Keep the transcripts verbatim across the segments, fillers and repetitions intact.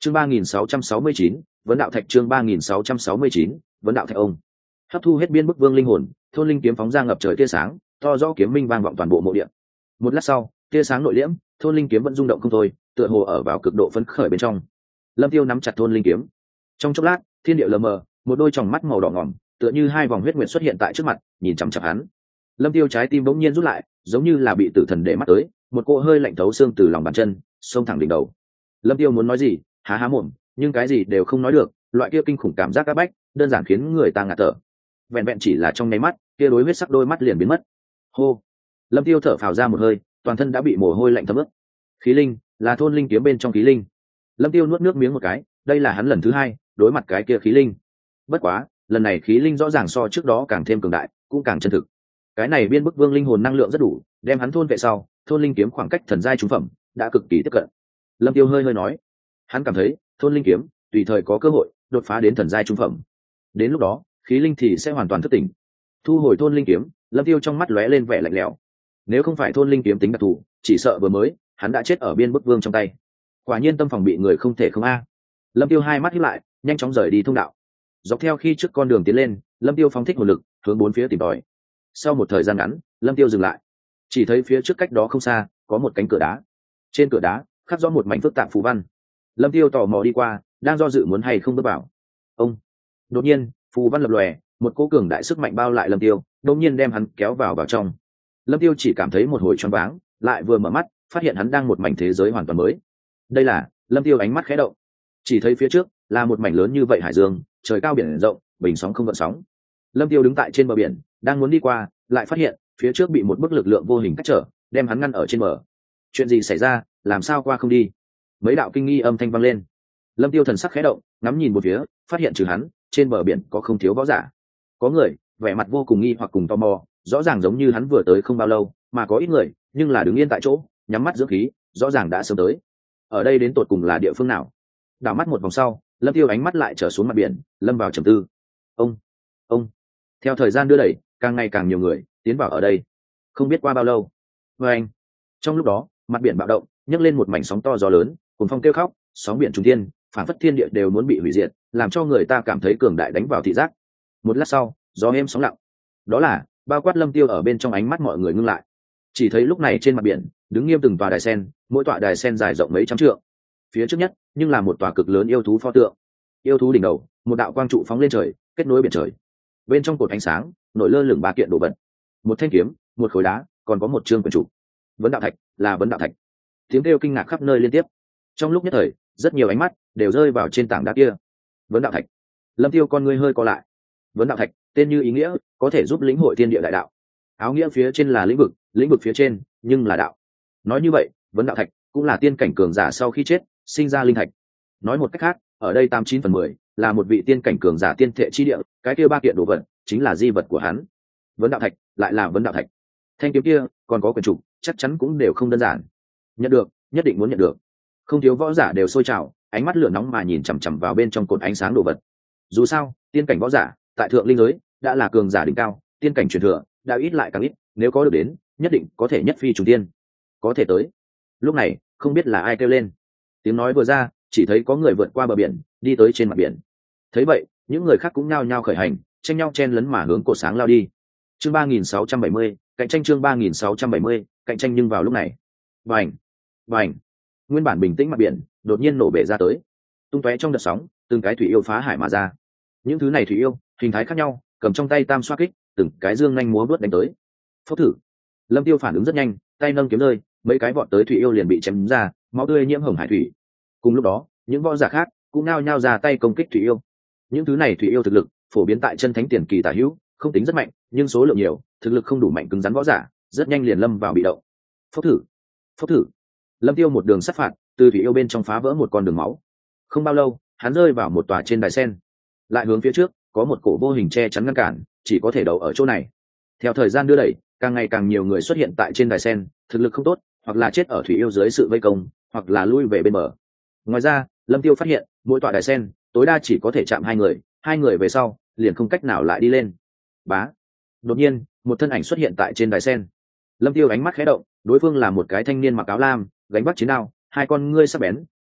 chương ba nghìn sáu trăm sáu mươi chín vấn đạo thạch chương ba nghìn sáu trăm sáu mươi chín vấn đạo thạch ông hấp thu hết biên bức vương linh hồn, thôn linh kiếm phóng ra ngập trời tia sáng, to rõ kiếm minh vang vọng toàn bộ mộ điện. Một lát sau, tia sáng nội liễm, thôn linh kiếm vẫn rung động không thôi, tựa hồ ở vào cực độ phấn khởi bên trong. Lâm Tiêu nắm chặt thôn linh kiếm. Trong chốc lát, thiên địa lờ mờ, một đôi tròng mắt màu đỏ ngòm, tựa như hai vòng huyết nguyệt xuất hiện tại trước mặt, nhìn chằm chằm hắn. Lâm Tiêu trái tim bỗng nhiên rút lại, giống như là bị tử thần để mắt tới, một cỗ hơi lạnh thấu xương từ lòng bàn chân, xông thẳng đỉnh đầu. Lâm Tiêu muốn nói gì, há há mồm, nhưng cái gì đều không nói được, loại kia kinh khủng cảm giác áp bách, đơn giản khiến người ta ngạt thở. Vẹn vẹn chỉ là trong nháy mắt, kia đối huyết sắc đôi mắt liền biến mất. Hô. Lâm Tiêu thở phào ra một hơi, toàn thân đã bị mồ hôi lạnh thấm ướt. Khí linh, là thôn linh kiếm bên trong khí linh. Lâm Tiêu nuốt nước miếng một cái, đây là hắn lần thứ hai đối mặt cái kia khí linh. Bất quá, lần này khí linh rõ ràng so trước đó càng thêm cường đại, cũng càng chân thực. Cái này biên bức vương linh hồn năng lượng rất đủ, đem hắn thôn vệ sau, thôn linh kiếm khoảng cách thần giai trúng phẩm đã cực kỳ tiếp cận. Lâm Tiêu hơi hơi nói, hắn cảm thấy thôn linh kiếm tùy thời có cơ hội đột phá đến thần giai trúng phẩm. Đến lúc đó, khí linh thì sẽ hoàn toàn thức tỉnh. Thu hồi thôn linh kiếm, Lâm Tiêu trong mắt lóe lên vẻ lạnh lẽo. Nếu không phải thôn linh kiếm tính đặc thù, chỉ sợ vừa mới hắn đã chết ở biên bức vương trong tay. Quả nhiên tâm phòng bị người không thể không a. Lâm Tiêu hai mắt híp lại, nhanh chóng rời đi thông đạo. Dọc theo khi trước con đường tiến lên, Lâm Tiêu phóng thích hồn lực, hướng bốn phía tìm tòi. Sau một thời gian ngắn, Lâm Tiêu dừng lại. Chỉ thấy phía trước cách đó không xa, có một cánh cửa đá. Trên cửa đá, khắc rõ một mảnh phức tạp phù văn. Lâm Tiêu tò mò đi qua, đang do dự muốn hay không bước vào. Ông. Đột nhiên, phù văn lập lòe, một cỗ cường đại sức mạnh bao lại Lâm Tiêu, đột nhiên đem hắn kéo vào vào trong. Lâm Tiêu chỉ cảm thấy một hồi choáng váng, lại vừa mở mắt, phát hiện hắn đang một mảnh thế giới hoàn toàn mới. Đây là, Lâm Tiêu ánh mắt khẽ động. Chỉ thấy phía trước là một mảnh lớn như vậy hải dương, trời cao biển rộng, bình sóng không gợn sóng. Lâm Tiêu đứng tại trên bờ biển, đang muốn đi qua, lại phát hiện phía trước bị một bức lực lượng vô hình cách trở, đem hắn ngăn ở trên bờ. Chuyện gì xảy ra, làm sao qua không đi? Mấy đạo kinh nghi âm thanh vang lên. Lâm Tiêu thần sắc khẽ động, ngắm nhìn một phía, phát hiện trừ hắn, trên bờ biển có không thiếu võ giả. Có người vẻ mặt vô cùng nghi hoặc cùng tò mò, rõ ràng giống như hắn vừa tới không bao lâu, mà có ít người nhưng là đứng yên tại chỗ, nhắm mắt dưỡng khí, rõ ràng đã sớm tới. Ở đây đến tột cùng là địa phương nào? Đảo mắt một vòng sau, Lâm Tiêu ánh mắt lại trở xuống mặt biển, lâm vào trầm tư. Ông, ông. Theo thời gian đưa đẩy, càng ngày càng nhiều người tiến vào ở đây. Không biết qua bao lâu, với anh, trong lúc đó, mặt biển bạo động, nhấc lên một mảnh sóng to gió lớn, cùng phong kêu khóc, sóng biển trùng thiên, phản phất thiên địa đều muốn bị hủy diệt, làm cho người ta cảm thấy cường đại đánh vào thị giác. Một lát sau, gió êm sóng lặng. Đó là bao quát Lâm Tiêu ở bên trong ánh mắt mọi người ngưng lại. Chỉ thấy lúc này trên mặt biển đứng nghiêm từng tòa đài sen, mỗi tòa đài sen dài rộng mấy trăm trượng. Phía trước nhất nhưng là một tòa cực lớn yêu thú pho tượng. Yêu thú đỉnh đầu, một đạo quang trụ phóng lên trời, kết nối biển trời. Bên trong cột ánh sáng nổi lơ lửng ba kiện đồ vật: một thanh kiếm, một khối đá, còn có một trương quyển trục. Vấn đạo thạch, là vấn đạo thạch. Tiếng kêu kinh ngạc khắp nơi liên tiếp. Trong lúc nhất thời, rất nhiều ánh mắt đều rơi vào trên tảng đá kia. Vấn đạo thạch. Lâm Tiêu con ngươi hơi co lại. Vấn đạo thạch, tên như ý nghĩa, có thể giúp lĩnh hội thiên địa đại đạo. Áo nghĩa phía trên là lĩnh vực, lĩnh vực phía trên nhưng là đạo. Nói như vậy, vấn đạo thạch cũng là tiên cảnh cường giả sau khi chết sinh ra linh thạch. Nói một cách khác, ở đây tám chín phần mười là một vị tiên cảnh cường giả tiên thệ chi địa, cái kia ba kiện đồ vật chính là di vật của hắn. Vấn đạo thạch lại là vấn đạo thạch. Thanh kiếm kia còn có quyển trục, chắc chắn cũng đều không đơn giản. Nhận được, nhất định muốn nhận được. Không thiếu võ giả đều sôi trào, ánh mắt lửa nóng mà nhìn chằm chằm vào bên trong cột ánh sáng đồ vật. Dù sao, tiên cảnh võ giả tại thượng linh giới đã là cường giả đỉnh cao, tiên cảnh truyền thừa đã ít lại càng ít, nếu có được đến, nhất định có thể nhất phi trùng tiên. Có thể tới. Lúc này, không biết là ai kêu lên. Tiếng nói vừa ra, chỉ thấy có người vượt qua bờ biển, đi tới trên mặt biển. Thấy vậy, những người khác cũng nhao nhao khởi hành, tranh nhau chen lấn mà hướng cột sáng lao đi. Chương ba nghìn sáu trăm bảy mươi, cạnh tranh chương ba nghìn sáu trăm bảy mươi, cạnh tranh nhưng vào lúc này, vành, vành, nguyên bản bình tĩnh mặt biển đột nhiên nổ bể ra tới, tung tóe trong đợt sóng, từng cái thủy yêu phá hải mà ra. Những thứ này thủy yêu, hình thái khác nhau, cầm trong tay tam xoa kích, từng cái dương nhanh múa vớt đánh tới. Phốc thử. Lâm Tiêu phản ứng rất nhanh, tay nâng kiếm rơi, mấy cái vọt tới thủy yêu liền bị chém ra, máu tươi nhiễm hồng hải thủy. Cùng lúc đó, những võ giả khác cũng nao nhao ra tay công kích thủy yêu. Những thứ này thủy yêu thực lực phổ biến tại chân thánh tiền kỳ tả hữu, không tính rất mạnh, nhưng số lượng nhiều, thực lực không đủ mạnh cứng rắn võ giả, rất nhanh liền lâm vào bị động. Phốc thử. Phốc thử. Lâm Tiêu một đường sát phạt, từ thủy yêu bên trong phá vỡ một con đường máu. Không bao lâu, hắn rơi vào một tòa trên đài sen. Lại hướng phía trước, có một cổ vô hình che chắn ngăn cản, chỉ có thể đậu ở chỗ này. Theo thời gian đưa đẩy, càng ngày càng nhiều người xuất hiện tại trên đài sen, thực lực không tốt, hoặc là chết ở thủy yêu dưới sự vây công, hoặc là lui về bên bờ. Ngoài ra, Lâm Tiêu phát hiện, mỗi tòa đài sen tối đa chỉ có thể chạm hai người, hai người về sau liền không cách nào lại đi lên. Bá. Đột nhiên, một thân ảnh xuất hiện tại trên đài sen. Lâm Tiêu ánh mắt khẽ động, đối phương là một cái thanh niên mặc áo lam, gánh vác chiến đao, hai con ngươi sắc bén,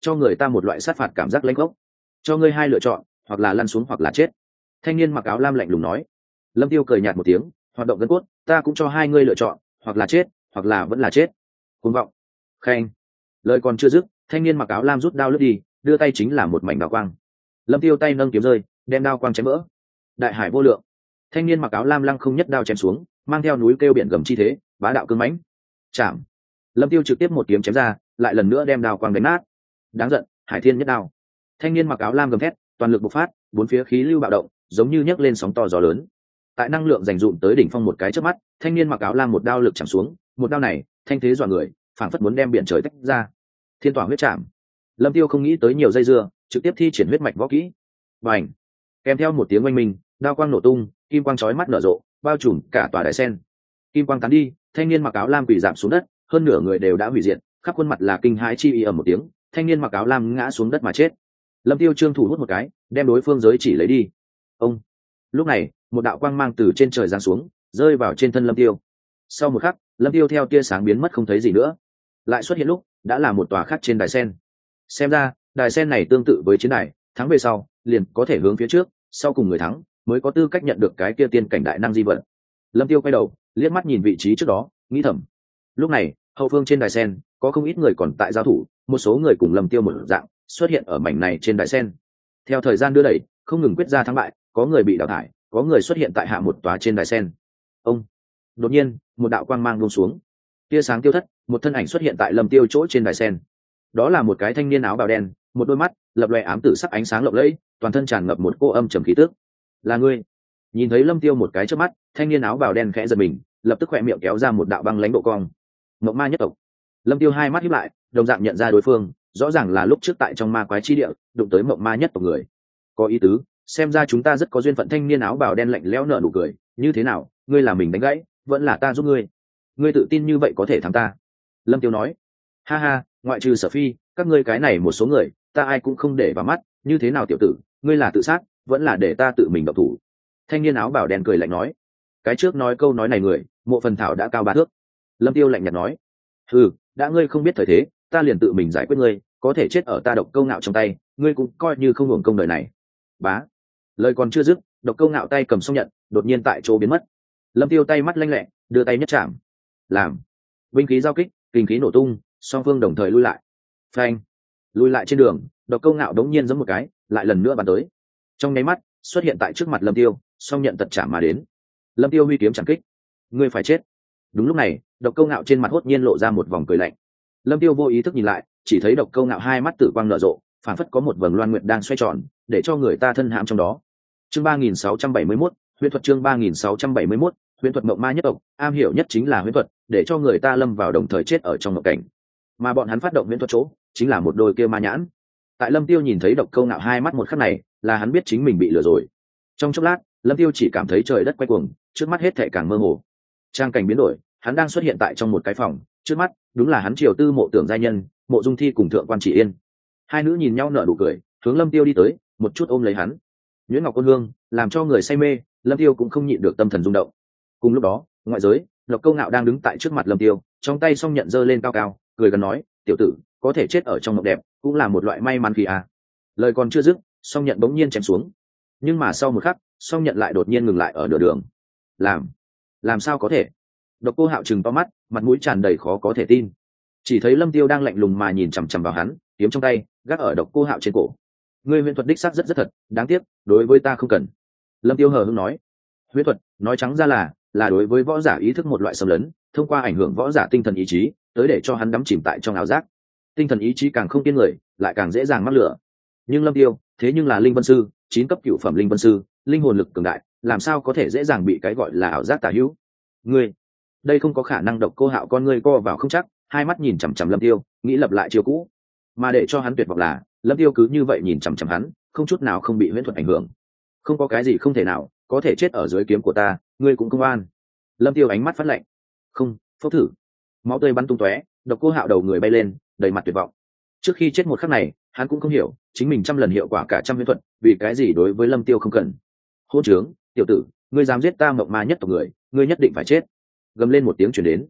cho người ta một loại sát phạt cảm giác lãnh gốc. Cho ngươi hai lựa chọn, hoặc là lăn xuống hoặc là chết. Thanh niên mặc áo lam lạnh lùng nói. Lâm Tiêu cười nhạt một tiếng, hoạt động gân cốt, ta cũng cho hai ngươi lựa chọn, hoặc là chết, hoặc là vẫn là chết. Cuồng vọng. Khen. Lời còn chưa dứt, thanh niên mặc áo lam rút đao lướt đi, đưa tay chính là một mảnh đao quang. Lâm Tiêu tay nâng kiếm rơi, đem đao quang chém vỡ. Đại hải vô lượng. Thanh niên mặc áo lam lăng không nhất đao chém xuống, mang theo núi kêu biển gầm chi thế, bá đạo cương mãnh. Chạm. Lâm Tiêu trực tiếp một kiếm chém ra, lại lần nữa đem đao quang đánh nát. Đáng giận, hải thiên nhất đao. Thanh niên mặc áo lam gầm thét, toàn lực bộc phát, bốn phía khí lưu bạo động, giống như nhấc lên sóng to gió lớn. Tại năng lượng dành dụm tới đỉnh phong một cái chớp mắt, thanh niên mặc áo lam một đao lực chạm xuống, một đao này, thanh thế dọa người, phảng phất muốn đem biển trời tách ra. Thiên tỏa huyết chạm. Lâm Tiêu không nghĩ tới nhiều dây dưa, trực tiếp thi triển huyết mạch võ kỹ. Bành. Kèm theo một tiếng oanh minh, đao quang nổ tung, kim quang chói mắt nở rộ, bao trùm cả tòa đại sen. Kim quang tán đi, thanh niên mặc áo lam quỳ rạp xuống đất, hơn nửa người đều đã hủy diệt, khắp khuôn mặt là kinh hãi chi y ầm một tiếng, thanh niên mặc áo lam ngã xuống đất mà chết. Lâm Tiêu trương thủ hút một cái, đem đối phương giới chỉ lấy đi. Ông. Lúc này, một đạo quang mang từ trên trời giáng xuống, rơi vào trên thân Lâm Tiêu. Sau một khắc, Lâm Tiêu theo tia sáng biến mất không thấy gì nữa. Lại xuất hiện lúc, đã là một tòa khác trên đài sen. Xem ra, đài sen này tương tự với chiến đài, thắng về sau, liền có thể hướng phía trước, sau cùng người thắng mới có tư cách nhận được cái kia tiên cảnh đại năng di vật. Lâm Tiêu quay đầu, liếc mắt nhìn vị trí trước đó, nghĩ thầm. Lúc này, hậu phương trên đài sen, có không ít người còn tại giao thủ, một số người cùng Lâm Tiêu một dạng, xuất hiện ở mảnh này trên đài sen. Theo thời gian đưa đẩy, không ngừng quyết ra thắng bại, có người bị đào thải, có người xuất hiện tại hạ một tòa trên đài sen. Ông. Đột nhiên, một đạo quang mang buông xuống, tia sáng tiêu thất, một thân ảnh xuất hiện tại Lâm Tiêu chỗ trên đài sen. Đó là một cái thanh niên áo bào đen, một đôi mắt lập lòe ám tử sắc ánh sáng lộng lẫy, toàn thân tràn ngập một cô âm trầm khí tức. Là ngươi? Nhìn thấy Lâm Tiêu một cái trước mắt, thanh niên áo bào đen khẽ giật mình, lập tức khỏe miệng kéo ra một đạo băng lãnh độ cong. Mộng ma nhất tộc. Lâm Tiêu hai mắt híp lại, đồng dạng nhận ra đối phương, rõ ràng là lúc trước tại trong ma quái chi địa đụng tới mộng ma nhất tộc người. Có ý tứ, xem ra chúng ta rất có duyên phận. Thanh niên áo bào đen lạnh lẽo nở nụ cười, như thế nào, ngươi là mình đánh gãy, vẫn là ta giúp ngươi? Ngươi tự tin như vậy có thể thắng ta? Lâm Tiêu nói. Ha ha, ngoại trừ Sở Phi, các ngươi cái này một số người, ta ai cũng không để vào mắt, như thế nào tiểu tử, ngươi là tự sát, vẫn là để ta tự mình động thủ? Thanh niên áo bào đen cười lạnh nói. Cái trước nói câu nói này người, Mộ Phần Thảo đã cao ba thước. Lâm Tiêu lạnh nhạt nói. Ừ, đã ngươi không biết thời thế, ta liền tự mình giải quyết ngươi, có thể chết ở ta Độc Câu Ngạo trong tay, ngươi cũng coi như không hưởng công đời này. Bá. Lời còn chưa dứt, Độc Câu Ngạo tay cầm xong nhận, đột nhiên tại chỗ biến mất. Lâm Tiêu tay mắt lanh lẹ, đưa tay nhất chạm. Làm. Binh khí giao kích, kinh khí nổ tung, song phương đồng thời lui lại. Phanh. Lui lại trên đường, Độc Câu Ngạo đống nhiên giẫm một cái, lại lần nữa bắn tới. Trong nháy mắt, xuất hiện tại trước mặt Lâm Tiêu, song nhận tật chạm mà đến. Lâm Tiêu huy kiếm chạm kích. Ngươi phải chết. Đúng lúc này, Độc Câu Ngạo trên mặt hốt nhiên lộ ra một vòng cười lạnh. Lâm Tiêu vô ý thức nhìn lại, chỉ thấy Độc Câu Ngạo hai mắt tử quang nở rộ, phản phất có một vầng loan nguyệt đang xoay tròn, để cho người ta thân hãm trong đó. Chương ba nghìn sáu trăm bảy mươi mốt, huyễn thuật. Chương ba nghìn sáu trăm bảy mươi mốt, huyễn thuật. Mộng ma nhất tộc, am hiểu nhất chính là huyễn thuật, để cho người ta lâm vào đồng thời chết ở trong mộng cảnh. Mà bọn hắn phát động huyễn thuật chỗ, chính là một đôi kia ma nhãn. Tại Lâm Tiêu nhìn thấy Độc Câu Ngạo hai mắt một khắc này, là hắn biết chính mình bị lừa rồi. Trong chốc lát, Lâm Tiêu chỉ cảm thấy trời đất quay cuồng, trước mắt hết thảy càng mơ hồ. Trang cảnh biến đổi, hắn đang xuất hiện tại trong một cái phòng, trước mắt đúng là hắn Triều Tư Mộ Tưởng giai nhân, Mộ Dung Thi cùng Thượng Quan Chỉ Yên. Hai nữ nhìn nhau nở nụ cười, hướng Lâm Tiêu đi tới, một chút ôm lấy hắn. Nhuyễn Ngọc Ôn Hương, làm cho người say mê, Lâm Tiêu cũng không nhịn được tâm thần rung động. Cùng lúc đó, ngoại giới, Độc Câu Ngạo đang đứng tại trước mặt Lâm Tiêu, trong tay song nhận giơ lên cao cao, cười gần nói, tiểu tử, có thể chết ở trong mộng đẹp, cũng là một loại may mắn khi à. Lời còn chưa dứt, song nhận bỗng nhiên chém xuống. Nhưng mà sau một khắc, song nhận lại đột nhiên ngừng lại ở nửa đường. Làm, làm sao có thể? Độc Cô Hạo trừng to mắt, mặt mũi tràn đầy khó có thể tin. Chỉ thấy Lâm Tiêu đang lạnh lùng mà nhìn chằm chằm vào hắn, kiếm trong tay gác ở Độc Cô Hạo trên cổ. Ngươi huyễn thuật đích xác rất rất thật, đáng tiếc, đối với ta không cần. Lâm Tiêu hờ hững nói. Huyễn thuật, nói trắng ra là là đối với võ giả ý thức một loại xâm lấn, thông qua ảnh hưởng võ giả tinh thần ý chí, tới để cho hắn đắm chìm tại trong ảo giác. Tinh thần ý chí càng không kiên người, lại càng dễ dàng mắc lửa. Nhưng Lâm Tiêu, thế nhưng là linh vân sư, chín cấp cửu phẩm linh vân sư, linh hồn lực cường đại, làm sao có thể dễ dàng bị cái gọi là ảo giác tà hữu? Ngươi, đây không có khả năng. Độc Cô Hạo con ngươi co vào không chắc, hai mắt nhìn chằm chằm Lâm Tiêu, nghĩ lập lại chiêu cũ. Mà để cho hắn tuyệt vọng là, Lâm Tiêu cứ như vậy nhìn chằm chằm hắn, không chút nào không bị huyễn thuật ảnh hưởng. Không có cái gì không thể nào, có thể chết ở dưới kiếm của ta, ngươi cũng không an. Lâm Tiêu ánh mắt phát lạnh. Không, phốc thử. Máu tươi bắn tung tóe, Độc Cô Hạo đầu người bay lên, đầy mặt tuyệt vọng. Trước khi chết một khắc này, hắn cũng không hiểu, chính mình trăm lần hiệu quả cả trăm huyễn thuật, vì cái gì đối với Lâm Tiêu không cần. Hỗn trướng, tiểu tử, ngươi dám giết ta Mộng Ma nhất tộc người, ngươi nhất định phải chết. Gầm lên một tiếng truyền đến.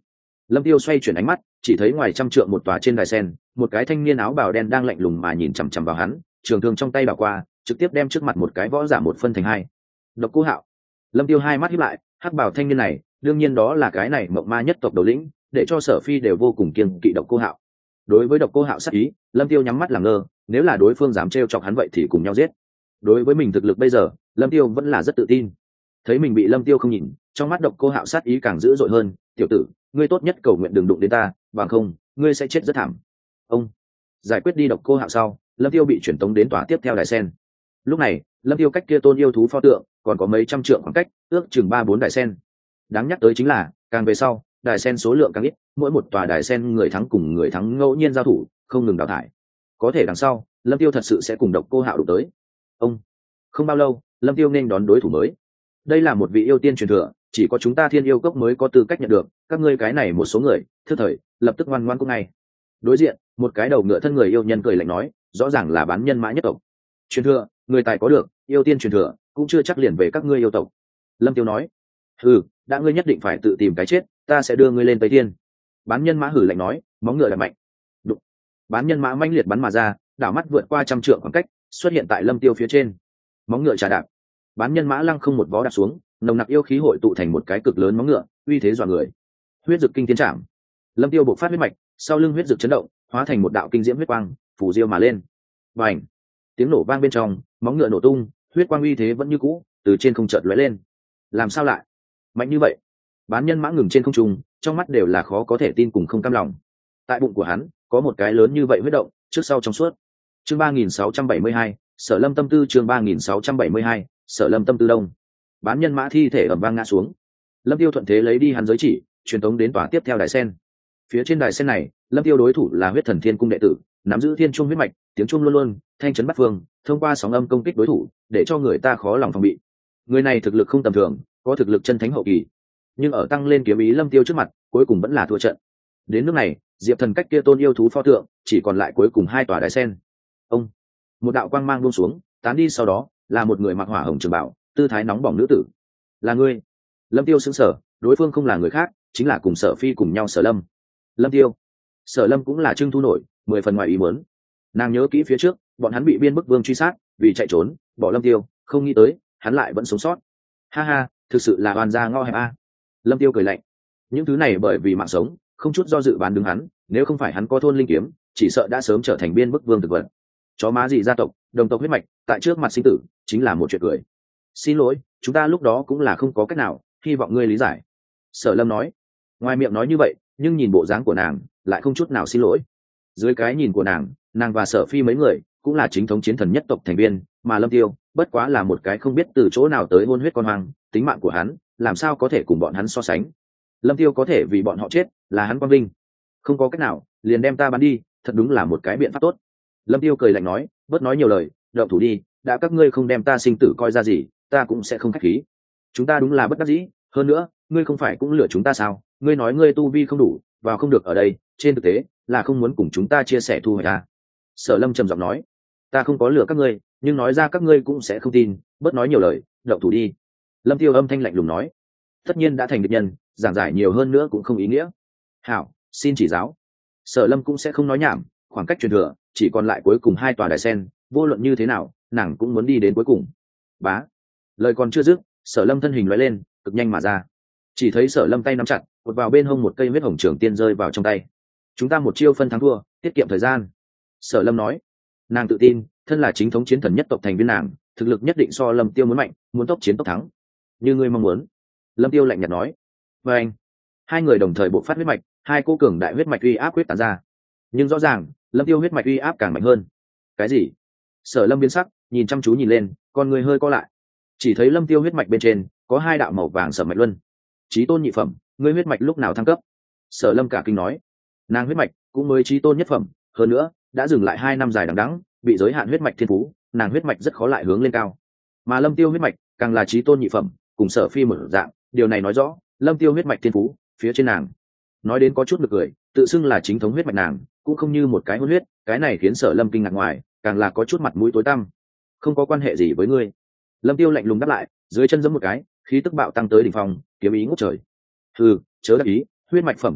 Lâm Tiêu xoay chuyển ánh mắt, chỉ thấy ngoài trăm trượng một tòa trên đài sen, một cái thanh niên áo bào đen đang lạnh lùng mà nhìn chằm chằm vào hắn, trường thương trong tay đảo qua, trực tiếp đem trước mặt một cái võ giả một phân thành hai. Độc Cô Hạo. Lâm Tiêu hai mắt híp lại, hắc bào thanh niên này, đương nhiên đó là cái này mộng ma nhất tộc đầu lĩnh, để cho Sở Phi đều vô cùng kiêng kỵ Độc Cô Hạo. Đối với Độc Cô Hạo sát ý, Lâm Tiêu nhắm mắt làm ngơ, nếu là đối phương dám trêu chọc hắn vậy thì cùng nhau giết. Đối với mình thực lực bây giờ, Lâm Tiêu vẫn là rất tự tin. Thấy mình bị Lâm Tiêu không nhìn, trong mắt Độc Cô Hạo sát ý càng dữ dội hơn, "Tiểu tử, ngươi tốt nhất cầu nguyện đừng đụng đến ta, bằng không, ngươi sẽ chết rất thảm." Ông giải quyết đi Độc Cô Hạo sau, Lâm Tiêu bị chuyển tống đến tòa tiếp theo đài sen. Lúc này, Lâm Tiêu cách kia tôn yêu thú pho tượng còn có mấy trăm trượng khoảng cách, ước chừng ba bốn đài sen. Đáng nhắc tới chính là, càng về sau, đài sen số lượng càng ít, mỗi một tòa đài sen người thắng cùng người thắng ngẫu nhiên giao thủ, không ngừng đào thải. Có thể đằng sau, Lâm Tiêu thật sự sẽ cùng Độc Cô Hạo đụng tới. Ông không bao lâu, Lâm Tiêu nên đón đối thủ mới. Đây là một vị yêu tiên truyền thừa, chỉ có chúng ta Thiên Yêu Cốc mới có tư cách nhận được, các ngươi cái này một số người, thứ thời, lập tức ngoan ngoãn cũng ngay. Đối diện, một cái đầu ngựa thân người yêu nhân cười lạnh nói, rõ ràng là bán nhân mã nhất tộc. Truyền thừa, người tài có được, yêu tiên truyền thừa, cũng chưa chắc liền về các ngươi yêu tộc. Lâm Tiêu nói, hừ, đã ngươi nhất định phải tự tìm cái chết, ta sẽ đưa ngươi lên Tây Thiên. Bán nhân mã hử lạnh nói, móng ngựa là mạnh. Đụng. Bán nhân mã mãnh liệt bắn mà ra, đảo mắt vượt qua trăm trượng khoảng cách, xuất hiện tại Lâm Tiêu phía trên. Móng ngựa trà đạp. Bán nhân mã lăng không một vó đạp xuống, nồng nặc yêu khí hội tụ thành một cái cực lớn móng ngựa, uy thế dọa người. Huyết dực kinh thiên trảm. Lâm Tiêu bộc phát huyết mạch, sau lưng huyết dực chấn động, hóa thành một đạo kinh diễm huyết quang, phủ diêu mà lên. Bành! Tiếng nổ vang bên trong, móng ngựa nổ tung, huyết quang uy thế vẫn như cũ, từ trên không chợt lóe lên. Làm sao lại mạnh như vậy? Bán nhân mã ngừng trên không trung, trong mắt đều là khó có thể tin cùng không cam lòng. Tại bụng của hắn có một cái lớn như vậy huyết động, trước sau trong suốt. Chương ba nghìn sáu trăm bảy mươi hai, Sở Lâm tâm tư. Chương ba nghìn sáu trăm bảy mươi hai, Sở Lâm tâm tư đông. Bán nhân mã thi thể ầm vang ngã xuống. Lâm Tiêu thuận thế lấy đi hắn giới chỉ, truyền tống đến tòa tiếp theo đài sen. Phía trên đài sen này, Lâm Tiêu đối thủ là Huyết Thần Thiên Cung đệ tử, nắm giữ thiên trung huyết mạch, tiếng trung luôn luôn thanh chấn bát phương, thông qua sóng âm công kích đối thủ, để cho người ta khó lòng phòng bị. Người này thực lực không tầm thường, có thực lực chân thánh hậu kỳ, nhưng ở tăng lên kiếm ý Lâm Tiêu trước mặt, cuối cùng vẫn là thua trận. Đến lúc này, Diệp Thần cách kia tôn yêu thú pho tượng, chỉ còn lại cuối cùng hai tòa đài sen. Ông, một đạo quang mang buông xuống, tán đi sau đó, là một người mặc hỏa hồng trường bào, tư thái nóng bỏng nữ tử. Là ngươi? Lâm Tiêu sững sờ, đối phương không là người khác, chính là cùng Sở Phi cùng nhau Sở Lâm. Lâm Tiêu, Sở Lâm cũng là trưng thu nổi, mười phần ngoài ý muốn. Nàng nhớ kỹ phía trước, bọn hắn bị Biên Bức Vương truy sát, vì chạy trốn, bỏ Lâm Tiêu, không nghĩ tới, hắn lại vẫn sống sót. Ha ha, thực sự là oan gia ngõ hẹp a. Lâm Tiêu cười lạnh. Những thứ này bởi vì mạng sống, không chút do dự bán đứng hắn, nếu không phải hắn có thôn linh kiếm, chỉ sợ đã sớm trở thành Biên Bức Vương thực vật. Chó má gì gia tộc, đồng tộc huyết mạch, tại trước mặt sinh tử, chính là một chuyện cười. Xin lỗi, chúng ta lúc đó cũng là không có cách nào, hy vọng ngươi lý giải. Sở Lâm nói. Ngoài miệng nói như vậy, nhưng nhìn bộ dáng của nàng, lại không chút nào xin lỗi. Dưới cái nhìn của nàng, nàng và Sở Phi mấy người cũng là chính thống chiến thần nhất tộc thành viên, mà Lâm Tiêu bất quá là một cái không biết từ chỗ nào tới hôn huyết con hoang, tính mạng của hắn làm sao có thể cùng bọn hắn so sánh. Lâm Tiêu có thể vì bọn họ chết, là hắn quang vinh. Không có cách nào, liền đem ta bắn đi, thật đúng là một cái biện pháp tốt. Lâm Tiêu cười lạnh nói, bớt nói nhiều lời, động thủ đi, đã các ngươi không đem ta sinh tử coi ra gì, ta cũng sẽ không khách khí. Chúng ta đúng là bất đắc dĩ, hơn nữa, ngươi không phải cũng lừa chúng ta sao? Ngươi nói ngươi tu vi không đủ, vào không được ở đây, trên thực tế là không muốn cùng chúng ta chia sẻ thu hoạch ta. Sở Lâm trầm giọng nói, ta không có lừa các ngươi, nhưng nói ra các ngươi cũng sẽ không tin, bớt nói nhiều lời, động thủ đi. Lâm Tiêu âm thanh lạnh lùng nói, tất nhiên đã thành địch nhân, giảng giải nhiều hơn nữa cũng không ý nghĩa. Hảo, xin chỉ giáo. Sở Lâm cũng sẽ không nói nhảm, khoảng cách truyền thừa chỉ còn lại cuối cùng hai tòa đài sen, vô luận như thế nào, nàng cũng muốn đi đến cuối cùng. Bá, lời còn chưa dứt, Sở Lâm thân hình lóe lên, cực nhanh mà ra. Chỉ thấy Sở Lâm tay nắm chặt, cột vào bên hông một cây huyết hồng trường tiên rơi vào trong tay. Chúng ta một chiêu phân thắng thua, tiết kiệm thời gian. Sở Lâm nói. Nàng tự tin, thân là chính thống chiến thần nhất tộc thành viên nàng, thực lực nhất định so Lâm Tiêu muốn mạnh, muốn tốc chiến tốc thắng. Như ngươi mong muốn. Lâm Tiêu lạnh nhạt nói. Và anh, hai người đồng thời bộc phát huyết mạch, hai cô cường đại huyết mạch uy áp quyết tán ra. Nhưng rõ ràng, Lâm Tiêu huyết mạch uy áp càng mạnh hơn. Cái gì? Sở Lâm biến sắc, nhìn chăm chú nhìn lên, con người hơi co lại. Chỉ thấy Lâm Tiêu huyết mạch bên trên có hai đạo màu vàng sẩm mạch luân. Chí tôn nhị phẩm, ngươi huyết mạch lúc nào thăng cấp? Sở Lâm cả kinh nói. Nàng huyết mạch cũng mới chí tôn nhất phẩm, hơn nữa đã dừng lại hai năm dài đằng đẵng, bị giới hạn huyết mạch thiên phú, nàng huyết mạch rất khó lại hướng lên cao. Mà Lâm Tiêu huyết mạch càng là chí tôn nhị phẩm, cùng Sở Phi một dạng, điều này nói rõ Lâm Tiêu huyết mạch thiên phú phía trên nàng. Nói đến có chút nực cười, tự xưng là chính thống huyết mạch nàng, cũng không như một cái hôn huyết, cái này khiến Sở Lâm kinh ngạc ngoài, càng là có chút mặt mũi tối tăm. Không có quan hệ gì với ngươi. Lâm Tiêu lạnh lùng đáp lại, dưới chân giẫm một cái, khí tức bạo tăng tới đỉnh phong, kiếm ý ngút trời. Hừ, chớ đắc ý, huyết mạch phẩm cấp cao,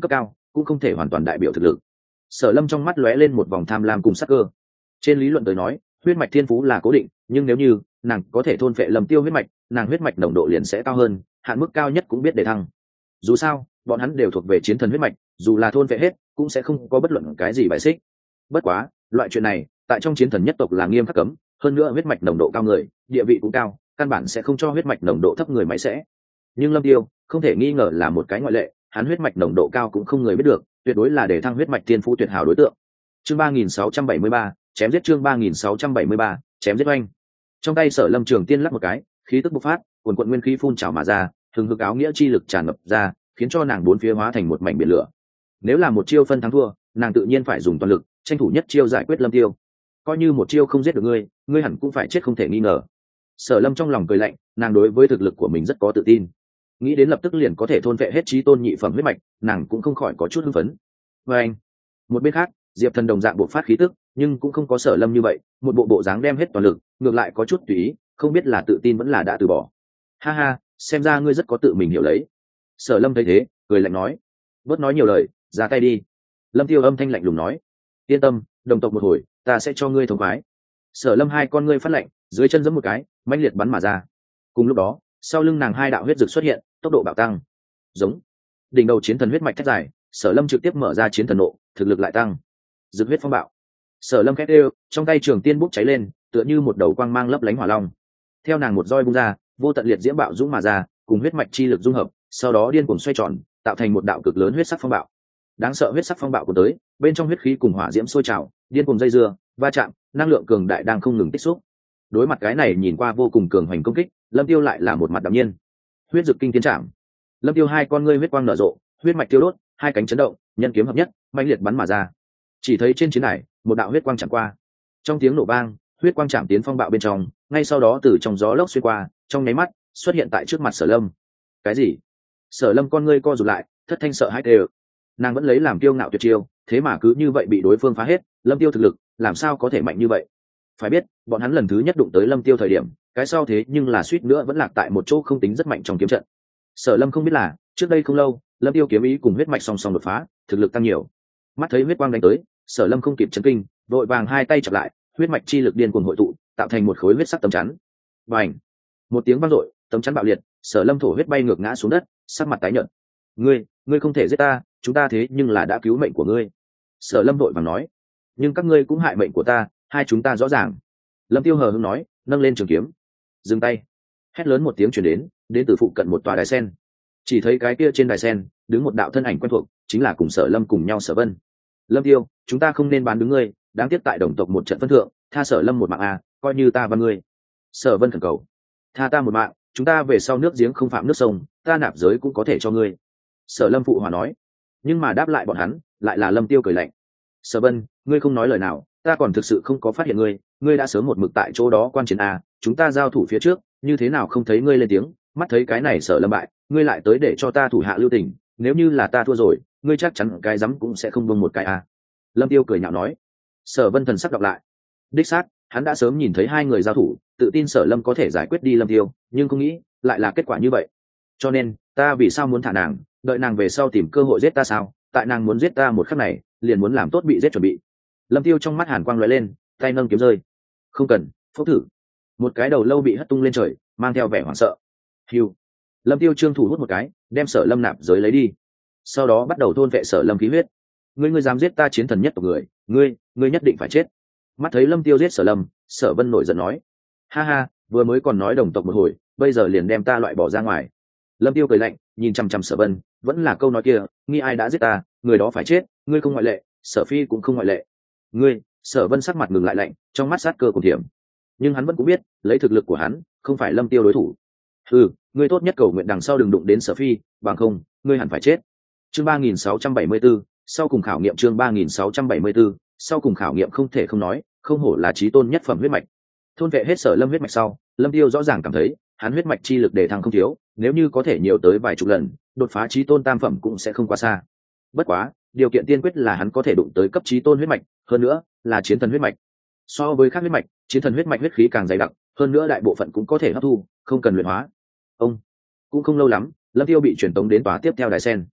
cũng không thể hoàn toàn đại biểu thực lực. Sở Lâm trong mắt lóe lên một vòng tham lam cùng sắc cơ. Trên lý luận tới nói, huyết mạch thiên phú là cố định, nhưng nếu như nàng có thể thôn phệ Lâm Tiêu huyết mạch, nàng huyết mạch nồng độ liền sẽ cao hơn, hạn mức cao nhất cũng biết để thăng. Dù sao, bọn hắn đều thuộc về chiến thần huyết mạch, dù là thôn phệ hết, cũng sẽ không có bất luận cái gì bài xích. Bất quá, loại chuyện này, tại trong chiến thần nhất tộc là nghiêm khắc cấm, hơn nữa huyết mạch nồng độ cao người, địa vị cũng cao, căn bản sẽ không cho huyết mạch nồng độ thấp người máy sẽ. Nhưng Lâm Tiêu, không thể nghi ngờ là một cái ngoại lệ, hắn huyết mạch nồng độ cao cũng không người biết được, tuyệt đối là để thăng huyết mạch thiên phú tuyệt hảo đối tượng. Chương ba nghìn sáu trăm bảy mươi ba, chém giết chương ba nghìn sáu trăm bảy mươi ba, chém giết oanh. Trong tay Sở Lâm Trường Tiên lắc một cái, khí tức bộc phát, cuồn cuộn nguyên khí phun trào mà ra, hừng hực áo nghĩa chi lực tràn ngập ra, khiến cho nàng bốn phía hóa thành một mảnh biển lửa. Nếu là một chiêu phân thắng thua, nàng tự nhiên phải dùng toàn lực, tranh thủ nhất chiêu giải quyết Lâm Tiêu. Coi như một chiêu không giết được ngươi, ngươi hẳn cũng phải chết không thể nghi ngờ. Sở Lâm trong lòng cười lạnh, nàng đối với thực lực của mình rất có tự tin. Nghĩ đến lập tức liền có thể thôn vệ hết chí tôn nhị phẩm huyết mạch, nàng cũng không khỏi có chút hưng phấn. Và anh, một bên khác, Diệp Thần đồng dạng bộc phát khí tức, nhưng cũng không có Sở Lâm như vậy, một bộ bộ dáng đem hết toàn lực, ngược lại có chút tùy ý, không biết là tự tin vẫn là đã từ bỏ. Ha ha, xem ra ngươi rất có tự mình hiểu lấy. Sở Lâm thấy thế, cười lạnh nói, bớt nói nhiều lời, ra tay đi. Lâm Tiêu âm thanh lạnh lùng nói, yên tâm, đồng tộc một hồi, ta sẽ cho ngươi thống khoái. Sở Lâm hai con ngươi phát lạnh, dưới chân giẫm một cái, mãnh liệt bắn mà ra. Cùng lúc đó, sau lưng nàng hai đạo huyết dược xuất hiện, tốc độ bạo tăng. Giống, đỉnh đầu chiến thần huyết mạch thét dài, Sở Lâm trực tiếp mở ra chiến thần nộ, thực lực lại tăng. Dược huyết phong bạo. Sở Lâm khét đều, trong tay trường tiên bốc cháy lên, tựa như một đầu quang mang lấp lánh hỏa long. Theo nàng một roi bung ra, vô tận liệt diễm bạo dũng mà ra, cùng huyết mạch chi lực dung hợp, sau đó điên cuồng xoay tròn, tạo thành một đạo cực lớn huyết sắc phong bạo. Đáng sợ huyết sắc phong bạo của tới, bên trong huyết khí cùng hỏa diễm sôi trào, điên cuồng dây dưa, va chạm, năng lượng cường đại đang không ngừng tích xúc. Đối mặt cái này nhìn qua vô cùng cường hoành công kích, Lâm Tiêu lại là một mặt đạm nhiên. Huyết dực kinh tiến trảm. Lâm Tiêu hai con ngươi huyết quang nở rộ, huyết mạch tiêu đốt, hai cánh chấn động, nhân kiếm hợp nhất, mãnh liệt bắn mà ra. Chỉ thấy trên chiến đài, một đạo huyết quang chạm qua. Trong tiếng nổ vang, huyết quang chạm tiến phong bạo bên trong, ngay sau đó từ trong gió lốc xuyên qua, trong nháy mắt xuất hiện tại trước mặt Sở Lâm. Cái gì? Sở Lâm con ngươi co rụt lại, thất thanh sợ hãi đều. Nàng vẫn lấy làm kiêu ngạo tuyệt chiêu, thế mà cứ như vậy bị đối phương phá hết. Lâm Tiêu thực lực làm sao có thể mạnh như vậy? Phải biết, bọn hắn lần thứ nhất đụng tới Lâm Tiêu thời điểm, cái sau thế nhưng là suýt nữa vẫn lạc tại một chỗ không tính rất mạnh trong kiếm trận. Sở Lâm không biết là, trước đây không lâu, Lâm Tiêu kiếm ý cùng huyết mạch song song đột phá, thực lực tăng nhiều. Mắt thấy huyết quang đánh tới, Sở Lâm không kịp chấn kinh, vội vàng hai tay chập lại, huyết mạch chi lực điên cuồng hội tụ, tạo thành một khối huyết sắc tấm chắn. Bành! Một tiếng vang dội, tấm chắn bạo liệt, Sở Lâm thổ huyết bay ngược ngã xuống đất, sắc mặt tái nhợt. "Ngươi, ngươi không thể giết ta, chúng ta thế nhưng là đã cứu mệnh của ngươi." Sở Lâm vội vàng nói. "Nhưng các ngươi cũng hại mệnh của ta, hai chúng ta rõ ràng." Lâm Tiêu hờ hững nói, nâng lên trường kiếm. Dừng tay. Hét lớn một tiếng truyền đến, đến từ phụ cận một tòa đài sen. Chỉ thấy cái kia trên đài sen, đứng một đạo thân ảnh quen thuộc, chính là cùng Sở Lâm cùng nhau Sở Vân. "Lâm Tiêu, chúng ta không nên bán đứng ngươi, đáng tiếc tại đồng tộc một trận phân thượng, tha Sở Lâm một mạng à, coi như ta và ngươi." Sở Vân khẩn cầu. "Tha ta một mạng, chúng ta về sau nước giếng không phạm nước sông, ta nạp giới cũng có thể cho ngươi." Sở Lâm phụ hòa nói. Nhưng mà đáp lại bọn hắn, lại là Lâm Tiêu cười lạnh. "Sở Vân, ngươi không nói lời nào, ta còn thực sự không có phát hiện ngươi, ngươi đã sớm một mực tại chỗ đó quan chiến à, chúng ta giao thủ phía trước, như thế nào không thấy ngươi lên tiếng, mắt thấy cái này Sở Lâm bại, ngươi lại tới để cho ta thủ hạ lưu tình, nếu như là ta thua rồi, ngươi chắc chắn cái rắm cũng sẽ không bông một cái à." Lâm Tiêu cười nhạo nói. Sở Vân thần sắc đọc lại. Đích xác, hắn đã sớm nhìn thấy hai người giao thủ, tự tin Sở Lâm có thể giải quyết đi Lâm Tiêu, nhưng không nghĩ lại là kết quả như vậy. Cho nên, ta vì sao muốn thả nàng, đợi nàng về sau tìm cơ hội giết ta sao? Tại nàng muốn giết ta một khắc này, liền muốn làm tốt bị giết chuẩn bị. Lâm Tiêu trong mắt hàn quang lóe lên, tay nâng kiếm rơi. "Không cần, phốc thử." Một cái đầu lâu bị hất tung lên trời, mang theo vẻ hoảng sợ. Hưu. Lâm Tiêu trương thủ hút một cái, đem Sở Lâm nạp giới lấy đi. Sau đó bắt đầu thôn vệ Sở Lâm khí huyết. "Ngươi ngươi dám giết ta chiến thần nhất tộc người, ngươi, ngươi nhất định phải chết." Mắt thấy Lâm Tiêu giết Sở Lâm, Sở Vân nổi giận nói. "Ha ha, vừa mới còn nói đồng tộc một hồi, bây giờ liền đem ta loại bỏ ra ngoài." Lâm Tiêu cười lạnh, nhìn chăm chăm Sở Vân, vẫn là câu nói kia, nghi ai đã giết ta, người đó phải chết, ngươi không ngoại lệ, Sở Phi cũng không ngoại lệ. "Ngươi." Sở Vân sắc mặt ngừng lại lạnh, trong mắt sát cơ cùng thiểm. Nhưng hắn vẫn cũng biết, lấy thực lực của hắn, không phải Lâm Tiêu đối thủ. "Ừ, ngươi tốt nhất cầu nguyện đằng sau đừng đụng đến Sở Phi, bằng không, ngươi hẳn phải chết." Chương ba nghìn sáu trăm bảy mươi 674, sau cùng khảo nghiệm chương ba nghìn sáu trăm bảy mươi 674, sau cùng khảo nghiệm không thể không nói, không hổ là chí tôn nhất phẩm huyết mạch. Thôn vệ hết Sở Lâm huyết mạch sau, Lâm Tiêu rõ ràng cảm thấy, hắn huyết mạch chi lực đề thăng không thiếu, nếu như có thể nhiều tới vài chục lần, đột phá chí tôn tam phẩm cũng sẽ không quá xa. Bất quá, điều kiện tiên quyết là hắn có thể đụng tới cấp chí tôn huyết mạch, hơn nữa là chiến thần huyết mạch. So với các huyết mạch, chiến thần huyết mạch huyết khí càng dày đặc, hơn nữa đại bộ phận cũng có thể hấp thu, không cần luyện hóa. Ông cũng không lâu lắm, Lâm Tiêu bị truyền tống đến tòa tiếp theo đài sen.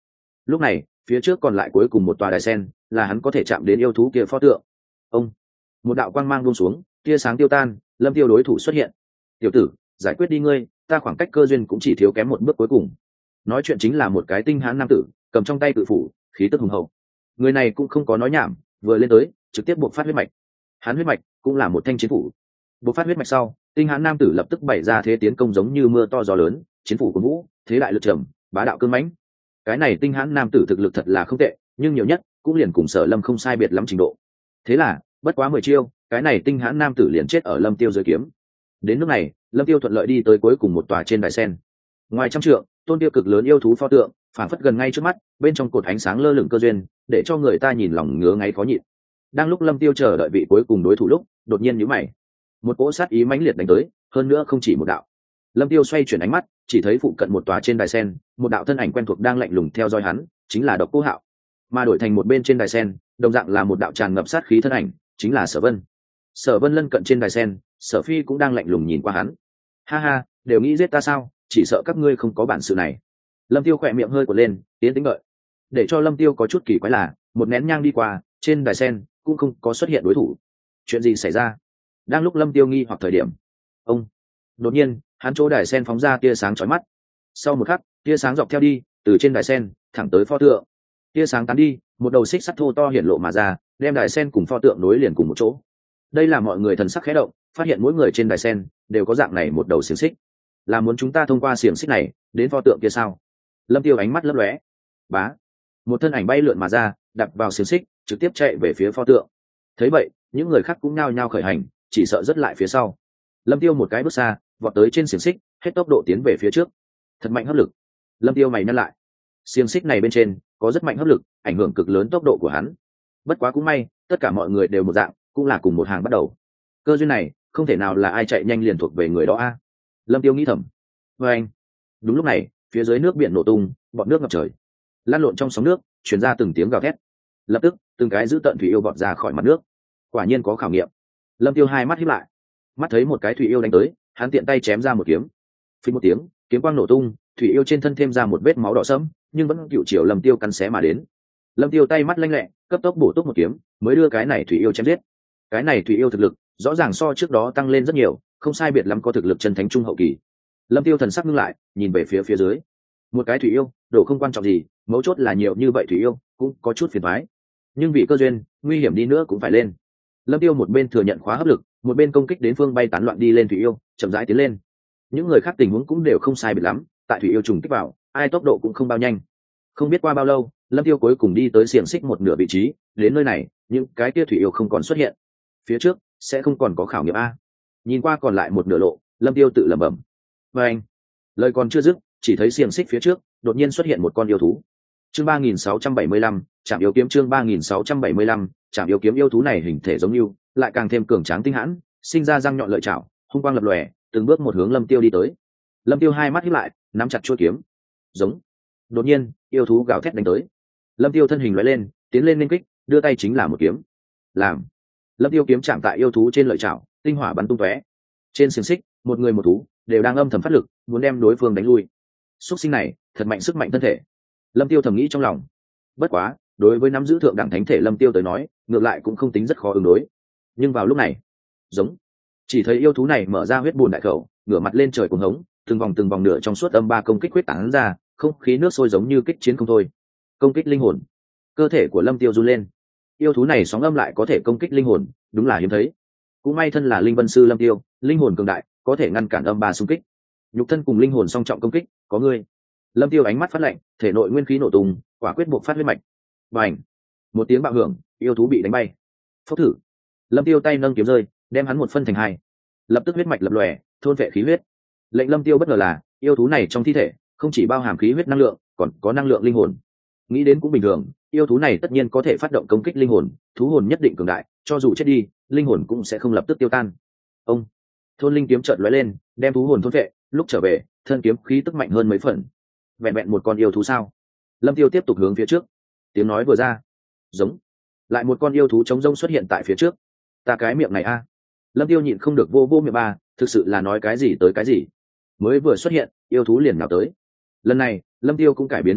Lúc này phía trước còn lại cuối cùng một tòa đài sen, là hắn có thể chạm đến yêu thú kia pho tượng. Ông, một đạo quang mang buông xuống, tia sáng tiêu tan, Lâm Tiêu đối thủ xuất hiện. Tiểu tử, giải quyết đi ngươi, ta khoảng cách cơ duyên cũng chỉ thiếu kém một bước cuối cùng. Nói chuyện chính là một cái tinh hãn nam tử, cầm trong tay cự phủ, khí tức hùng hậu. Người này cũng không có nói nhảm, vừa lên tới trực tiếp buộc phát huyết mạch. Hắn huyết mạch cũng là một thanh chiến phủ. Buộc phát huyết mạch sau, tinh hãn nam tử lập tức bày ra thế tiến công giống như mưa to gió lớn, chiến phủ của vũ, thế đại lực trầm, bá đạo cương mãnh. Cái này tinh hãn nam tử thực lực thật là không tệ, nhưng nhiều nhất cũng liền cùng Sở Lâm không sai biệt lắm trình độ. Thế là bất quá mười chiêu, cái này tinh hãn nam tử liền chết ở Lâm Tiêu dưới kiếm. Đến lúc này, Lâm Tiêu thuận lợi đi tới cuối cùng một tòa trên đài sen. Ngoài trăm trượng, tôn tiêu cực lớn yêu thú pho tượng phản phất gần ngay trước mắt, bên trong cột ánh sáng lơ lửng cơ duyên, để cho người ta nhìn lòng ngứa ngáy khó nhịn. Đang lúc Lâm Tiêu chờ đợi vị cuối cùng đối thủ lúc, đột nhiên nhíu mày, một cỗ sát ý mãnh liệt đánh tới, hơn nữa không chỉ một đạo. Lâm Tiêu xoay chuyển ánh mắt, chỉ thấy phụ cận một tòa trên đài sen, một đạo thân ảnh quen thuộc đang lạnh lùng theo dõi hắn, chính là Độc Cô Hạo. Mà đổi thành một bên trên đài sen, đồng dạng là một đạo tràn ngập sát khí thân ảnh, chính là Sở Vân. Sở Vân lân cận trên đài sen, Sở Phi cũng đang lạnh lùng nhìn qua hắn. Ha ha, đều nghĩ giết ta sao? Chỉ sợ các ngươi không có bản sự này. Lâm Tiêu khỏe miệng hơi của lên, tiến tính đợi. Để cho Lâm Tiêu có chút kỳ quái là, một nén nhang đi qua, trên đài sen cũng không có xuất hiện đối thủ. Chuyện gì xảy ra? Đang lúc Lâm Tiêu nghi hoặc thời điểm, ông đột nhiên, hắn chỗ đài sen phóng ra tia sáng chói mắt. Sau một khắc, tia sáng dọc theo đi, từ trên đài sen thẳng tới pho tượng. Tia sáng tán đi, một đầu xích sắt thô to hiển lộ mà ra, đem đài sen cùng pho tượng nối liền cùng một chỗ. Đây là mọi người thần sắc khẽ động, phát hiện mỗi người trên đài sen đều có dạng này một đầu xiềng xích. Là muốn chúng ta thông qua xiềng xích này đến pho tượng kia sao? Lâm Tiêu ánh mắt lấp lóe. Bá, một thân ảnh bay lượn mà ra, đập vào xiềng xích, trực tiếp chạy về phía pho tượng. Thấy vậy, những người khác cũng nhao nhao khởi hành, chỉ sợ rất lại phía sau. Lâm Tiêu một cái bước xa, vọt tới trên xiềng xích, hết tốc độ tiến về phía trước. Thật mạnh hấp lực. Lâm Tiêu mày nhăn lại. Xiềng xích này bên trên có rất mạnh hấp lực, ảnh hưởng cực lớn tốc độ của hắn. Bất quá cũng may, tất cả mọi người đều một dạng, cũng là cùng một hàng bắt đầu. Cơ duyên này, không thể nào là ai chạy nhanh liền thuộc về người đó a. Lâm Tiêu nghĩ thầm. Và anh, đúng lúc này, phía dưới nước biển nổ tung, bọt nước ngập trời, lan lộn trong sóng nước, truyền ra từng tiếng gào thét. Lập tức, từng cái giữ tận thủy yêu bọt ra khỏi mặt nước. Quả nhiên có khảo nghiệm. Lâm Tiêu hai mắt híp lại, mắt thấy một cái thủy yêu đánh tới, hắn tiện tay chém ra một kiếm. Phí một tiếng, kiếm quang nổ tung, thủy yêu trên thân thêm ra một vết máu đỏ sẫm, nhưng vẫn cựu chiều Lâm Tiêu cắn xé mà đến. Lâm Tiêu tay mắt lanh lẹ, cấp tốc bổ túc một kiếm, mới đưa cái này thủy yêu chém giết. Cái này thủy yêu thực lực rõ ràng so trước đó tăng lên rất nhiều, không sai biệt lắm có thực lực chân thánh trung hậu kỳ. Lâm Tiêu thần sắc ngưng lại, nhìn về phía phía dưới. Một cái thủy yêu, đồ không quan trọng gì, mấu chốt là nhiều như vậy thủy yêu, cũng có chút phiền toái. Nhưng vì cơ duyên, nguy hiểm đi nữa cũng phải lên. Lâm Tiêu một bên thừa nhận khóa hấp lực, một bên công kích đến phương bay tán loạn đi lên thủy yêu, chậm rãi tiến lên. Những người khác tình huống cũng đều không sai biệt lắm, tại thủy yêu trùng kích vào, ai tốc độ cũng không bao nhanh. Không biết qua bao lâu, Lâm Tiêu cuối cùng đi tới xiềng xích một nửa vị trí, đến nơi này, những cái kia thủy yêu không còn xuất hiện. Phía trước sẽ không còn có khảo nghiệm a. Nhìn qua còn lại một nửa lộ, Lâm Tiêu tự lẩm bẩm. Và anh, lời còn chưa dứt, chỉ thấy xiềng xích phía trước đột nhiên xuất hiện một con yêu thú. Chương ba nghìn sáu trăm bảy mươi lăm, Trảm yêu kiếm. Chương ba nghìn sáu trăm bảy mươi lăm, Trảm yêu kiếm. Yêu thú này hình thể giống như, lại càng thêm cường tráng tinh hãn, sinh ra răng nhọn lợi chảo, hung quang lập lòe, từng bước một hướng Lâm Tiêu đi tới. Lâm Tiêu hai mắt híp lại, nắm chặt chuôi kiếm. Giống. Đột nhiên, yêu thú gào thét đánh tới. Lâm Tiêu thân hình lóe lên, tiến lên nên kích, đưa tay chính là một kiếm. Làm. Lâm Tiêu kiếm chạm tại yêu thú trên lợi chảo, tinh hỏa bắn tung tóe. Trên xiềng xích, một người một thú đều đang âm thầm phát lực, muốn đem đối phương đánh lui. Súc sinh này, thật mạnh sức mạnh thân thể. Lâm Tiêu thầm nghĩ trong lòng. Bất quá, đối với nắm giữ thượng đẳng thánh thể Lâm Tiêu tới nói, ngược lại cũng không tính rất khó ứng đối. Nhưng vào lúc này, giống, chỉ thấy yêu thú này mở ra huyết bùn đại khẩu, ngửa mặt lên trời cuồng hống, từng vòng từng vòng nửa trong suốt âm ba công kích huyết tán ra, không khí nước sôi giống như kích chiến không thôi. Công kích linh hồn. Cơ thể của Lâm Tiêu run lên. Yêu thú này sóng âm lại có thể công kích linh hồn, đúng là hiếm thấy. Cũng may thân là linh vân sư Lâm Tiêu, linh hồn cường đại, có thể ngăn cản âm ba xung kích. Nhục thân cùng linh hồn song trọng công kích, có ngươi. Lâm Tiêu ánh mắt phát lạnh, thể nội nguyên khí nổ tung, quả quyết buộc phát huyết mạch. Bành! Một tiếng bạo hưởng, yêu thú bị đánh bay. Phốc thử. Lâm Tiêu tay nâng kiếm rơi, đem hắn một phân thành hai. Lập tức huyết mạch lập lòe, thôn vệ khí huyết. Lệnh Lâm Tiêu bất ngờ là, yêu thú này trong thi thể không chỉ bao hàm khí huyết năng lượng, còn có năng lượng linh hồn. Nghĩ đến cũng bình thường, yêu thú này tất nhiên có thể phát động công kích linh hồn, thú hồn nhất định cường đại, cho dù chết đi, linh hồn cũng sẽ không lập tức tiêu tan. Ông, thôn linh kiếm chợt lóe lên, đem thú hồn thôn vệ, lúc trở về, thân kiếm khí tức mạnh hơn mấy phần. Vẹn vẹn một con yêu thú sao? Lâm Tiêu tiếp tục hướng phía trước. Tiếng nói vừa ra, giống, lại một con yêu thú trống rông xuất hiện tại phía trước. Ta cái miệng này a. Lâm Tiêu nhịn không được vô vô miệng ba, thực sự là nói cái gì tới cái gì. Mới vừa xuất hiện, yêu thú liền nào tới. Lần này, Lâm Tiêu cũng cải biến sách lược,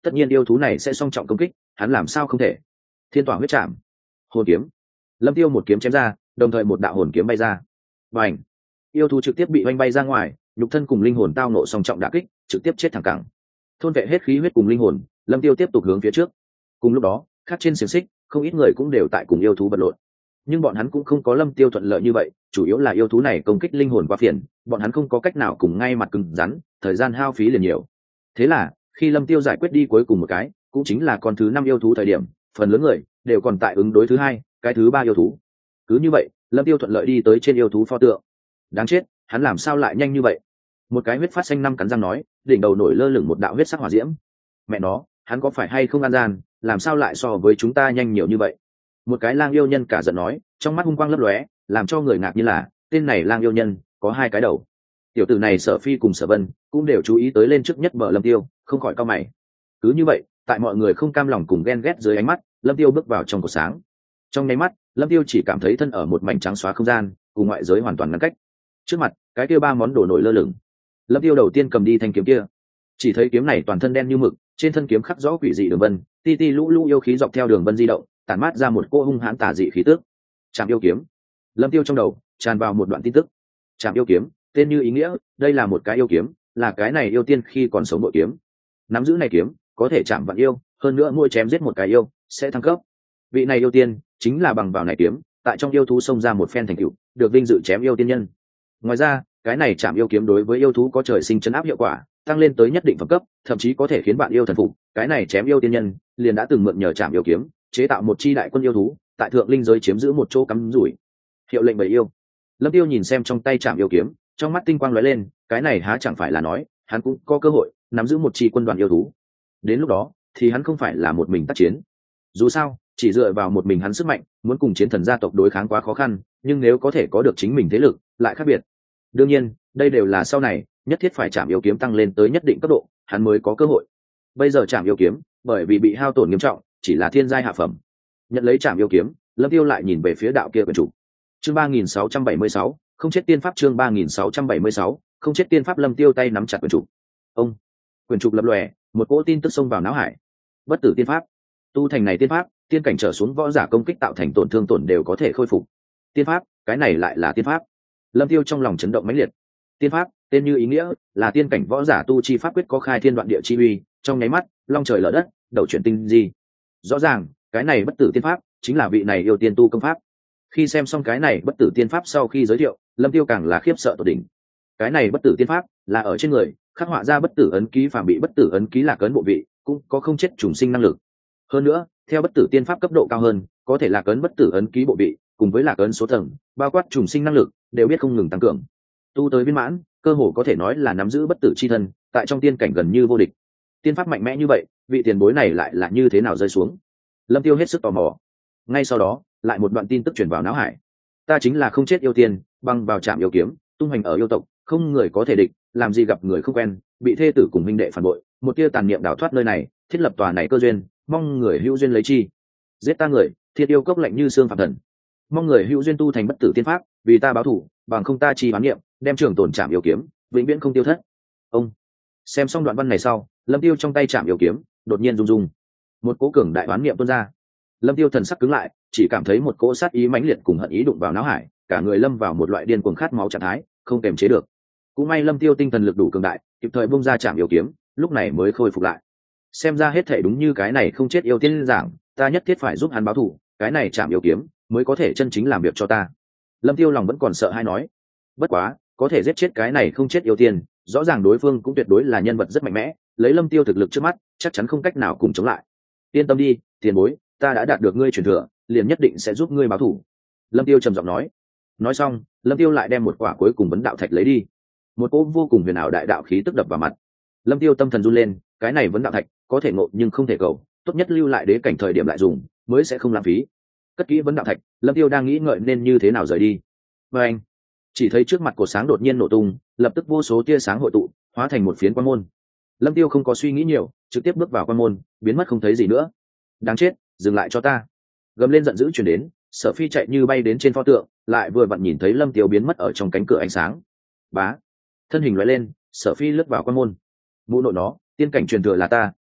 tất nhiên yêu thú này sẽ song trọng công kích, hắn làm sao không thể. Thiên tỏa huyết trảm, hồn kiếm. Lâm Tiêu một kiếm chém ra, đồng thời một đạo hồn kiếm bay ra. Bành! Yêu thú trực tiếp bị oanh bay ra ngoài, nhục thân cùng linh hồn tao nộ song trọng đả kích, trực tiếp chết thẳng cẳng. Thôn vệ hết khí huyết cùng linh hồn, Lâm Tiêu tiếp tục hướng phía trước. Cùng lúc đó, khác trên xiềng xích, không ít người cũng đều tại cùng yêu thú vật lộn. Nhưng bọn hắn cũng không có Lâm Tiêu thuận lợi như vậy, chủ yếu là yêu thú này công kích linh hồn quá phiền, bọn hắn không có cách nào cùng ngay mặt cứng rắn, thời gian hao phí liền nhiều. Thế là, khi Lâm Tiêu giải quyết đi cuối cùng một cái, cũng chính là con thứ năm yêu thú thời điểm, phần lớn người đều còn tại ứng đối thứ hai, cái thứ ba yêu thú. Cứ như vậy, Lâm Tiêu thuận lợi đi tới trên yêu thú pho tượng. Đáng chết, hắn làm sao lại nhanh như vậy? Một cái huyết phát xanh năm cắn răng nói, đỉnh đầu nổi lơ lửng một đạo huyết sắc hỏa diễm. Mẹ nó, hắn có phải hay không ăn gian, làm sao lại so với chúng ta nhanh nhiều như vậy? Một cái lang yêu nhân cả giận nói, trong mắt hung quang lấp lóe, làm cho người ngạc nhiên là, tên này lang yêu nhân có hai cái đầu. Tiểu tử này Sở Phi cùng Sở Vân cũng đều chú ý tới lên trước nhất bờ Lâm Tiêu, không khỏi cau mày. Cứ như vậy, tại mọi người không cam lòng cùng ghen ghét dưới ánh mắt, Lâm Tiêu bước vào trong cột sáng. Trong nháy mắt, Lâm Tiêu chỉ cảm thấy thân ở một mảnh trắng xóa không gian, cùng ngoại giới hoàn toàn ngăn cách. Trước mặt, cái kia ba món đồ nổi lơ lửng. Lâm Tiêu đầu tiên cầm đi thanh kiếm kia, chỉ thấy kiếm này toàn thân đen như mực, trên thân kiếm khắc rõ quỷ dị đường vân, ti ti lũ lũ yêu khí dọc theo đường vân di động, tản mát ra một cỗ hung hãn tà dị khí tức. Trảm yêu kiếm. Lâm Tiêu trong đầu tràn vào một đoạn tin tức. Trảm yêu kiếm, tên như ý nghĩa, đây là một cái yêu kiếm, là cái này yêu tiên khi còn sống bội kiếm. Nắm giữ này kiếm, có thể chạm vạn yêu, hơn nữa mỗi chém giết một cái yêu, sẽ thăng cấp. Vị này yêu tiên, chính là bằng vào này kiếm, tại trong yêu thú xông ra một phen thành tựu, được vinh dự chém yêu tiên nhân. Ngoài ra, cái này chạm yêu kiếm đối với yêu thú có trời sinh chấn áp hiệu quả, tăng lên tới nhất định phẩm cấp, thậm chí có thể khiến bạn yêu thần phục. Cái này chém yêu tiên nhân, liền đã từng mượn nhờ chạm yêu kiếm, chế tạo một chi đại quân yêu thú, tại thượng linh giới chiếm giữ một chỗ cắm rủi. Hiệu lệnh bầy yêu. Lâm Tiêu nhìn xem trong tay chạm yêu kiếm, trong mắt tinh quang lóe lên, cái này há chẳng phải là nói, hắn cũng có cơ hội nắm giữ một chi quân đoàn yêu thú. Đến lúc đó, thì hắn không phải là một mình tác chiến. Dù sao, chỉ dựa vào một mình hắn sức mạnh, muốn cùng chiến thần gia tộc đối kháng quá khó khăn, nhưng nếu có thể có được chính mình thế lực, lại khác biệt. Đương nhiên, đây đều là sau này, nhất thiết phải chạm yêu kiếm tăng lên tới nhất định cấp độ, hắn mới có cơ hội. Bây giờ chạm yêu kiếm, bởi vì bị hao tổn nghiêm trọng, chỉ là thiên giai hạ phẩm. Nhận lấy chạm yêu kiếm, Lâm Tiêu lại nhìn về phía đạo kia quyển trục. Chương ba nghìn sáu trăm bảy mươi sáu, không chết tiên pháp. Chương ba nghìn sáu trăm bảy mươi sáu, không chết tiên pháp. Lâm Tiêu tay nắm chặt quyển trục. Ông, quyển trục lập lòe, một cỗ tin tức xông vào não hải. Bất tử tiên pháp. Tu thành này tiên pháp, tiên cảnh trở xuống võ giả công kích tạo thành tổn thương tổn đều có thể khôi phục. Tiên pháp, cái này lại là tiên pháp. Lâm Tiêu trong lòng chấn động mãnh liệt. Tiên pháp, tên như ý nghĩa, là tiên cảnh võ giả tu chi pháp quyết có khai thiên đoạn địa chi uy, trong nháy mắt, long trời lở đất, đầu chuyển tinh di. Rõ ràng, cái này bất tử tiên pháp chính là vị này yêu tiên tu công pháp. Khi xem xong cái này bất tử tiên pháp sau khi giới thiệu, Lâm Tiêu càng là khiếp sợ tột đỉnh. Cái này bất tử tiên pháp là ở trên người khắc họa ra bất tử ấn ký, phàm bị bất tử ấn ký là cấn bộ vị, cũng có không chết trùng sinh năng lực. Hơn nữa, theo bất tử tiên pháp cấp độ cao hơn, có thể là cấn bất tử ấn ký bộ vị, cùng với là cấn số tầng, bao quát trùng sinh năng lực, đều biết không ngừng tăng cường. Tu tới viên mãn, cơ hồ có thể nói là nắm giữ bất tử chi thân, tại trong tiên cảnh gần như vô địch. Tiên pháp mạnh mẽ như vậy, vị tiền bối này lại là như thế nào rơi xuống? Lâm Tiêu hết sức tò mò. Ngay sau đó, lại một đoạn tin tức truyền vào não hải. Ta chính là không chết yêu tiên, băng vào trạm yêu kiếm, tung hành ở yêu tộc, không người có thể địch, làm gì gặp người không quen, bị thê tử cùng huynh đệ phản bội, một tia tàn niệm đào thoát nơi này, thiết lập tòa này cơ duyên, mong người hữu duyên lấy chi. Giết ta người, thiết yêu cốc lạnh như xương phạm thần. Mong người hữu duyên tu thành bất tử tiên pháp, vì ta báo thù, bằng không ta chi bán niệm, đem trường tồn trạm yêu kiếm, vĩnh viễn không tiêu thất. Ông xem xong đoạn văn này sau, Lâm Tiêu trong tay trạm yêu kiếm đột nhiên rung rung, một cỗ cường đại bán niệm tuôn ra. Lâm Tiêu thần sắc cứng lại, chỉ cảm thấy một cỗ sát ý mãnh liệt cùng hận ý đụng vào não hải, cả người lâm vào một loại điên cuồng khát máu trạng thái, không kềm chế được. Cũng may Lâm Tiêu tinh thần lực đủ cường đại, kịp thời bung ra trạm yêu kiếm, lúc này mới khôi phục lại. Xem ra hết thảy đúng như cái này không chết yêu tiên giảng, ta nhất thiết phải giúp hắn báo thù, cái này trạm yêu kiếm mới có thể chân chính làm việc cho ta. Lâm Tiêu lòng vẫn còn sợ hai nói, bất quá, có thể giết chết cái này không chết yêu tiên, rõ ràng đối phương cũng tuyệt đối là nhân vật rất mạnh mẽ, lấy Lâm Tiêu thực lực trước mắt, chắc chắn không cách nào cùng chống lại. Yên tâm đi, tiền bối, ta đã đạt được ngươi truyền thừa, liền nhất định sẽ giúp ngươi báo thù. Lâm Tiêu trầm giọng nói. Nói xong, Lâm Tiêu lại đem một quả cuối cùng vấn đạo thạch lấy đi. Một cỗ vô cùng huyền ảo đại đạo khí tức đập vào mặt. Lâm Tiêu tâm thần run lên, cái này vấn đạo thạch có thể ngộ nhưng không thể cầu, tốt nhất lưu lại đế cảnh thời điểm lại dùng, mới sẽ không lãng phí. Cất kỹ vấn đạo thạch, Lâm Tiêu đang nghĩ ngợi nên như thế nào rời đi. Và anh, chỉ thấy trước mặt cột sáng đột nhiên nổ tung, lập tức vô số tia sáng hội tụ, hóa thành một phiến quan môn. Lâm Tiêu không có suy nghĩ nhiều, trực tiếp bước vào quan môn, biến mất không thấy gì nữa. Đáng chết, dừng lại cho ta! Gầm lên giận dữ truyền đến, Sở Phi chạy như bay đến trên pho tượng, lại vừa vặn nhìn thấy Lâm Tiêu biến mất ở trong cánh cửa ánh sáng. Bá, thân hình lóe lên, Sở Phi lướt vào quan môn. Mụ nội nó, tiên cảnh truyền thừa là ta,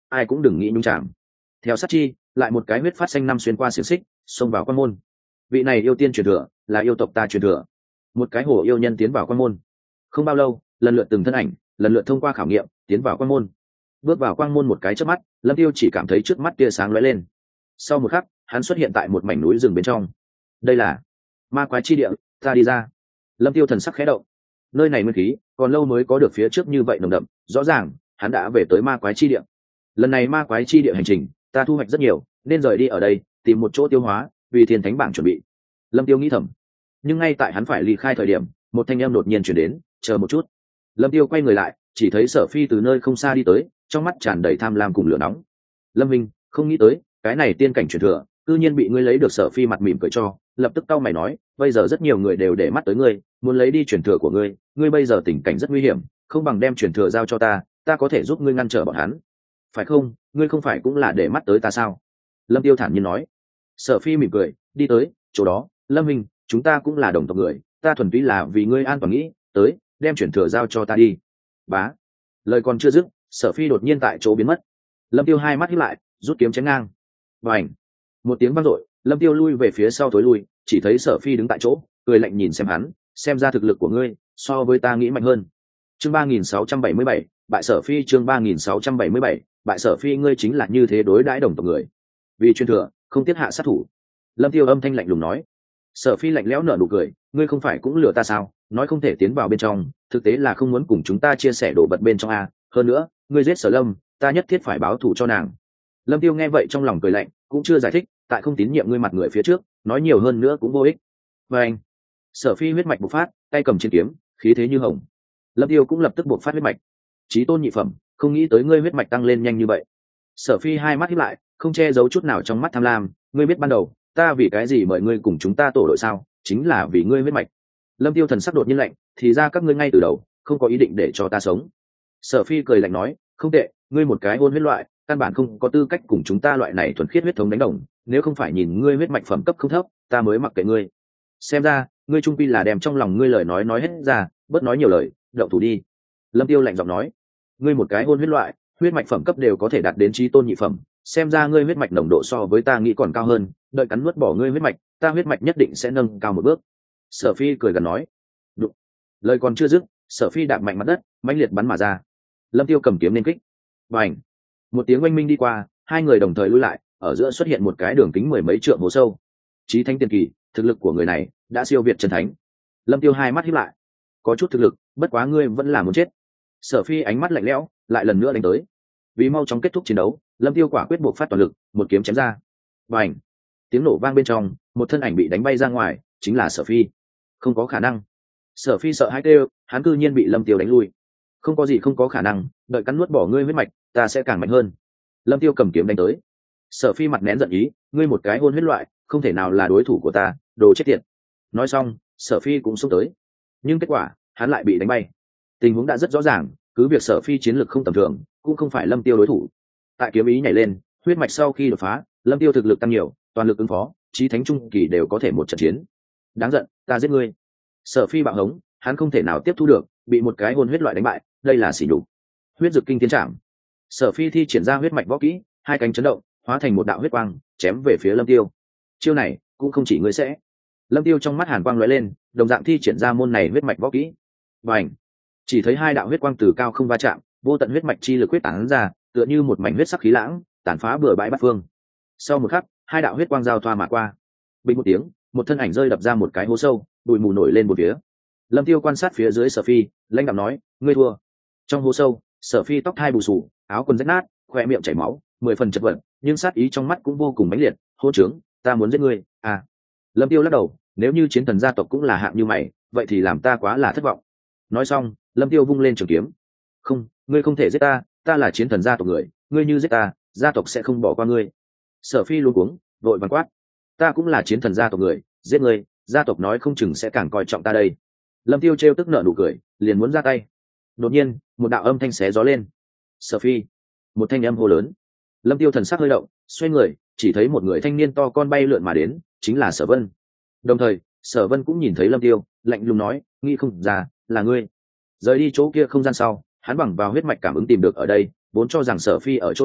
ai cũng đừng nghĩ nhung chạm. Theo sát chi, lại một cái huyết phát xanh năm xuyên qua xiềng xích, xông vào quan môn. Vị này yêu tiên truyền thừa, là yêu tộc ta truyền thừa. Một cái hồ yêu nhân tiến vào quan môn. Không bao lâu, lần lượt từng thân ảnh, lần lượt thông qua khảo nghiệm, tiến vào quan môn. Bước vào quang môn một cái chớp mắt, Lâm Tiêu chỉ cảm thấy trước mắt tia sáng lóe lên. Sau một khắc, hắn xuất hiện tại một mảnh núi rừng bên trong. Đây là ma quái chi địa, ta đi ra. Lâm Tiêu thần sắc khẽ động. Nơi này nguyên khí còn lâu mới có được phía trước như vậy nồng đậm, rõ ràng hắn đã về tới ma quái chi địa. Lần này ma quái chi địa hành trình, ta thu hoạch rất nhiều, nên rời đi ở đây, tìm một chỗ tiêu hóa, vì thiên thánh bảng chuẩn bị. Lâm Tiêu nghĩ thầm. Nhưng ngay tại hắn phải ly khai thời điểm, một thanh âm đột nhiên truyền đến, chờ một chút. Lâm Tiêu quay người lại, chỉ thấy Sở Phi từ nơi không xa đi tới, trong mắt tràn đầy tham lam cùng lửa nóng. Lâm Minh, không nghĩ tới, cái này tiên cảnh truyền thừa, tự nhiên bị ngươi lấy được. Sở Phi mặt mỉm cười cho, lập tức cau mày nói, bây giờ rất nhiều người đều để mắt tới ngươi, muốn lấy đi truyền thừa của ngươi, ngươi bây giờ tình cảnh rất nguy hiểm, không bằng đem truyền thừa giao cho ta, ta có thể giúp ngươi ngăn trở bọn hắn. Phải không, ngươi không phải cũng là để mắt tới ta sao? Lâm Tiêu thản nhiên nói. Sở Phi mỉm cười, đi tới chỗ đó, Lâm Minh, chúng ta cũng là đồng tộc người, ta thuần túy là vì ngươi an toàn nghĩ, tới, đem truyền thừa giao cho ta đi. Bá. Lời còn chưa dứt, Sở Phi đột nhiên tại chỗ biến mất. Lâm Tiêu hai mắt híp lại, rút kiếm chém ngang. Bành. Một tiếng vang dội, Lâm Tiêu lui về phía sau tối lui, chỉ thấy Sở Phi đứng tại chỗ, cười lạnh nhìn xem hắn, xem ra thực lực của ngươi so với ta nghĩ mạnh hơn. Chương ba nghìn sáu trăm bảy mươi bảy, bại Sở Phi. Chương ba nghìn sáu trăm bảy mươi bảy, bại Sở Phi. Ngươi chính là như thế đối đãi đồng tộc người, vì truyền thừa không tiết hạ sát thủ. Lâm Tiêu âm thanh lạnh lùng nói. Sở Phi lạnh lẽo nở nụ cười, ngươi không phải cũng lừa ta sao? Nói không thể tiến vào bên trong, thực tế là không muốn cùng chúng ta chia sẻ đồ vật bên trong a. Hơn nữa, ngươi giết Sở Lâm, ta nhất thiết phải báo thù cho nàng. Lâm Tiêu nghe vậy trong lòng cười lạnh, cũng chưa giải thích, tại không tín nhiệm ngươi mặt người phía trước, nói nhiều hơn nữa cũng vô ích. Và anh, Sở Phi huyết mạch bộc phát, tay cầm chiến kiếm, khí thế như hồng. Lâm Tiêu cũng lập tức bộc phát huyết mạch. Chí tôn nhị phẩm, không nghĩ tới ngươi huyết mạch tăng lên nhanh như vậy. Sở Phi hai mắt híp lại, không che giấu chút nào trong mắt tham lam, ngươi biết ban đầu, ta vì cái gì mời ngươi cùng chúng ta tổ đội sao? Chính là vì ngươi huyết mạch. Lâm Tiêu thần sắc đột nhiên lạnh, thì ra các ngươi ngay từ đầu không có ý định để cho ta sống. Sở Phi cười lạnh nói, không tệ, ngươi một cái hôn huyết loại, căn bản không có tư cách cùng chúng ta loại này thuần khiết huyết thống đánh đồng, nếu không phải nhìn ngươi huyết mạch phẩm cấp không thấp, ta mới mặc kệ ngươi. Xem ra, ngươi trung quy là đem trong lòng ngươi lời nói nói hết ra, bớt nói nhiều lời, động thủ đi. Lâm Tiêu lạnh giọng nói, ngươi một cái hôn huyết loại, huyết mạch phẩm cấp đều có thể đạt đến chí tôn nhị phẩm, xem ra ngươi huyết mạch nồng độ so với ta nghĩ còn cao hơn, đợi cắn nuốt bỏ ngươi huyết mạch, ta huyết mạch nhất định sẽ nâng cao một bước. Sở Phi cười gần nói. Đụng. Lời còn chưa dứt, Sở Phi đạp mạnh mặt đất, mãnh liệt bắn mà ra. Lâm Tiêu cầm kiếm nên kích. Bành. Một tiếng oanh minh đi qua, hai người đồng thời lui lại, ở giữa xuất hiện một cái đường kính mười mấy trượng hố sâu. Chí thánh tiên kỳ, thực lực của người này đã siêu việt chân thánh. Lâm Tiêu hai mắt híp lại. Có chút thực lực, bất quá ngươi vẫn là muốn chết. Sở Phi ánh mắt lạnh lẽo, lại lần nữa đánh tới. Vì mau chóng kết thúc chiến đấu, Lâm Tiêu quả quyết buộc phát toàn lực, một kiếm chém ra. Bành. Tiếng nổ vang bên trong, một thân ảnh bị đánh bay ra ngoài, chính là Sở Phi. Không có khả năng. Sở Phi sợ hãi kêu, hắn cư nhiên bị Lâm Tiêu đánh lui. Không có gì không có khả năng, đợi cắn nuốt bỏ ngươi huyết mạch, ta sẽ càng mạnh hơn. Lâm Tiêu cầm kiếm đánh tới. Sở Phi mặt nén giận ý, ngươi một cái hôn huyết loại, không thể nào là đối thủ của ta, đồ chết tiệt. Nói xong, Sở Phi cũng xông tới, nhưng kết quả, hắn lại bị đánh bay. Tình huống đã rất rõ ràng, cứ việc Sở Phi chiến lực không tầm thường, cũng không phải Lâm Tiêu đối thủ. Tại kiếm ý nhảy lên, huyết mạch sau khi đột phá, Lâm Tiêu thực lực tăng nhiều, toàn lực ứng phó, chí thánh trung kỳ đều có thể một trận chiến. Đáng giận, ta giết ngươi. Sở Phi bạo hống, hắn không thể nào tiếp thu được, bị một cái hồn huyết loại đánh bại, đây là sỉ nhục. Huyết dực kinh tiến trảm. Sở Phi thi triển ra huyết mạch võ kỹ, hai cánh chấn động, hóa thành một đạo huyết quang, chém về phía Lâm Tiêu. Chiêu này cũng không chỉ ngươi sẽ. Lâm Tiêu trong mắt hàn quang lóe lên, đồng dạng thi triển ra môn này huyết mạch võ kỹ. Bành! Chỉ thấy hai đạo huyết quang từ cao không va chạm, vô tận huyết mạch chi lực huyết tán ra, tựa như một mảnh huyết sắc khí lãng, tàn phá bừa bãi bát phương. Sau một khắc, hai đạo huyết quang giao thoa mà qua. Bình một tiếng, một thân ảnh rơi đập ra một cái hố sâu, bụi mù nổi lên một phía. Lâm Tiêu quan sát phía dưới Sở Phi, lãnh đạm nói, ngươi thua. Trong hố sâu, Sở Phi tóc hai bù xù, áo quần rách nát, khoe miệng chảy máu, mười phần chật vật, nhưng sát ý trong mắt cũng vô cùng mãnh liệt, hô trướng, ta muốn giết ngươi. À. Lâm Tiêu lắc đầu, nếu như chiến thần gia tộc cũng là hạng như mày, vậy thì làm ta quá là thất vọng. Nói xong, Lâm Tiêu vung lên trường kiếm. Không, ngươi không thể giết ta, ta là chiến thần gia tộc người, ngươi như giết ta, gia tộc sẽ không bỏ qua ngươi. Sở Phi luống cuống, vội vàng quát, ta cũng là chiến thần gia tộc người, giết ngươi, gia tộc nói không chừng sẽ càng coi trọng ta đây. Lâm Tiêu trêu tức nở nụ cười, liền muốn ra tay. Đột nhiên, một đạo âm thanh xé gió lên. Sở Phi! Một thanh âm hô lớn. Lâm Tiêu thần sắc hơi động, xoay người, chỉ thấy một người thanh niên to con bay lượn mà đến, chính là Sở Vân. Đồng thời, Sở Vân cũng nhìn thấy Lâm Tiêu, lạnh lùng nói, nghĩ không ra, là ngươi. Rời đi chỗ kia không gian sau, hắn bằng vào huyết mạch cảm ứng tìm được ở đây, vốn cho rằng Sở Phi ở chỗ này,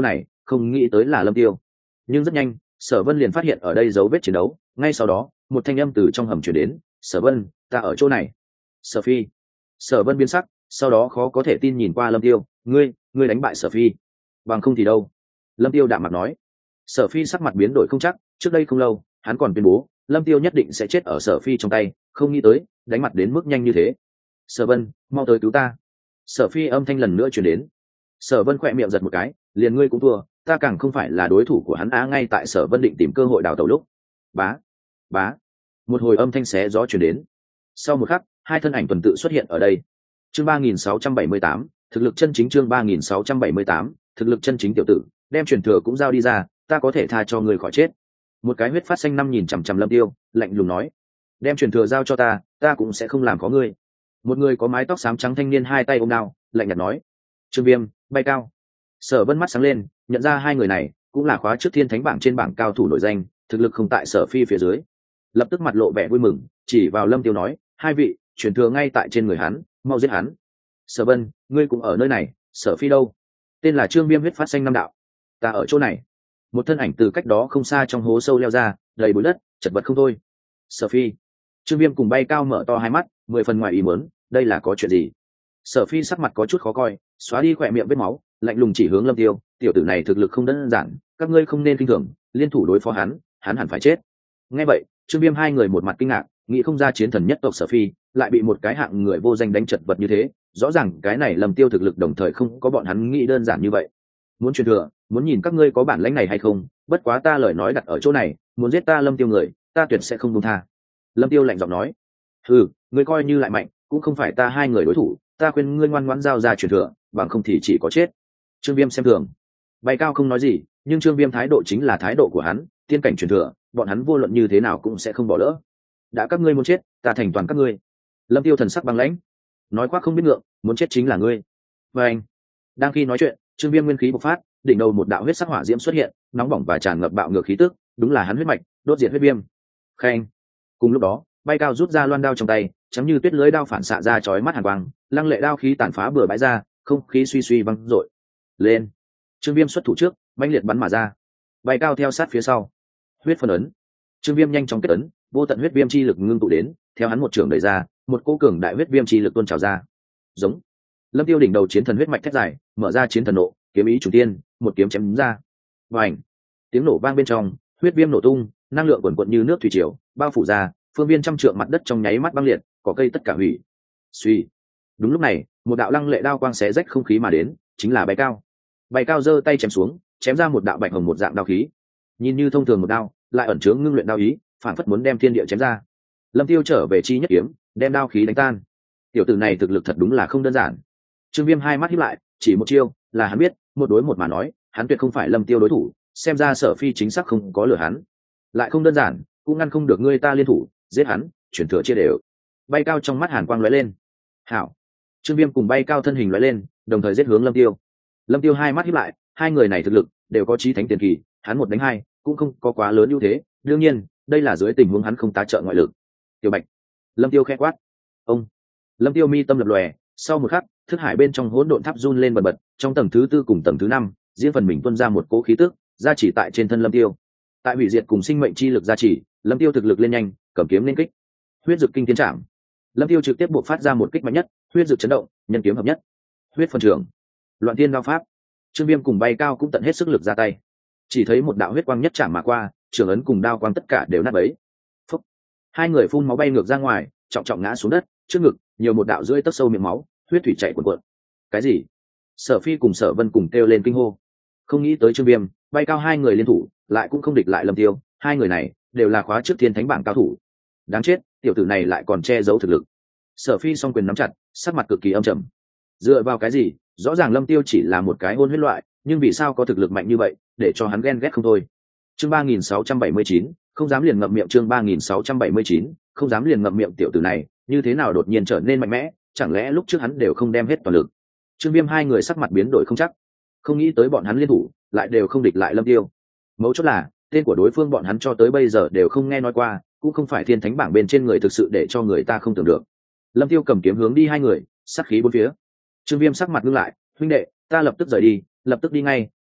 không nghĩ tới là Lâm Tiêu. Nhưng rất nhanh Sở Vân liền phát hiện ở đây dấu vết chiến đấu, ngay sau đó một thanh âm từ trong hầm truyền đến: Sở Vân, ta ở chỗ này. Sở Phi. Sở Vân biến sắc, sau đó khó có thể tin nhìn qua Lâm Tiêu: ngươi ngươi đánh bại Sở Phi? Bằng không thì đâu? Lâm Tiêu đạm mặt nói. Sở Phi sắc mặt biến đổi không chắc, trước đây không lâu hắn còn tuyên bố Lâm Tiêu nhất định sẽ chết ở Sở Phi trong tay, không nghĩ tới đánh mặt đến mức nhanh như thế. Sở Vân, mau tới cứu ta. Sở Phi âm thanh lần nữa truyền đến. Sở Vân khỏe miệng giật một cái, liền ngươi cũng thua, ta càng không phải là đối thủ của hắn á. Ngay tại Sở Vân định tìm cơ hội đào tẩu lúc, bá bá một hồi âm thanh xé gió truyền đến. Sau một khắc hai thân ảnh tuần tự xuất hiện ở đây. Chương ba nghìn sáu trăm bảy mươi tám, thực lực chân chính. Chương ba nghìn sáu trăm bảy mươi tám, thực lực chân chính. Tiểu tử, đem truyền thừa cũng giao đi ra, ta có thể tha cho ngươi khỏi chết. Một cái huyết phát xanh năm nhìn chằm chằm Lâm Tiêu, lạnh lùng nói: đem truyền thừa giao cho ta, ta cũng sẽ không làm có ngươi. Một người có mái tóc xám trắng thanh niên hai tay ôm đao, lạnh nhạt nói. Trương Viêm, bay cao. Sở Vân mắt sáng lên, nhận ra hai người này cũng là khóa trước thiên thánh bảng trên bảng cao thủ nổi danh, thực lực không tại Sở Phi phía dưới. Lập tức mặt lộ vẻ vui mừng, chỉ vào Lâm Tiêu nói: hai vị, truyền thừa ngay tại trên người hắn, mau giết hắn. Sở Vân, ngươi cũng ở nơi này. Sở Phi đâu? Tên là Trương Viêm huyết phát xanh năm đạo. Ta ở chỗ này. Một thân ảnh từ cách đó không xa trong hố sâu leo ra, đầy bụi đất, chật vật không thôi. Sở Phi. Trương Viêm cùng bay cao mở to hai mắt, mười phần ngoài ý muốn, đây là có chuyện gì? Sở Phi sắc mặt có chút khó coi, xóa đi khỏe miệng vết máu, lạnh lùng chỉ hướng Lâm Tiêu: tiểu tử này thực lực không đơn giản, các ngươi không nên kinh thường, liên thủ đối phó hắn, hắn hẳn phải chết. Nghe vậy Trương Viêm hai người một mặt kinh ngạc, nghĩ không ra chiến thần nhất tộc Sở Phi lại bị một cái hạng người vô danh đánh chật vật như thế, rõ ràng cái này Lâm Tiêu thực lực đồng thời không có bọn hắn nghĩ đơn giản như vậy. Muốn truyền thừa, muốn nhìn các ngươi có bản lĩnh này hay không, bất quá ta lời nói đặt ở chỗ này, muốn giết ta Lâm Tiêu người, ta tuyệt sẽ không buông tha. Lâm Tiêu lạnh giọng nói. Ừ, ngươi coi như lại mạnh cũng không phải ta hai người đối thủ, ta khuyên ngươi ngoan ngoãn giao ra truyền thừa, bằng không thì chỉ có chết. Trương Viêm xem thường. Bay cao không nói gì, nhưng Trương Viêm thái độ chính là thái độ của hắn, tiên cảnh truyền thừa, bọn hắn vô luận như thế nào cũng sẽ không bỏ lỡ. Đã các ngươi muốn chết, ta thành toàn các ngươi. Lâm Tiêu thần sắc băng lãnh, nói khoác không biết ngượng, muốn chết chính là ngươi. Và anh. Đang khi nói chuyện, Trương Viêm nguyên khí bộc phát, đỉnh đầu một đạo huyết sắc hỏa diễm xuất hiện, nóng bỏng và tràn ngập bạo ngược khí tức, đúng là hắn huyết mạch, đốt diệt huyết viêm. Khen. Cùng lúc đó, bay cao rút ra loan đao trong tay, chấm như tuyết lưới đao phản xạ ra chói mắt hàn quang, lăng lệ đao khí tàn phá bừa bãi ra, không khí suy suy văng rội. Lên. Trương Viêm xuất thủ trước, mãnh liệt bắn mà ra. Bay cao theo sát phía sau. Huyết phân ấn. Trương Viêm nhanh chóng kết ấn, vô tận huyết viêm chi lực ngưng tụ đến, theo hắn một trường đẩy ra, một cỗ cường đại huyết viêm chi lực tuôn trào ra. Giống. Lâm Tiêu đỉnh đầu chiến thần huyết mạch thét dài, mở ra chiến thần nộ, kiếm ý chủ tiên, một kiếm chém đúng ra. Vành. Tiếng nổ vang bên trong, huyết viêm nổ tung, năng lượng cuồn cuộn như nước thủy triều, bao phủ ra, phương viên trăm trượng mặt đất trong nháy mắt băng liệt, cỏ cây tất cả hủy. Suy. Đúng lúc này, một đạo lăng lệ đao quang xé rách không khí mà đến, chính là bay cao. Bay cao giơ tay chém xuống, chém ra một đạo bạch hồng một dạng đao khí. Nhìn như thông thường một đao, lại ẩn chứa ngưng luyện đao ý, phản phất muốn đem thiên địa chém ra. Lâm Tiêu trở về chi nhất kiếm, đem đao khí đánh tan. Tiểu tử này thực lực thật đúng là không đơn giản. Trương Viêm hai mắt híp lại, chỉ một chiêu, là hắn biết, một đối một mà nói, hắn tuyệt không phải Lâm Tiêu đối thủ, xem ra Sở Phi chính xác không có lừa hắn. Lại không đơn giản, cũng ngăn không được ngươi ta liên thủ, giết hắn, chuyển thừa chia đều. Bay cao trong mắt hàn quang lóe lên. Hảo. Trương Viêm cùng bay cao thân hình lóe lên, đồng thời giết hướng Lâm Tiêu. Lâm Tiêu hai mắt híp lại, hai người này thực lực đều có chí thánh tiền kỳ, hắn một đánh hai, cũng không có quá lớn ưu thế, đương nhiên, đây là dưới tình huống hắn không tá trợ ngoại lực. Tiểu Bạch. Lâm Tiêu khẽ quát. Ông. Lâm Tiêu mi tâm lập lòe, sau một khắc, thức hải bên trong hỗn độn tháp run lên bần bật, trong tầng thứ tư cùng tầng thứ năm, riêng phần mình tuôn ra một cỗ khí tức, gia chỉ tại trên thân Lâm Tiêu. Tại hủy diệt cùng sinh mệnh chi lực gia chỉ, Lâm Tiêu thực lực lên nhanh, cầm kiếm lên kích. Huyết dực kinh thiên trảm. Lâm Tiêu trực tiếp buộc phát ra một kích mạnh nhất, huyết dực chấn động, nhân kiếm hợp nhất. Huyết phần trường. Loạn thiên đao pháp. Trương Viêm cùng bay cao cũng tận hết sức lực ra tay. Chỉ thấy một đạo huyết quang nhất chạm mà qua, trường ấn cùng đao quang tất cả đều nát bấy. Phúc. Hai người phun máu bay ngược ra ngoài, trọng trọng ngã xuống đất, trước ngực nhiều một đạo rưỡi tấc sâu miệng máu, huyết thủy chảy cuồn cuộn. Cái gì? Sở Phi cùng Sở Vân cùng kêu lên kinh hô. Không nghĩ tới Trương Viêm, bay cao hai người liên thủ, lại cũng không địch lại Lâm Tiêu, hai người này đều là khóa trước thiên thánh bảng cao thủ. Đáng chết, tiểu tử này lại còn che giấu thực lực. Sở Phi song quyền nắm chặt, sắc mặt cực kỳ âm trầm. Dựa vào cái gì? Rõ ràng Lâm Tiêu chỉ là một cái hôn huyết loại, nhưng vì sao có thực lực mạnh như vậy, để cho hắn ghen ghét không thôi. Chương ba nghìn sáu trăm bảy mươi chín, không dám liền ngậm miệng. Chương ba nghìn sáu trăm bảy mươi chín, không dám liền ngậm miệng. Tiểu tử này như thế nào đột nhiên trở nên mạnh mẽ, chẳng lẽ lúc trước hắn đều không đem hết toàn lực? Trương Viêm hai người sắc mặt biến đổi không chắc, không nghĩ tới bọn hắn liên thủ lại đều không địch lại Lâm Tiêu. Mấu chốt là tên của đối phương bọn hắn cho tới bây giờ đều không nghe nói qua, cũng không phải thiên thánh bảng bên trên người thực sự để cho người ta không tưởng được. Lâm Tiêu cầm kiếm hướng đi hai người, sát khí bốn phía. Trương Viêm sắc mặt ngưng lại, huynh đệ, ta lập tức rời đi, lập tức đi ngay,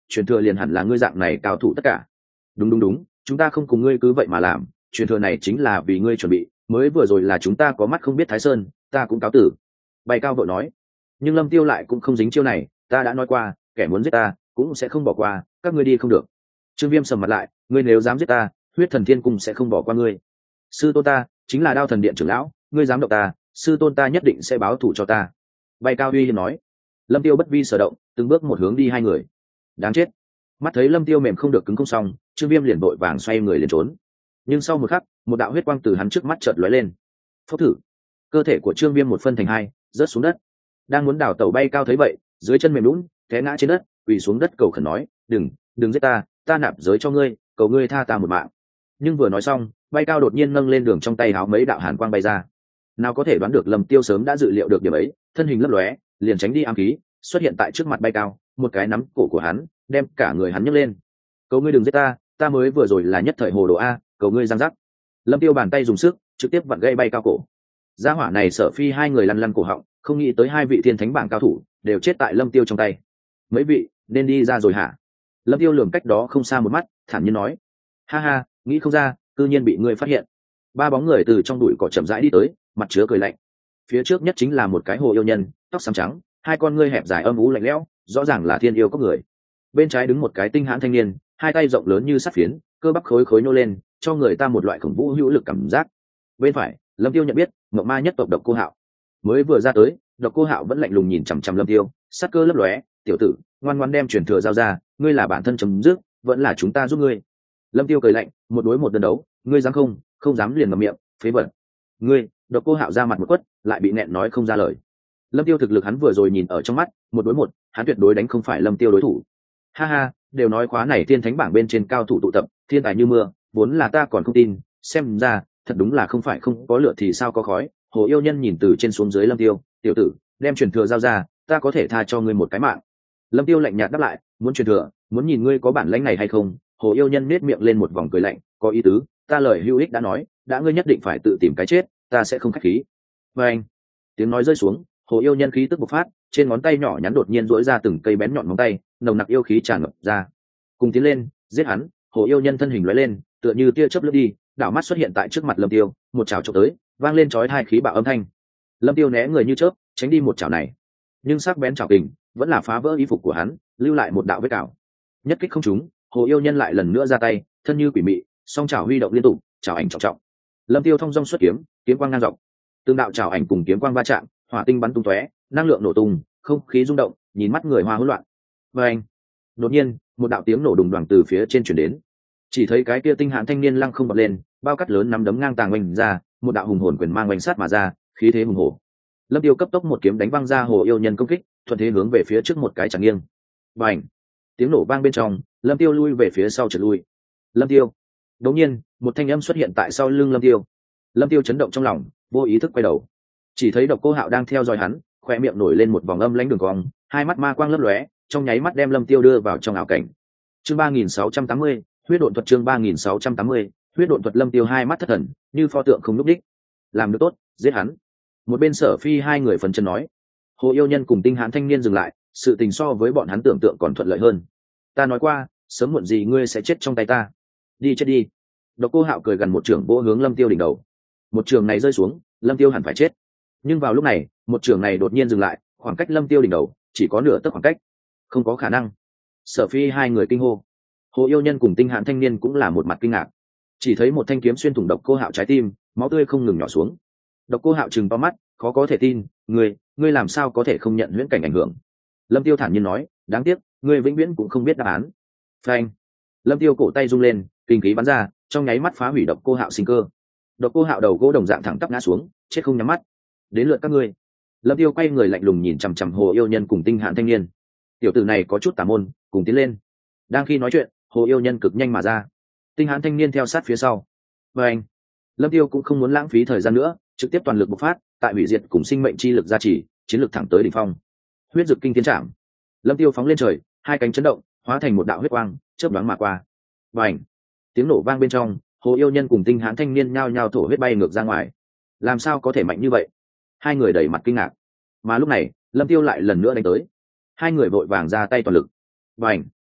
truyền thừa liền hẳn là ngươi dạng này cao thủ tất cả. Đúng đúng đúng, chúng ta không cùng ngươi cứ vậy mà làm, truyền thừa này chính là vì ngươi chuẩn bị, mới vừa rồi là chúng ta có mắt không biết Thái Sơn, ta cũng cáo tử. Bay Cao vội nói. Nhưng Lâm Tiêu lại cũng không dính chiêu này, ta đã nói qua, kẻ muốn giết ta cũng sẽ không bỏ qua, các ngươi đi không được. Trương Viêm sầm mặt lại, ngươi nếu dám giết ta, huyết thần thiên cung sẽ không bỏ qua ngươi. Sư tôn ta chính là Đao Thần Điện trưởng lão, ngươi dám động ta, sư tôn ta nhất định sẽ báo thù cho ta. Bay Cao uy hiếp nói. Lâm Tiêu bất vi sở động, từng bước một hướng đi hai người. Đáng chết. Mắt thấy Lâm Tiêu mềm không được cứng không xong, Trương Viêm liền vội vàng xoay người liền trốn. Nhưng sau một khắc, một đạo huyết quang từ hắn trước mắt chợt lóe lên. Phốc thử, cơ thể của Trương Viêm một phân thành hai, rớt xuống đất. Đang muốn đảo tàu Bay Cao thấy vậy, dưới chân mềm lún, té ngã trên đất, quỳ xuống đất cầu khẩn nói, "Đừng, đừng giết ta, ta nạp giới cho ngươi, cầu ngươi tha ta một mạng." Nhưng vừa nói xong, Bay Cao đột nhiên nâng lên đường trong tay áo mấy đạo hàn quang bay ra. Nào có thể đoán được Lâm Tiêu sớm đã dự liệu được điểm ấy, thân hình lấp lóe, liền tránh đi ám khí, xuất hiện tại trước mặt Bay Cao, một cái nắm cổ của hắn, đem cả người hắn nhấc lên. "Cầu ngươi đừng giết ta, ta mới vừa rồi là nhất thời hồ đồ a, cầu ngươi giang giác." Lâm Tiêu bàn tay dùng sức, trực tiếp vặn gãy Bay Cao cổ. Gia hỏa này Sở Phi hai người lăn lăn cổ họng, không nghĩ tới hai vị thiên thánh bảng cao thủ đều chết tại Lâm Tiêu trong tay. "Mấy vị, nên đi ra rồi hả?" Lâm Tiêu lườm cách đó không xa một mắt, thản nhiên nói. "Ha ha, nghĩ không ra, cư nhiên bị ngươi phát hiện." Ba bóng người từ trong bụi cỏ chậm rãi đi tới, mặt chứa cười lạnh. Phía trước nhất chính là một cái hồ yêu nhân, tóc xám trắng, hai con ngươi hẹp dài âm u lạnh lẽo, rõ ràng là thiên yêu có người. Bên trái đứng một cái tinh hãn thanh niên, hai tay rộng lớn như sắt phiến, cơ bắp khối khối nô lên, cho người ta một loại khủng vũ hữu lực cảm giác. Bên phải, Lâm Tiêu nhận biết, Mộng Ma nhất tộc Độc Cô Hạo. Mới vừa ra tới, Độc Cô Hạo vẫn lạnh lùng nhìn chằm chằm Lâm Tiêu, sát cơ lấp lóe, "Tiểu tử, ngoan ngoãn đem truyền thừa giao ra, ngươi là bản thân chấm dứt, vẫn là chúng ta giúp ngươi." Lâm Tiêu cười lạnh, "Một đối một đơn đấu, ngươi dám không, không dám liền ngậm miệng, phế vật." "Ngươi." Độc Cô Hạo ra mặt một quất, lại bị nẹn nói không ra lời. Lâm Tiêu thực lực hắn vừa rồi nhìn ở trong mắt, một đối một, hắn tuyệt đối đánh không phải Lâm Tiêu đối thủ. Ha ha, đều nói khóa này thiên thánh bảng bên trên cao thủ tụ tập, thiên tài như mưa, vốn là ta còn không tin, xem ra, thật đúng là không phải không có lửa thì sao có khói. Hồ yêu nhân nhìn từ trên xuống dưới Lâm Tiêu, "Tiểu tử, đem truyền thừa giao ra, ta có thể tha cho ngươi một cái mạng." Lâm Tiêu lạnh nhạt đáp lại, "Muốn truyền thừa, muốn nhìn ngươi có bản lĩnh này hay không." Hồ yêu nhân nét miệng lên một vòng cười lạnh, "Có ý tứ, ta lời hữu ích đã nói, đã ngươi nhất định phải tự tìm cái chết, ta sẽ không khách khí." Và anh, tiếng nói rơi xuống, hồ yêu nhân khí tức bộc phát, trên ngón tay nhỏ nhắn đột nhiên duỗi ra từng cây bén nhọn móng tay, nồng nặc yêu khí tràn ngập ra. Cùng tiến lên, giết hắn. Hồ yêu nhân thân hình lóe lên, tựa như tia chớp lướt đi, đảo mắt xuất hiện tại trước mặt Lâm Tiêu, một chảo chụp tới, vang lên chói tai khí bạo âm thanh. Lâm Tiêu né người như chớp, tránh đi một chảo này, nhưng sắc bén chảo kình vẫn là phá vỡ y phục của hắn, lưu lại một đạo vết cào. Nhất kích không trúng, hồ yêu nhân lại lần nữa ra tay, thân như quỷ mị, song chảo huy động liên tục, chảo ảnh trọng trọng. Lâm Tiêu thông dong xuất kiếm, kiếm quang ngang dọc, tương đạo chảo ảnh cùng kiếm quang va chạm, hỏa tinh bắn tung tóe, năng lượng nổ tung, không khí rung động, nhìn mắt người hoa hỗn loạn. Và anh, đột nhiên, một đạo tiếng nổ đùng đoàng từ phía trên truyền đến. Chỉ thấy cái kia tinh hãn thanh niên lăng không bật lên, bao cắt lớn nắm đấm ngang tàng oanh ra, một đạo hùng hồn quyền mang oanh sát mà ra, khí thế hùng hổ. Lâm Tiêu cấp tốc một kiếm đánh văng ra hồ yêu nhân công kích, thuận thế hướng về phía trước một cái chẳng nghiêng. Bành! Tiếng nổ vang bên trong, Lâm Tiêu lui về phía sau trượt lui. Lâm Tiêu! Đột nhiên, một thanh âm xuất hiện tại sau lưng Lâm Tiêu. Lâm Tiêu chấn động trong lòng, vô ý thức quay đầu. Chỉ thấy Độc Cô Hạo đang theo dõi hắn, khoe miệng nổi lên một vòng âm lãnh đường cong, hai mắt ma quang lấp lóe, trong nháy mắt đem Lâm Tiêu đưa vào trong ảo cảnh. Chương ba nghìn sáu trăm tám mươi, huyết độn thuật. Chương ba nghìn sáu trăm tám mươi, huyết độn thuật. Lâm Tiêu hai mắt thất thần, như pho tượng không nhúc đích. Làm được tốt, giết hắn. Một bên Sở Phi hai người phấn chân nói. Hồ yêu nhân cùng tinh hãn thanh niên dừng lại, sự tình so với bọn hắn tưởng tượng còn thuận lợi hơn. Ta nói qua, sớm muộn gì ngươi sẽ chết trong tay ta. Đi chết đi. Độc Cô Hạo cười gần một trường vỗ hướng Lâm Tiêu đỉnh đầu. Một trường này rơi xuống, Lâm Tiêu hẳn phải chết. Nhưng vào lúc này, một trường này đột nhiên dừng lại, khoảng cách Lâm Tiêu đỉnh đầu chỉ có nửa tấc khoảng cách. Không có khả năng. Sở Phi hai người kinh hô. Hồ yêu nhân cùng tinh hãn thanh niên cũng là một mặt kinh ngạc. Chỉ thấy một thanh kiếm xuyên thủng Độc Cô Hạo trái tim, máu tươi không ngừng nhỏ xuống. Độc Cô Hạo trừng to mắt, khó có thể tin, ngươi, ngươi làm sao có thể không nhận huyễn cảnh ảnh hưởng? Lâm Tiêu thản nhiên nói, đáng tiếc, ngươi vĩnh viễn cũng không biết đáp án. Phanh! Lâm Tiêu cổ tay rung lên, kinh khí bắn ra, trong nháy mắt phá hủy Độc Cô Hạo sinh cơ. Độc Cô Hạo đầu gỗ đồng dạng thẳng tắp ngã xuống, chết không nhắm mắt. Đến lượt các ngươi. Lâm Tiêu quay người lạnh lùng nhìn chằm chằm Hồ yêu nhân cùng tinh hãn thanh niên. Tiểu tử này có chút tà môn, cùng tiến lên. Đang khi nói chuyện, Hồ yêu nhân cực nhanh mà ra, tinh hãn thanh niên theo sát phía sau. Và anh, Lâm Tiêu cũng không muốn lãng phí thời gian nữa, trực tiếp toàn lực bộc phát, tại hủy diệt cùng sinh mệnh chi lực gia trì, chiến lực thẳng tới đỉnh phong. Huyết dực kinh thiên trảm. Lâm Tiêu phóng lên trời, hai cánh chấn động, hóa thành một đạo huyết quang, chớp nhoáng mà qua. Bành! Tiếng nổ vang bên trong, Hồ yêu nhân cùng tinh hãn thanh niên nhao nhao thổ huyết bay ngược ra ngoài. Làm sao có thể mạnh như vậy? Hai người đầy mặt kinh ngạc. Mà lúc này, Lâm Tiêu lại lần nữa đánh tới. Hai người vội vàng ra tay toàn lực. Bành!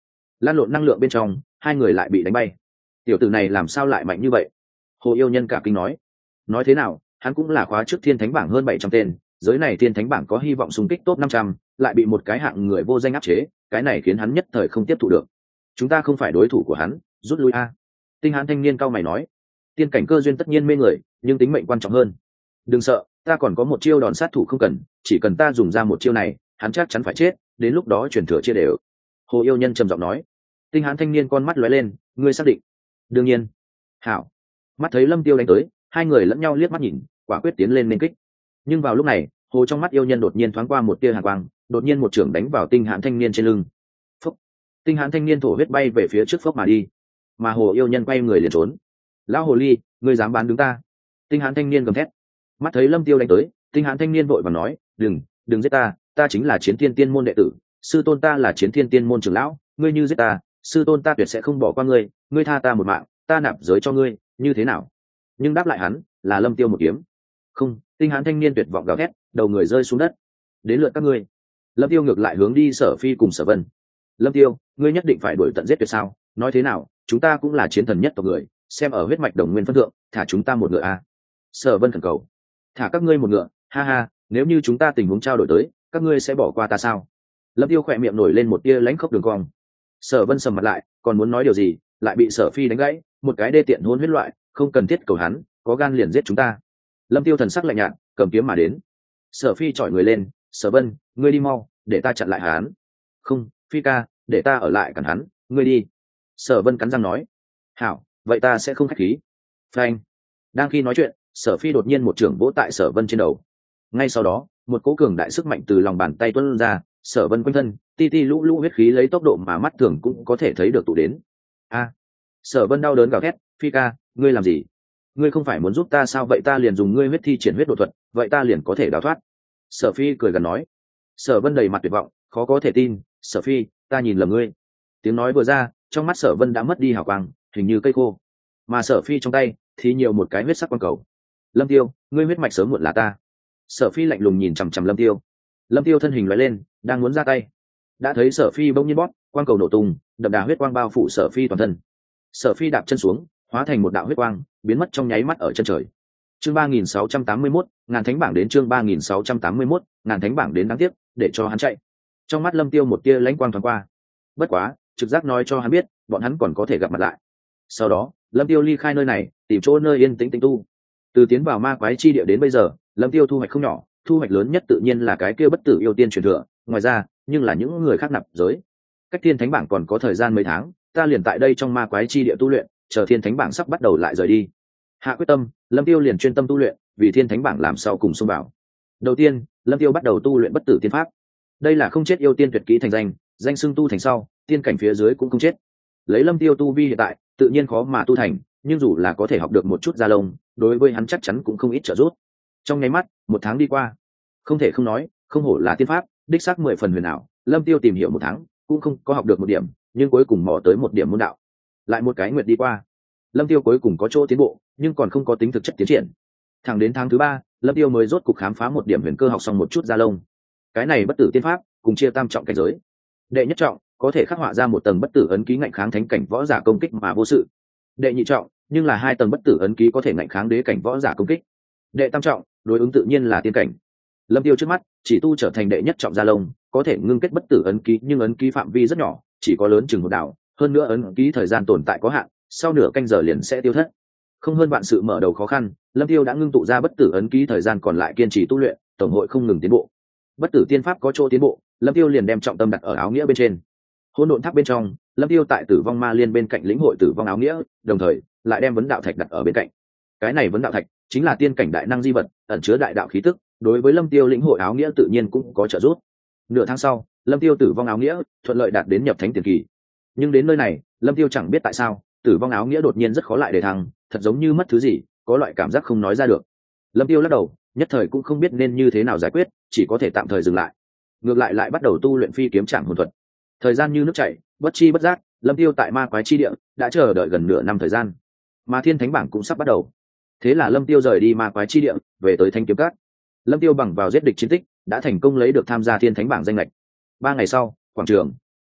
lan lộn năng lượng bên trong hai người lại bị đánh bay. Tiểu tử này làm sao lại mạnh như vậy? Hồ Yêu Nhân cả kinh nói. Nói thế nào, hắn cũng là khóa trước thiên thánh bảng hơn bảy trăm tên, giới này thiên thánh bảng có hy vọng xung kích top năm trăm, lại bị một cái hạng người vô danh áp chế, cái này khiến hắn nhất thời không tiếp thụ được. Chúng ta không phải đối thủ của hắn, rút lui a. Tinh Hán thanh niên cao mày nói. Tiên cảnh cơ duyên tất nhiên mê người, nhưng tính mệnh quan trọng hơn. Đừng sợ, ta còn có một chiêu đòn sát thủ không cần, chỉ cần ta dùng ra một chiêu này, hắn chắc chắn phải chết, đến lúc đó truyền thừa chia đều. Hồ Yêu Nhân trầm giọng nói. Tinh Hán thanh niên con mắt lóe lên, ngươi xác định? Đương nhiên. Hảo. Mắt thấy Lâm Tiêu đánh tới, hai người lẫn nhau liếc mắt nhìn, quả quyết tiến lên nên kích. Nhưng vào lúc này, hồ trong mắt yêu nhân đột nhiên thoáng qua một tia hàn quang, đột nhiên một chưởng đánh vào Tinh Hán thanh niên trên lưng. Phúc. Tinh Hán thanh niên thổ huyết bay về phía trước phốc mà đi, mà hồ yêu nhân quay người liền trốn. Lão hồ ly, ngươi dám bán đứng ta? Tinh Hán thanh niên gầm thét. Mắt thấy Lâm Tiêu đánh tới, Tinh Hán thanh niên vội vàng nói, đừng, đừng giết ta, ta chính là Chiến Thiên Tiên môn đệ tử, sư tôn ta là Chiến Thiên Tiên môn trưởng lão, ngươi như giết ta, sư tôn ta tuyệt sẽ không bỏ qua ngươi, ngươi tha ta một mạng, ta nạp giới cho ngươi, như thế nào? Nhưng đáp lại hắn là Lâm Tiêu một kiếm. Không. Tinh Hán thanh niên tuyệt vọng gào thét, đầu người rơi xuống đất. Đến lượt các ngươi. Lâm Tiêu ngược lại hướng đi Sở Phi cùng Sở Vân. Lâm Tiêu, ngươi nhất định phải đuổi tận giết tuyệt sao? Nói thế nào, chúng ta cũng là chiến thần nhất tộc người, xem ở huyết mạch đồng nguyên phân thượng, thả chúng ta một ngựa a. Sở Vân khẩn cầu. Thả các ngươi một ngựa, ha ha, nếu như chúng ta tình huống trao đổi tới, các ngươi sẽ bỏ qua ta sao? Lâm Tiêu khỏe miệng nổi lên một tia lãnh khốc đường cong. Sở Vân sầm mặt lại, còn muốn nói điều gì, lại bị Sở Phi đánh gãy, một cái đê tiện hôn huyết loại, không cần thiết cầu hắn, có gan liền giết chúng ta. Lâm Tiêu thần sắc lạnh nhạt, cầm kiếm mà đến. Sở Phi chọi người lên, Sở Vân, ngươi đi mau, để ta chặn lại hắn. Không, Phi ca, để ta ở lại cản hắn, ngươi đi. Sở Vân cắn răng nói. Hảo, vậy ta sẽ không khách khí. Phanh. Đang khi nói chuyện, Sở Phi đột nhiên một trưởng vỗ tại Sở Vân trên đầu. Ngay sau đó, một cỗ cường đại sức mạnh từ lòng bàn tay tuôn ra, Sở Vân quanh thân, ti ti lũ lũ huyết khí lấy tốc độ mà mắt thường cũng có thể thấy được tụ đến. A. Sở Vân đau đớn gào thét, Phi ca, ngươi làm gì? Ngươi không phải muốn giúp ta sao? Vậy ta liền dùng ngươi huyết thi triển huyết độ thuật, vậy ta liền có thể đào thoát. Sở Phi cười gần nói. Sở Vân đầy mặt tuyệt vọng, khó có thể tin, Sở Phi, ta nhìn lầm ngươi. Tiếng nói vừa ra, trong mắt Sở Vân đã mất đi hào quang, hình như cây khô, mà Sở Phi trong tay thì nhiều một cái huyết sắc quang cầu. Lâm Tiêu, ngươi huyết mạch sớm muộn là ta. Sở Phi lạnh lùng nhìn chằm chằm Lâm Tiêu. Lâm Tiêu thân hình lóe lên, đang muốn ra tay, đã thấy Sở Phi bỗng nhiên bóp, quang cầu nổ tung, đậm đà huyết quang bao phủ Sở Phi toàn thân. Sở Phi đạp chân xuống, hóa thành một đạo huyết quang, biến mất trong nháy mắt ở chân trời. Chương ba nghìn sáu trăm tám mươi mốt, ngàn thánh bảng đến. Chương ba nghìn sáu trăm tám mươi mốt, ngàn thánh bảng đến. Đáng tiếc, để cho hắn chạy. Trong mắt Lâm Tiêu một tia lãnh quang thoáng qua. Bất quá, trực giác nói cho hắn biết, bọn hắn còn có thể gặp mặt lại. Sau đó, Lâm Tiêu ly khai nơi này, tìm chỗ nơi yên tĩnh tĩnh tu. Từ tiến vào ma quái chi địa đến bây giờ, Lâm Tiêu thu hoạch không nhỏ, thu hoạch lớn nhất tự nhiên là cái kia bất tử yêu tiên truyền thừa, ngoài ra, nhưng là những người khác nạp giới. Cách thiên thánh bảng còn có thời gian mấy tháng, ta liền tại đây trong ma quái chi địa tu luyện, chờ thiên thánh bảng sắp bắt đầu lại rời đi. Hạ quyết tâm, Lâm Tiêu liền chuyên tâm tu luyện, vì thiên thánh bảng làm sau cùng xông vào. Đầu tiên, Lâm Tiêu bắt đầu tu luyện bất tử tiên pháp. Đây là không chết yêu tiên tuyệt kỹ thành danh, danh xưng tu thành sau, tiên cảnh phía dưới cũng không chết. Lấy Lâm Tiêu tu vi hiện tại, tự nhiên khó mà tu thành, nhưng dù là có thể học được một chút gia lông, đối với hắn chắc chắn cũng không ít trợ giúp. Trong nháy mắt, một tháng đi qua, không thể không nói, không hổ là tiên pháp, đích xác mười phần huyền ảo. Lâm Tiêu tìm hiểu một tháng, cũng không có học được một điểm, nhưng cuối cùng mò tới một điểm môn đạo. Lại một cái nguyệt đi qua, Lâm Tiêu cuối cùng có chỗ tiến bộ, nhưng còn không có tính thực chất tiến triển. Thẳng đến tháng thứ ba, Lâm Tiêu mới rốt cục khám phá một điểm huyền cơ, học xong một chút gia lông. Cái này bất tử tiên pháp cùng chia tam trọng cảnh giới. Đệ nhất trọng có thể khắc họa ra một tầng bất tử ấn ký ngạnh kháng thánh cảnh võ giả công kích mà vô sự. Đệ nhị trọng nhưng là hai tầng bất tử ấn ký có thể ngạnh kháng đế cảnh võ giả công kích. Đệ tam trọng đối ứng tự nhiên là tiên cảnh. Lâm Tiêu trước mắt chỉ tu trở thành đệ nhất trọng gia lông, có thể ngưng kết bất tử ấn ký, nhưng ấn ký phạm vi rất nhỏ, chỉ có lớn chừng một đảo, hơn nữa ấn ký thời gian tồn tại có hạn, sau nửa canh giờ liền sẽ tiêu thất. Không hơn bạn sự mở đầu khó khăn, Lâm Tiêu đã ngưng tụ ra bất tử ấn ký, thời gian còn lại kiên trì tu luyện, tổng hội không ngừng tiến bộ. Bất tử tiên pháp có chỗ tiến bộ, Lâm Tiêu liền đem trọng tâm đặt ở áo nghĩa bên trên. Hỗn độn tháp bên trong, Lâm Tiêu tại Tử Vong Ma Liên bên cạnh lĩnh hội tử vong áo nghĩa, đồng thời lại đem vấn đạo thạch đặt ở bên cạnh. Cái này vấn đạo thạch chính là tiên cảnh đại năng di vật, ẩn chứa đại đạo khí tức, đối với Lâm Tiêu lĩnh hội áo nghĩa tự nhiên cũng có trợ giúp. Nửa tháng sau, Lâm Tiêu tử vong áo nghĩa thuận lợi đạt đến nhập thánh tiền kỳ. Nhưng đến nơi này, Lâm Tiêu chẳng biết tại sao, tử vong áo nghĩa đột nhiên rất khó lại để thăng, thật giống như mất thứ gì, có loại cảm giác không nói ra được. Lâm Tiêu lắc đầu, nhất thời cũng không biết nên như thế nào giải quyết, chỉ có thể tạm thời dừng lại. Ngược lại lại bắt đầu tu luyện phi kiếm trảm hồn thuật. Thời gian như nước chảy, bất chi bất giác, Lâm Tiêu tại ma quái chi địa đã chờ đợi gần nửa năm thời gian, mà thiên thánh bảng cũng sắp bắt đầu. Thế là Lâm Tiêu rời đi ma quái chi địa, về tới Thanh Kiếm Các. Lâm Tiêu bằng vào giết địch chiến tích, đã thành công lấy được tham gia thiên thánh bảng danh lệch. Ba ngày sau, quảng trường,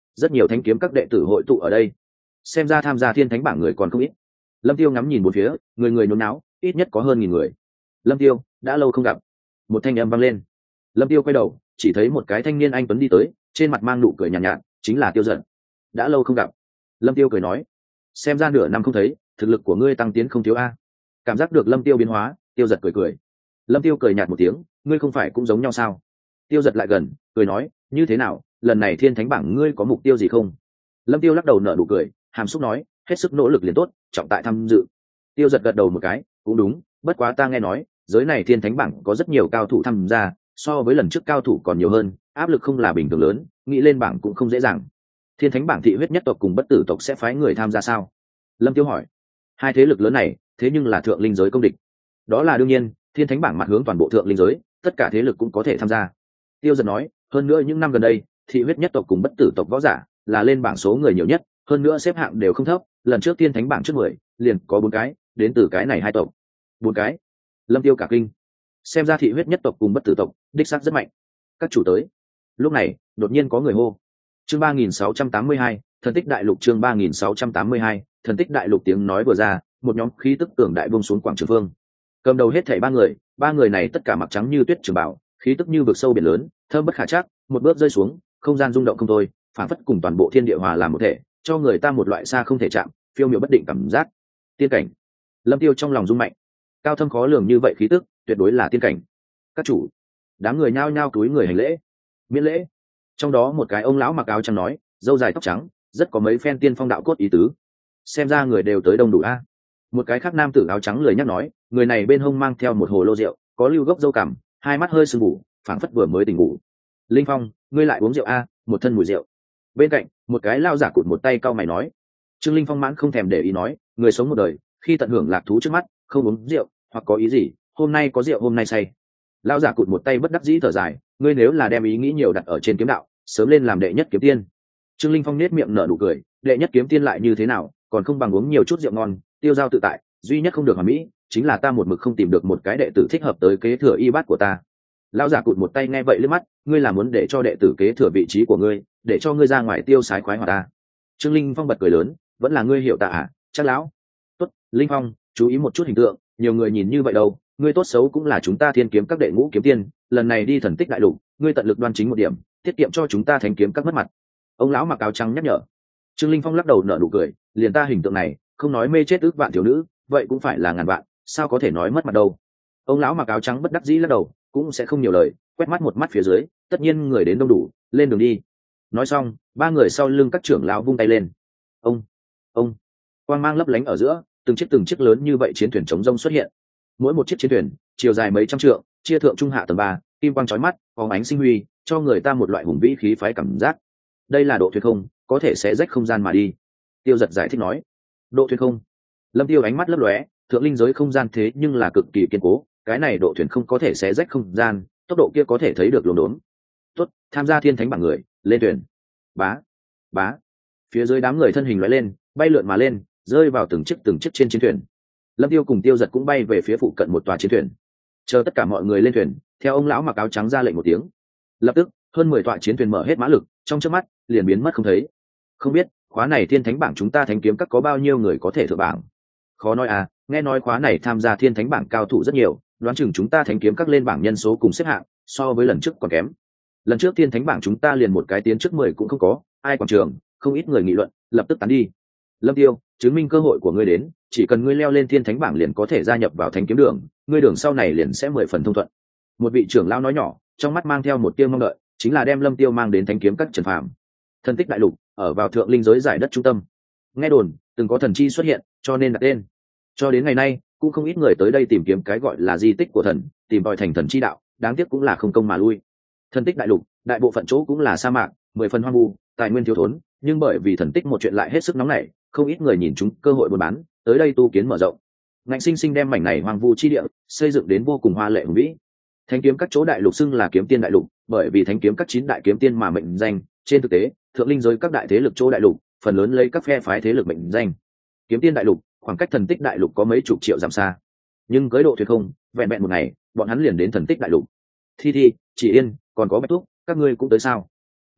rất nhiều thanh kiếm các đệ tử hội tụ ở đây, xem ra tham gia thiên thánh bảng người còn không ít. Lâm Tiêu ngắm nhìn một phía, người người nôn náo, ít nhất có hơn nghìn người. Lâm Tiêu, đã lâu không gặp. Một thanh âm vang lên. Lâm Tiêu quay đầu, chỉ thấy một cái thanh niên anh tuấn đi tới, trên mặt mang nụ cười nhàn nhạt, nhạt, chính là Tiêu Dật. Đã lâu không gặp. Lâm Tiêu cười nói, xem ra nửa năm không thấy, thực lực của ngươi tăng tiến không thiếu a. Cảm giác được Lâm Tiêu biến hóa, Tiêu Dật cười cười. Lâm Tiêu cười nhạt một tiếng, ngươi không phải cũng giống nhau sao? Tiêu Dật lại gần, cười nói, như thế nào, lần này thiên thánh bảng ngươi có mục tiêu gì không? Lâm Tiêu lắc đầu nở nụ cười, hàm xúc nói, hết sức nỗ lực liền tốt, trọng tại tham dự. Tiêu Dật gật đầu một cái, cũng đúng, bất quá ta nghe nói, giới này thiên thánh bảng có rất nhiều cao thủ tham gia, so với lần trước cao thủ còn nhiều hơn, áp lực không là bình thường lớn, nghĩ lên bảng cũng không dễ dàng. Thiên thánh bảng thị huyết nhất tộc cùng bất tử tộc sẽ phái người tham gia sao? Lâm Tiêu hỏi. Hai thế lực lớn này, thế nhưng là thượng linh giới công địch. Đó là đương nhiên, thiên thánh bảng mặt hướng toàn bộ thượng linh giới, tất cả thế lực cũng có thể tham gia. Tiêu Dật nói, hơn nữa những năm gần đây, thị huyết nhất tộc cùng bất tử tộc võ giả là lên bảng số người nhiều nhất, hơn nữa xếp hạng đều không thấp, lần trước thiên thánh bảng trước mười, liền có bốn cái, đến từ cái này hai tộc. Bốn cái? Lâm Tiêu cả kinh. Xem ra thị huyết nhất tộc cùng bất tử tộc, đích xác rất mạnh. Các chủ tới. Lúc này, đột nhiên có người hô. Chương ba nghìn sáu trăm tám mươi hai, thần tích đại lục chương ba nghìn sáu trăm tám mươi hai, thần tích đại lục tiếng nói vừa ra, một nhóm khí tức cường đại buông xuống quảng trường phương. Cầm đầu hết thảy ba người, ba người này tất cả mặc trắng như tuyết trường bảo, khí tức như vực sâu biển lớn, thơm bất khả trắc, một bước rơi xuống, không gian rung động không thôi, phản phất cùng toàn bộ thiên địa hòa làm một thể, cho người ta một loại xa không thể chạm, phiêu miểu bất định cảm giác. Tiên cảnh. Lâm Tiêu trong lòng rung mạnh. Cao thâm khó lường như vậy khí tức, tuyệt đối là tiên cảnh. Các chủ. Đám người nhao nhao cúi người hành lễ. Miễn lễ. Trong đó một cái ông lão mặc áo trắng nói, râu dài tóc trắng, rất có mấy phen tiên phong đạo cốt ý tứ. Xem ra người đều tới đông đủ a. Một cái khác nam tử áo trắng lười nhắc nói, người này bên hông mang theo một hồ lô rượu, có lưu gốc dâu cằm, hai mắt hơi sưng ngủ, phảng phất vừa mới tỉnh ngủ. Linh Phong, ngươi lại uống rượu a? Một thân mùi rượu. Bên cạnh, một cái lao giả cụt một tay cau mày nói. Trương Linh Phong mãn không thèm để ý nói, người sống một đời, khi tận hưởng lạc thú trước mắt, không uống rượu, hoặc có ý gì, hôm nay có rượu hôm nay say. Lao giả cụt một tay bất đắc dĩ thở dài, ngươi nếu là đem ý nghĩ nhiều đặt ở trên kiếm đạo, sớm lên làm đệ nhất kiếm tiên. Trương Linh Phong nết miệng nở nụ cười, đệ nhất kiếm tiên lại như thế nào, còn không bằng uống nhiều chút rượu ngon, tiêu dao tự tại, duy nhất không được hoàn mỹ, chính là ta một mực không tìm được một cái đệ tử thích hợp tới kế thừa y bát của ta. Lão giả cụt một tay nghe vậy liếc mắt, ngươi là muốn để cho đệ tử kế thừa vị trí của ngươi, để cho ngươi ra ngoài tiêu sái khoái hoạt ta. Trương Linh Phong bật cười lớn, vẫn là ngươi hiểu ta à? Chắc lão. Tốt, Linh Phong, chú ý một chút hình tượng, nhiều người nhìn như vậy đâu, ngươi tốt xấu cũng là chúng ta thiên kiếm các đệ ngũ kiếm tiên, lần này đi thần tích đại lục, ngươi tận lực đoan chính một điểm, tiết kiệm cho chúng ta thánh kiếm các mất mặt. Ông lão mặc áo trắng nhắc nhở. Trương Linh Phong lắc đầu nở nụ cười, liền ta hình tượng này, không nói mê chết ước vạn thiếu nữ, vậy cũng phải là ngàn vạn, sao có thể nói mất mặt đâu. Ông lão mặc áo trắng bất đắc dĩ lắc đầu, cũng sẽ không nhiều lời, quét mắt một mắt phía dưới, tất nhiên người đến đông đủ, lên đường đi. Nói xong, ba người sau lưng các trưởng lão vung tay lên. Ông, ông, quang mang lấp lánh ở giữa, từng chiếc từng chiếc lớn như vậy chiến thuyền chống rông xuất hiện. Mỗi một chiếc chiến thuyền, chiều dài mấy trăm trượng, chia thượng trung hạ tầng ba, kim quang chói mắt, phóng ánh sinh huy, cho người ta một loại hùng vĩ khí phái cảm giác. Đây là độ thuyền không, có thể sẽ rách không gian mà đi. Tiêu Giật giải thích nói. Độ thuyền không? Lâm Tiêu ánh mắt lấp lóe, thượng linh giới không gian thế nhưng là cực kỳ kiên cố, cái này độ thuyền không có thể xé rách không gian, tốc độ kia có thể thấy được luồn đốn. Tốt, tham gia thiên thánh bảng người, lên thuyền. Bá, bá. Phía dưới đám người thân hình lóe lên, bay lượn mà lên, rơi vào từng chiếc từng chiếc trên chiến thuyền. Lâm Tiêu cùng Tiêu Giật cũng bay về phía phụ cận một tòa chiến thuyền. Chờ tất cả mọi người lên thuyền, theo ông lão mặc áo trắng ra lệnh một tiếng. Lập tức, hơn mười tọa chiến thuyền mở hết mã lực, trong chớp mắt liền biến mất không thấy. Không biết, khóa này thiên thánh bảng chúng ta thánh kiếm các có bao nhiêu người có thể thượng bảng? Khó nói à, nghe nói khóa này tham gia thiên thánh bảng cao thủ rất nhiều, đoán chừng chúng ta thánh kiếm các lên bảng nhân số cùng xếp hạng, so với lần trước còn kém. Lần trước thiên thánh bảng chúng ta liền một cái tiến trước mười cũng không có, ai quảng trường, không ít người nghị luận, lập tức tán đi. Lâm Tiêu, chứng minh cơ hội của ngươi đến, chỉ cần ngươi leo lên thiên thánh bảng liền có thể gia nhập vào thánh kiếm đường, ngươi đường sau này liền sẽ mười phần thông thuận. Một vị trưởng lão nói nhỏ, trong mắt mang theo một tia mong đợi, chính là đem Lâm Tiêu mang đến thánh kiếm các Trần Phàm. Thần tích đại lục, ở vào thượng linh giới giải đất trung tâm. Nghe đồn, từng có thần chi xuất hiện, cho nên đặt tên. Cho đến ngày nay, cũng không ít người tới đây tìm kiếm cái gọi là di tích của thần, tìm tòi thành thần chi đạo, đáng tiếc cũng là không công mà lui. Thần tích đại lục, đại bộ phận chỗ cũng là sa mạc, mười phần hoang vu, tài nguyên thiếu thốn, nhưng bởi vì thần tích một chuyện lại hết sức nóng nảy, không ít người nhìn chúng cơ hội buôn bán, tới đây tu kiến mở rộng. Ngạnh sinh sinh đem mảnh này hoang vu chi địa xây dựng đến vô cùng hoa lệ hùng vĩ. Thánh kiếm các chỗ đại lục xưng là kiếm tiên đại lục, bởi vì thánh kiếm các chín đại kiếm tiên mà mệnh danh, trên thực tế, thượng linh giới các đại thế lực chỗ đại lục, phần lớn lấy các phe phái thế lực mệnh danh. Kiếm tiên đại lục, khoảng cách thần tích đại lục có mấy chục triệu dặm xa. Nhưng cưới độ thuyền không, vẹn vẹn một ngày, bọn hắn liền đến thần tích đại lục. Thi Thi, Chỉ Yên, còn có Bạch Túc, các ngươi cũng tới sao?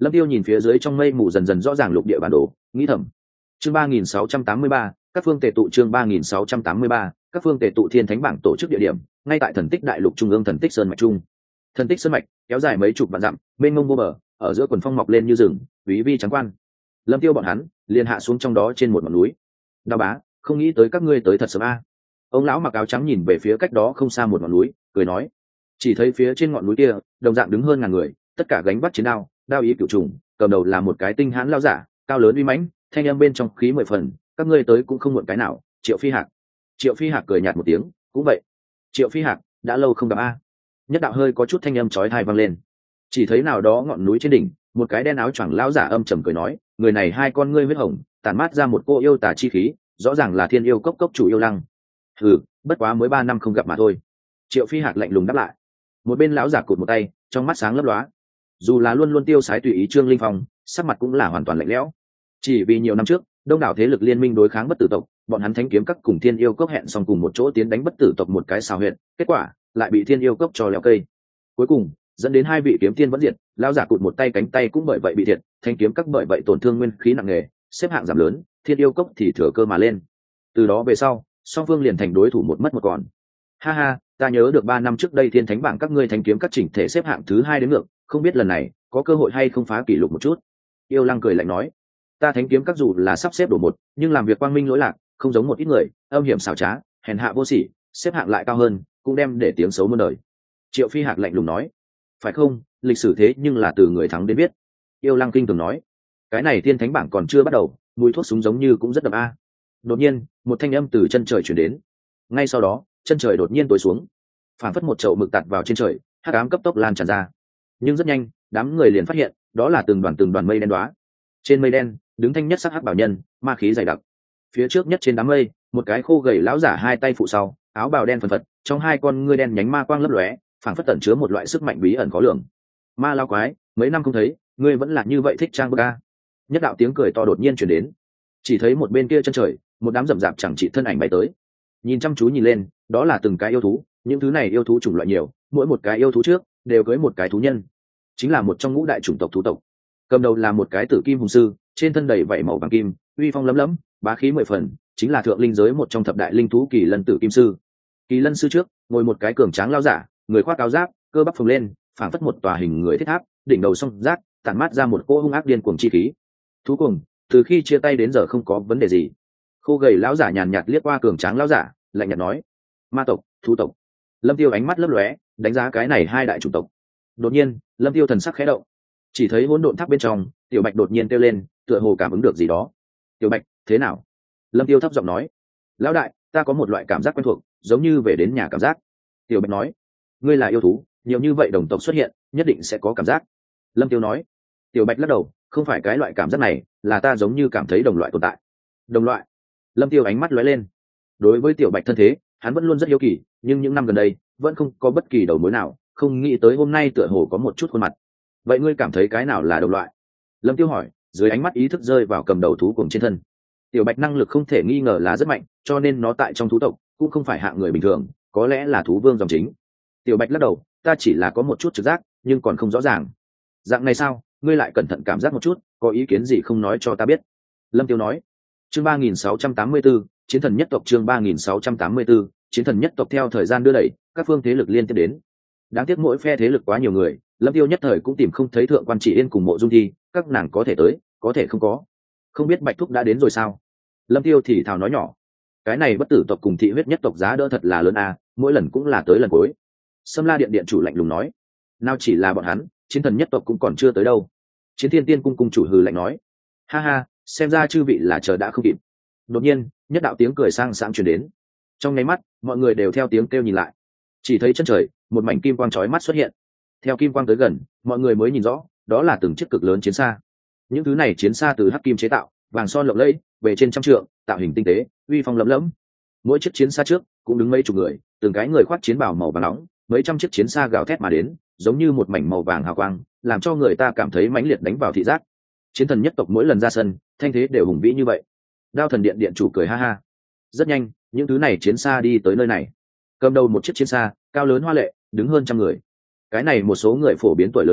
Lâm Tiêu nhìn phía dưới trong mây mù dần dần rõ ràng lục địa bản đồ, nghĩ thầm. Chương ba nghìn sáu trăm tám mươi ba, các phương tề tụ chương ba nghìn sáu trăm tám mươi ba, các phương tề tụ thiên thánh bảng tổ chức địa điểm, ngay tại Thần Tích Đại Lục trung ương Thần Tích Sơn mạch trung. Thần Tích Sơn mạch kéo dài mấy chục vạn dặm, mênh mông vô bờ, ở giữa quần phong mọc lên như rừng, quý vi trắng quan. Lâm Tiêu bọn hắn liền hạ xuống trong đó trên một ngọn núi. Đao bá, không nghĩ tới các ngươi tới thật sớm a. Ông lão mặc áo trắng nhìn về phía cách đó không xa một ngọn núi, cười nói. Chỉ thấy phía trên ngọn núi kia, đồng dạng đứng hơn ngàn người, tất cả gánh bắt chiến đao, đao ý cửu trùng, cầm đầu là một cái tinh hãn lao giả, cao lớn uy mãnh, thanh âm bên trong khí mười phần, các ngươi tới cũng không muộn cái nào. Triệu Phi Hạc. Triệu Phi Hạc cười nhạt một tiếng, cũng vậy. Triệu Phi Hạc, đã lâu không gặp a. Nhất đạo hơi có chút thanh âm chói tai vang lên. Chỉ thấy nào đó ngọn núi trên đỉnh, một cái đen áo choàng lão giả âm trầm cười nói, người này hai con ngươi huyết hồng, tản mát ra một cô yêu tà chi khí, rõ ràng là Thiên Yêu Cốc cốc chủ Yêu Lăng. Ừ, bất quá mới ba năm không gặp mà thôi. Triệu Phi Hạc lạnh lùng đáp lại. Một bên lão giả cụt một tay, trong mắt sáng lấp lóa. Dù là luôn luôn tiêu sái tùy ý Trương Linh Phong, sắc mặt cũng là hoàn toàn lạnh lẽo. Chỉ vì nhiều năm trước, đông đảo thế lực liên minh đối kháng bất tử tộc, bọn hắn thánh kiếm các cùng Thiên Yêu Cốc hẹn xong cùng một chỗ tiến đánh bất tử tộc một cái xào huyệt, kết quả lại bị Thiên Yêu Cốc cho leo cây. Cuối cùng dẫn đến hai vị kiếm tiên vẫn diệt, lão giả cụt một tay cánh tay cũng bởi vậy bị thiệt, thanh kiếm các bởi vậy tổn thương nguyên khí nặng nề, xếp hạng giảm lớn, Thiên Yêu Cốc thì thừa cơ mà lên. Từ đó về sau, song phương liền thành đối thủ một mất một còn. Ha ha, ta nhớ được ba năm trước đây Thiên Thánh bảng các ngươi thanh kiếm các chỉnh thể xếp hạng thứ hai đến ngược, không biết lần này có cơ hội hay không phá kỷ lục một chút. Yêu Lăng cười lạnh nói, ta thánh kiếm các dù là sắp xếp đổ một, nhưng làm việc quang minh lỗi lạc, không giống một ít người âm hiểm xảo trá, hèn hạ vô sỉ, xếp hạng lại cao hơn, cũng đem để tiếng xấu muôn đời. Triệu Phi Hạc lạnh lùng nói, phải không, lịch sử thế nhưng là từ người thắng đến biết. Yêu Lăng kinh thường nói, cái này Thiên Thánh bảng còn chưa bắt đầu, mùi thuốc súng giống như cũng rất đậm a. Đột nhiên một thanh âm từ chân trời chuyển đến, ngay sau đó chân trời đột nhiên tối xuống, phản phất một chậu mực tạt vào trên trời, hắc ám cấp tốc lan tràn ra. Nhưng rất nhanh đám người liền phát hiện đó là từng đoàn từng đoàn mây đen đoá. Trên mây đen đứng thanh nhất sắc hắc bảo nhân, ma khí dày đặc. Phía trước nhất trên đám mây, một cái khô gầy lão giả hai tay phụ sau, áo bào đen phần phật, trong hai con ngươi đen nhánh ma quang lấp lóe, phảng phất tẩn chứa một loại sức mạnh bí ẩn khó lường. Ma lão quái, mấy năm không thấy, ngươi vẫn là như vậy thích trang bức a. Nhất đạo tiếng cười to đột nhiên chuyển đến. Chỉ thấy một bên kia chân trời, một đám rậm rạp chẳng trị thân ảnh bay tới. Nhìn chăm chú nhìn lên, đó là từng cái yêu thú, những thứ này yêu thú chủng loại nhiều, mỗi một cái yêu thú trước đều cưới một cái thú nhân, chính là một trong ngũ đại chủng tộc thú tộc. Cầm đầu là một cái tử kim hùng sư, trên thân đầy vảy màu vàng kim, uy phong lấm lấm, bá khí mười phần, chính là thượng linh giới một trong thập đại linh thú Kỳ Lân Tử Kim Sư. Kỳ Lân sư trước ngồi một cái cường tráng lao giả, người khoác áo giáp, cơ bắp phồng lên, phảng phất một tòa hình người thiết tháp, đỉnh đầu song giác tản mát ra một cỗ hung ác điên cuồng chi khí. Thú cuồng, từ khi chia tay đến giờ không có vấn đề gì. Khô gầy lão giả nhàn nhạt liếc qua cường tráng lão giả, lạnh nhạt nói, ma tộc, thú tộc. Lâm Tiêu ánh mắt lấp lóe, đánh giá cái này hai đại chủng tộc. Đột nhiên Lâm Tiêu thần sắc khẽ động, chỉ thấy hỗn độn tháp bên trong Tiểu Bạch đột nhiên kêu lên, tựa hồ cảm ứng được gì đó. Tiểu Bạch, thế nào? Lâm Tiêu thấp giọng nói, lão đại, ta có một loại cảm giác quen thuộc, giống như về đến nhà cảm giác. Tiểu Bạch nói, ngươi là yêu thú, nhiều như vậy đồng tộc xuất hiện, nhất định sẽ có cảm giác. Lâm Tiêu nói. Tiểu Bạch lắc đầu, không phải cái loại cảm giác này, là ta giống như cảm thấy đồng loại tồn tại. Đồng loại? Lâm Tiêu ánh mắt lóe lên. Đối với Tiểu Bạch thân thế, hắn vẫn luôn rất hiếu kỳ, nhưng những năm gần đây vẫn không có bất kỳ đầu mối nào, không nghĩ tới hôm nay tựa hồ có một chút khuôn mặt. Vậy ngươi cảm thấy cái nào là đồng loại? Lâm Tiêu hỏi, dưới ánh mắt ý thức rơi vào cầm đầu thú cuồng trên thân. Tiểu Bạch năng lực không thể nghi ngờ là rất mạnh, cho nên nó tại trong thú tộc cũng không phải hạng người bình thường, có lẽ là thú vương dòng chính. Tiểu Bạch lắc đầu, ta chỉ là có một chút trực giác, nhưng còn không rõ ràng. Dạng này sao? Ngươi lại cẩn thận cảm giác một chút, có ý kiến gì không nói cho ta biết. Lâm Tiêu nói. Chương ba nghìn sáu trăm tám mươi tư, chiến thần nhất tộc chương ba nghìn sáu trăm tám mươi tư, chiến thần nhất tộc theo thời gian đưa đẩy, các phương thế lực liên tiếp đến. Đáng tiếc mỗi phe thế lực quá nhiều người, Lâm Tiêu nhất thời cũng tìm không thấy thượng quan chỉ yên cùng Mộ Dung Thi, các nàng có thể tới, có thể không có. Không biết Bạch Thúc đã đến rồi sao? Lâm Tiêu thì thào nói nhỏ. Cái này bất tử tộc cùng thị huyết nhất tộc giá đỡ thật là lớn a, mỗi lần cũng là tới lần cuối. Sâm La điện điện chủ lạnh lùng nói. Nào chỉ là bọn hắn, chiến thần nhất tộc cũng còn chưa tới đâu. Chiến thiên tiên cung cung chủ hừ lạnh nói. Ha ha, xem ra chư vị là chờ đã không kịp. Đột nhiên nhất đạo tiếng cười sang sáng truyền đến. Trong nháy mắt mọi người đều theo tiếng kêu nhìn lại, chỉ thấy chân trời một mảnh kim quang chói mắt xuất hiện. Theo kim quang tới gần, mọi người mới nhìn rõ, đó là từng chiếc cực lớn chiến xa. Những thứ này chiến xa từ hắc kim chế tạo, vàng son lộng lẫy, về trên trăm trượng, tạo hình tinh tế, uy phong lẫm lẫm. Mỗi chiếc chiến xa trước cũng đứng mấy chục người, từng cái người khoác chiến bào màu vàng nóng, mấy trăm chiếc chiến xa gào thét mà đến, giống như một mảnh màu vàng hào quang, làm cho người ta cảm thấy mãnh liệt đánh vào thị giác. Chiến thần nhất tộc mỗi lần ra sân, thanh thế đều hùng vĩ như vậy. Đao thần điện điện chủ cười ha ha. Rất nhanh, những thứ này chiến xa đi tới nơi này. Cầm đầu một chiếc chiến xa, cao lớn hoa lệ, đứng hơn trăm người. Cái này một số người phổ biến tuổi lớn hơn,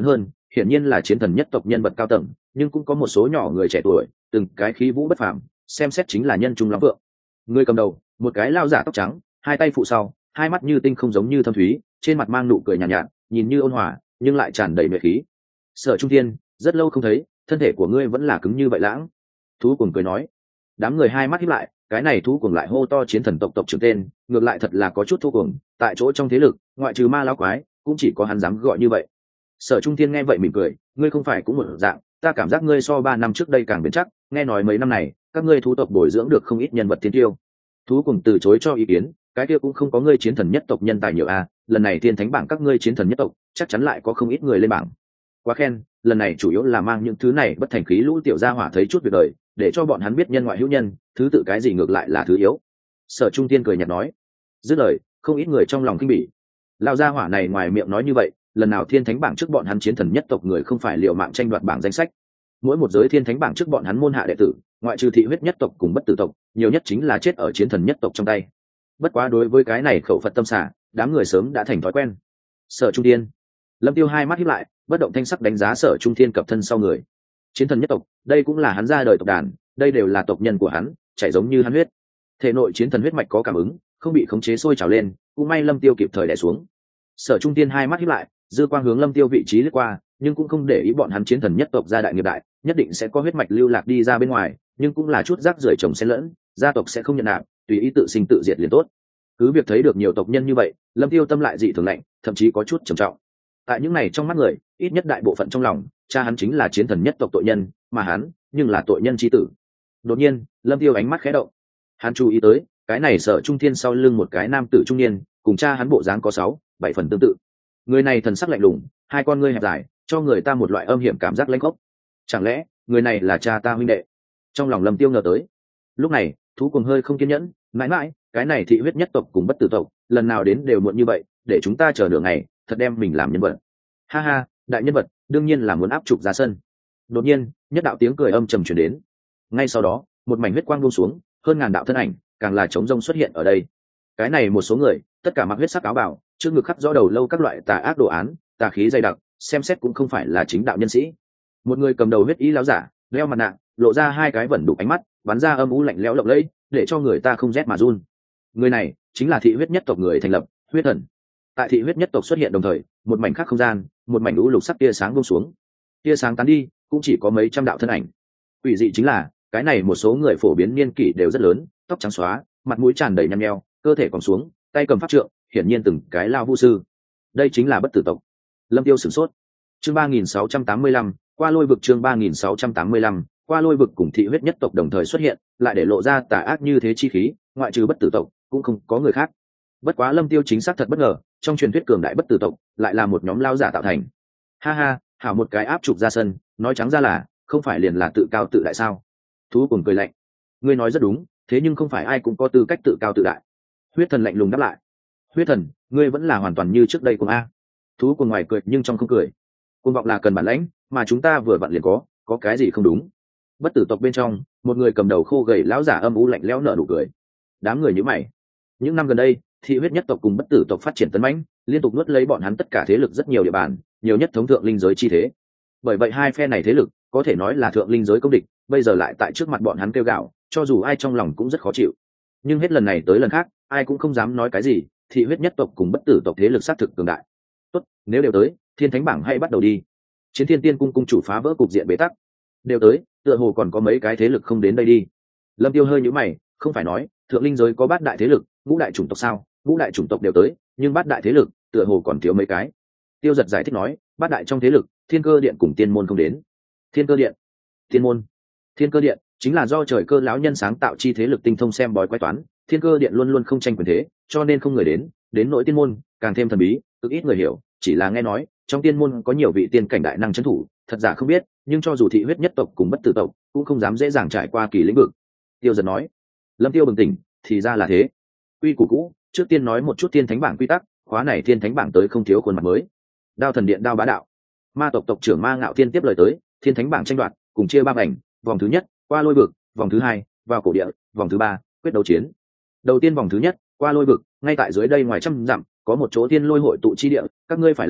hiển nhiên là chiến thần nhất tộc nhân vật cao tầng, nhưng cũng có một số nhỏ người trẻ tuổi, từng cái khí vũ bất phàm, xem xét chính là nhân trung lắm vượng. Người cầm đầu, một cái lao giả tóc trắng, hai tay phụ sau, hai mắt như tinh không giống như thâm thúy, trên mặt mang nụ cười nhàn nhạt, nhạt, nhìn như ôn hòa, nhưng lại tràn đầy nhuệ khí. Sở Trung Thiên, rất lâu không thấy, thân thể của ngươi vẫn là cứng như vậy lãng. Thú cuồng cười nói. Đám người hai mắt híp lại, cái này thú cuồng lại hô to chiến thần tộc tộc trưởng tên, ngược lại thật là có chút thú cuồng, tại chỗ trong thế lực, ngoại trừ ma lão quái, cũng chỉ có hắn dám gọi như vậy. Sở Trung Thiên nghe vậy mỉm cười, ngươi không phải cũng một dạng, ta cảm giác ngươi so ba năm trước đây càng bền chắc, nghe nói mấy năm này, các ngươi thú tộc bồi dưỡng được không ít nhân vật thiên tiêu. Thú cuồng từ chối cho ý kiến, cái kia cũng không có ngươi chiến thần nhất tộc nhân tài nhiều a, lần này thiên thánh bảng các ngươi chiến thần nhất tộc, chắc chắn lại có không ít người lên bảng. Quá khen, lần này chủ yếu là mang những thứ này bất thành khí lũ tiểu gia hỏa thấy chút việc đời, để cho bọn hắn biết nhân ngoại hữu nhân, thứ tự cái gì ngược lại là thứ yếu. Sở Trung Tiên cười nhạt nói. Dứt lời, không ít người trong lòng kinh bỉ. Lão gia hỏa này ngoài miệng nói như vậy, lần nào thiên thánh bảng trước bọn hắn chiến thần nhất tộc người không phải liều mạng tranh đoạt bảng danh sách. Mỗi một giới thiên thánh bảng trước bọn hắn môn hạ đệ tử, ngoại trừ thị huyết nhất tộc cùng bất tử tộc, nhiều nhất chính là chết ở chiến thần nhất tộc trong tay. Bất quá đối với cái này khẩu phật tâm xả, đám người sớm đã thành thói quen. Sở Trung Tiên, Lâm Tiêu hai mắt híp lại, bất động thanh sắc đánh giá Sở Trung Thiên cập thân sau người. Chiến thần nhất tộc, đây cũng là hắn ra đời tộc đàn, đây đều là tộc nhân của hắn, chảy giống như hắn huyết. Thể nội chiến thần huyết mạch có cảm ứng, không bị khống chế sôi trào lên, cũng may Lâm Tiêu kịp thời đè xuống. Sở Trung Tiên hai mắt híp lại, dư quang hướng Lâm Tiêu vị trí lướt qua, nhưng cũng không để ý bọn hắn chiến thần nhất tộc gia đại nghiệp đại, nhất định sẽ có huyết mạch lưu lạc đi ra bên ngoài, nhưng cũng là chút rác rưởi chồng xen lẫn, gia tộc sẽ không nhận nạp, tùy ý tự sinh tự diệt liền tốt. Cứ việc thấy được nhiều tộc nhân như vậy, Lâm Tiêu tâm lại dị thường lạnh, thậm chí có chút trầm trọng. Tại những này trong mắt người, ít nhất đại bộ phận trong lòng, cha hắn chính là chiến thần nhất tộc tội nhân, mà hắn nhưng là tội nhân chi tử. Đột nhiên, Lâm Tiêu ánh mắt khẽ động, hắn chú ý tới cái này Sở Trung Thiên sau lưng một cái nam tử trung niên, cùng cha hắn bộ dáng có sáu bảy phần tương tự. Người này thần sắc lạnh lùng, hai con ngươi hẹp dài, cho người ta một loại âm hiểm cảm giác lãnh khốc. Chẳng lẽ người này là cha ta huynh đệ? Trong lòng Lâm Tiêu ngờ tới. Lúc này, thú cuồng hơi không kiên nhẫn, mãi mãi, cái này thị huyết nhất tộc cùng bất tử tộc, lần nào đến đều muộn như vậy, để chúng ta chờ nửa ngày, thật đem mình làm nhân vật. Ha ha, đại nhân vật, đương nhiên là muốn áp trục ra sân. Đột nhiên, nhất đạo tiếng cười âm trầm truyền đến. Ngay sau đó, một mảnh huyết quang buông xuống, hơn ngàn đạo thân ảnh, càng là trống rông xuất hiện ở đây. Cái này một số người, tất cả mặc huyết sắc áo bào, trước ngực khắc rõ đầu lâu các loại tà ác đồ án, tà khí dày đặc, xem xét cũng không phải là chính đạo nhân sĩ. Một người cầm đầu huyết y lão giả, đeo mặt nạ, lộ ra hai cái vẩn đục ánh mắt, bắn ra âm u lạnh lẽo lộng lẫy, để cho người ta không rét mà run. Người này chính là thị huyết nhất tộc người thành lập, huyết thần. Tại thị huyết nhất tộc xuất hiện đồng thời, một mảnh khác không gian, một mảnh u lục sắc tia sáng buông xuống. Tia sáng tán đi, cũng chỉ có mấy trăm đạo thân ảnh. Quỷ dị chính là, cái này một số người phổ biến niên kỷ đều rất lớn, tóc trắng xóa, mặt mũi tràn đầy nhăn nheo, cơ thể còn xuống, tay cầm pháp trượng, hiển nhiên từng cái lao vu sư. Đây chính là bất tử tộc. Lâm Tiêu sửng sốt. Chương ba nghìn sáu trăm tám mươi lăm, qua lôi vực chương ba nghìn sáu trăm tám mươi lăm, qua lôi vực cùng thị huyết nhất tộc đồng thời xuất hiện, lại để lộ ra tà ác như thế chi khí, ngoại trừ bất tử tộc, cũng không có người khác. Bất quá Lâm Tiêu chính xác thật bất ngờ, trong truyền thuyết cường đại bất tử tộc, lại là một nhóm lao giả tạo thành. Ha ha, hảo một cái áp trục ra sân, nói trắng ra là, không phải liền là tự cao tự đại sao? Thú cùng cười lạnh. Ngươi nói rất đúng, thế nhưng không phải ai cũng có tư cách tự cao tự đại. Huyết thần lạnh lùng đáp lại. Huyết thần, ngươi vẫn là hoàn toàn như trước đây cùng a. Thú cùng ngoài cười nhưng trong không cười. Cuồng vọng là cần bản lãnh, mà chúng ta vừa vặn liền có, có cái gì không đúng? Bất tử tộc bên trong, một người cầm đầu khô gầy lão giả âm u lạnh lẽo nở nụ cười. Đám người như mày. Những năm gần đây, thị huyết nhất tộc cùng bất tử tộc phát triển tấn mãnh, liên tục nuốt lấy bọn hắn tất cả thế lực rất nhiều địa bàn, nhiều nhất thống thượng linh giới chi thế. Bởi vậy hai phe này thế lực, có thể nói là thượng linh giới công địch, bây giờ lại tại trước mặt bọn hắn kêu gào, cho dù ai trong lòng cũng rất khó chịu. Nhưng hết lần này tới lần khác, ai cũng không dám nói cái gì, thị huyết nhất tộc cùng bất tử tộc thế lực sát thực cường đại. Tốt, nếu đều tới, thiên thánh bảng hãy bắt đầu đi. Chiến thiên tiên cung cung chủ phá vỡ cục diện bế tắc. Đều tới, tựa hồ còn có mấy cái thế lực không đến đây đi. Lâm Tiêu hơi nhíu mày, không phải nói thượng linh giới có bát đại thế lực, ngũ đại chủng tộc sao? Ngũ đại chủng tộc đều tới, nhưng bát đại thế lực tựa hồ còn thiếu mấy cái. Tiêu Giật giải thích nói, bát đại trong thế lực, thiên cơ điện cùng tiên môn không đến. Thiên cơ điện, tiên môn, thiên cơ điện chính là do trời cơ lão nhân sáng tạo chi thế lực tinh thông xem bói quái toán, thiên cơ điện luôn luôn không tranh quyền thế, cho nên không người đến. Đến nội tiên môn càng thêm thần bí, cực ít người hiểu, chỉ là nghe nói trong tiên môn có nhiều vị tiên cảnh đại năng trấn thủ, thật giả không biết, nhưng cho dù thị huyết nhất tộc cùng bất tử tộc cũng không dám dễ dàng trải qua kỳ lĩnh vực. Tiêu Giật nói. Lâm Tiêu bừng tỉnh, thì ra là thế. Quy củ cũ, trước tiên nói một chút thiên thánh bảng quy tắc, khóa này thiên thánh bảng tới không thiếu khuôn mặt mới. Đao thần điện đao bá đạo. Ma tộc tộc trưởng Ma Ngạo Thiên tiếp lời tới, thiên thánh bảng tranh đoạt, cùng chia ba vòng, vòng thứ nhất, qua lôi vực, vòng thứ hai, vào cổ địa, vòng thứ ba, quyết đấu chiến. Đầu tiên vòng thứ nhất, qua lôi vực, ngay tại dưới đây ngoài trăm dặm, có một chỗ thiên lôi hội tụ chi địa, các ngươi phải làm,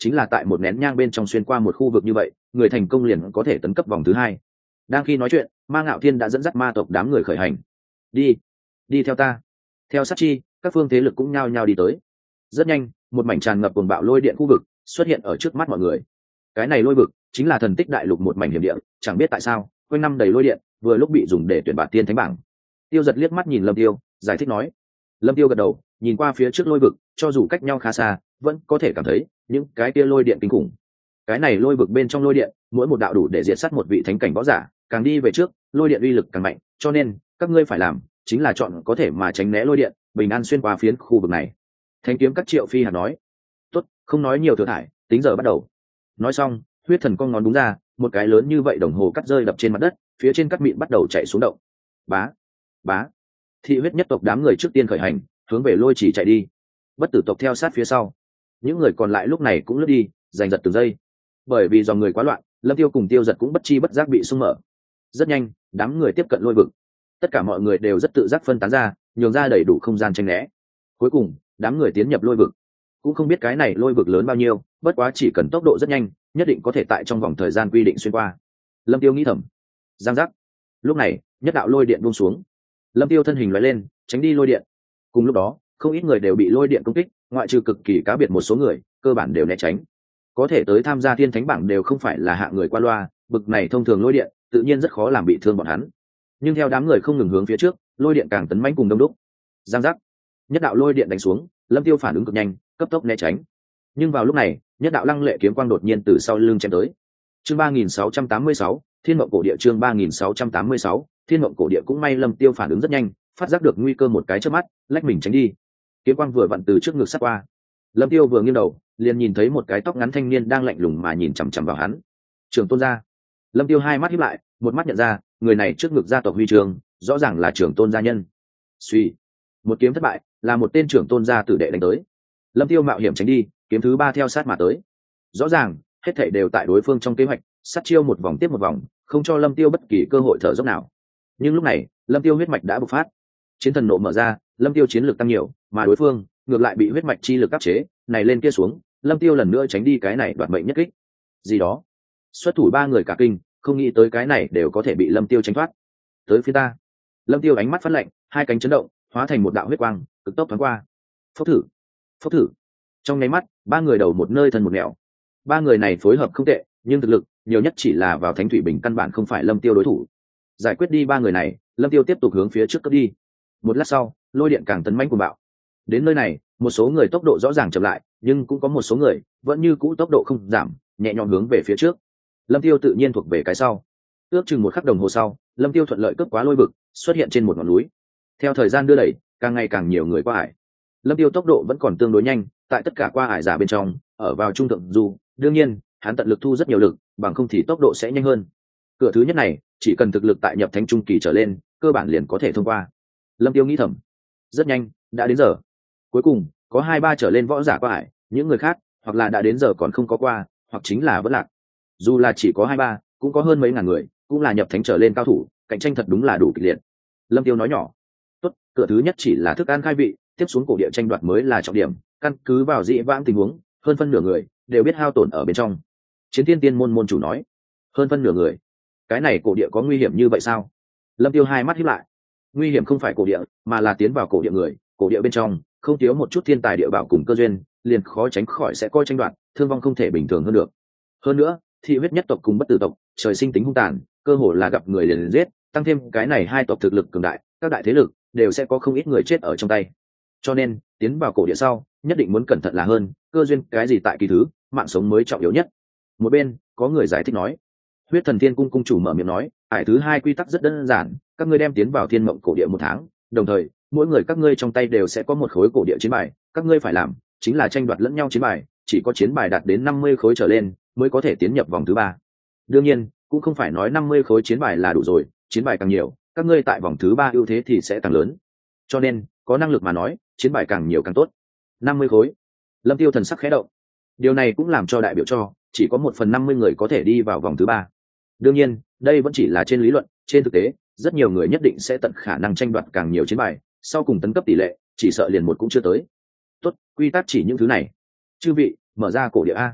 chính là tại một nén nhang bên trong xuyên qua một khu vực như vậy, người thành công liền có thể tấn cấp vòng thứ hai. Đang khi nói chuyện, Ma Ngạo Thiên đã dẫn dắt ma tộc đám người khởi hành. Đi, đi theo ta. Theo sát chi, các phương thế lực cũng nhao nhao đi tới. Rất nhanh, một mảnh tràn ngập cuồng bạo lôi điện khu vực xuất hiện ở trước mắt mọi người. Cái này lôi vực chính là thần tích đại lục một mảnh hiểm địa, chẳng biết tại sao quanh năm đầy lôi điện, vừa lúc bị dùng để tuyển bạt tiên thánh bảng. Tiêu Giật liếc mắt nhìn Lâm Tiêu, giải thích nói. Lâm Tiêu gật đầu, nhìn qua phía trước lôi vực, cho dù cách nhau khá xa, vẫn có thể cảm thấy những cái kia lôi điện kinh khủng. Cái này lôi vực bên trong lôi điện, mỗi một đạo đủ để diệt sát một vị thánh cảnh võ giả, càng đi về trước, lôi điện uy lực càng mạnh, cho nên các ngươi phải làm chính là chọn có thể mà tránh né lôi điện, bình an xuyên qua phiến khu vực này. Thánh kiếm các Triệu Phi hạt nói. Tốt, không nói nhiều thừa thải, tính giờ bắt đầu. Nói xong, huyết thần con ngón đúng ra, một cái lớn như vậy đồng hồ cắt rơi đập trên mặt đất, phía trên cắt mịn bắt đầu chạy xuống động. Bá, bá. Thị huyết nhất tộc đám người trước tiên khởi hành, hướng về lôi chỉ chạy đi. Bất tử tộc theo sát phía sau. Những người còn lại lúc này cũng lướt đi, giành giật từng giây. Bởi vì dòng người quá loạn, Lâm Tiêu cùng Tiêu Giật cũng bất chi bất giác bị xung mở. Rất nhanh, đám người tiếp cận lôi vực. Tất cả mọi người đều rất tự giác phân tán ra, nhường ra đầy đủ không gian tranh né. Cuối cùng, đám người tiến nhập lôi vực. Cũng không biết cái này lôi vực lớn bao nhiêu, bất quá chỉ cần tốc độ rất nhanh, nhất định có thể tại trong vòng thời gian quy định xuyên qua. Lâm Tiêu nghĩ thầm. Giang giác. Lúc này, nhất đạo lôi điện buông xuống. Lâm Tiêu thân hình lóe lên, tránh đi lôi điện. Cùng lúc đó, không ít người đều bị lôi điện công kích, ngoại trừ cực kỳ cá biệt một số người, cơ bản đều né tránh. Có thể tới tham gia thiên thánh bảng đều không phải là hạng người qua loa, bực này thông thường lôi điện, tự nhiên rất khó làm bị thương bọn hắn. Nhưng theo đám người không ngừng hướng phía trước, lôi điện càng tấn mãnh cùng đông đúc. Giang giác. Nhất đạo lôi điện đánh xuống, Lâm Tiêu phản ứng cực nhanh, cấp tốc né tránh. Nhưng vào lúc này, nhất đạo lăng lệ kiếm quang đột nhiên từ sau lưng chém tới. Chương ba nghìn sáu trăm tám mươi sáu, Thiên Mộng Cổ Địa. Chương ba nghìn sáu trăm tám mươi sáu, Thiên Mộng Cổ Địa. Cũng may Lâm Tiêu phản ứng rất nhanh, phát giác được nguy cơ một cái chớp mắt, lách mình tránh đi. Kiếm quang vừa vặn từ trước ngực sát qua. Lâm Tiêu vừa nghiêng đầu, liền nhìn thấy một cái tóc ngắn thanh niên đang lạnh lùng mà nhìn chằm chằm vào hắn. Trưởng Tôn gia. Lâm Tiêu hai mắt híp lại, một mắt nhận ra, người này trước ngực gia tộc huy trường, rõ ràng là Trưởng Tôn gia nhân. Suy, một kiếm thất bại, là một tên Trưởng Tôn gia tử đệ đánh tới. Lâm Tiêu mạo hiểm tránh đi, kiếm thứ ba theo sát mà tới. Rõ ràng, hết thảy đều tại đối phương trong kế hoạch, sát chiêu một vòng tiếp một vòng, không cho Lâm Tiêu bất kỳ cơ hội thở dốc nào. Nhưng lúc này, Lâm Tiêu huyết mạch đã bộc phát, chiến thần nộ mở ra, Lâm Tiêu chiến lực tăng nhiều, mà đối phương ngược lại bị huyết mạch chi lực áp chế, này lên kia xuống, Lâm Tiêu lần nữa tránh đi cái này đoạt mệnh nhất kích. Gì đó, xuất thủ ba người cả kinh, không nghĩ tới cái này đều có thể bị Lâm Tiêu tránh thoát. Tới phía ta. Lâm Tiêu ánh mắt phát lạnh, hai cánh chấn động, hóa thành một đạo huyết quang, cực tốc thoáng qua. Phốc thử, phốc thử. Trong nháy mắt, ba người đầu một nơi thân một nẻo. Ba người này phối hợp không tệ, nhưng thực lực nhiều nhất chỉ là vào Thánh Thủy Bình, căn bản không phải Lâm Tiêu đối thủ. Giải quyết đi ba người này, Lâm Tiêu tiếp tục hướng phía trước cất đi. Một lát sau, lôi điện càng tấn mãnh cuồng bạo. Đến nơi này, một số người tốc độ rõ ràng chậm lại, nhưng cũng có một số người vẫn như cũ tốc độ không giảm, nhẹ nhõm hướng về phía trước. Lâm Tiêu tự nhiên thuộc về cái sau. Ước chừng một khắc đồng hồ sau, Lâm Tiêu thuận lợi cướp quá lôi vực, xuất hiện trên một ngọn núi. Theo thời gian đưa đẩy, càng ngày càng nhiều người qua ải. Lâm Tiêu tốc độ vẫn còn tương đối nhanh, tại tất cả qua ải giả bên trong, ở vào trung thượng du, đương nhiên, hắn tận lực thu rất nhiều lực, bằng không thì tốc độ sẽ nhanh hơn. Cửa thứ nhất này, chỉ cần thực lực tại nhập thánh trung kỳ trở lên, cơ bản liền có thể thông qua. Lâm Tiêu nghĩ thầm. Rất nhanh, đã đến giờ. Cuối cùng, có hai ba trở lên võ giả qua ải, những người khác, hoặc là đã đến giờ còn không có qua, hoặc chính là vẫn lạc. Dù là chỉ có hai ba, cũng có hơn mấy ngàn người, cũng là nhập thánh trở lên cao thủ, cạnh tranh thật đúng là đủ kịch liệt. Lâm Tiêu nói nhỏ. Tốt, cửa thứ nhất chỉ là thức ăn khai vị, tiếp xuống cổ địa tranh đoạt mới là trọng điểm, căn cứ vào dị vãng tình huống, hơn phân nửa người đều biết hao tổn ở bên trong. Chiến Thiên Tiên môn môn chủ nói. Hơn phân nửa người. Cái này cổ địa có nguy hiểm như vậy sao? Lâm Tiêu hai mắt híp lại. Nguy hiểm không phải cổ địa, mà là tiến vào cổ địa người, cổ địa bên trong không thiếu một chút thiên tài địa bảo cùng cơ duyên, liền khó tránh khỏi sẽ coi tranh đoạt, thương vong không thể bình thường hơn được. Hơn nữa, thị huyết nhất tộc cùng bất tử tộc, trời sinh tính hung tàn, cơ hồ là gặp người liền, liền giết, tăng thêm cái này hai tộc thực lực cường đại, các đại thế lực đều sẽ có không ít người chết ở trong tay. Cho nên, tiến vào cổ địa sau, nhất định muốn cẩn thận là hơn, cơ duyên cái gì tại kỳ thứ, mạng sống mới trọng yếu nhất. Một bên, có người giải thích nói. Huyết Thần Thiên cung cung chủ mở miệng nói, ải thứ hai quy tắc rất đơn giản, các ngươi đem tiến vào thiên mộng cổ địa một tháng, đồng thời mỗi người các ngươi trong tay đều sẽ có một khối cổ địa chiến bài, các ngươi phải làm chính là tranh đoạt lẫn nhau chiến bài, chỉ có chiến bài đạt đến năm mươi khối trở lên mới có thể tiến nhập vòng thứ ba. Đương nhiên, cũng không phải nói năm mươi khối chiến bài là đủ rồi, chiến bài càng nhiều, các ngươi tại vòng thứ ba ưu thế thì sẽ càng lớn. Cho nên, có năng lực mà nói, chiến bài càng nhiều càng tốt. năm mươi khối. Lâm Tiêu thần sắc khẽ động. Điều này cũng làm cho đại biểu cho chỉ có một phần năm mươi người có thể đi vào vòng thứ ba. Đương nhiên, đây vẫn chỉ là trên lý luận, trên thực tế, rất nhiều người nhất định sẽ tận khả năng tranh đoạt càng nhiều chiến bài, sau cùng tấn cấp tỷ lệ, chỉ sợ liền một cũng chưa tới. Tốt, quy tắc chỉ những thứ này. Chư vị, mở ra cổ địa a.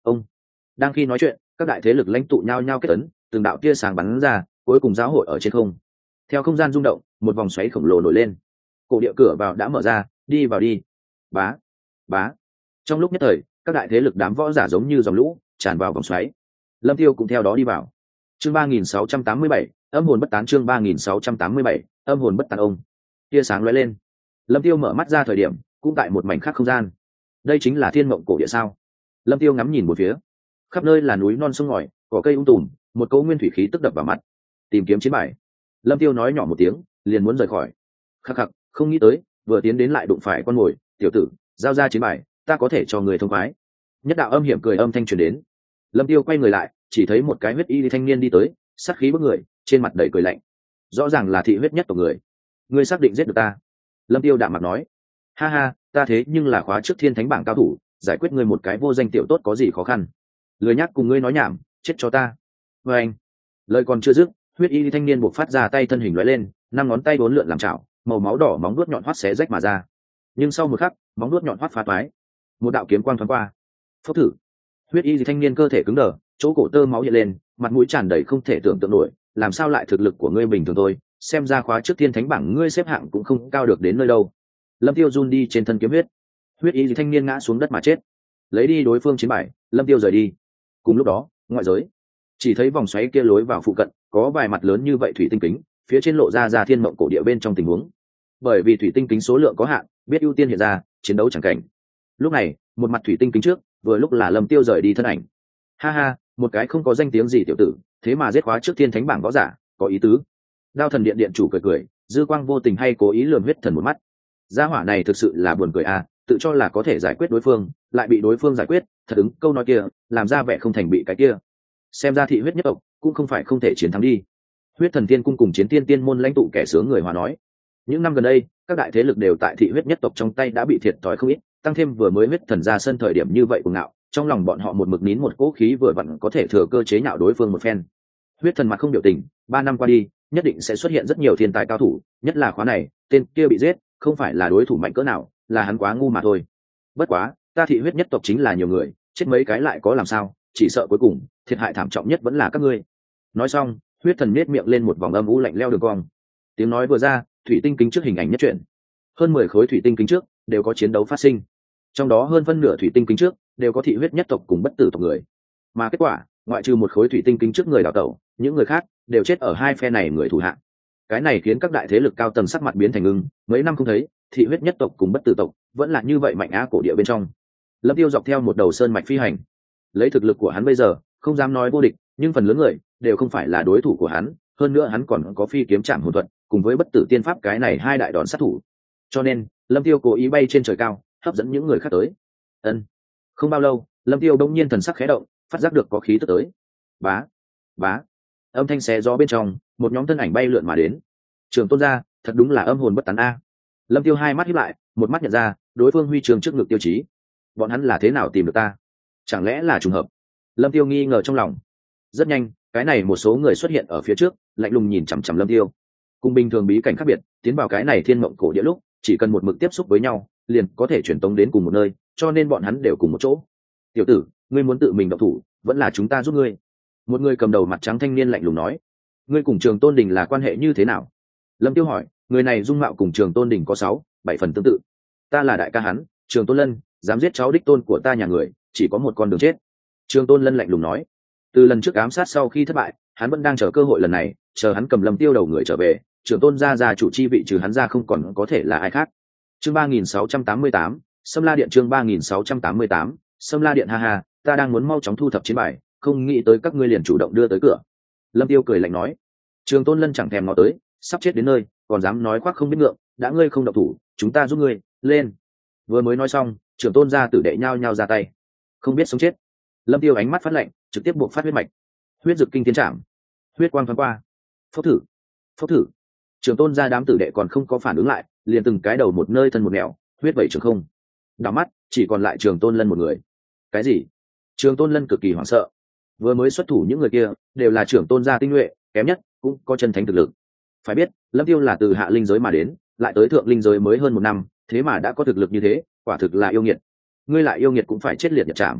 ông đang khi nói chuyện, các đại thế lực lãnh tụ nhau nhau kết ấn, từng đạo tia sáng bắn ra, cuối cùng giáo hội ở trên không. Theo không gian rung động, một vòng xoáy khổng lồ nổi lên. Cổ địa cửa vào đã mở ra, đi vào đi. Bá, bá. Trong lúc nhất thời, các đại thế lực đám võ giả giống như dòng lũ tràn vào vòng xoáy. Lâm Tiêu cũng theo đó đi vào. Chương ba nghìn sáu trăm tám mươi bảy, âm hồn bất tán. Chương ba nghìn sáu trăm tám mươi bảy, âm hồn bất tán. Ông tia sáng lóe lên. Lâm Tiêu mở mắt ra thời điểm, cũng tại một mảnh khác không gian. Đây chính là thiên mộng cổ địa sao? Lâm Tiêu ngắm nhìn một phía, khắp nơi là núi non sông ngòi, cỏ cây um tùm, một cỗ nguyên thủy khí tức đập vào mặt. Tìm kiếm chiến bài. Lâm Tiêu nói nhỏ một tiếng, liền muốn rời khỏi. Khắc khắc, không nghĩ tới, vừa tiến đến lại đụng phải con mồi. Tiểu tử, giao ra chiến bài, ta có thể cho người thông khoái. Nhất đạo âm hiểm cười âm thanh truyền đến. Lâm Tiêu quay người lại, chỉ thấy một cái huyết y thanh niên đi tới, sát khí bức người, trên mặt đầy cười lạnh. Rõ ràng là thị huyết nhất tộc người. Ngươi xác định giết được ta? Lâm Tiêu đạm mặt nói. Ha ha, ta thế nhưng là khóa trước thiên thánh bảng cao thủ, giải quyết ngươi một cái vô danh tiểu tốt có gì khó khăn? Lười nhắc cùng ngươi nói nhảm, chết cho ta. Với anh, lời còn chưa dứt, huyết y thanh niên buộc phát ra tay thân hình lóe lên, năm ngón tay bốn lượn làm chảo, màu máu đỏ móng vuốt nhọn hoắt xé rách mà ra. Nhưng sau một khắc, móng vuốt nhọn hoắt phá toái, một đạo kiếm quang thoáng qua. Phốc thử, huyết y thanh niên cơ thể cứng đờ, chỗ cổ tơ máu hiện lên, mặt mũi tràn đầy không thể tưởng tượng nổi, làm sao lại thực lực của ngươi bình thường thôi, xem ra khóa trước thiên thánh bảng ngươi xếp hạng cũng không cao được đến nơi đâu. Lâm Tiêu run đi trên thân kiếm huyết, huyết y thanh niên ngã xuống đất mà chết. Lấy đi đối phương chiến bài, Lâm Tiêu rời đi. Cùng lúc đó, ngoại giới chỉ thấy vòng xoáy kia lối vào phụ cận có vài mặt lớn như vậy thủy tinh kính, phía trên lộ ra ra thiên mộng cổ địa bên trong tình huống. Bởi vì thủy tinh kính số lượng có hạn, biết ưu tiên hiện ra chiến đấu chẳng cảnh. Lúc này, một mặt thủy tinh kính trước, vừa lúc là Lâm Tiêu rời đi thân ảnh. Ha ha, một cái không có danh tiếng gì tiểu tử, thế mà giết khóa trước thiên thánh bảng võ giả, có ý tứ. Đao thần điện điện chủ cười cười, dư quang vô tình hay cố ý lườm huyết thần một mắt. Gia hỏa này thực sự là buồn cười à, tự cho là có thể giải quyết đối phương, lại bị đối phương giải quyết, thật ứng câu nói kia, làm ra vẻ không thành bị cái kia. Xem ra thị huyết nhất tộc cũng không phải không thể chiến thắng đi. Huyết thần tiên cung cùng chiến tiên tiên môn lãnh tụ kẻ sướng người hòa nói. Những năm gần đây, các đại thế lực đều tại thị huyết nhất tộc trong tay đã bị thiệt thòi không ít, tăng thêm vừa mới huyết thần ra sân thời điểm như vậy cuồng ngạo, trong lòng bọn họ một mực nín một cỗ khí vừa vặn có thể thừa cơ chế nhạo đối phương một phen. Huyết thần mặt không biểu tình, ba năm qua đi, nhất định sẽ xuất hiện rất nhiều thiên tài cao thủ, nhất là khóa này, tên kia bị giết, không phải là đối thủ mạnh cỡ nào, là hắn quá ngu mà thôi. Bất quá, ta thị huyết nhất tộc chính là nhiều người, chết mấy cái lại có làm sao, chỉ sợ cuối cùng thiệt hại thảm trọng nhất vẫn là các ngươi. Nói xong, huyết thần nết miệng lên một vòng âm u lạnh leo đường cong. Tiếng nói vừa ra, thủy tinh kính trước hình ảnh nhất truyện, hơn mười khối thủy tinh kính trước đều có chiến đấu phát sinh, trong đó hơn phân nửa thủy tinh kính trước đều có thị huyết nhất tộc cùng bất tử tộc người, mà kết quả ngoại trừ một khối thủy tinh kính trước người đào tẩu, những người khác đều chết ở hai phe này người thủ hạng. Cái này khiến các đại thế lực cao tầng sắc mặt biến thành ngưng, mấy năm không thấy, thị huyết nhất tộc cùng bất tử tộc vẫn là như vậy mạnh á cổ địa bên trong. Lâm Tiêu dọc theo một đầu sơn mạch phi hành, lấy thực lực của hắn bây giờ không dám nói vô địch, nhưng phần lớn người đều không phải là đối thủ của hắn, hơn nữa hắn còn có phi kiếm chạm hồn thuật cùng với bất tử tiên pháp cái này hai đại đòn sát thủ, cho nên Lâm Tiêu cố ý bay trên trời cao hấp dẫn những người khác tới. Ân. Không bao lâu, Lâm Tiêu đông nhiên thần sắc khẽ động, phát giác được có khí tức tới. Bá, bá. Âm thanh xé gió bên trong, một nhóm thân ảnh bay lượn mà đến. Trường Tôn gia, thật đúng là âm hồn bất tán a. Lâm Tiêu hai mắt híp lại, một mắt nhận ra, đối phương huy trường trước ngực tiêu chí. Bọn hắn là thế nào tìm được ta? Chẳng lẽ là trùng hợp? Lâm Tiêu nghi ngờ trong lòng. Rất nhanh, cái này một số người xuất hiện ở phía trước, lạnh lùng nhìn chằm chằm Lâm Tiêu. Cùng bình thường bí cảnh khác biệt, tiến vào cái này thiên mộng cổ địa lúc, chỉ cần một mực tiếp xúc với nhau, liền có thể chuyển tống đến cùng một nơi, cho nên bọn hắn đều cùng một chỗ. Tiểu tử, ngươi muốn tự mình động thủ, vẫn là chúng ta giúp ngươi. Một người cầm đầu mặt trắng thanh niên lạnh lùng nói. Ngươi cùng Trường Tôn Đình là quan hệ như thế nào? Lâm Tiêu hỏi. Người này dung mạo cùng Trường Tôn Đình có sáu, bảy phần tương tự. Ta là đại ca hắn, Trường Tôn Lân, dám giết cháu đích tôn của ta nhà người, chỉ có một con đường chết. Trường Tôn Lân lạnh lùng nói. Từ lần trước ám sát sau khi thất bại, hắn vẫn đang chờ cơ hội lần này, chờ hắn cầm Lâm Tiêu đầu người trở về, Trường Tôn gia gia chủ chi vị trừ hắn ra không còn có thể là ai khác. Chương ba nghìn sáu trăm tám mươi tám, Sâm La Điện. Chương ba nghìn sáu trăm tám mươi tám, Sâm La Điện. Ha ha, ta đang muốn mau chóng thu thập chiến bài, không nghĩ tới các ngươi liền chủ động đưa tới cửa. Lâm Tiêu cười lạnh nói. Trường Tôn Lân chẳng thèm ngó tới, sắp chết đến nơi, còn dám nói khoác không biết ngượng, đã ngươi không động thủ, chúng ta giúp ngươi, lên. Vừa mới nói xong, Trường Tôn gia tử đệ nhao nhao ra tay. Không biết sống chết. Lâm Tiêu ánh mắt phát lạnh, trực tiếp buộc phát huyết mạch. Huyết dực kinh tiến trảm. Huyết quang thoáng qua. Phốc thử. Phốc thử. Trường Tôn gia đám tử đệ còn không có phản ứng lại, liền từng cái đầu một nơi thân một nẻo, huyết vẩy trường không. Đảo mắt, chỉ còn lại Trường Tôn Lân một người. Cái gì? Trường Tôn Lân cực kỳ hoảng sợ. Vừa mới xuất thủ những người kia đều là trưởng tôn gia tinh nhuệ, kém nhất cũng có chân thánh thực lực. Phải biết, Lâm Tiêu là từ hạ linh giới mà đến, lại tới thượng linh giới mới hơn một năm, thế mà đã có thực lực như thế, quả thực là yêu nghiệt. Ngươi lại yêu nghiệt cũng phải chết liệt nhật trảm.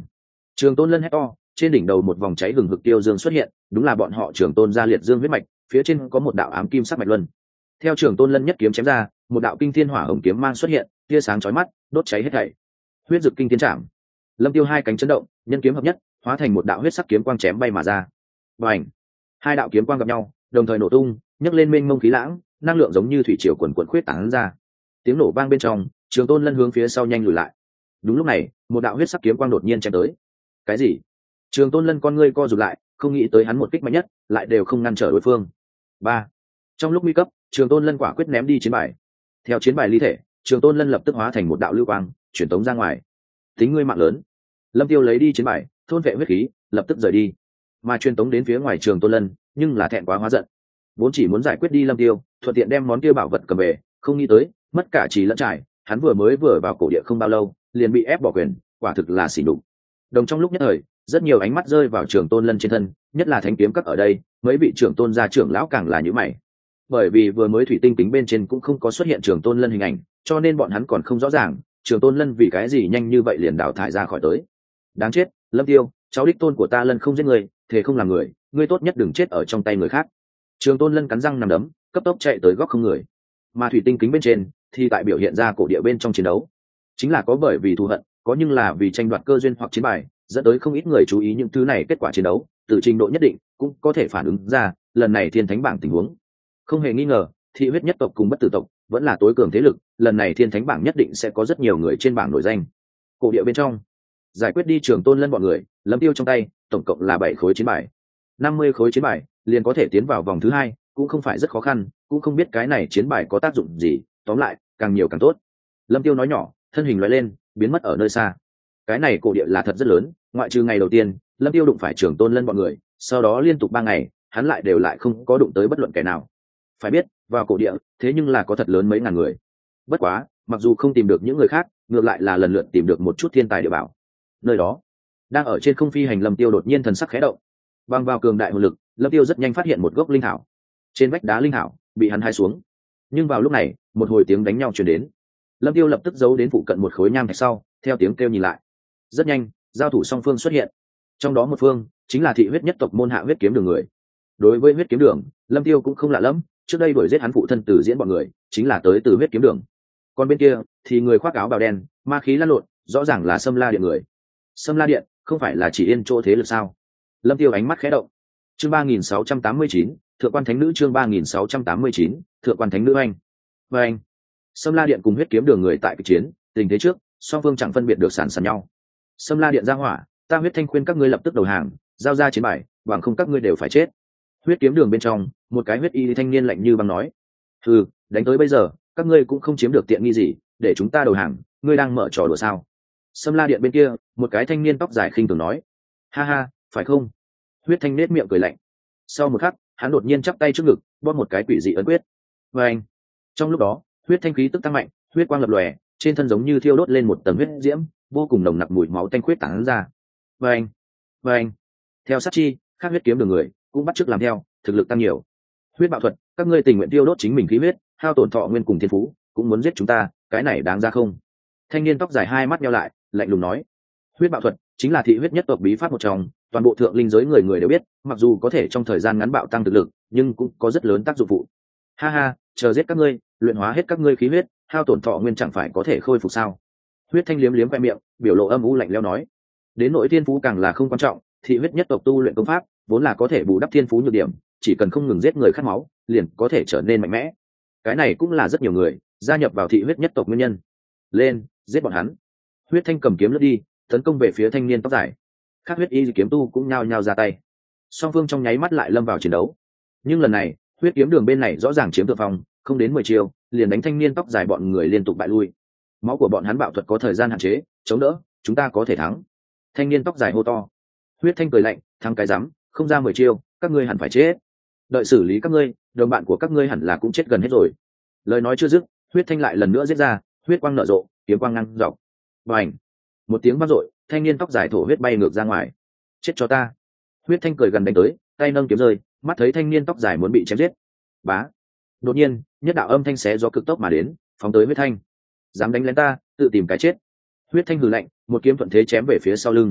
Trường Tôn Lân hét to, trên đỉnh đầu một vòng cháy hừng hực tiêu dương xuất hiện, đúng là bọn họ Trường Tôn gia liệt dương huyết mạch, phía trên có một đạo ám kim sắc mạch luân. Theo Trường Tôn Lân nhất kiếm chém ra, một đạo kinh thiên hỏa hồng kiếm mang xuất hiện, tia sáng chói mắt, đốt cháy hết thảy. Huyết dực kinh thiên trảm. Lâm Tiêu hai cánh chấn động, nhân kiếm hợp nhất, hóa thành một đạo huyết sắc kiếm quang chém bay mà ra. Bành! Hai đạo kiếm quang gặp nhau, đồng thời nổ tung, nhấc lên mênh mông khí lãng, năng lượng giống như thủy triều cuồn cuộn khuyết tán ra. Tiếng nổ vang bên trong, Trường Tôn Lân hướng phía sau nhanh lùi lại. Đúng lúc này, một đạo huyết sắc kiếm quang đột nhiên chém tới. Cái gì? Trường Tôn Lân con ngươi co rụt lại, không nghĩ tới hắn một kích mạnh nhất, lại đều không ngăn trở đối phương. Ba. Trong lúc nguy cấp, Trường Tôn Lân quả quyết ném đi chiến bài. Theo chiến bài ly thể, Trường Tôn Lân lập tức hóa thành một đạo lưu quang, chuyển tống ra ngoài. Tính ngươi mạng lớn. Lâm Tiêu lấy đi chiến bài, thôn vệ huyết khí, lập tức rời đi. Mà truyền tống đến phía ngoài Trường Tôn Lân, nhưng là thẹn quá hóa giận. Vốn chỉ muốn giải quyết đi Lâm Tiêu, thuận tiện đem món kia bảo vật cầm về, không nghĩ tới, mất cả trí lẫn trải, hắn vừa mới vừa vào cổ địa không bao lâu, liền bị ép bỏ quyền, quả thực là xỉ nhục. Đồng trong lúc nhất thời, rất nhiều ánh mắt rơi vào Trường Tôn Lân trên thân, nhất là Thánh Kiếm Các ở đây, mấy vị trưởng tôn gia trưởng lão càng là như mày. Bởi vì vừa mới thủy tinh kính bên trên cũng không có xuất hiện Trường Tôn Lân hình ảnh, cho nên bọn hắn còn không rõ ràng, Trường Tôn Lân vì cái gì nhanh như vậy liền đào thải ra khỏi tới. Đáng chết, Lâm Tiêu, cháu đích tôn của ta Lân không giết người, thề không làm người, ngươi tốt nhất đừng chết ở trong tay người khác. Trường Tôn Lân cắn răng nằm đấm, cấp tốc chạy tới góc không người. Mà thủy tinh kính bên trên thì tại biểu hiện ra cổ địa bên trong chiến đấu, chính là có bởi vì thù hận, có nhưng là vì tranh đoạt cơ duyên hoặc chiến bài, dẫn tới không ít người chú ý những thứ này. Kết quả chiến đấu từ trình độ nhất định cũng có thể phản ứng ra lần này thiên thánh bảng tình huống. Không hề nghi ngờ, thị huyết nhất tộc cùng bất tử tộc vẫn là tối cường thế lực, lần này thiên thánh bảng nhất định sẽ có rất nhiều người trên bảng nổi danh. Cổ địa bên trong giải quyết đi Trường Tôn Lân bọn người, Lâm Tiêu trong tay tổng cộng là bảy khối chiến bài, năm mươi khối chiến bài liền có thể tiến vào vòng thứ hai, cũng không phải rất khó khăn, cũng không biết cái này chiến bài có tác dụng gì, tóm lại càng nhiều càng tốt. Lâm Tiêu nói nhỏ, thân hình lóe lên, biến mất ở nơi xa. Cái này cổ địa là thật rất lớn, ngoại trừ ngày đầu tiên Lâm Tiêu đụng phải Trường Tôn Lân bọn người, sau đó liên tục ba ngày hắn lại đều lại không có đụng tới bất luận kẻ nào. Phải biết vào cổ địa thế nhưng là có thật lớn mấy ngàn người. Bất quá mặc dù không tìm được những người khác, ngược lại là lần lượt tìm được một chút thiên tài địa bảo. Nơi đó đang ở trên không phi hành Lâm Tiêu đột nhiên thần sắc khẽ động, bằng vào cường đại hồn lực, Lâm Tiêu rất nhanh phát hiện một gốc linh thảo. Trên vách đá linh thảo bị hắn hái xuống, nhưng vào lúc này một hồi tiếng đánh nhau truyền đến. Lâm Tiêu lập tức giấu đến phụ cận một khối nham thạch sau, theo tiếng kêu nhìn lại. Rất nhanh giao thủ song phương xuất hiện, trong đó một phương chính là thị huyết nhất tộc môn hạ huyết kiếm đường người. Đối với huyết kiếm đường, Lâm Tiêu cũng không lạ lắm, trước đây đuổi giết hắn phụ thân Từ Diễn bọn người chính là tới từ huyết kiếm đường. Còn bên kia thì người khoác áo bào đen, ma khí lăn lộn, rõ ràng là Sâm La Điện người. Sâm La Điện không phải là chỉ yên chỗ thế lực sao? Lâm Tiêu ánh mắt khẽ động. Chương ba nghìn sáu trăm tám mươi chín, Thượng quan Thánh Nữ. Chương ba nghìn sáu trăm tám mươi chín, Thượng quan Thánh Nữ. Anh và anh Sâm La Điện cùng huyết kiếm đường người tại kịch chiến, tình thế trước song phương chẳng phân biệt được sàn sàn nhau. Sâm La Điện ra hỏa, ta huyết thanh khuyên các ngươi lập tức đầu hàng, giao ra chiến bài, bằng không các ngươi đều phải chết. Huyết kiếm đường bên trong một cái huyết y thanh niên lạnh như băng nói. Ừ, đánh tới bây giờ các ngươi cũng không chiếm được tiện nghi gì, để chúng ta đầu hàng, ngươi đang mở trò đùa sao? Sâm La Điện bên kia một cái thanh niên tóc dài khinh thường nói. Ha ha, phải không? Huyết thanh nết miệng cười lạnh. Sau một khắc hắn đột nhiên chắp tay trước ngực, bóp một cái quỷ dị ấn quyết. Và anh trong lúc đó huyết thanh khí tức tăng mạnh, huyết quang lập lòe, trên thân giống như thiêu đốt lên một tầng huyết diễm, vô cùng nồng nặc mùi máu tanh khuyết tán ra. Và anh và anh theo sát chi khác huyết kiếm đường người cũng bắt chước làm theo, thực lực tăng nhiều. Huyết bạo thuật, các ngươi tình nguyện tiêu đốt chính mình khí huyết, hao tổn thọ nguyên cùng thiên phú, cũng muốn giết chúng ta, cái này đáng ra không? Thanh niên tóc dài hai mắt nheo lại, lạnh lùng nói. Huyết bạo thuật chính là thị huyết nhất tộc bí pháp một trong, toàn bộ thượng linh giới người người đều biết, mặc dù có thể trong thời gian ngắn bạo tăng thực lực, nhưng cũng có rất lớn tác dụng phụ. Ha ha, chờ giết các ngươi, luyện hóa hết các ngươi khí huyết, hao tổn thọ nguyên chẳng phải có thể khôi phục sao? Huyết thanh liếm liếm khoe miệng, biểu lộ âm u lạnh lẽo nói. Đến nội thiên phú càng là không quan trọng, thị huyết nhất tộc tu luyện công pháp vốn là có thể bù đắp thiên phú nhược điểm, chỉ cần không ngừng giết người khát máu, liền có thể trở nên mạnh mẽ. Cái này cũng là rất nhiều người gia nhập vào thị huyết nhất tộc nguyên nhân. Lên, giết bọn hắn! Huyết thanh cầm kiếm lướt đi, tấn công về phía thanh niên tóc dài. Khác huyết y kiếm tu cũng nhao nhao ra tay. Song phương trong nháy mắt lại lâm vào chiến đấu. Nhưng lần này huyết kiếm đường bên này rõ ràng chiếm thượng phong, không đến mười chiêu liền đánh thanh niên tóc dài bọn người liên tục bại lui. Máu của bọn hắn bạo thuật có thời gian hạn chế, chống đỡ, chúng ta có thể thắng. Thanh niên tóc dài hô to. Huyết thanh cười lạnh, thắng cái rắm, không ra mười chiêu các ngươi hẳn phải chết. Đợi xử lý các ngươi, đồng bạn của các ngươi hẳn là cũng chết gần hết rồi. Lời nói chưa dứt, huyết thanh lại lần nữa giết ra, huyết quang nở rộ, kiếm quang ngăn dọc. Bành! Một tiếng vang dội, thanh niên tóc dài thổ huyết bay ngược ra ngoài. Chết cho ta! Huyết thanh cười gần đánh tới, tay nâng kiếm rơi, mắt thấy thanh niên tóc dài muốn bị chém giết. Bá! Đột nhiên nhất đạo âm thanh xé gió cực tốc mà đến, phóng tới huyết thanh. Dám đánh lén ta, tự tìm cái chết! Huyết thanh hừ lạnh, một kiếm thuận thế chém về phía sau lưng.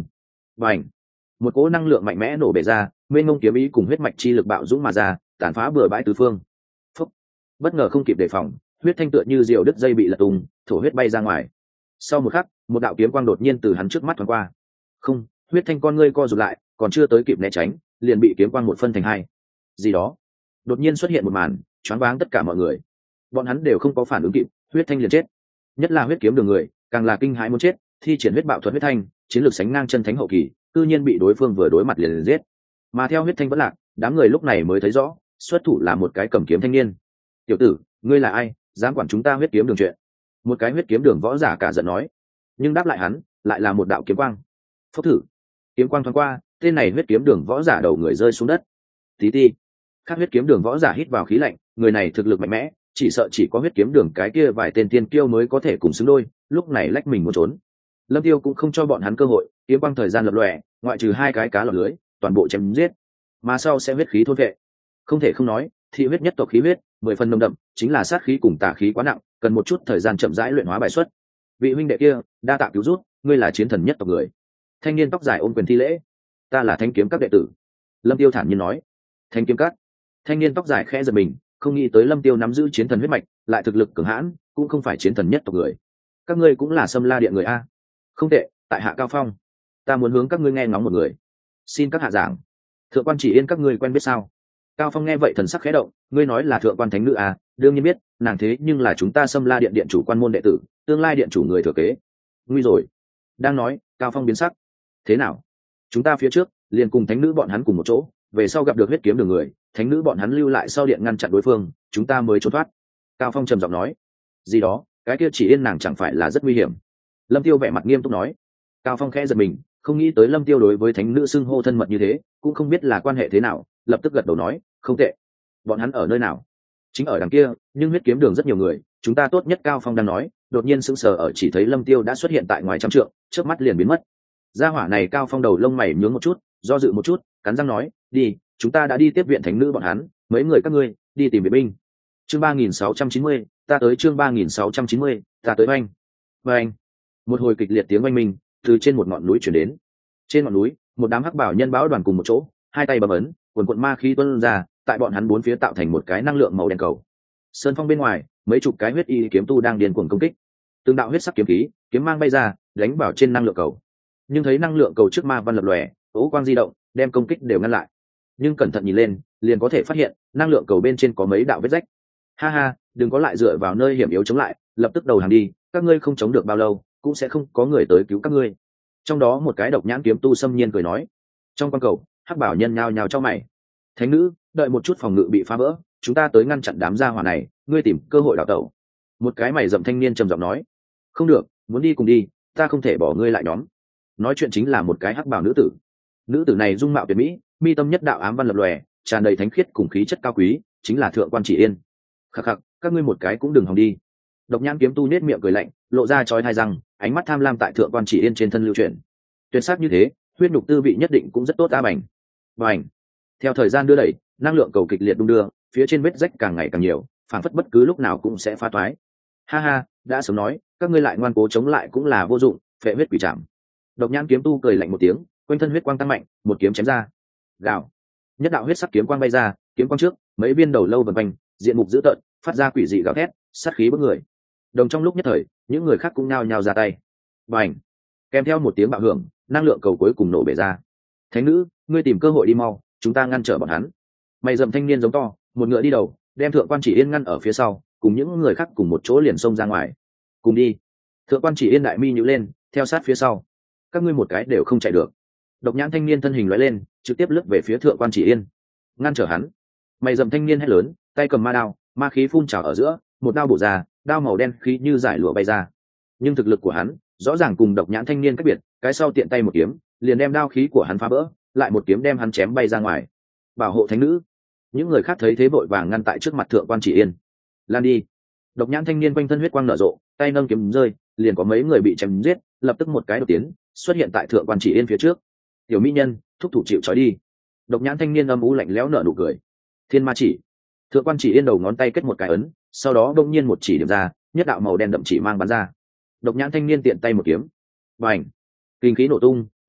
và ảnh một cỗ năng lượng mạnh mẽ nổ bể ra, mênh mông kiếm ý cùng huyết mạch chi lực bạo dũng mà ra, tàn phá bừa bãi tứ phương. Phúc. Bất ngờ không kịp đề phòng, huyết thanh tựa như diều đứt dây bị lật tung, thổ huyết bay ra ngoài. Sau một khắc, một đạo kiếm quang đột nhiên từ hắn trước mắt thoáng qua. Không, huyết thanh con ngươi co rụt lại, còn chưa tới kịp né tránh, liền bị kiếm quang một phân thành hai. Gì đó? Đột nhiên xuất hiện một màn, choáng váng tất cả mọi người. Bọn hắn đều không có phản ứng kịp, huyết thanh liền chết. Nhất là huyết kiếm đường người, càng là kinh hãi muốn chết, thi triển huyết bạo thuật huyết thanh, chiến lược sánh ngang chân thánh hậu kỳ, tự nhiên bị đối phương vừa đối mặt liền, liền giết. Mà theo huyết thanh vẫn lạc, đám người lúc này mới thấy rõ, xuất thủ là một cái cầm kiếm thanh niên. Tiểu tử, ngươi là ai, dám quản chúng ta huyết kiếm đường chuyện? Một cái huyết kiếm đường võ giả cả giận nói. Nhưng đáp lại hắn, lại là một đạo kiếm quang. Phốc thử, kiếm quang thoáng qua, tên này huyết kiếm đường võ giả đầu người rơi xuống đất. Tí ti, khác huyết kiếm đường võ giả hít vào khí lạnh, người này thực lực mạnh mẽ, chỉ sợ chỉ có huyết kiếm đường cái kia vài tên tiên kiêu mới có thể cùng xứng đôi, lúc này lách mình muốn trốn. Lâm Tiêu cũng không cho bọn hắn cơ hội, kiếm quang thời gian lập lòe, ngoại trừ hai cái cá lọt lưới, toàn bộ chém giết, mà sau sẽ huyết khí thôn vệ. Không thể không nói, thị huyết nhất tộc khí huyết, mười phần nồng đậm, chính là sát khí cùng tà khí quá nặng, cần một chút thời gian chậm rãi luyện hóa bài xuất. Vị huynh đệ kia, đa tạ cứu rút, ngươi là chiến thần nhất tộc người. Thanh niên tóc dài ôm quyền thi lễ. Ta là Thanh kiếm các đệ tử. Lâm Tiêu thản nhiên nói. Thanh kiếm các? Thanh niên tóc dài khẽ giật mình, không nghĩ tới Lâm Tiêu nắm giữ chiến thần huyết mạch, lại thực lực cường hãn, cũng không phải chiến thần nhất tộc người. Các ngươi cũng là Sâm La điện người a? Không tệ, tại hạ Cao Phong. Ta muốn hướng các ngươi nghe ngóng một người. Xin các hạ giảng. Thượng quan Chỉ Yên các ngươi quen biết sao? Cao Phong nghe vậy thần sắc khẽ động, ngươi nói là thượng quan thánh nữ à? Đương nhiên biết, nàng thế nhưng là chúng ta Sâm La điện điện chủ quan môn đệ tử, tương lai điện chủ người thừa kế. Nguy rồi. Đang nói, Cao Phong biến sắc. Thế nào? Chúng ta phía trước liền cùng thánh nữ bọn hắn cùng một chỗ, về sau gặp được huyết kiếm đường người, thánh nữ bọn hắn lưu lại sau điện ngăn chặn đối phương, chúng ta mới trốn thoát. Cao Phong trầm giọng nói. Gì đó, cái kia Chỉ Yên nàng chẳng phải là rất nguy hiểm? Lâm Tiêu vẻ mặt nghiêm túc nói. Cao Phong khẽ giật mình, không nghĩ tới Lâm Tiêu đối với thánh nữ xưng hô thân mật như thế, cũng không biết là quan hệ thế nào, lập tức gật đầu nói, không tệ. Bọn hắn ở nơi nào? Chính ở đằng kia, nhưng huyết kiếm đường rất nhiều người, chúng ta tốt nhất. Cao Phong đang nói, đột nhiên sững sờ ở chỉ thấy Lâm Tiêu đã xuất hiện tại ngoài trăm trượng, chớp mắt liền biến mất. Gia hỏa này Cao Phong đầu lông mày nhướng một chút, do dự một chút, cắn răng nói, đi, chúng ta đã đi tiếp viện thánh nữ bọn hắn, mấy người các ngươi đi tìm viện binh. Chương ba nghìn sáu trăm chín mươi, ta tới. Chương ba nghìn sáu trăm chín mươi, ta tới. Oanh, oanh. Một hồi kịch liệt tiếng oanh minh từ trên một ngọn núi chuyển đến. Trên ngọn núi, một đám hắc bảo nhân bão đoàn cùng một chỗ, hai tay bấm ấn, quần quần ma khí tuôn ra, tại bọn hắn bốn phía tạo thành một cái năng lượng màu đen cầu. Sơn phong bên ngoài, mấy chục cái huyết y kiếm tu đang điên cuồng công kích. Từng đạo huyết sắc kiếm khí, kiếm mang bay ra, đánh vào trên năng lượng cầu. Nhưng thấy năng lượng cầu trước ma văn lập lòe, ố quang di động, đem công kích đều ngăn lại. Nhưng cẩn thận nhìn lên, liền có thể phát hiện, năng lượng cầu bên trên có mấy đạo vết rách. Ha ha, đừng có lại dựa vào nơi hiểm yếu chống lại, lập tức đầu hàng đi, các ngươi không chống được bao lâu, cũng sẽ không có người tới cứu các ngươi. Trong đó một cái độc nhãn kiếm tu xâm nhiên cười nói. Trong quan cầu, hắc bảo nhân nhao nhao cho mày. Thánh nữ, đợi một chút, phòng ngự bị phá vỡ, chúng ta tới ngăn chặn đám gia hỏa này, ngươi tìm cơ hội đào tẩu. Một cái mày rậm thanh niên trầm giọng nói. Không được, muốn đi cùng đi, ta không thể bỏ ngươi lại nhóm. Nói chuyện chính là một cái hắc bảo nữ tử. Nữ tử này dung mạo tuyệt mỹ, mi tâm nhất đạo ám văn lập lòe, tràn đầy thánh khiết cùng khí chất cao quý, chính là thượng quan Chỉ Yên. Khắc khắc, các ngươi một cái cũng đừng hòng đi. Độc nhãn kiếm tu nết miệng cười lạnh, lộ ra chói hai răng, ánh mắt tham lam tại thượng quan Chỉ Yên trên thân lưu chuyển. Tuyệt sắc như thế, huyết nhục tư vị nhất định cũng rất tốt. A bành, bành. Theo thời gian đưa đẩy, năng lượng cầu kịch liệt đung đưa, phía trên vết rách càng ngày càng nhiều, phản phất bất cứ lúc nào cũng sẽ phá toái. Ha ha, đã sớm nói, các ngươi lại ngoan cố chống lại cũng là vô dụng, phệ huyết quỷ trảm. Độc nhãn kiếm tu cười lạnh một tiếng, quanh thân huyết quang tăng mạnh, một kiếm chém ra. Gào. Nhất đạo huyết sắc kiếm quang bay ra, kiếm quang trước, mấy viên đầu lâu vần quanh, diện mục dữ tợn, phát ra quỷ dị gào thét, sát khí bức người. Đồng trong lúc nhất thời, những người khác cũng nhao nhao ra tay. Bành. Kèm theo một tiếng bạo hưởng, năng lượng cầu cuối cùng nổ bể ra. Thánh nữ, ngươi tìm cơ hội đi mau, chúng ta ngăn trở bọn hắn. Mày dậm thanh niên giống to, một ngựa đi đầu, đem thượng quan Chỉ Yên ngăn ở phía sau, cùng những người khác cùng một chỗ liền xông ra ngoài. Cùng đi. Thượng quan Chỉ Yên đại mi nhíu lên, theo sát phía sau. Các ngươi một cái đều không chạy được. Độc nhãn thanh niên thân hình lóe lên, trực tiếp lướt về phía thượng quan Chỉ Yên, ngăn trở hắn. Mày dậm thanh niên hét lớn, tay cầm ma đao, ma khí phun trào ở giữa, một đao bổ ra, đao màu đen khí như giải lụa bay ra. Nhưng thực lực của hắn rõ ràng cùng độc nhãn thanh niên cách biệt, cái sau tiện tay một kiếm liền đem đao khí của hắn phá vỡ, lại một kiếm đem hắn chém bay ra ngoài. Bảo hộ thánh nữ. Những người khác thấy thế vội vàng ngăn tại trước mặt thượng quan Chỉ Yên. Lan đi. Độc nhãn thanh niên quanh thân huyết quang nở rộ, tay nâng kiếm rơi, liền có mấy người bị chém giết, lập tức một cái đột tiến xuất hiện tại thượng quan Chỉ Yên phía trước. Tiểu mỹ nhân, thúc thủ chịu trói đi. Độc nhãn thanh niên âm u lạnh lẽo nở nụ cười. Thiên ma chỉ. Thượng quan Chỉ Yên đầu ngón tay kết một cái ấn, sau đó đông nhiên một chỉ điểm ra, nhất đạo màu đen đậm chỉ mang bắn ra. Độc nhãn thanh niên tiện tay một kiếm, bành, kinh khí nổ tung,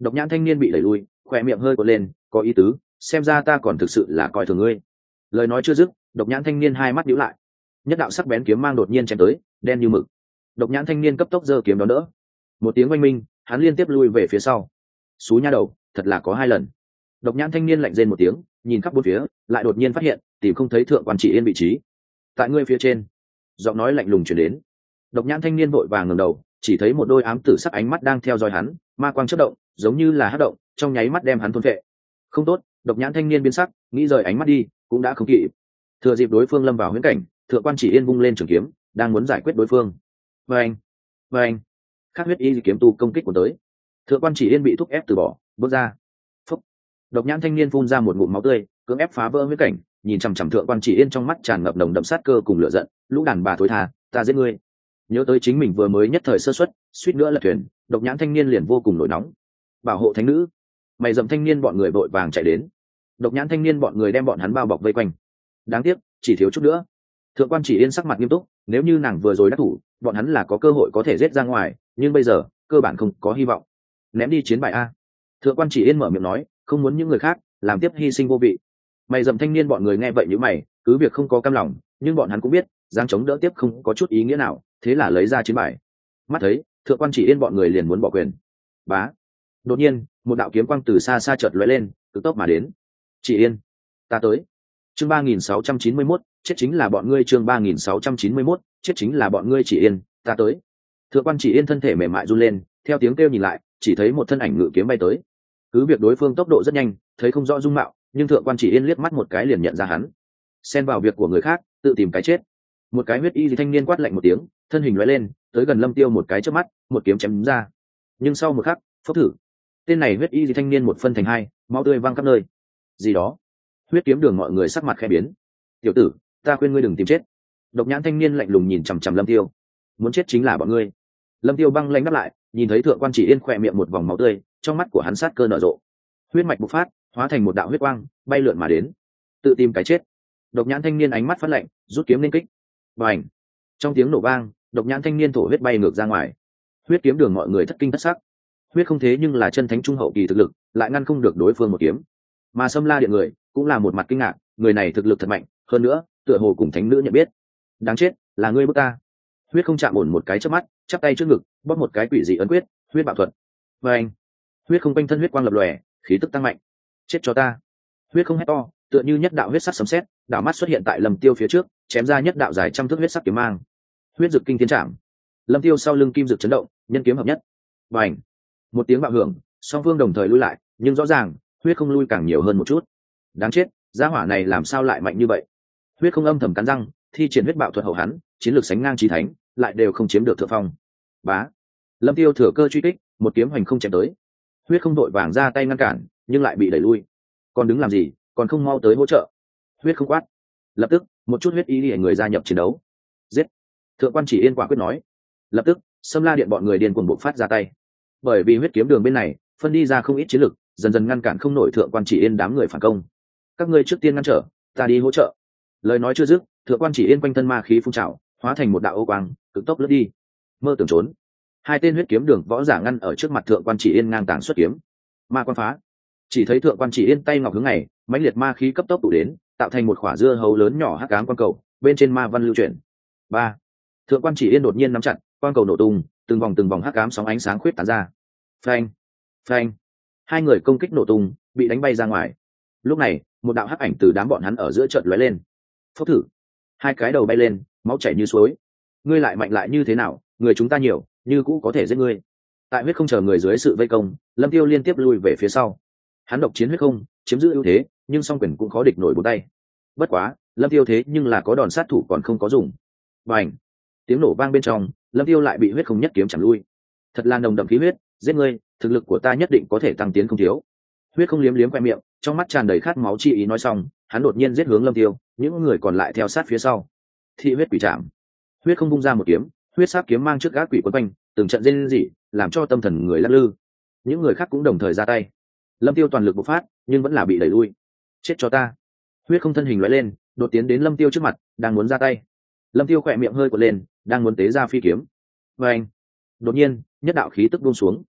Độc nhãn thanh niên bị đẩy lui, khoe miệng hơi cột lên, có ý tứ, xem ra ta còn thực sự là coi thường ngươi. Lời nói chưa dứt, độc nhãn thanh niên hai mắt nhíu lại, nhất đạo sắc bén kiếm mang đột nhiên chém tới, đen như mực. Độc nhãn thanh niên cấp tốc giơ kiếm đón đỡ, một tiếng oanh minh, hắn liên tiếp lui về phía sau. Xú nha đầu, thật là có hai lần. Độc nhãn thanh niên lạnh rên một tiếng, nhìn khắp bốn phía, lại đột nhiên phát hiện tìm không thấy thượng quan chỉ yên vị trí. Tại ngươi phía trên, giọng nói lạnh lùng truyền đến. Độc nhãn thanh niên vội vàng ngẩng đầu, chỉ thấy một đôi ám tử sắc ánh mắt đang theo dõi hắn, ma quang chớp động, giống như là hắc động, trong nháy mắt đem hắn thôn phệ. Không tốt, độc nhãn thanh niên biến sắc, nghĩ rời ánh mắt đi, cũng đã không kịp. Thừa dịp đối phương lâm vào huyễn cảnh, thượng quan chỉ yên vung lên trường kiếm, đang muốn giải quyết đối phương. Vâng, vâng, khắc huyết y kiếm tu công kích của tới. Thượng quan chỉ yên bị thúc ép từ bỏ, bước ra. Phúc. Độc nhãn thanh niên phun ra một ngụm máu tươi, cưỡng ép phá vỡ huyễn cảnh, nhìn chằm chằm thượng quan chỉ yên trong mắt tràn ngập nồng đậm sát cơ cùng lửa giận. Lũ đàn bà thối tha, ta giết ngươi. Nhớ tới chính mình vừa mới nhất thời sơ suất, suýt nữa lật thuyền, độc nhãn thanh niên liền vô cùng nổi nóng. Bảo hộ thánh nữ. Mày dậm thanh niên bọn người vội vàng chạy đến. Độc nhãn thanh niên bọn người đem bọn hắn bao bọc vây quanh. Đáng tiếc, chỉ thiếu chút nữa. Thượng quan chỉ yên sắc mặt nghiêm túc, nếu như nàng vừa rồi đắc thủ, bọn hắn là có cơ hội có thể giết ra ngoài, nhưng bây giờ cơ bản không có hy vọng. Ném đi chiến bài a. Thượng quan chỉ yên mở miệng nói, không muốn những người khác làm tiếp hy sinh vô vị. Mày dậm thanh niên bọn người nghe vậy như mày, cứ việc không có cam lòng, nhưng bọn hắn cũng biết giang chống đỡ tiếp không có chút ý nghĩa nào, thế là lấy ra chiến bài. Mắt thấy thượng quan chỉ yên bọn người liền muốn bỏ quyền. Bá. Đột nhiên một đạo kiếm quang từ xa xa chợt lóe lên, cực tốc mà đến. Chỉ yên, ta tới. Chương ba nghìn sáu trăm chín mươi mốt, chết chính là bọn ngươi. Chương ba nghìn sáu trăm chín mươi mốt, chết chính là bọn ngươi. Chỉ yên, ta tới. Thượng quan chỉ yên thân thể mềm mại run lên, theo tiếng kêu nhìn lại, chỉ thấy một thân ảnh ngự kiếm bay tới. Cứ việc đối phương tốc độ rất nhanh, thấy không rõ dung mạo, nhưng thượng quan chỉ yên liếc mắt một cái liền nhận ra hắn. Xen vào việc của người khác, tự tìm cái chết. Một cái huyết y thanh niên quát lạnh một tiếng, thân hình lóe lên, tới gần Lâm Tiêu một cái chớp mắt, một kiếm chém ra. Nhưng sau một khắc, phốc thử, tên này huyết y thanh niên một phân thành hai, máu tươi văng khắp nơi. Gì đó? Huyết kiếm đường mọi người sắc mặt khẽ biến. Tiểu tử, ta khuyên ngươi đừng tìm chết. Độc nhãn thanh niên lạnh lùng nhìn chằm chằm Lâm Tiêu. Muốn chết chính là bọn ngươi. Lâm Tiêu băng lãnh đáp lại, nhìn thấy thượng quan chỉ yên khỏe miệng một vòng máu tươi, trong mắt của hắn sát cơ nở rộ, huyết mạch bộc phát, hóa thành một đạo huyết quang, bay lượn mà đến. Tự tìm cái chết. Độc nhãn thanh niên ánh mắt phát lạnh, rút kiếm lên kích. Bành! Trong tiếng nổ vang, độc nhãn thanh niên thổ huyết bay ngược ra ngoài. Huyết kiếm đường mọi người thất kinh thất sắc. Huyết không thế nhưng là chân thánh trung hậu kỳ thực lực, lại ngăn không được đối phương một kiếm. Mà Sâm La Điện người cũng là một mặt kinh ngạc, người này thực lực thật mạnh, hơn nữa, tựa hồ cùng thánh nữ nhận biết. Đáng chết, là ngươi bức ta. Huyết không chạm ổn một cái chớp mắt, chắp tay trước ngực, bóp một cái quỷ dị ấn quyết, huyết bạo thuật. Bành! Huyết không quanh thân huyết quang lập lòe, khí tức tăng mạnh. Chết cho ta! Huyết không hét to, tựa như nhất đạo huyết sắc sấm sét, đạo mắt xuất hiện tại Lâm Tiêu phía trước, chém ra nhất đạo dài trăm thước huyết sắc kiếm mang. Huyết dực kinh thiên trảm. Lâm Tiêu sau lưng kim dực chấn động, nhân kiếm hợp nhất. Bành! Một tiếng bạo hưởng, song phương đồng thời lui lại, nhưng rõ ràng, huyết không lui càng nhiều hơn một chút. Đáng chết, gia hỏa này làm sao lại mạnh như vậy? Huyết không âm thầm cắn răng, thi triển huyết bạo thuật hậu hắn, chiến lược sánh ngang chí thánh, lại đều không chiếm được thượng phong. Bá! Lâm Tiêu thừa cơ truy kích, một kiếm hoành không chém tới. Huyết không đội vàng ra tay ngăn cản, nhưng lại bị đẩy lui. Còn đứng làm gì, còn không mau tới hỗ trợ? Huyết không quát. Lập tức, một chút huyết ý liễu người gia nhập chiến đấu. Giết! Thượng quan chỉ yên quả quyết nói. Lập tức, Sâm La Điện bọn người điên cuồng bộc phát ra tay. Bởi vì huyết kiếm đường bên này phân đi ra không ít chiến lực, dần dần ngăn cản không nổi thượng quan chỉ yên đám người phản công. Các ngươi trước tiên ngăn trở, ta đi hỗ trợ. Lời nói chưa dứt, thượng quan chỉ yên quanh thân ma khí phun trào, hóa thành một đạo ô quang, cực tốc lướt đi. Mơ tưởng trốn. Hai tên huyết kiếm đường võ giả ngăn ở trước mặt thượng quan chỉ yên ngang tàng xuất kiếm. Ma quan phá. Chỉ thấy thượng quan chỉ yên tay ngọc hướng này, mãnh liệt ma khí cấp tốc tụ đến, tạo thành một quả dưa hấu lớn nhỏ hắc ám quang cầu, bên trên ma văn lưu chuyển. Ba. Thượng quan chỉ yên đột nhiên nắm chặt, quang cầu nổ tung, từng vòng từng vòng hắc ám sóng ánh sáng khuyết tán ra. Phanh, phanh. Hai người công kích nổ tung, bị đánh bay ra ngoài. Lúc này, một đạo hắc ảnh từ đám bọn hắn ở giữa chợt lóe lên. Phốc thử. Hai cái đầu bay lên, máu chảy như suối. Ngươi lại mạnh lại như thế nào, người chúng ta nhiều, như cũ có thể giết ngươi. Tại huyết không chờ người dưới sự vây công, Lâm Tiêu liên tiếp lui về phía sau. Hắn độc chiến huyết không, chiếm giữ ưu thế, nhưng song quyền cũng khó địch nổi bốn tay. Bất quá, Lâm Tiêu thế nhưng là có đòn sát thủ còn không có dùng. Bành! Tiếng nổ vang bên trong, Lâm Tiêu lại bị huyết không nhất kiếm chạm lui. Thật là nồng đậm khí huyết, giết ngươi, thực lực của ta nhất định có thể tăng tiến không thiếu. Huyết không liếm liếm khoe miệng, trong mắt tràn đầy khát máu chi ý nói xong, hắn đột nhiên giết hướng Lâm Tiêu, những người còn lại theo sát phía sau. Thị huyết quỷ trảm. Huyết không bung ra một kiếm, huyết sắc kiếm mang trước gã quỷ quấn quanh, từng trận rên rỉ, làm cho tâm thần người lắc lư. Những người khác cũng đồng thời ra tay. Lâm Tiêu toàn lực bộc phát, nhưng vẫn là bị đẩy lui. Chết cho ta! Huyết không thân hình lóe lên, đột tiến đến Lâm Tiêu trước mặt, đang muốn ra tay. Lâm Tiêu khỏe miệng hơi quật lên, đang muốn tế ra phi kiếm. Và anh, đột nhiên, nhất đạo khí tức buông xuống.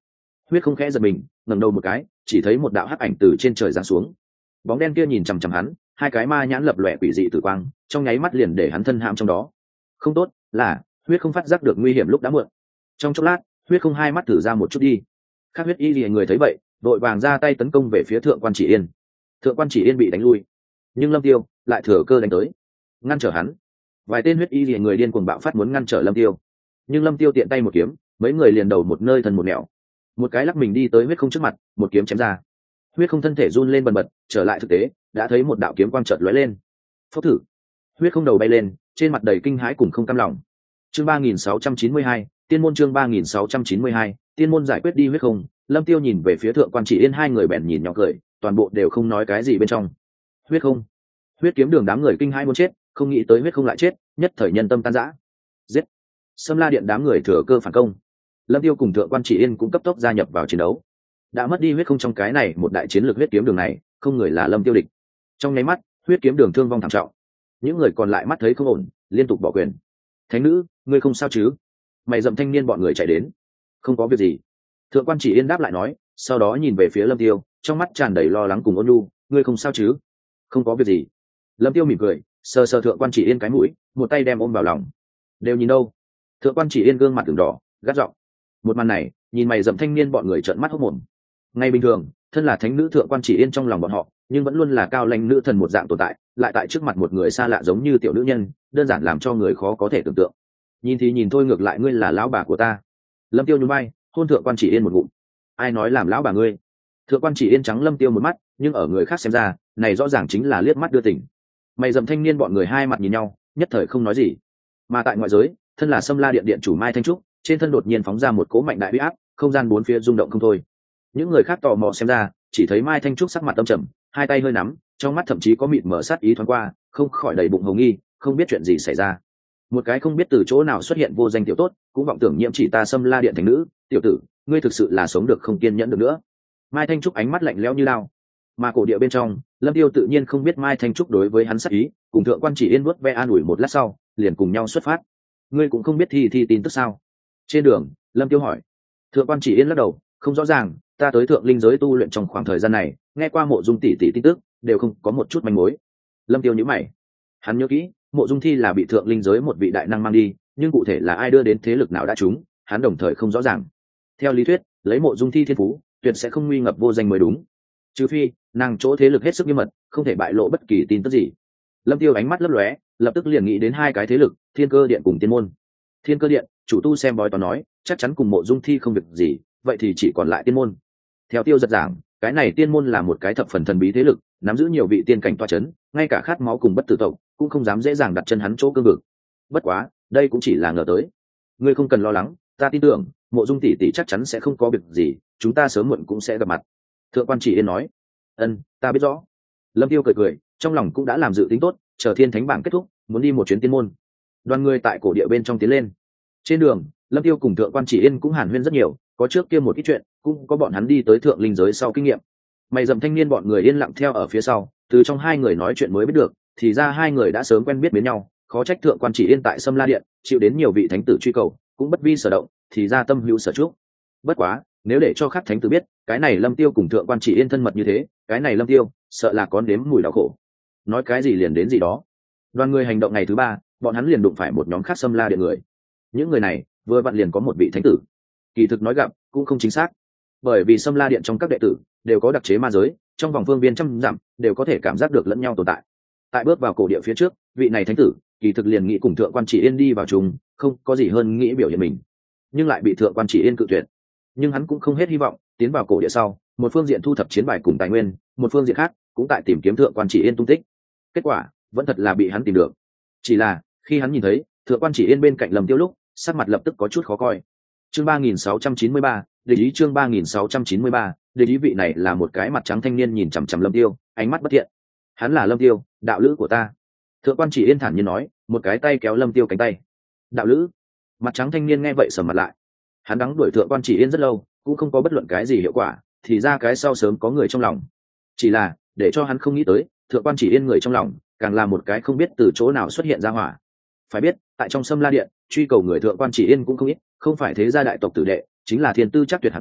Huyết không khẽ giật mình, ngẩng đầu một cái, chỉ thấy một đạo hắc ảnh từ trên trời giáng xuống. Bóng đen kia nhìn chằm chằm hắn, hai cái ma nhãn lập lòe quỷ dị tử quang, trong nháy mắt liền để hắn thân hãm trong đó. Không tốt, là Huyết không phát giác được nguy hiểm lúc đã muộn. Trong chốc lát, Huyết không hai mắt thử ra một chút đi. Khác Huyết y lìa người thấy vậy, đội vàng ra tay tấn công về phía thượng quan chỉ yên. Thượng quan chỉ yên bị đánh lui, nhưng Lâm Tiêu lại thừa cơ đánh tới, ngăn trở hắn. Vài tên huyết y lìa người điên cuồng bạo phát muốn ngăn trở Lâm Tiêu, nhưng Lâm Tiêu tiện tay một kiếm, mấy người liền đầu một nơi thân một nẻo, một cái lắc mình đi tới Huyết không trước mặt, một kiếm chém ra. Huyết không thân thể run lên bần bật, trở lại thực tế, đã thấy một đạo kiếm quang chợt lóe lên. Phốc thử, Huyết không đầu bay lên, trên mặt đầy kinh hãi cùng không cam lòng. Chương ba nghìn sáu trăm chín mươi hai, tiên môn chương ba nghìn sáu trăm chín mươi hai, tiên môn giải quyết đi Huyết không. Lâm Tiêu nhìn về phía thượng quan chỉ yên, hai người bèn nhìn nhỏ cười, toàn bộ đều không nói cái gì bên trong. Huyết không, Huyết kiếm đường đám người kinh hãi muốn chết, không nghĩ tới Huyết không lại chết, nhất thời nhân tâm tan rã. Giết! Sâm La điện đám người thừa cơ phản công. Lâm Tiêu cùng thượng quan chỉ yên cũng cấp tốc gia nhập vào chiến đấu. Đã mất đi Huyết không trong cái này một đại chiến lược huyết kiếm đường này, không người là Lâm Tiêu địch. Trong nháy mắt, huyết kiếm đường thương vong thảm trọng. Những người còn lại mắt thấy không ổn, liên tục bỏ quyền. Thánh nữ, ngươi không sao chứ? Mày dậm thanh niên bọn người chạy đến. Không có việc gì. Thượng quan chỉ yên đáp lại nói, sau đó nhìn về phía Lâm Tiêu, trong mắt tràn đầy lo lắng cùng ôn nhu. Ngươi không sao chứ? Không có việc gì. Lâm Tiêu mỉm cười, sờ sờ thượng quan chỉ yên cái mũi, một tay đem ôm vào lòng. Đều nhìn đâu? Thượng quan chỉ yên gương mặt từng đỏ, gắt giọng. Một màn này, nhìn mày dậm thanh niên bọn người trợn mắt hốt mồm. Ngay bình thường, thân là thánh nữ thượng quan chỉ yên trong lòng bọn họ, nhưng vẫn luôn là cao lãnh nữ thần một dạng tồn tại, lại tại trước mặt một người xa lạ giống như tiểu nữ nhân, đơn giản làm cho người khó có thể tưởng tượng. Nhìn thì nhìn thôi, ngược lại ngươi là lão bà của ta. Lâm Tiêu nhún vai, hôn thượng quan chỉ yên một ngụm. Ai nói làm lão bà ngươi? Thượng quan chỉ yên trắng Lâm Tiêu một mắt, nhưng ở người khác xem ra, này rõ ràng chính là liếc mắt đưa tình. Mày dậm thanh niên bọn người hai mặt nhìn nhau, nhất thời không nói gì. Mà tại ngoại giới, thân là Sâm La điện điện chủ Mai Thanh Trúc, trên thân đột nhiên phóng ra một cỗ mạnh đại uy áp, không gian bốn phía rung động không thôi. Những người khác tò mò xem ra, chỉ thấy Mai Thanh Trúc sắc mặt âm trầm, hai tay hơi nắm, trong mắt thậm chí có mịt mở sát ý thoáng qua, không khỏi đầy bụng hồng nghi, không biết chuyện gì xảy ra. Một cái không biết từ chỗ nào xuất hiện vô danh tiểu tốt, cũng vọng tưởng nhiễm chỉ ta Sâm La điện thành nữ, tiểu tử, ngươi thực sự là sống được không kiên nhẫn được nữa. Mai Thanh Trúc ánh mắt lạnh lẽo như lao. Mà cổ địa bên trong, Lâm Tiêu tự nhiên không biết Mai Thanh Trúc đối với hắn sát ý, cùng thượng quan chỉ yên vuốt ve an ủi một lát sau, liền cùng nhau xuất phát. Ngươi cũng không biết thi thi tin tức sao? Trên đường, Lâm Tiêu hỏi. Thượng quan chỉ yên lắc đầu, không rõ ràng, ta tới thượng linh giới tu luyện trong khoảng thời gian này, nghe qua mộ dung tỷ tỷ tin tức, đều không có một chút manh mối. Lâm Tiêu nhíu mày. Hắn nhớ kỹ, mộ dung thi là bị thượng linh giới một vị đại năng mang đi, nhưng cụ thể là ai đưa đến thế lực nào đã trúng, hắn đồng thời không rõ ràng. Theo lý thuyết, lấy mộ dung thi thiên phú, tuyệt sẽ không nguy ngập vô danh mới đúng. Trừ phi, nàng chỗ thế lực hết sức nghiêm mật, không thể bại lộ bất kỳ tin tức gì. Lâm Tiêu ánh mắt lấp lóe, lập tức liền nghĩ đến hai cái thế lực, Thiên Cơ điện cùng Tiên môn. Thiên Cơ điện, chủ tu xem bói toán nói, chắc chắn cùng mộ dung thi không việc gì, vậy thì chỉ còn lại Tiên môn. Theo Tiêu giật giảng, cái này Tiên môn là một cái thập phần thần bí thế lực, nắm giữ nhiều vị tiên cảnh toa chấn, ngay cả khát máu cùng bất tử tộc cũng không dám dễ dàng đặt chân hắn chỗ cương vực. Bất quá, đây cũng chỉ là ngờ tới. Ngươi không cần lo lắng, ta tin tưởng, mộ dung tỷ tỷ chắc chắn sẽ không có việc gì, chúng ta sớm muộn cũng sẽ gặp mặt. Thượng quan chỉ yên nói. Ân, ta biết rõ. Lâm Tiêu cười cười, trong lòng cũng đã làm dự tính tốt, chờ thiên thánh bảng kết thúc, muốn đi một chuyến tiên môn. Đoàn người tại cổ địa bên trong tiến lên. Trên đường, Lâm Tiêu cùng thượng quan chỉ yên cũng hàn huyên rất nhiều, có trước kia một ít chuyện, cũng có bọn hắn đi tới thượng linh giới sau kinh nghiệm. Mày dậm thanh niên bọn người yên lặng theo ở phía sau, từ trong hai người nói chuyện mới biết được, thì ra hai người đã sớm quen biết biến nhau, khó trách thượng quan chỉ yên tại Sâm La điện chịu đến nhiều vị thánh tử truy cầu, cũng bất vi sở động, thì ra tâm hữu sở trúc. Bất quá, nếu để cho khác thánh tử biết, cái này Lâm Tiêu cùng thượng quan chỉ yên thân mật như thế, cái này Lâm Tiêu sợ là có nếm mùi đau khổ. Nói cái gì liền đến gì đó. Đoàn người hành động ngày thứ ba, bọn hắn liền đụng phải một nhóm khác Sâm La điện người. Những người này vừa vặn liền có một vị thánh tử. Kỳ thực nói gặp cũng không chính xác, bởi vì Sâm La điện trong các đệ tử đều có đặc chế ma giới, trong vòng phương viên trăm dặm đều có thể cảm giác được lẫn nhau tồn tại. Tại bước vào cổ địa phía trước, vị này thánh tử kỳ thực liền nghĩ cùng thượng quan chỉ yên đi vào chung, không có gì hơn nghĩ biểu hiện mình, nhưng lại bị thượng quan chỉ yên cự tuyệt. Nhưng hắn cũng không hết hy vọng, tiến vào cổ địa sau, một phương diện thu thập chiến bài cùng tài nguyên, một phương diện khác cũng tại tìm kiếm thượng quan chỉ yên tung tích. Kết quả vẫn thật là bị hắn tìm được. Chỉ là khi hắn nhìn thấy thượng quan chỉ yên bên cạnh Lâm Tiêu lúc, sắc mặt lập tức có chút khó coi. Chương ba nghìn sáu trăm chín mươi ba, địch ý chương ba nghìn sáu trăm chín mươi ba, địch ý. Vị này là một cái mặt trắng thanh niên nhìn chằm chằm Lâm Tiêu, ánh mắt bất thiện. Hắn là Lâm Tiêu, đạo lữ của ta. Thượng quan chỉ yên thản nhiên nói, một cái tay kéo Lâm Tiêu cánh tay. Đạo lữ? Mặt trắng thanh niên nghe vậy sầm mặt lại. Hắn đắng đuổi thượng quan chỉ yên rất lâu, cũng không có bất luận cái gì hiệu quả, thì ra cái sau sớm có người trong lòng. Chỉ là để cho hắn không nghĩ tới, thượng quan chỉ yên người trong lòng càng là một cái không biết từ chỗ nào xuất hiện ra hỏa. Phải biết, tại trong Sâm La điện truy cầu người thượng quan chỉ yên cũng không ít, không phải thế gia đại tộc tử đệ, chính là thiên tư chắc tuyệt hạng người,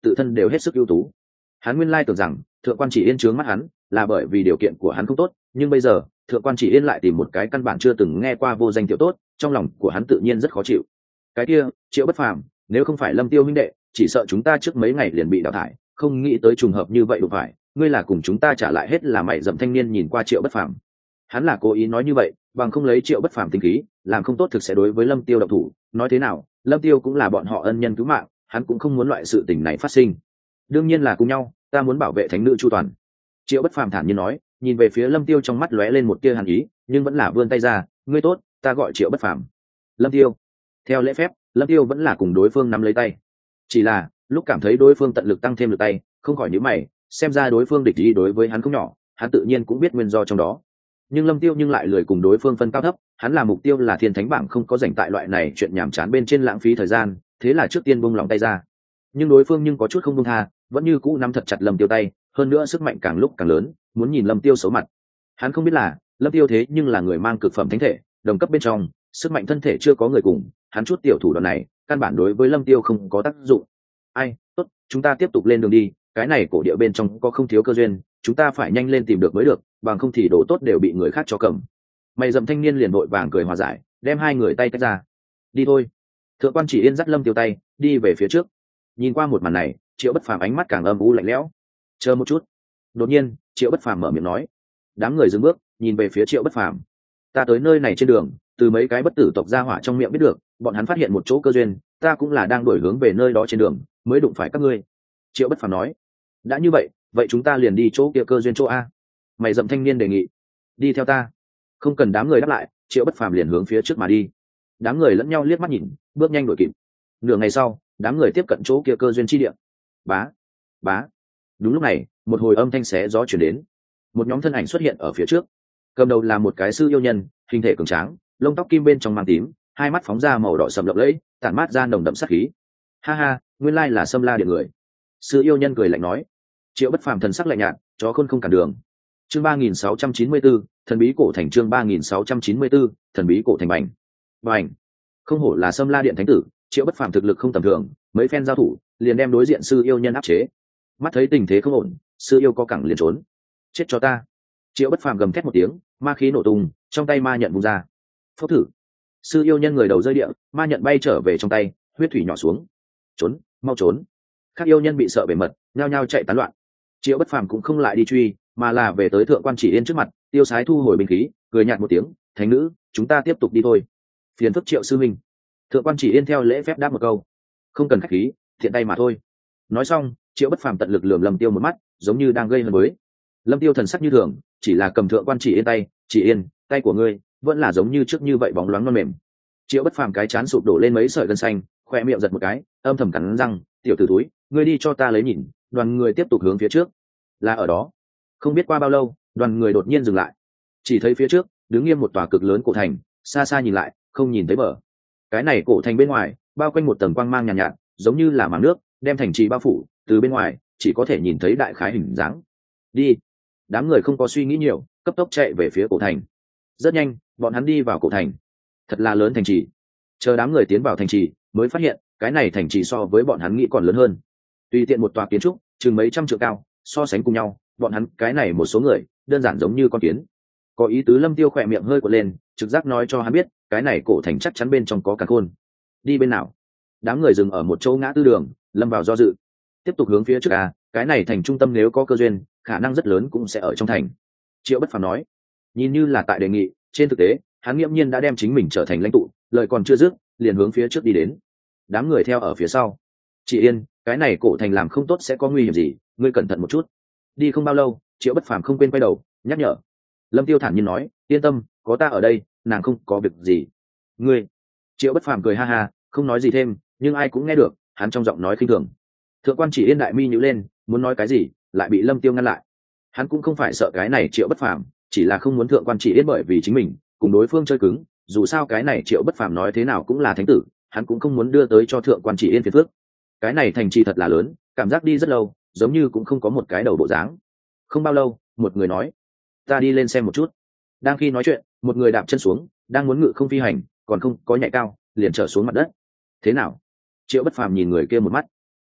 tự thân đều hết sức ưu tú. Hắn nguyên lai tưởng rằng thượng quan chỉ yên trướng mắt hắn là bởi vì điều kiện của hắn không tốt, nhưng bây giờ thượng quan chỉ yên lại tìm một cái căn bản chưa từng nghe qua vô danh tiểu tốt, trong lòng của hắn tự nhiên rất khó chịu. Cái kia Triệu Bất Phàm, nếu không phải Lâm Tiêu huynh đệ, chỉ sợ chúng ta trước mấy ngày liền bị đào thải, không nghĩ tới trùng hợp như vậy đủ phải, ngươi là cùng chúng ta trả lại hết là mày dậm thanh niên nhìn qua Triệu Bất Phàm. Hắn là cố ý nói như vậy, bằng không lấy Triệu Bất Phàm tính khí, làm không tốt thực sẽ đối với Lâm Tiêu động thủ, nói thế nào, Lâm Tiêu cũng là bọn họ ân nhân cứu mạng, hắn cũng không muốn loại sự tình này phát sinh. Đương nhiên là cùng nhau, ta muốn bảo vệ thánh nữ chu toàn. Triệu Bất Phàm thản nhiên nói, nhìn về phía Lâm Tiêu trong mắt lóe lên một tia hàn ý, nhưng vẫn là vươn tay ra, ngươi tốt, ta gọi Triệu Bất Phàm. Lâm Tiêu. Theo lễ phép, Lâm Tiêu vẫn là cùng đối phương nắm lấy tay. Chỉ là, lúc cảm thấy đối phương tận lực tăng thêm lực tay, không khỏi nhíu mày, xem ra đối phương địch ý đối với hắn không nhỏ, hắn tự nhiên cũng biết nguyên do trong đó. Nhưng Lâm Tiêu nhưng lại lười cùng đối phương phân cao thấp, hắn là mục tiêu là thiên thánh bảng, không có rảnh tại loại này chuyện nhảm chán bên trên lãng phí thời gian, thế là trước tiên buông lòng tay ra. Nhưng đối phương nhưng có chút không buông tha, vẫn như cũ nắm thật chặt Lâm Tiêu tay, hơn nữa sức mạnh càng lúc càng lớn, muốn nhìn Lâm Tiêu xấu mặt. Hắn không biết là, Lâm Tiêu thế nhưng là người mang cực phẩm thánh thể, đồng cấp bên trong, sức mạnh thân thể chưa có người cùng, hắn chút tiểu thủ đoạn này, căn bản đối với Lâm Tiêu không có tác dụng. Ai, tốt, chúng ta tiếp tục lên đường đi, cái này cổ địa bên trong có không thiếu cơ duyên, chúng ta phải nhanh lên tìm được mới được, bằng không thì đồ tốt đều bị người khác cho cầm. Mày dậm thanh niên liền vội vàng cười hòa giải, đem hai người tay tách ra. Đi thôi. Thượng quan Chỉ Yên dắt Lâm Tiêu tay, đi về phía trước. Nhìn qua một màn này, Triệu Bất Phàm ánh mắt càng âm u lạnh lẽo. Chờ một chút. Đột nhiên, Triệu Bất Phàm mở miệng nói. Đám người dừng bước, nhìn về phía Triệu Bất Phàm. Ta tới nơi này trên đường, từ mấy cái bất tử tộc gia hỏa trong miệng biết được, bọn hắn phát hiện một chỗ cơ duyên, ta cũng là đang đổi hướng về nơi đó trên đường, mới đụng phải các ngươi. Triệu Bất Phàm nói. Đã như vậy, vậy chúng ta liền đi chỗ kia cơ duyên chỗ a. Mày dậm thanh niên đề nghị. Đi theo ta. Không cần đám người đáp lại, Triệu Bất Phàm liền hướng phía trước mà đi. Đám người lẫn nhau liếc mắt nhìn, bước nhanh đuổi kịp. Nửa ngày sau, đám người tiếp cận chỗ kia cơ duyên chi địa. Bá, bá. Đúng lúc này, một hồi âm thanh xé gió chuyển đến. Một nhóm thân ảnh xuất hiện ở phía trước. Cầm đầu là một cái sư yêu nhân, hình thể cường tráng, lông tóc kim bên trong mang tím, hai mắt phóng ra màu đỏ sầm lộng lẫy, tản mát ra nồng đậm sát khí. Ha ha, nguyên lai là Sâm La Điện người. Sư yêu nhân cười lạnh nói. Triệu Bất Phàm thần sắc lạnh nhạt, chó khôn không cản đường. Chương ba nghìn sáu trăm chín mươi tư, thần bí cổ thành. Chương ba nghìn sáu trăm chín mươi tư, thần bí cổ thành bành. Bành. Không hổ là Sâm La Điện thánh tử, Triệu Bất Phàm thực lực không tầm thường, mấy phen giao thủ, liền đem đối diện sư yêu nhân áp chế. Mắt thấy tình thế không ổn, sư yêu có cẳng liền trốn. Chết cho ta. Triệu Bất Phàm gầm thét một tiếng, ma khí nổ tung, trong tay ma nhận vung ra. Phốc thử. Sư yêu nhân người đầu rơi địa, ma nhận bay trở về trong tay, huyết thủy nhỏ xuống. Trốn, mau trốn. Các yêu nhân bị sợ bề mật, nhao nhao chạy tán loạn. Triệu Bất Phàm cũng không lại đi truy, mà là về tới Thượng quan Chỉ Yên trước mặt, tiêu sái thu hồi binh khí, cười nhạt một tiếng, "Thánh nữ, chúng ta tiếp tục đi thôi." Phiền phức Triệu sư minh. Thượng quan Chỉ Yên theo lễ phép đáp một câu, "Không cần khách khí, thiện tay mà thôi." Nói xong, Triệu Bất Phàm tận lực lườm Lâm Tiêu một mắt, giống như đang gây hấn với. Lâm Tiêu thần sắc như thường, chỉ là cầm Thượng quan Chỉ Yên tay, "Chỉ Yên, tay của ngươi vẫn là giống như trước như vậy bóng loáng non mềm." Triệu Bất Phàm cái chán sụp đổ lên mấy sợi gân xanh, khoe miệng giật một cái, âm thầm cắn răng, "Tiểu tử túi, ngươi đi cho ta lấy nhìn." Đoàn người tiếp tục hướng phía trước. Là ở đó, không biết qua bao lâu, đoàn người đột nhiên dừng lại. Chỉ thấy phía trước đứng nghiêm một tòa cực lớn cổ thành, xa xa nhìn lại, không nhìn thấy bờ. Cái này cổ thành bên ngoài bao quanh một tầng quang mang nhàn nhạt, nhạt, giống như là màng nước, đem thành trì bao phủ, từ bên ngoài chỉ có thể nhìn thấy đại khái hình dáng. Đi. Đám người không có suy nghĩ nhiều, cấp tốc chạy về phía cổ thành. Rất nhanh, bọn hắn đi vào cổ thành. Thật là lớn thành trì. Chờ đám người tiến vào thành trì, mới phát hiện, cái này thành trì so với bọn hắn nghĩ còn lớn hơn. Tùy tiện một tòa kiến trúc, chừng mấy trăm trượng cao, so sánh cùng nhau, bọn hắn cái này một số người, đơn giản giống như con kiến. Có ý tứ. Lâm Tiêu khỏe miệng hơi quật lên, trực giác nói cho hắn biết, cái này cổ thành chắc chắn bên trong có càn khôn. Đi bên nào? Đám người dừng ở một chỗ ngã tư đường, lâm vào do dự. Tiếp tục hướng phía trước à, cái này thành trung tâm nếu có cơ duyên, khả năng rất lớn cũng sẽ ở trong thành. Triệu Bất Phàm nói. Nhìn như là tại đề nghị, trên thực tế, hắn nghiễm nhiên đã đem chính mình trở thành lãnh tụ, lời còn chưa dứt, liền hướng phía trước đi đến. Đám người theo ở phía sau. Chị Yên, cái này cổ thành làm không tốt sẽ có nguy hiểm gì, ngươi cẩn thận một chút. Đi không bao lâu, Triệu Bất Phàm không quên quay đầu, nhắc nhở. Lâm Tiêu thản nhiên nói, yên tâm, có ta ở đây, nàng không có việc gì. Ngươi. Triệu Bất Phàm cười ha ha, không nói gì thêm, nhưng ai cũng nghe được, hắn trong giọng nói khinh thường. Thượng quan Chỉ Yên đại mi nhíu lên, muốn nói cái gì, lại bị Lâm Tiêu ngăn lại. Hắn cũng không phải sợ cái này Triệu Bất Phàm, chỉ là không muốn Thượng quan Chỉ Yên bởi vì chính mình cùng đối phương chơi cứng, dù sao cái này Triệu Bất Phàm nói thế nào cũng là thánh tử, hắn cũng không muốn đưa tới cho Thượng quan Chỉ Yên phiền phức. Cái này thành trì thật là lớn, cảm giác đi rất lâu, giống như cũng không có một cái đầu bộ dáng. Không bao lâu, một người nói, ta đi lên xem một chút. Đang khi nói chuyện, một người đạp chân xuống, đang muốn ngự không phi hành, còn không có nhảy cao, liền trở xuống mặt đất. Thế nào? Triệu Bất Phàm nhìn người kia một mắt.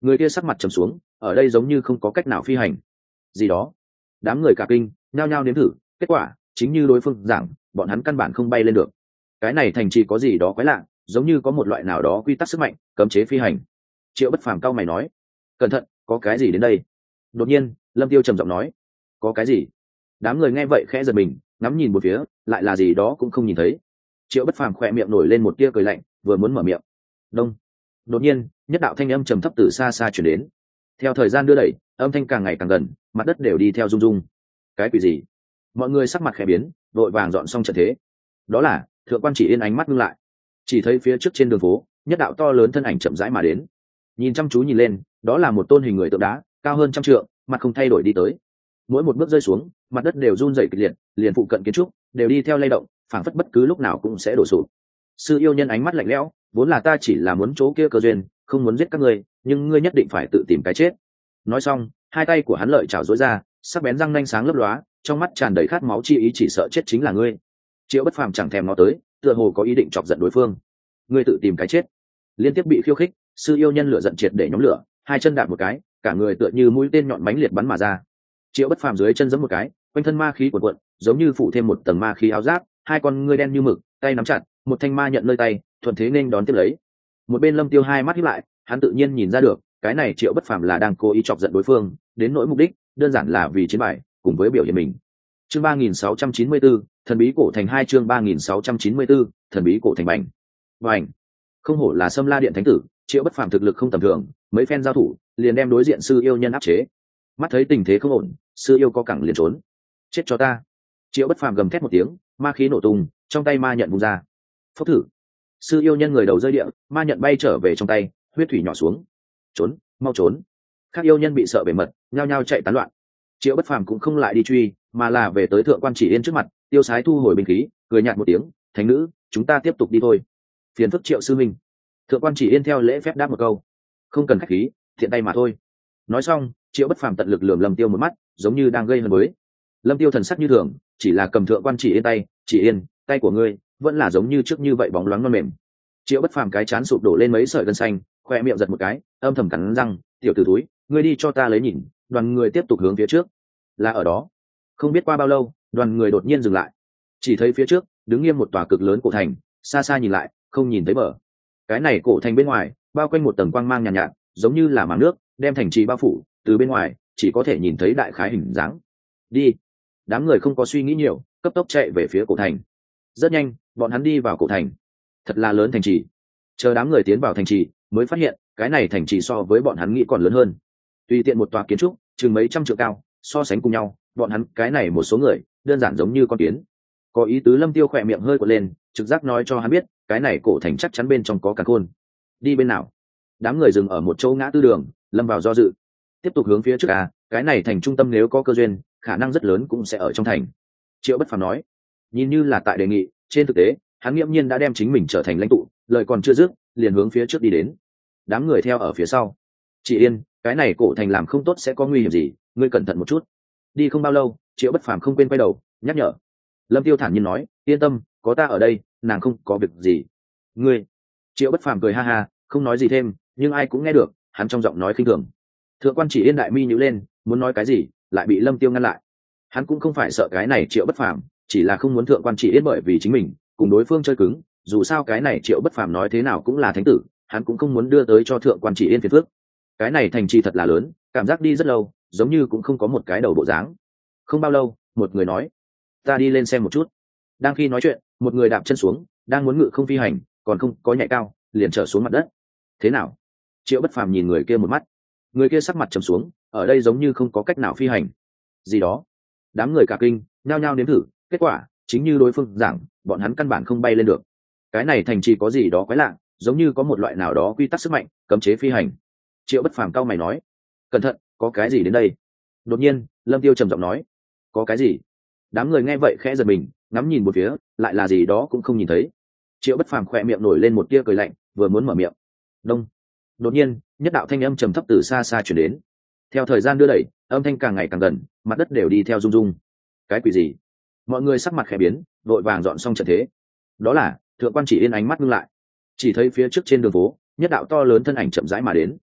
Người kia sắc mặt trầm xuống, ở đây giống như không có cách nào phi hành gì đó. Đám người cả kinh nhao nhao nếm thử, kết quả chính như đối phương giảng, bọn hắn căn bản không bay lên được. Cái này thành trì có gì đó quái lạ, giống như có một loại nào đó quy tắc sức mạnh cấm chế phi hành. Triệu Bất Phàm cau mày nói, cẩn thận, có cái gì đến đây. Đột nhiên Lâm Tiêu trầm giọng nói, có cái gì. Đám người nghe vậy khẽ giật mình, ngắm nhìn một phía, lại là gì đó cũng không nhìn thấy. Triệu Bất Phàm khỏe miệng nổi lên một tia cười lạnh, vừa muốn mở miệng, đông. Đột nhiên nhất đạo thanh âm trầm thấp từ xa xa chuyển đến. Theo thời gian đưa đẩy, âm thanh càng ngày càng gần, mặt đất đều đi theo rung rung. Cái quỷ gì? Mọi người sắc mặt khẽ biến, vội vàng dọn xong trận thế. Đó là Thượng Quan Chỉ Yên. Ánh mắt ngưng lại, chỉ thấy phía trước trên đường phố nhất đạo to lớn thân ảnh chậm rãi mà đến. Nhìn chăm chú nhìn lên, đó là một tôn hình người tượng đá cao hơn trăm trượng, mặt không thay đổi đi tới. Mỗi một bước rơi xuống, mặt đất đều run rẩy kịch liệt, liền phụ cận kiến trúc đều đi theo lay động, phảng phất bất cứ lúc nào cũng sẽ đổ sụp. Sư yêu nhân ánh mắt lạnh lẽo, vốn là ta chỉ là muốn chỗ kia cơ duyên, không muốn giết các ngươi, nhưng ngươi nhất định phải tự tìm cái chết. Nói xong, hai tay của hắn lợi chảo duỗi ra, sắc bén răng nanh sáng lấp lóa, trong mắt tràn đầy khát máu chi ý, chỉ sợ chết chính là ngươi. Triệu Bất Phàm chẳng thèm ngó tới, tựa hồ có ý định chọc giận đối phương. Ngươi tự tìm cái chết. Liên tiếp bị khiêu khích, sư yêu nhân lửa giận triệt để nhóm lửa, hai chân đạp một cái, cả người tựa như mũi tên nhọn mãnh liệt bắn mà ra. Triệu Bất Phàm dưới chân giẫm một cái, quanh thân ma khí cuộn cuộn, giống như phủ thêm một tầng ma khí áo giáp, hai con ngươi đen như mực, tay nắm chặt, một thanh ma nhận nơi tay, thuận thế nên đón tiếp lấy. Một bên Lâm Tiêu hai mắt híp lại, hắn tự nhiên nhìn ra được, cái này Triệu Bất Phàm là đang cố ý chọc giận đối phương, đến nỗi mục đích, đơn giản là vì chiến bài, cùng với biểu hiện mình. Chương ba nghìn sáu trăm chín mươi tư, thần bí cổ thành hai chương ba nghìn sáu trăm chín mươi tư, thần bí cổ thành bành. Bành. Không hổ là Sâm La Điện thánh tử, Triệu Bất Phàm thực lực không tầm thường, mấy phen giao thủ, liền đem đối diện sư yêu nhân áp chế. Mắt thấy tình thế không ổn, sư yêu có cẳng liền trốn. Chết cho ta. Triệu Bất Phàm gầm thét một tiếng, ma khí nổ tung, trong tay ma nhận vung ra. Phốc thử. Sư yêu nhân người đầu rơi địa, ma nhận bay trở về trong tay, huyết thủy nhỏ xuống. Trốn, mau trốn. Các yêu nhân bị sợ bề mật, nhao nhao chạy tán loạn. Triệu Bất Phàm cũng không lại đi truy, mà là về tới Thượng Quan Chỉ Yên trước mặt, tiêu sái thu hồi binh khí, cười nhạt một tiếng, "Thánh nữ, chúng ta tiếp tục đi thôi." Phiền phức Triệu sư minh. Thượng Quan Chỉ Yên theo lễ phép đáp một câu, "Không cần khách khí, thiện tay mà thôi." Nói xong, Triệu Bất Phàm tận lực lườm Lâm Tiêu một mắt, giống như đang gây hấn với. Lâm Tiêu thần sắc như thường, chỉ là cầm Thượng Quan Chỉ Yên tay, "Chỉ Yên, tay của ngươi vẫn là giống như trước như vậy bóng loáng non mềm." Triệu Bất Phàm cái chán sụp đổ lên mấy sợi gân xanh, khoe miệng giật một cái, âm thầm cắn răng, "Tiểu tử túi, ngươi đi cho ta lấy nhìn." Đoàn người tiếp tục hướng phía trước. Là ở đó, không biết qua bao lâu, đoàn người đột nhiên dừng lại. Chỉ thấy phía trước đứng nghiêm một tòa cực lớn cổ thành, xa xa nhìn lại, không nhìn thấy bờ. Cái này cổ thành bên ngoài bao quanh một tầng quang mang nhàn nhạt, nhạt, giống như là màng nước, đem thành trì bao phủ, từ bên ngoài chỉ có thể nhìn thấy đại khái hình dáng. Đi. Đám người không có suy nghĩ nhiều, cấp tốc chạy về phía cổ thành. Rất nhanh, bọn hắn đi vào cổ thành. Thật là lớn thành trì. Chờ đám người tiến vào thành trì, mới phát hiện, cái này thành trì so với bọn hắn nghĩ còn lớn hơn. Tùy tiện một tòa kiến trúc, chừng mấy trăm trượng cao, so sánh cùng nhau, bọn hắn cái này một số người, đơn giản giống như con kiến. Có ý tứ. Lâm Tiêu khỏe miệng hơi quật lên, trực giác nói cho hắn biết, cái này cổ thành chắc chắn bên trong có càn khôn. Đi bên nào? Đám người dừng ở một chỗ ngã tư đường, lâm vào do dự. Tiếp tục hướng phía trước à, cái này thành trung tâm nếu có cơ duyên, khả năng rất lớn cũng sẽ ở trong thành. Triệu Bất Phàm nói, nhìn như là tại đề nghị, trên thực tế, hắn nghiễm nhiên đã đem chính mình trở thành lãnh tụ, lời còn chưa dứt, liền hướng phía trước đi đến. Đám người theo ở phía sau. Chị Yên, cái này cổ thành làm không tốt sẽ có nguy hiểm gì, ngươi cẩn thận một chút. Đi không bao lâu, Triệu Bất Phàm không quên quay đầu nhắc nhở. Lâm Tiêu thản nhiên nói, yên tâm, có ta ở đây, nàng không có việc gì. Ngươi. Triệu Bất Phàm cười ha ha, không nói gì thêm, nhưng ai cũng nghe được, hắn trong giọng nói khinh thường. Thượng Quan Chỉ Yên đại mi nhíu lên, muốn nói cái gì, lại bị Lâm Tiêu ngăn lại. Hắn cũng không phải sợ cái này Triệu Bất Phàm, chỉ là không muốn Thượng Quan Chỉ Yên bởi vì chính mình cùng đối phương chơi cứng, dù sao cái này Triệu Bất Phàm nói thế nào cũng là thánh tử, hắn cũng không muốn đưa tới cho Thượng Quan Chỉ Yên phiền phức. Cái này thành trì thật là lớn, cảm giác đi rất lâu, giống như cũng không có một cái đầu bộ dáng. Không bao lâu, một người nói, ta đi lên xem một chút. Đang khi nói chuyện, một người đạp chân xuống, đang muốn ngự không phi hành, còn không có nhảy cao, liền trở xuống mặt đất. Thế nào? Triệu Bất Phàm nhìn người kia một mắt. Người kia sắc mặt trầm xuống, ở đây giống như không có cách nào phi hành gì đó. Đám người cả kinh nhao nhao nếm thử, kết quả chính như đối phương giảng, bọn hắn căn bản không bay lên được. Cái này thành trì có gì đó quái lạ, giống như có một loại nào đó quy tắc sức mạnh cấm chế phi hành. Triệu Bất Phàm cau mày nói, cẩn thận, có cái gì đến đây. Đột nhiên Lâm Tiêu trầm giọng nói, có cái gì. Đám người nghe vậy khẽ giật mình, ngắm nhìn một phía, lại là gì đó cũng không nhìn thấy. Triệu Bất Phàm khỏe miệng nổi lên một tia cười lạnh, vừa muốn mở miệng, đông. Đột nhiên nhất đạo thanh âm trầm thấp từ xa xa chuyển đến. Theo thời gian đưa đẩy, âm thanh càng ngày càng gần, mặt đất đều đi theo rung rung. Cái quỷ gì? Mọi người sắc mặt khẽ biến, vội vàng dọn xong trận thế. Đó là Thượng Quan Chỉ Yên. Ánh mắt ngưng lại, chỉ thấy phía trước trên đường phố nhất đạo to lớn thân ảnh chậm rãi mà đến.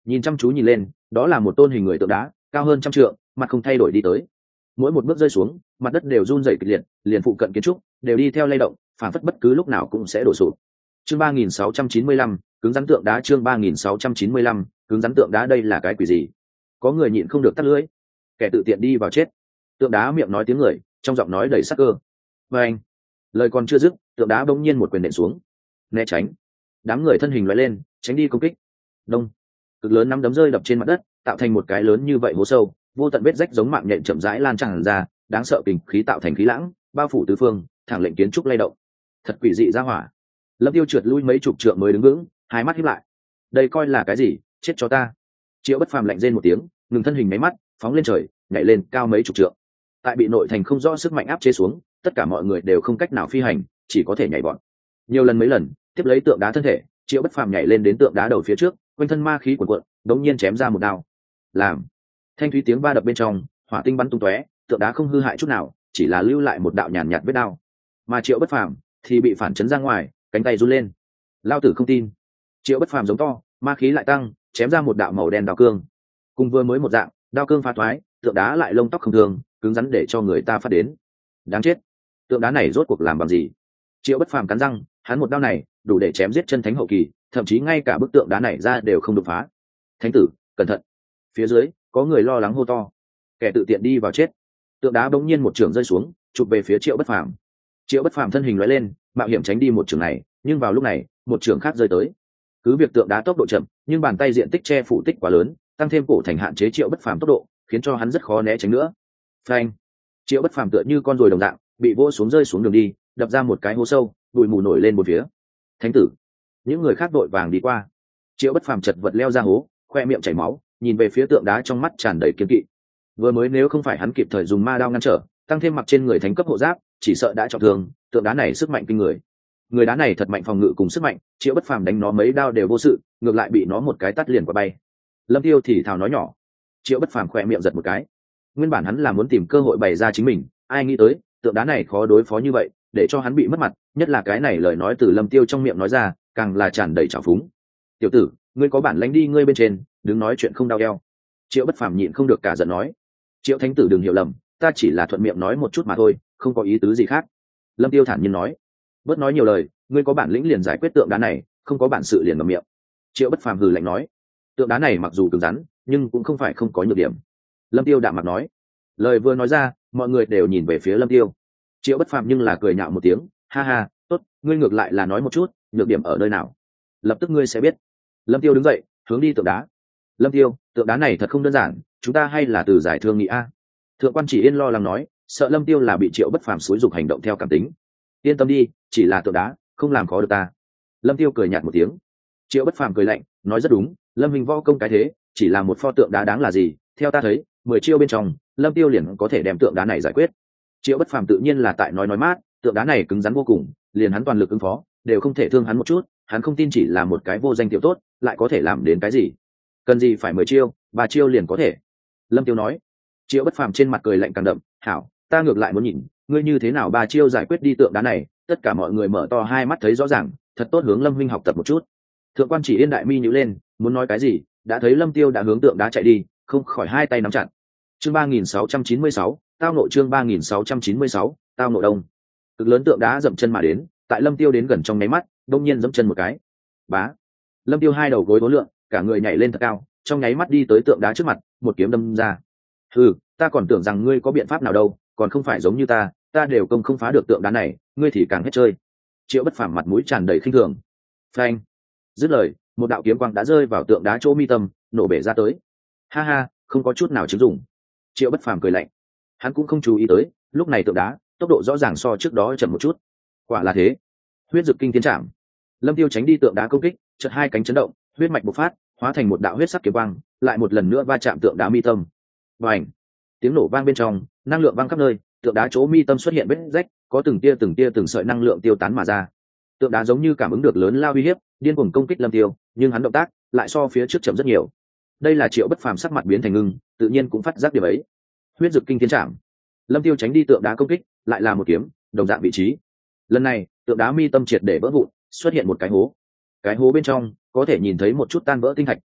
nhìn chăm chú nhìn lên, đó là một tôn hình người tượng đá cao hơn trăm trượng, mặt không thay đổi đi tới. Mỗi một bước rơi xuống, mặt đất đều run rẩy kịch liệt, liền phụ cận kiến trúc đều đi theo lay động, phản phất bất cứ lúc nào cũng sẽ đổ sụp. Chương ba nghìn sáu trăm chín mươi lăm, cứng rắn tượng đá. Chương ba nghìn sáu trăm chín mươi lăm, cứng rắn tượng đá. Đây là cái quỷ gì? Có người nhịn không được tắt lưỡi. Kẻ tự tiện đi vào chết. Tượng đá miệng nói tiếng người, trong giọng nói đầy sắc cơ. Và anh, lời còn chưa dứt, tượng đá bỗng nhiên một quyền nện xuống. Né tránh. Đám người thân hình lóe lên, tránh đi công kích. Đông. Cực lớn nắm đấm rơi đập trên mặt đất, tạo thành một cái lớn như vậy hố sâu, vô tận vết rách giống mạng nhện chậm rãi lan tràn ra, đáng sợ kình khí tạo thành khí lãng, bao phủ tứ phương, thẳng lệnh kiến trúc lay động. Thật quỷ dị ra hỏa. Lâm Tiêu trượt lui mấy chục trượng mới đứng vững, hai mắt híp lại. Đây coi là cái gì? Chết cho ta! Triệu Bất Phàm lạnh rên một tiếng, ngừng thân hình mấy mắt, phóng lên trời, nhảy lên cao mấy chục trượng. Tại bị nội thành không rõ sức mạnh áp chế xuống, tất cả mọi người đều không cách nào phi hành, chỉ có thể nhảy vọt. Nhiều lần mấy lần, tiếp lấy tượng đá thân thể, Triệu Bất Phàm nhảy lên đến tượng đá đầu phía trước, quanh thân ma khí cuồn cuộn, đống nhiên chém ra một đao. Làm thanh thúy tiếng va đập bên trong, hỏa tinh bắn tung tóe, tượng đá không hư hại chút nào, chỉ là lưu lại một đạo nhàn nhạt vết đao. Mà Triệu Bất Phàm thì bị phản chấn ra ngoài, cánh tay run lên. Lao tử không tin. Triệu Bất Phàm giống to, ma khí lại tăng, chém ra một đạo màu đen đao cương. Cùng vừa mới một dạng, đao cương phá thoái, tượng đá lại lông tóc không thường, cứng rắn để cho người ta phát đến. Đáng chết, tượng đá này rốt cuộc làm bằng gì? Triệu Bất Phàm cắn răng, hắn một đao này đủ để chém giết chân thánh hậu kỳ, thậm chí ngay cả bức tượng đá này ra đều không đột phá. Thánh tử, cẩn thận! Phía dưới có người lo lắng hô to. Kẻ tự tiện đi vào chết. Tượng đá bỗng nhiên một trường rơi xuống, chụp về phía Triệu Bất Phàm. Triệu Bất Phàm thân hình lóe lên, mạo hiểm tránh đi một trường này, nhưng vào lúc này một trường khác rơi tới. Cứ việc tượng đá tốc độ chậm, nhưng bàn tay diện tích che phủ tích quá lớn, tăng thêm cổ thành hạn chế Triệu Bất Phàm tốc độ, khiến cho hắn rất khó né tránh nữa. Phanh! Triệu Bất Phàm tựa như con ruồi đồng dạng, bị vỗ xuống rơi xuống đường đi, đập ra một cái hố sâu, bụi mù nổi lên một phía. Thánh tử! Những người khác đội vàng đi qua. Triệu Bất Phàm chật vật leo ra hố, khoe miệng chảy máu, nhìn về phía tượng đá trong mắt tràn đầy kiên kỵ. Vừa mới nếu không phải hắn kịp thời dùng ma đao ngăn trở, tăng thêm mặc trên người thánh cấp hộ giáp, chỉ sợ đã trọng thương. Tượng đá này sức mạnh kinh người. Người đá này thật mạnh, phòng ngự cùng sức mạnh, Triệu Bất Phàm đánh nó mấy đao đều vô sự, ngược lại bị nó một cái tát liền qua bay. Lâm Tiêu thì thào nói nhỏ. Triệu Bất Phàm khỏe miệng giật một cái. Nguyên bản hắn là muốn tìm cơ hội bày ra chính mình, ai nghĩ tới tượng đá này khó đối phó như vậy, để cho hắn bị mất mặt, nhất là cái này lời nói từ Lâm Tiêu trong miệng nói ra, càng là tràn đầy trào phúng. Tiểu tử, ngươi có bản lĩnh đi ngươi bên trên, đừng nói chuyện không đau eo. Triệu Bất Phàm nhịn không được cả giận nói. Triệu thánh tử đừng hiểu lầm, ta chỉ là thuận miệng nói một chút mà thôi, không có ý tứ gì khác. Lâm Tiêu thản nhiên nói. Bớt nói nhiều lời, ngươi có bản lĩnh liền giải quyết tượng đá này, không có bản sự liền ngậm miệng. Triệu Bất Phàm hừ lạnh nói. Tượng đá này mặc dù cứng rắn, nhưng cũng không phải không có nhược điểm. Lâm Tiêu đạm mặt nói. Lời vừa nói ra, mọi người đều nhìn về phía Lâm Tiêu. Triệu Bất Phàm nhưng là cười nhạo một tiếng, ha ha, tốt, ngươi ngược lại là nói một chút, nhược điểm ở nơi nào? Lập tức ngươi sẽ biết. Lâm Tiêu đứng dậy, hướng đi tượng đá. Lâm Tiêu, tượng đá này thật không đơn giản, chúng ta hay là từ giải thương nghị a. Thượng quan Chỉ Yên lo lắng nói, sợ Lâm Tiêu là bị Triệu Bất Phàm xúi dục hành động theo cảm tính. Yên tâm đi, chỉ là tượng đá, không làm khó được ta. Lâm Tiêu cười nhạt một tiếng. Triệu Bất Phàm cười lạnh, nói rất đúng, Lâm Hình võ công cái thế, chỉ là một pho tượng đá đáng là gì? Theo ta thấy, mười chiêu bên trong, Lâm Tiêu liền có thể đem tượng đá này giải quyết. Triệu Bất Phàm tự nhiên là tại nói nói mát, tượng đá này cứng rắn vô cùng, liền hắn toàn lực ứng phó, đều không thể thương hắn một chút, hắn không tin chỉ là một cái vô danh tiểu tốt, lại có thể làm đến cái gì? Cần gì phải mười chiêu, ba chiêu liền có thể. Lâm Tiêu nói. Triệu Bất Phàm trên mặt cười lạnh càng đậm, hảo, ta ngược lại muốn nhìn, ngươi như thế nào ba chiêu giải quyết đi tượng đá này. Tất cả mọi người mở to hai mắt thấy rõ ràng, thật tốt hướng Lâm huynh học tập một chút. Thượng quan Chỉ Yên đại mi nhíu lên, muốn nói cái gì, đã thấy Lâm Tiêu đã hướng tượng đá chạy đi, không khỏi hai tay nắm chặt. Chương ba nghìn sáu trăm chín mươi sáu, tao nộ. Chương ba nghìn sáu trăm chín mươi sáu, tao nộ đông. Cực lớn tượng đá dậm chân mà đến, tại Lâm Tiêu đến gần trong nháy mắt, đông nhiên dẫm chân một cái. Bá. Lâm Tiêu hai đầu gối uốn lượn, cả người nhảy lên thật cao, trong nháy mắt đi tới tượng đá trước mặt, một kiếm đâm ra. Hừ, ta còn tưởng rằng ngươi có biện pháp nào đâu, còn không phải giống như ta, ta đều công không phá được tượng đá này, ngươi thì càng hết chơi. Triệu Bất Phàm mặt mũi tràn đầy khinh thường. Phanh. Dứt lời, một đạo kiếm quang đã rơi vào tượng đá chỗ mi tâm, nổ bể ra tới. Ha ha, không có chút nào chứng dụng. Triệu Bất Phàm cười lạnh. Hắn cũng không chú ý tới, lúc này tượng đá tốc độ rõ ràng so trước đó chậm một chút. Quả là thế. Huyết Dực Kinh Thiên Trảm. Lâm Tiêu tránh đi tượng đá công kích, chợt hai cánh chấn động, huyết mạch bộc phát, hóa thành một đạo huyết sắc kiếm quang, lại một lần nữa va chạm tượng đá mi tâm. Bành! Tiếng nổ vang bên trong, năng lượng vang khắp nơi, tượng đá chỗ mi tâm xuất hiện vết rách, có từng tia từng tia từng sợi năng lượng tiêu tán mà ra. Tượng đá giống như cảm ứng được lớn lao uy hiếp, điên cuồng công kích Lâm Tiêu, nhưng hắn động tác lại so phía trước chậm rất nhiều. Đây là Triệu Bất Phàm sắc mặt biến thành ngưng, tự nhiên cũng phát giác điểm ấy. Huyết Dực Kinh Thiên Trảm. Lâm Tiêu tránh đi tượng đá công kích, lại là một kiếm, đồng dạng vị trí. Lần này, tượng đá mi tâm triệt để vỡ vụn, xuất hiện một cái hố. Cái hố bên trong có thể nhìn thấy một chút tan vỡ tinh thạch,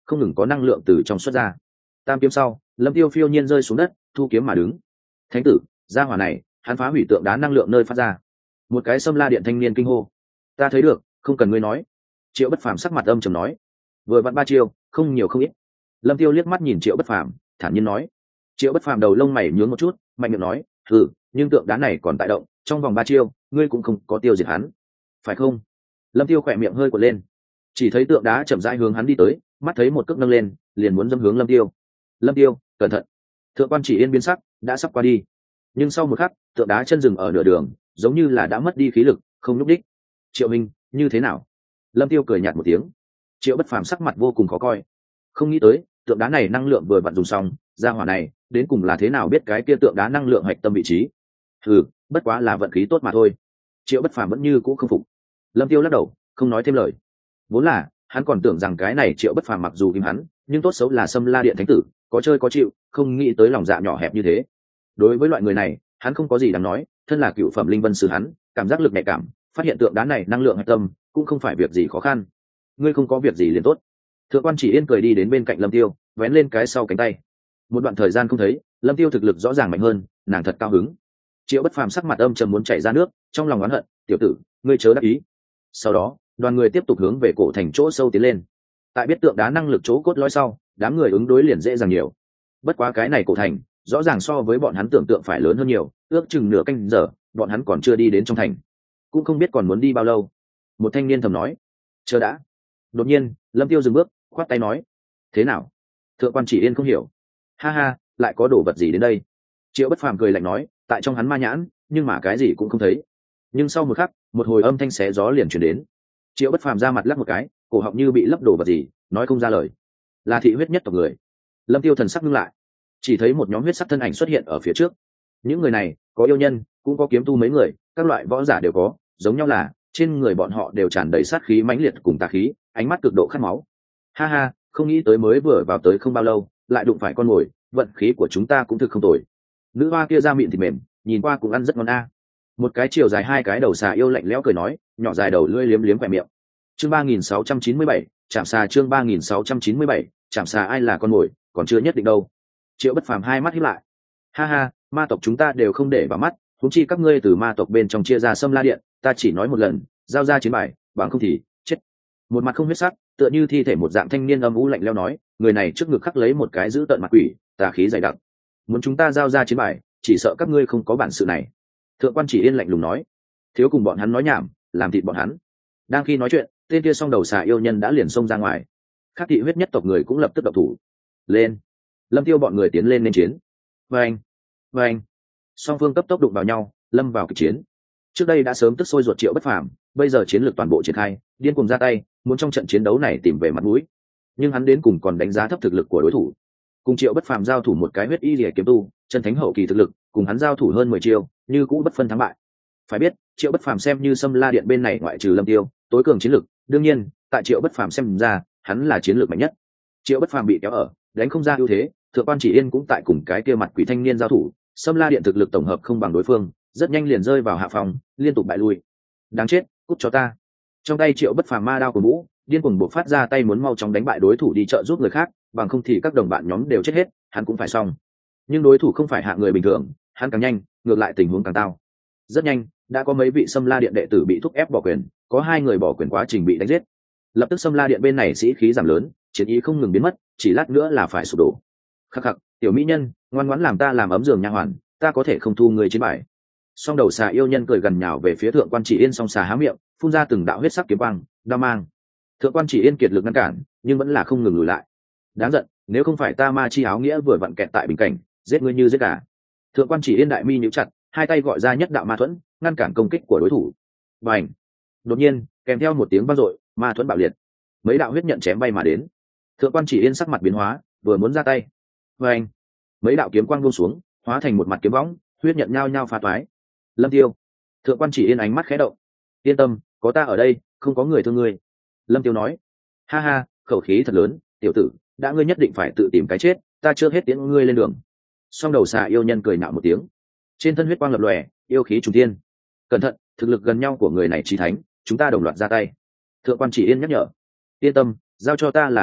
không ngừng có năng lượng từ trong xuất ra. Tam kiếm sau, Lâm Tiêu phiêu nhiên rơi xuống đất, thu kiếm mà đứng. Thánh tử, gia hỏa này, hắn phá hủy tượng đá năng lượng nơi phát ra. Một cái Sâm La Điện thanh niên kinh hô. Ta thấy được, không cần ngươi nói. Triệu Bất Phàm sắc mặt âm trầm nói. Vừa vặn ba chiêu, không nhiều không ít. Lâm Tiêu liếc mắt nhìn Triệu Bất Phàm, thản nhiên nói. Triệu Bất Phàm đầu lông mày nhướng một chút, mạnh miệng nói, "Ừ, nhưng tượng đá này còn tại động, trong vòng ba chiêu, ngươi cũng không có tiêu diệt hắn, phải không?" Lâm Tiêu khỏe miệng hơi quật lên, chỉ thấy tượng đá chậm rãi hướng hắn đi tới, mắt thấy một cước nâng lên, liền muốn dâm hướng Lâm Tiêu. Lâm Tiêu, cẩn thận! Thượng quan Chỉ Yên biến sắc, đã sắp qua đi, nhưng sau một khắc, tượng đá chân dừng ở nửa đường, giống như là đã mất đi khí lực, không nhúc đích. Triệu Minh, như thế nào? Lâm Tiêu cười nhạt một tiếng. Triệu Bất Phàm sắc mặt vô cùng khó coi, không nghĩ tới tượng đá này năng lượng vừa vặn dùng xong, gia hỏa này đến cùng là thế nào biết cái kia tượng đá năng lượng hạch tâm vị trí? Ừ, bất quá là vận khí tốt mà thôi. Triệu Bất Phàm vẫn như cũ không phục. Lâm Tiêu lắc đầu, không nói thêm lời. Vốn là hắn còn tưởng rằng cái này Triệu Bất Phàm mặc dù kìm hắn, nhưng tốt xấu là Sâm La Điện thánh tử, có chơi có chịu, không nghĩ tới lòng dạ nhỏ hẹp như thế. Đối với loại người này, hắn không có gì đáng nói, thân là cựu phẩm linh vân sư hắn, cảm giác lực nhạy cảm, phát hiện tượng đá này năng lượng hạch tâm, cũng không phải việc gì khó khăn. Ngươi không có việc gì liền tốt. Thượng quan Chỉ Yên cười đi đến bên cạnh Lâm Tiêu, vén lên cái sau cánh tay. Một đoạn thời gian không thấy, Lâm Tiêu thực lực rõ ràng mạnh hơn, nàng thật cao hứng. Triệu Bất Phàm sắc mặt âm trầm muốn chảy ra nước, trong lòng oán hận, "Tiểu tử, ngươi chớ đắc ý." Sau đó, đoàn người tiếp tục hướng về cổ thành chỗ sâu tiến lên. Tại biết tượng đá năng lực chỗ cốt lõi sau, đám người ứng đối liền dễ dàng nhiều. Bất quá cái này cổ thành, rõ ràng so với bọn hắn tưởng tượng phải lớn hơn nhiều, ước chừng nửa canh giờ, bọn hắn còn chưa đi đến trong thành, cũng không biết còn muốn đi bao lâu. Một thanh niên thầm nói, "Chờ đã." Đột nhiên, Lâm Tiêu dừng bước, khoát tay nói, "Thế nào?" Thượng quan Chỉ Yên không hiểu. "Ha ha, lại có đồ vật gì đến đây?" Triệu Bất Phàm cười lạnh nói, tại trong hắn ma nhãn, nhưng mà cái gì cũng không thấy. Nhưng sau một khắc, một hồi âm thanh xé gió liền truyền đến. Triệu Bất Phàm ra mặt lắc một cái, cổ họng như bị lấp đồ vật gì, nói không ra lời. Là thị huyết nhất tộc người. Lâm Tiêu thần sắc ngưng lại, chỉ thấy một nhóm huyết sắc thân ảnh xuất hiện ở phía trước. Những người này, có yêu nhân, cũng có kiếm tu mấy người, các loại võ giả đều có, giống nhau là trên người bọn họ đều tràn đầy sát khí mãnh liệt cùng tà khí, ánh mắt cực độ khát máu. Ha ha, không nghĩ tới mới vừa vào tới không bao lâu, lại đụng phải con mồi, vận khí của chúng ta cũng thực không tồi. Nữ hoa kia da mịn thịt mềm, nhìn qua cũng ăn rất ngon a. Một cái chiều dài hai cái đầu xà yêu lạnh lẽo cười nói, nhỏ dài đầu lưỡi liếm liếm vẻ miệng. Chương ba nghìn sáu trăm chín mươi bảy, chạm xà chương ba nghìn sáu trăm chín mươi bảy, chạm xà ai là con mồi, còn chưa nhất định đâu. Triệu Bất Phàm hai mắt híp lại. Ha ha, ma tộc chúng ta đều không để vào mắt, huống chi các ngươi từ ma tộc bên trong chia ra Sâm La Điện, ta chỉ nói một lần, giao ra chiến bài, bằng không thì chết. Một mặt không huyết sắc, tựa như thi thể một dạng thanh niên âm u lạnh lẽo nói, người này trước ngực khắc lấy một cái giữ tợn mặt quỷ, tà khí dày đặc. Muốn chúng ta giao ra chiến bài, chỉ sợ các ngươi không có bản sự này. Thượng quan Chỉ Yên lạnh lùng nói, thiếu cùng bọn hắn nói nhảm, làm thịt bọn hắn. Đang khi nói chuyện, tên kia song đầu xà yêu nhân đã liền xông ra ngoài. Khác thị huyết nhất tộc người cũng lập tức động thủ. Lên! Lâm Tiêu bọn người tiến lên nên chiến. Vâng, vâng. Song phương cấp tốc đụng vào nhau, lâm vào kịch chiến. Trước đây đã sớm tức sôi ruột Triệu Bất Phàm, bây giờ chiến lược toàn bộ triển khai, điên cuồng ra tay, muốn trong trận chiến đấu này tìm về mặt mũi. Nhưng hắn đến cùng còn đánh giá thấp thực lực của đối thủ. Cùng Triệu Bất Phàm giao thủ một cái huyết y liễu kiếm tu, chân thánh hậu kỳ thực lực, cùng hắn giao thủ hơn mười chiêu, như cũ bất phân thắng bại. Phải biết, Triệu Bất Phàm xem như Sâm La Điện bên này ngoại trừ Lâm Tiêu, tối cường chiến lực, đương nhiên, tại Triệu Bất Phàm xem ra, hắn là chiến lược mạnh nhất. Triệu Bất Phàm bị kéo ở, đánh không ra ưu thế, Thượng quan Chỉ Yên cũng tại cùng cái kia mặt quỷ thanh niên giao thủ, Sâm La Điện thực lực tổng hợp không bằng đối phương, rất nhanh liền rơi vào hạ phòng, liên tục bại lui. Đáng chết, cút cho ta. Trong tay Triệu Bất Phàm ma đao của vũ, điên cuồng bộc phát ra tay muốn mau chóng đánh bại đối thủ đi trợ giúp người khác, bằng không thì các đồng bạn nhóm đều chết hết, hắn cũng phải xong. Nhưng đối thủ không phải hạng người bình thường, hắn càng nhanh, ngược lại tình huống càng tao. Rất nhanh, đã có mấy vị Sâm La Điện đệ tử bị thúc ép bỏ quyền, có hai người bỏ quyền quá trình bị đánh giết. Lập tức Sâm La Điện bên này sĩ khí giảm lớn, chiến ý không ngừng biến mất, chỉ lát nữa là phải sụp đổ. Khắc khắc, tiểu mỹ nhân, ngoan ngoãn làm ta làm ấm giường nha hoàn, ta có thể không thu người chiến bài. Song đầu xà yêu nhân cười gần nhào về phía Thượng quan Chỉ Yên, song xà há miệng, phun ra từng đạo huyết sắc kiếm quang, đao mang. Thượng quan Chỉ Yên kiệt lực ngăn cản, nhưng vẫn là không ngừng lùi lại. Đáng giận, nếu không phải ta ma chi áo nghĩa vừa vặn kẹt tại bình cảnh, giết ngươi như giết gà. Thượng quan Chỉ Yên đại mi nhíu chặt, hai tay gọi ra nhất đạo ma thuẫn, ngăn cản công kích của đối thủ. Bành! Đột nhiên, kèm theo một tiếng vang dội, ma thuẫn bạo liệt. Mấy đạo huyết nhận chém bay mà đến. Thượng quan Chỉ Yên sắc mặt biến hóa, vừa muốn ra tay. Bành! Mấy đạo kiếm quang buông xuống, hóa thành một mặt kiếm võng, huyết nhận nhao nhao phá toái. Lâm Tiêu! Thượng quan Chỉ Yên ánh mắt khẽ động. Yên tâm, có ta ở đây, không có người thương ngươi. Lâm Tiêu nói. Ha ha, khẩu khí thật lớn, tiểu tử, đã ngươi nhất định phải tự tìm cái chết, ta chưa hết tiễn ngươi lên đường. Song đầu xà yêu nhân cười nạo một tiếng, trên thân huyết quang lập lòe, yêu khí trùng thiên. Cẩn thận, thực lực gần nhau của người này chí thánh, chúng ta đồng loạt ra tay. Thượng quan Chỉ Yên nhắc nhở. Yên tâm, giao cho ta là được rồi,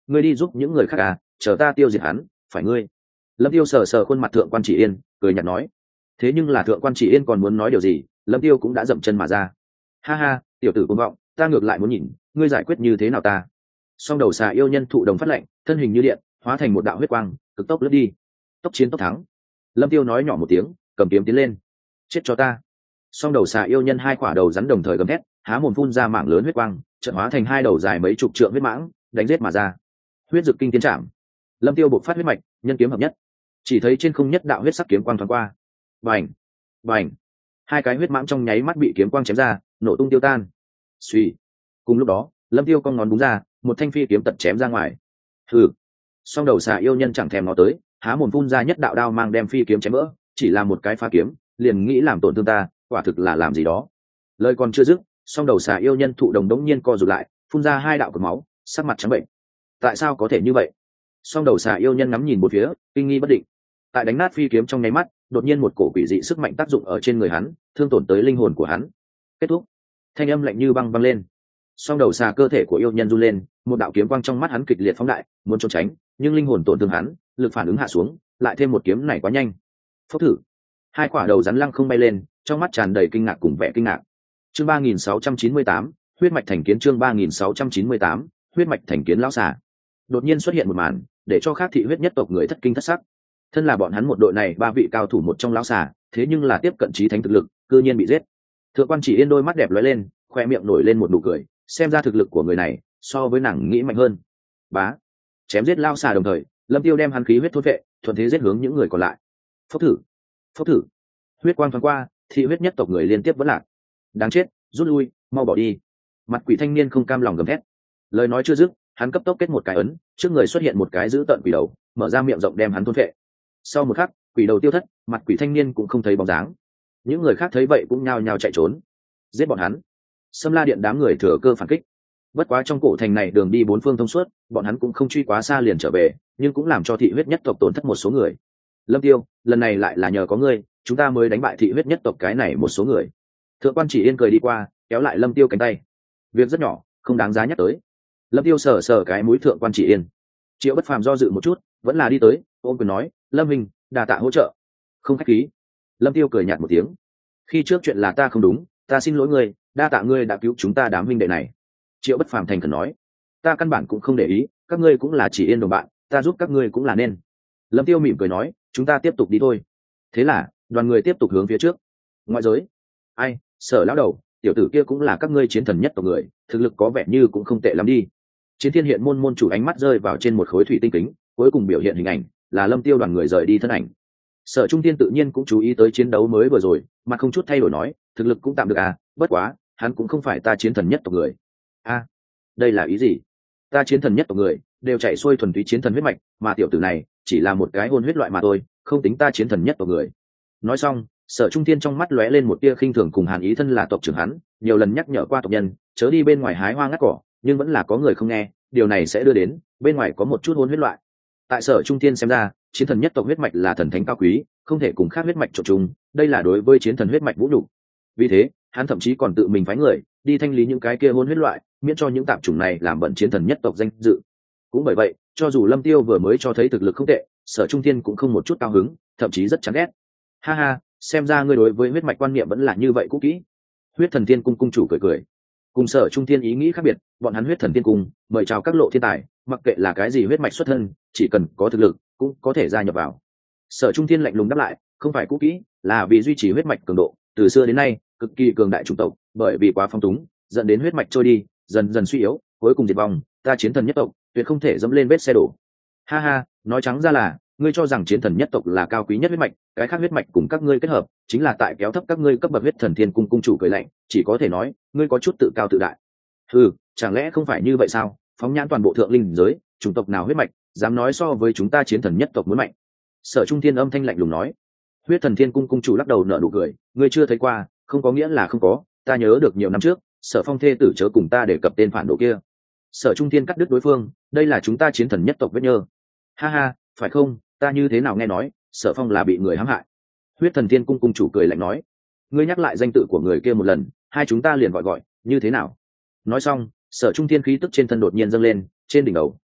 ngươi đi giúp những người khác à, chờ ta tiêu diệt hắn phải ngươi. Lâm Tiêu sờ sờ khuôn mặt thượng quan chỉ yên, cười nhạt nói. Thế nhưng là thượng quan chỉ yên còn muốn nói điều gì, Lâm Tiêu cũng đã dậm chân mà ra. Ha ha, tiểu tử cuồng vọng, ta ngược lại muốn nhìn ngươi giải quyết như thế nào ta. Song đầu xà yêu nhân thụ đồng phát lệnh, thân hình như điện, hóa thành một đạo huyết quang, cực tốc lướt đi. Tốc chiến tốc thắng. Lâm Tiêu nói nhỏ một tiếng, cầm kiếm tiến lên. Chết cho ta. Song đầu xà yêu nhân hai quả đầu rắn đồng thời gầm thét, há mồm phun ra mảng lớn huyết quang, chợt hóa thành hai đầu dài mấy chục trượng huyết mãng, đánh giết mà ra. Huyết dực kinh tiến trảm. Lâm Tiêu bộc phát huyết mạch, nhân kiếm hợp nhất. Chỉ thấy trên không nhất đạo huyết sắc kiếm quang thoáng qua. Bành, bành. Hai cái huyết mãng trong nháy mắt bị kiếm quang chém ra, nổ tung tiêu tan. Suy. Cùng lúc đó, Lâm Tiêu cong ngón búng ra, một thanh phi kiếm tật chém ra ngoài. Hừ. Song đầu xà yêu nhân chẳng thèm nó tới, há mồm phun ra nhất đạo đao mang đem phi kiếm chém vỡ, chỉ là một cái phá kiếm, liền nghĩ làm tổn thương ta, quả thực là làm gì đó. Lời còn chưa dứt, song đầu xà yêu nhân thụ đồng đống nhiên co rụt lại, phun ra hai đạo cột máu, sắc mặt trắng bệnh. Tại sao có thể như vậy? Song đầu xà yêu nhân ngắm nhìn một phía, kinh nghi bất định. Tại đánh nát phi kiếm trong nháy mắt, đột nhiên một cổ quỷ dị sức mạnh tác dụng ở trên người hắn, thương tổn tới linh hồn của hắn. Kết thúc. Thanh âm lạnh như băng băng lên. Song đầu xà cơ thể của yêu nhân run lên, một đạo kiếm quang trong mắt hắn kịch liệt phóng đại, muốn trốn tránh, nhưng linh hồn tổn thương hắn, lực phản ứng hạ xuống, lại thêm một kiếm này quá nhanh. Phốc thử. Hai quả đầu rắn lăng không bay lên, trong mắt tràn đầy kinh ngạc cùng vẻ kinh ngạc. Chương ba nghìn sáu trăm chín mươi tám, huyết mạch thành kiến. Chương ba nghìn sáu trăm chín mươi tám, huyết mạch thành kiến lão xà. Đột nhiên xuất hiện một màn, để cho khác thị huyết nhất tộc người thất kinh thất sắc. Thân là bọn hắn một đội này ba vị cao thủ một trong lão xà, thế nhưng là tiếp cận chí thánh thực lực, cư nhiên bị giết. Thượng quan chỉ yên đôi mắt đẹp lóe lên, khoe miệng nổi lên một nụ cười, xem ra thực lực của người này so với nàng nghĩ mạnh hơn. Bá, chém giết lão xà đồng thời, Lâm Tiêu đem hắn khí huyết thôn vệ, thuận thế giết hướng những người còn lại. Phốc thử, phốc thử. Huyết quang thoáng qua, thị huyết nhất tộc người liên tiếp vẫn lạc. Đáng chết, rút lui, mau bỏ đi. Mặt quỷ thanh niên không cam lòng gầm thét. Lời nói chưa dứt, hắn cấp tốc kết một cái ấn, trước người xuất hiện một cái dữ tợn quỷ đầu, mở ra miệng rộng đem hắn thôn vệ. Sau một khắc, quỷ đầu tiêu thất, mặt quỷ thanh niên cũng không thấy bóng dáng. Những người khác thấy vậy cũng nhao nhao chạy trốn. Giết bọn hắn. Sâm La Điện đám người thừa cơ phản kích. Bất quá trong cổ thành này đường đi bốn phương thông suốt, bọn hắn cũng không truy quá xa liền trở về, nhưng cũng làm cho thị huyết nhất tộc tổn thất một số người. Lâm Tiêu, lần này lại là nhờ có ngươi, chúng ta mới đánh bại thị huyết nhất tộc cái này một số người. Thượng quan chỉ yên cười đi qua, kéo lại Lâm Tiêu cánh tay. Việc rất nhỏ, không đáng giá nhắc tới. Lâm Tiêu sờ sờ cái mũi thượng quan chỉ yên. Triệu Bất Phàm do dự một chút, vẫn là đi tới, ôm quyền nói, Lâm Minh, đà tạ hỗ trợ. Không khách khí. Lâm Tiêu cười nhạt một tiếng. Khi trước chuyện là ta không đúng, ta xin lỗi ngươi, đa tạ ngươi đã cứu chúng ta đám huynh đệ này. Triệu Bất Phàm thành khẩn nói, ta căn bản cũng không để ý, các ngươi cũng là chỉ yên đồng bạn, ta giúp các ngươi cũng là nên. Lâm Tiêu mỉm cười nói, chúng ta tiếp tục đi thôi. Thế là đoàn người tiếp tục hướng phía trước. Ngoại giới, ai, Sở lão đầu, tiểu tử kia cũng là các ngươi chiến thần nhất tộc người, thực lực có vẻ như cũng không tệ lắm đi. Chiến Thiên Hiện môn môn chủ ánh mắt rơi vào trên một khối thủy tinh kính, cuối cùng biểu hiện hình ảnh là Lâm Tiêu đoàn người rời đi thân ảnh. Sở Trung Tiên tự nhiên cũng chú ý tới chiến đấu mới vừa rồi, mà không chút thay đổi nói, thực lực cũng tạm được à, bất quá, hắn cũng không phải ta chiến thần nhất tộc người. A, à, đây là ý gì? Ta chiến thần nhất tộc người đều chạy xuôi thuần túy chiến thần huyết mạch, mà tiểu tử này chỉ là một cái hôn huyết loại mà thôi, không tính ta chiến thần nhất tộc người. Nói xong, Sở Trung Tiên trong mắt lóe lên một tia khinh thường cùng hàn ý, thân là tộc trưởng hắn, nhiều lần nhắc nhở qua tộc nhân, chớ đi bên ngoài hái hoa ngắt cỏ, nhưng vẫn là có người không nghe, điều này sẽ đưa đến bên ngoài có một chút hôn huyết loại. Tại Sở Trung Tiên xem ra, chiến thần nhất tộc huyết mạch là thần thánh cao quý, không thể cùng khác huyết mạch trộn chung, đây là đối với chiến thần huyết mạch vũ nhục. Vì thế, hắn thậm chí còn tự mình phái người đi thanh lý những cái kia hôn huyết loại, miễn cho những tạp chủng này làm bẩn chiến thần nhất tộc danh dự. Cũng bởi vậy, cho dù Lâm Tiêu vừa mới cho thấy thực lực không tệ, Sở Trung Tiên cũng không một chút cao hứng, thậm chí rất chán ghét. Ha ha, xem ra ngươi đối với huyết mạch quan niệm vẫn là như vậy cũ kỹ. Huyết Thần Tiên cung cung chủ cười cười. Cùng Sở Trung Tiên ý nghĩ khác biệt, bọn hắn Huyết Thần Tiên cung mời chào các lộ thiên tài, mặc kệ là cái gì huyết mạch xuất thân, chỉ cần có thực lực cũng có thể gia nhập vào. Sở Trung Tiên lạnh lùng đáp lại, không phải cũ kỹ, là vì duy trì huyết mạch cường độ, từ xưa đến nay cực kỳ cường đại chủng tộc, bởi vì quá phong túng, dẫn đến huyết mạch trôi đi, dần dần suy yếu, cuối cùng diệt vong, ta chiến thần nhất tộc tuyệt không thể dẫm lên vết xe đổ. Ha ha, nói trắng ra là, ngươi cho rằng chiến thần nhất tộc là cao quý nhất huyết mạch, cái khác huyết mạch cùng các ngươi kết hợp, chính là tại kéo thấp các ngươi cấp bậc. Huyết Thần Thiên cung cung chủ cười lạnh, chỉ có thể nói, ngươi có chút tự cao tự đại. Ừ, chẳng lẽ không phải như vậy sao? Phóng nhãn toàn bộ thượng linh giới, chủng tộc nào huyết mạch dám nói so với chúng ta chiến thần nhất tộc muốn mạnh? Sở Trung Thiên âm thanh lạnh lùng nói. Huyết Thần Thiên cung cung chủ lắc đầu nở nụ cười, ngươi chưa thấy qua, không có nghĩa là không có, ta nhớ được nhiều năm trước, Sở Phong thê tử chớ cùng ta để cập tên phản đồ kia. Sở Trung Thiên cắt đứt đối phương, đây là chúng ta chiến thần nhất tộc vết nhơ. Ha ha, phải không, ta như thế nào nghe nói Sở Phong là bị người hãm hại? Huyết Thần Thiên cung cung chủ cười lạnh nói, ngươi nhắc lại danh tự của người kia một lần, hai chúng ta liền gọi gọi, như thế nào? Nói xong, Sở Trung Thiên khí tức trên thân đột nhiên dâng lên, trên đỉnh đầu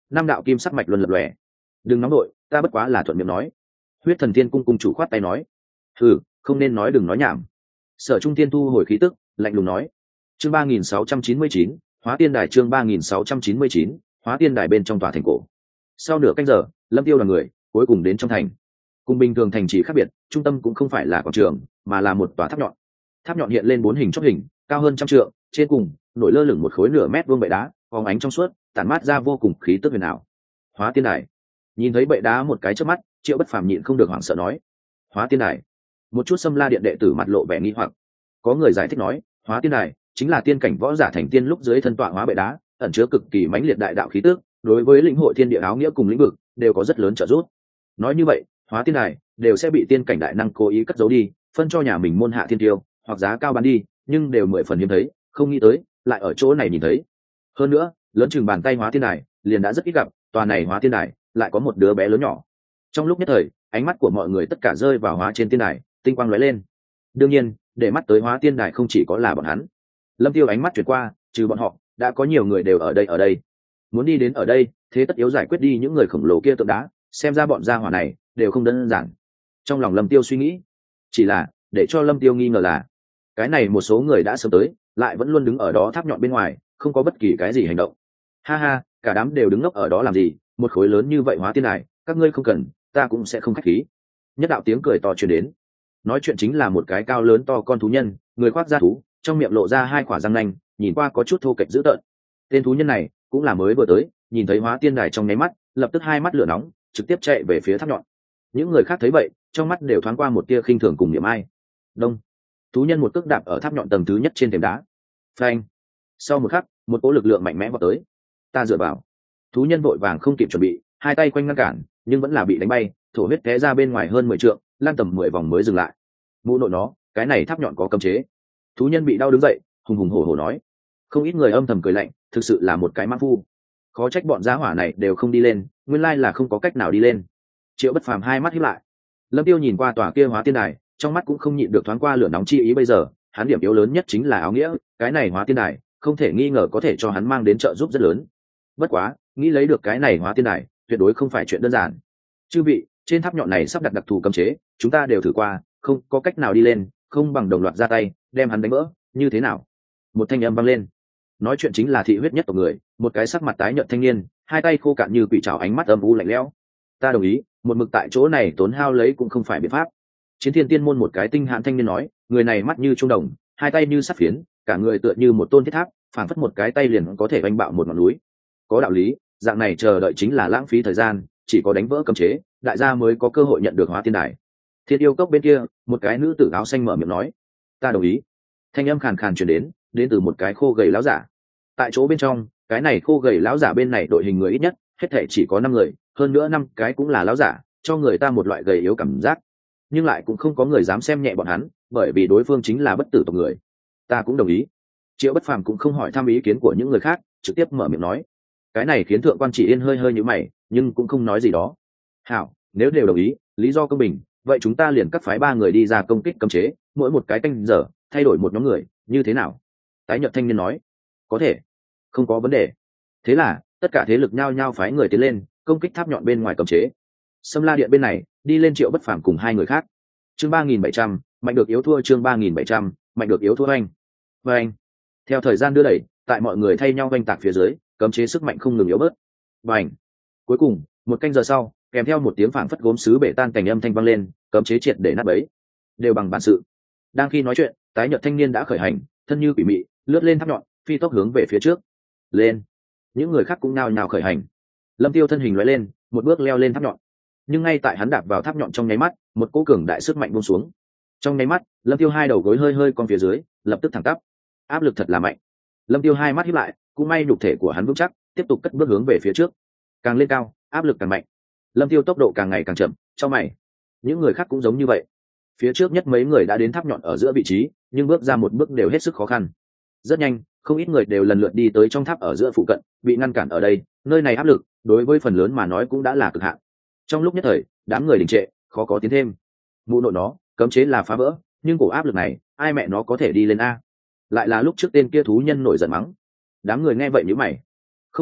năm đạo kim sắc mạch luân lập lòe. Đừng nóng đội, ta bất quá là thuận miệng nói. Huyết thần tiên cung cung chủ khoát tay nói. Thử, không nên nói đừng nói nhảm. Sở Trung Tiên thu hồi khí tức, lạnh lùng nói. Chương ba nghìn sáu trăm chín mươi chín, Hóa Tiên Đài. Chương ba nghìn sáu trăm chín mươi chín, Hóa Tiên Đài. Bên trong tòa thành cổ. Sau nửa canh giờ, Lâm Tiêu là người cuối cùng đến trong thành. Cùng bình thường thành trì khác biệt, trung tâm cũng không phải là quảng trường, mà là một tòa tháp nhọn. Tháp nhọn hiện lên bốn hình chóp hình, cao hơn trăm trượng, trên cùng nổi lơ lửng một khối nửa mét vuông bệ đá, phóng ánh trong suốt, tản mát ra vô cùng khí tức huyền ảo. Hóa Tiên Đài. Nhìn thấy bệ đá một cái chớp mắt, Triệu Bất Phàm nhịn không được hoảng sợ nói: Hóa Tiên Đài. Một chút Xâm La Điện đệ tử mặt lộ vẻ nghi hoặc. Có người giải thích nói: Hóa Tiên Đài chính là tiên cảnh võ giả thành tiên lúc dưới thân tọa hóa bệ đá, ẩn chứa cực kỳ mãnh liệt đại đạo khí tức, đối với lĩnh hội thiên địa áo nghĩa cùng lĩnh vực đều có rất lớn trợ giúp. Nói như vậy, Hóa Tiên Đài đều sẽ bị tiên cảnh đại năng cố ý cất giấu đi, phân cho nhà mình môn hạ thiên tiêu, hoặc giá cao bán đi, nhưng đều mười phần hiếm thấy, không nghĩ tới lại ở chỗ này nhìn thấy. Hơn nữa, lớn chừng bàn tay Hóa Tiên Đài liền đã rất ít gặp, tòa này Hóa Tiên Đài lại có một đứa bé lớn nhỏ. Trong lúc nhất thời, ánh mắt của mọi người tất cả rơi vào Hóa trên tiên đài, tinh quang lóe lên. Đương nhiên, để mắt tới Hóa Tiên Đài không chỉ có là bọn hắn. Lâm Tiêu ánh mắt chuyển qua, trừ bọn họ, đã có nhiều người đều ở đây ở đây. Muốn đi đến ở đây, thế tất yếu giải quyết đi những người khổng lồ kia tượng đá, xem ra bọn gia hỏa này đều không đơn giản. Trong lòng Lâm Tiêu suy nghĩ, chỉ là để cho Lâm Tiêu nghi ngờ là cái này một số người đã sớm tới, lại vẫn luôn đứng ở đó tháp nhọn bên ngoài, không có bất kỳ cái gì hành động. Ha ha, cả đám đều đứng ngốc ở đó làm gì, một khối lớn như vậy Hóa Tiên Đài, các ngươi không cần, ta cũng sẽ không khách khí. Nhất đạo tiếng cười to truyền đến. Nói chuyện chính là một cái cao lớn to con thú nhân, người khoác da thú, trong miệng lộ ra hai quả răng nanh, nhìn qua có chút thô kệch dữ tợn. Tên thú nhân này cũng là mới vừa tới, nhìn thấy Hóa Tiên Đài trong nháy mắt, lập tức hai mắt lửa nóng, trực tiếp chạy về phía tháp nhọn. Những người khác thấy vậy, trong mắt đều thoáng qua một tia khinh thường cùng niệm ai. Đông. Thú nhân một cước đạp ở tháp nhọn tầng thứ nhất trên thềm đá. Phanh. Sau một khắc, một cỗ lực lượng mạnh mẽ vọt tới. Ta dựa vào. Thú nhân vội vàng không kịp chuẩn bị, hai tay quanh ngăn cản, nhưng vẫn là bị đánh bay, thổ huyết té ra bên ngoài hơn mười trượng, lan tầm mười vòng mới dừng lại. Mụ nội nó, cái này tháp nhọn có cấm chế. Thú nhân bị đau đứng dậy, hùng hùng hổ hổ nói. Không ít người âm thầm cười lạnh, thực sự là một cái mãng phu. Khó trách bọn gia hỏa này đều không đi lên, nguyên lai là không có cách nào đi lên. Triệu Bất Phàm hai mắt híp lại. Lâm Tiêu nhìn qua tòa kia Hóa Tiên Đài, trong mắt cũng không nhịn được thoáng qua lửa nóng chi ý. Bây giờ hắn điểm yếu lớn nhất chính là áo nghĩa, cái này Hóa Tiên Đài không thể nghi ngờ có thể cho hắn mang đến trợ giúp rất lớn. Bất quá, nghĩ lấy được cái này Hóa Tiên Đài tuyệt đối không phải chuyện đơn giản. Chư vị, trên tháp nhọn này sắp đặt đặc thù cấm chế, chúng ta đều thử qua, không có cách nào đi lên, không bằng đồng loạt ra tay đem hắn đánh vỡ, như thế nào? Một thanh âm vang lên. Nói chuyện chính là thị huyết nhất tộc người, một cái sắc mặt tái nhợt thanh niên, hai tay khô cạn như quỷ trảo, ánh mắt âm u lạnh lẽo. Ta đồng ý, một mực tại chỗ này tốn hao lấy cũng không phải biện pháp. Chiến Thiên Tiên môn một cái tinh hãn thanh niên nói, người này mắt như trung đồng, hai tay như sắt phiến, cả người tựa như một tôn thiết tháp, phảng phất một cái tay liền có thể vanh bạo một ngọn núi. Có đạo lý, dạng này chờ đợi chính là lãng phí thời gian, chỉ có đánh vỡ cấm chế, đại gia mới có cơ hội nhận được Hóa Tiên Đài. Thiên yêu cốc bên kia, một cái nữ tử áo xanh mở miệng nói, ta đồng ý. Thanh âm khàn khàn truyền đến, đến từ một cái khô gầy lão giả. Tại chỗ bên trong, cái này khô gầy lão giả bên này đội hình người ít nhất, hết thể chỉ có năm người, hơn nữa năm cái cũng là lão giả, cho người ta một loại gầy yếu cảm giác. Nhưng lại cũng không có người dám xem nhẹ bọn hắn, bởi vì đối phương chính là bất tử tộc người. Ta cũng đồng ý. Triệu Bất Phàm cũng không hỏi thăm ý kiến của những người khác, trực tiếp mở miệng nói. Cái này khiến thượng quan Chỉ Yên hơi hơi nhíu mày, nhưng cũng không nói gì đó. Hảo, nếu đều đồng ý, lý do công bình, vậy chúng ta liền cắt phái ba người đi ra công kích cấm chế, mỗi một cái canh giờ thay đổi một nhóm người, như thế nào? Tái nhợt thanh niên nói. Có thể, không có vấn đề. Thế là tất cả thế lực nhao nhao phái người tiến lên công kích tháp nhọn bên ngoài cấm chế. Sâm La Điện bên này đi lên Triệu Bất Phàm cùng hai người khác. Chương ba nghìn bảy trăm, mạnh được yếu thua. Chương ba nghìn bảy trăm, mạnh được yếu thua. Anh và anh theo thời gian đưa đẩy, tại mọi người thay nhau oanh tạc phía dưới, cấm chế sức mạnh không ngừng yếu bớt. Bành. Cuối cùng, một canh giờ sau, kèm theo một tiếng phảng phất gốm sứ bể tan cảnh âm thanh vang lên, cấm chế triệt để nát bấy. Đều bằng bản sự. Đang khi nói chuyện, tái nhợt thanh niên đã khởi hành, thân như quỷ mị, lướt lên tháp nhọn, phi tốc hướng về phía trước. Lên. Những người khác cũng nao nhao khởi hành. Lâm Tiêu thân hình lóe lên, một bước leo lên tháp nhọn. Nhưng ngay tại hắn đạp vào tháp nhọn trong nháy mắt, một cỗ cường đại sức mạnh buông xuống. Trong nháy mắt, Lâm Tiêu hai đầu gối hơi hơi cong phía dưới, lập tức thẳng tắp. Áp lực thật là mạnh. Lâm Tiêu hai mắt híp lại, cũng may nhục thể của hắn vững chắc, tiếp tục cất bước hướng về phía trước. Càng lên cao, áp lực càng mạnh. Lâm Tiêu tốc độ càng ngày càng chậm, cho mày. Những người khác cũng giống như vậy. Phía trước nhất mấy người đã đến tháp nhọn ở giữa vị trí, nhưng bước ra một bước đều hết sức khó khăn. Rất nhanh, không ít người đều lần lượt đi tới trong tháp ở giữa phụ cận, bị ngăn cản ở đây, nơi này áp lực đối với phần lớn mà nói cũng đã là cực hạn. Trong lúc nhất thời, đám người đình trệ, khó có tiến thêm. Mụ nội nó, cấm chế là phá vỡ, nhưng cổ áp lực này, ai mẹ nó có thể đi lên a? Lại là lúc trước tên kia thú nhân nổi giận mắng. Đám người nghe vậy nhíu mày. Không tệ,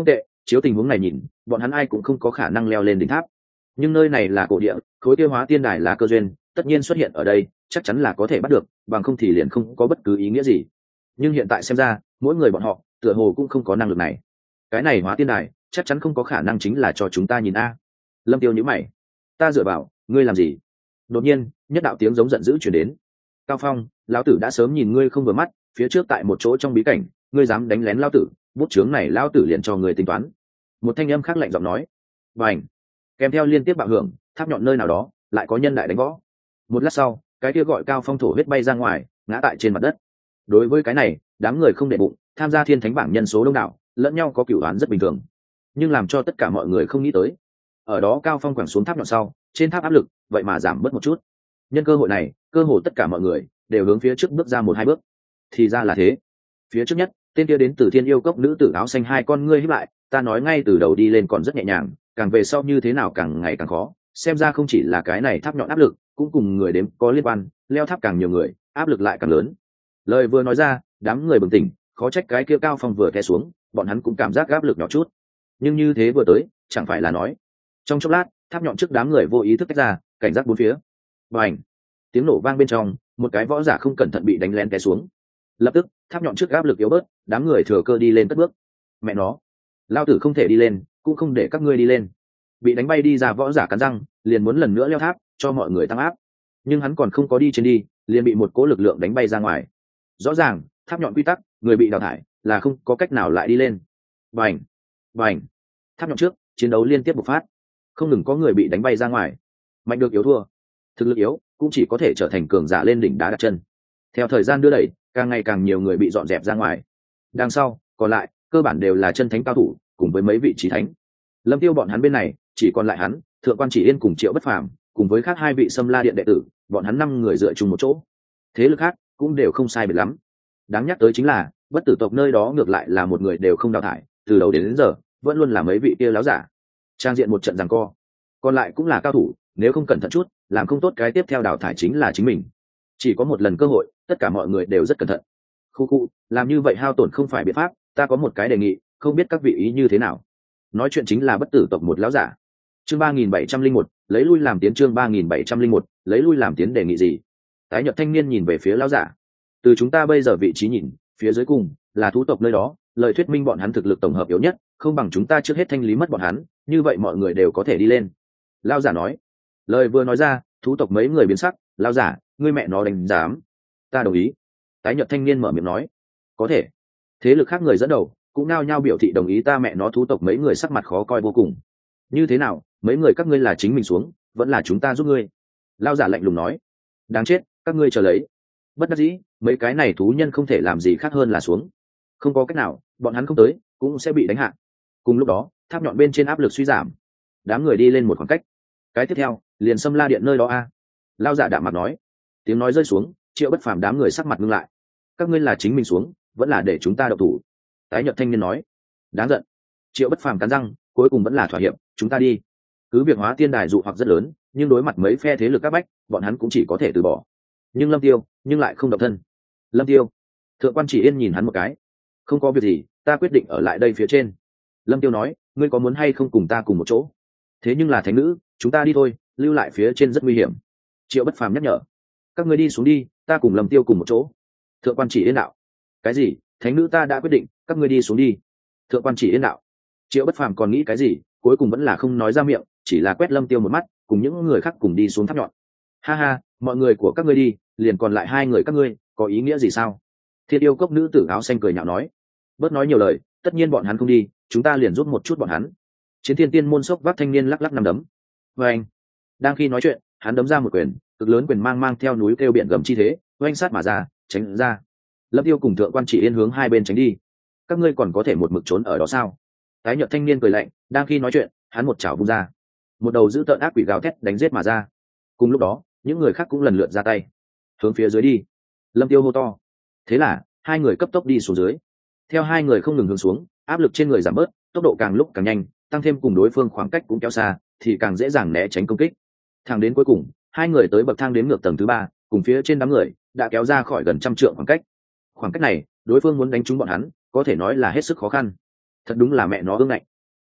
chiếu tình huống này nhìn bọn hắn ai cũng không có khả năng leo lên đỉnh tháp, nhưng nơi này là cổ địa, khối tiêu hóa tiên đài là cơ duyên tất nhiên xuất hiện ở đây, chắc chắn là có thể bắt được, bằng không thì liền không có bất cứ ý nghĩa gì. Nhưng hiện tại xem ra mỗi người bọn họ tựa hồ cũng không có năng lực này. Cái này hóa tiên đài chắc chắn không có khả năng chính là cho chúng ta nhìn a. Lâm Tiêu nhíu mày, ta dựa vào, ngươi làm gì? Đột nhiên nhất đạo tiếng giống giận dữ chuyển đến. Cao Phong, lão tử đã sớm nhìn ngươi không vừa mắt, phía trước tại một chỗ trong bí cảnh ngươi dám đánh lén lão tử, bút chướng này lão tử liền cho ngươi tính toán. Một thanh âm khác lạnh giọng nói. Bành, kèm theo liên tiếp bạo hưởng, tháp nhọn nơi nào đó lại có nhân đại đánh võ. Một lát sau cái kia gọi Cao Phong thổ huyết bay ra ngoài, ngã tại trên mặt đất. Đối với cái này đám người không để bụng, tham gia thiên thánh bảng nhân số đông đảo, lẫn nhau có cửu đoán rất bình thường. Nhưng làm cho tất cả mọi người không nghĩ tới, ở đó Cao Phong quẳng xuống tháp nhọn sau, trên tháp áp lực vậy mà giảm bớt một chút. Nhân cơ hội này, cơ hồ tất cả mọi người đều hướng phía trước bước ra một hai bước. Thì ra là thế. Phía trước nhất tên kia đến từ thiên yêu cốc nữ tử áo xanh, hai con ngươi híp lại, ta nói ngay từ đầu đi lên còn rất nhẹ nhàng, càng về sau như thế nào càng ngày càng khó, xem ra không chỉ là cái này tháp nhọn áp lực, cũng cùng người đếm có liên quan, leo tháp càng nhiều người áp lực lại càng lớn. Lời vừa nói ra đám người bừng tỉnh, khó trách cái kia Cao Phong vừa té xuống bọn hắn cũng cảm giác áp lực nhỏ chút. Nhưng như thế vừa tới chẳng phải là nói. Trong chốc lát tháp nhọn trước đám người vô ý thức tách ra, cảnh giác bốn phía. Bành, tiếng nổ vang bên trong, một cái võ giả không cẩn thận bị đánh lén té xuống. Lập tức tháp nhọn trước áp lực yếu bớt, đám người thừa cơ đi lên cất bước. Mẹ nó, lao tử không thể đi lên, cũng không để các ngươi đi lên. Bị đánh bay đi ra võ giả cắn răng, liền muốn lần nữa leo tháp cho mọi người tăng áp, nhưng hắn còn không có đi trên đi liền bị một cỗ lực lượng đánh bay ra ngoài. Rõ ràng tháp nhọn quy tắc, người bị đào thải là không có cách nào lại đi lên. Bành, bành, tháp nhọn trước chiến đấu liên tiếp bộc phát, không ngừng có người bị đánh bay ra ngoài. Mạnh được yếu thua, thực lực yếu cũng chỉ có thể trở thành cường giả lên đỉnh đá đặt chân. Theo thời gian đưa đẩy, càng ngày càng nhiều người bị dọn dẹp ra ngoài. Đằng sau còn lại cơ bản đều là chân thánh cao thủ cùng với mấy vị trí thánh. Lâm Tiêu bọn hắn bên này chỉ còn lại hắn, Thượng quan Chỉ Yên cùng Triệu Bất Phàm cùng với khác hai vị Sâm La Điện đệ tử, bọn hắn năm người dựa chung một chỗ. Thế lực khác cũng đều không sai biệt lắm. Đáng nhắc tới chính là bất tử tộc nơi đó ngược lại là một người đều không đào thải, từ đầu đến, đến giờ vẫn luôn là mấy vị kia láo giả. Trang diện một trận giằng co, còn lại cũng là cao thủ, nếu không cẩn thận chút làm không tốt cái tiếp theo đào thải chính là chính mình. Chỉ có một lần cơ hội, tất cả mọi người đều rất cẩn thận. Khu khu, làm như vậy hao tổn không phải biện pháp, ta có một cái đề nghị, không biết các vị ý như thế nào. Nói chuyện chính là bất tử tộc một láo giả. Chương ba nghìn bảy trăm linh một, lấy lui làm tiến. Chương ba nghìn bảy trăm linh một, lấy lui làm tiến. Đề nghị gì? Tái nhợt thanh niên nhìn về phía láo giả. Từ chúng ta bây giờ vị trí nhìn, phía dưới cùng là thú tộc nơi đó, lời thuyết minh bọn hắn thực lực tổng hợp yếu nhất, không bằng chúng ta trước hết thanh lý mất bọn hắn, như vậy mọi người đều có thể đi lên. Lao giả nói. Lời vừa nói ra, thú tộc mấy người biến sắc. Lao giả, ngươi mẹ nó đánh dám. Ta đồng ý. Tái nhợt thanh niên mở miệng nói. Có thể. Thế lực khác người dẫn đầu cũng nao nhao biểu thị đồng ý. Ta mẹ nó, thú tộc mấy người sắc mặt khó coi vô cùng. Như thế nào, mấy người các ngươi là chính mình xuống, vẫn là chúng ta giúp ngươi? Lao giả lạnh lùng nói. Đáng chết, các ngươi chờ lấy. Bất đắc dĩ, mấy cái này thú nhân không thể làm gì khác hơn là xuống. Không có cách nào, bọn hắn không tới cũng sẽ bị đánh hạ. Cùng lúc đó tháp nhọn bên trên áp lực suy giảm, đám người đi lên một khoảng cách. Cái tiếp theo liền Sâm La Điện nơi đó a. Lao giả đạm mặt nói. Tiếng nói rơi xuống, Triệu Bất Phàm đám người sắc mặt ngưng lại. Các ngươi là chính mình xuống, vẫn là để chúng ta độc thủ? Tái nhợt thanh niên nói. Đáng giận. Triệu Bất Phàm cắn răng, cuối cùng vẫn là thỏa hiệp. Chúng ta đi. Cứ việc hóa tiên đài dụ hoặc rất lớn, nhưng đối mặt mấy phe thế lực các bách, bọn hắn cũng chỉ có thể từ bỏ. Nhưng Lâm Tiêu nhưng lại không độc thân. Lâm Tiêu. Thượng quan Chỉ Yên nhìn hắn một cái. Không có việc gì, ta quyết định ở lại đây phía trên. Lâm Tiêu nói. Ngươi có muốn hay không cùng ta cùng một chỗ? Thế nhưng là thánh nữ, chúng ta đi thôi, lưu lại phía trên rất nguy hiểm. Triệu Bất Phàm nhắc nhở. Các ngươi đi xuống đi, ta cùng Lâm Tiêu cùng một chỗ. Thượng quan Chỉ Yên đạo. Cái gì? Thánh nữ ta đã quyết định, các ngươi đi xuống đi. Thượng quan Chỉ Yên đạo. Triệu Bất Phàm còn nghĩ cái gì, cuối cùng vẫn là không nói ra miệng, chỉ là quét Lâm Tiêu một mắt, cùng những người khác cùng đi xuống tháp nhọn. Ha ha, mọi người của các ngươi đi, liền còn lại hai người các ngươi, có ý nghĩa gì sao? Thiên yêu cốc nữ tử áo xanh cười nhạo nói. Bớt nói nhiều lời, tất nhiên bọn hắn không đi, chúng ta liền giúp một chút bọn hắn. Chiến thiên tiên môn sốc vác thanh niên lắc lắc nằm đấm. Và anh đang khi nói chuyện, hắn đấm ra một quyền, cực lớn quyền mang mang theo núi kêu biển gầm chi thế, oanh sát mà ra, tránh ra. Lâm Tiêu cùng Thượng quan Chỉ Yên hướng hai bên tránh đi. Các ngươi còn có thể một mực trốn ở đó sao? Tái nhợt thanh niên cười lạnh, đang khi nói chuyện, hắn một chảo vung ra, một đầu dữ tợn ác quỷ gào thét đánh giết mà ra. Cùng lúc đó, những người khác cũng lần lượt ra tay, hướng phía dưới đi. Lâm Tiêu hô to. Thế là hai người cấp tốc đi xuống dưới. Theo hai người không ngừng hướng xuống, áp lực trên người giảm bớt, tốc độ càng lúc càng nhanh, tăng thêm cùng đối phương khoảng cách cũng kéo xa, thì càng dễ dàng né tránh công kích. Thẳng đến cuối cùng, hai người tới bậc thang đến ngược tầng thứ ba, cùng phía trên đám người đã kéo ra khỏi gần trăm trượng khoảng cách. Khoảng cách này, đối phương muốn đánh trúng bọn hắn, có thể nói là hết sức khó khăn. Thật đúng là mẹ nó ương ngạnh.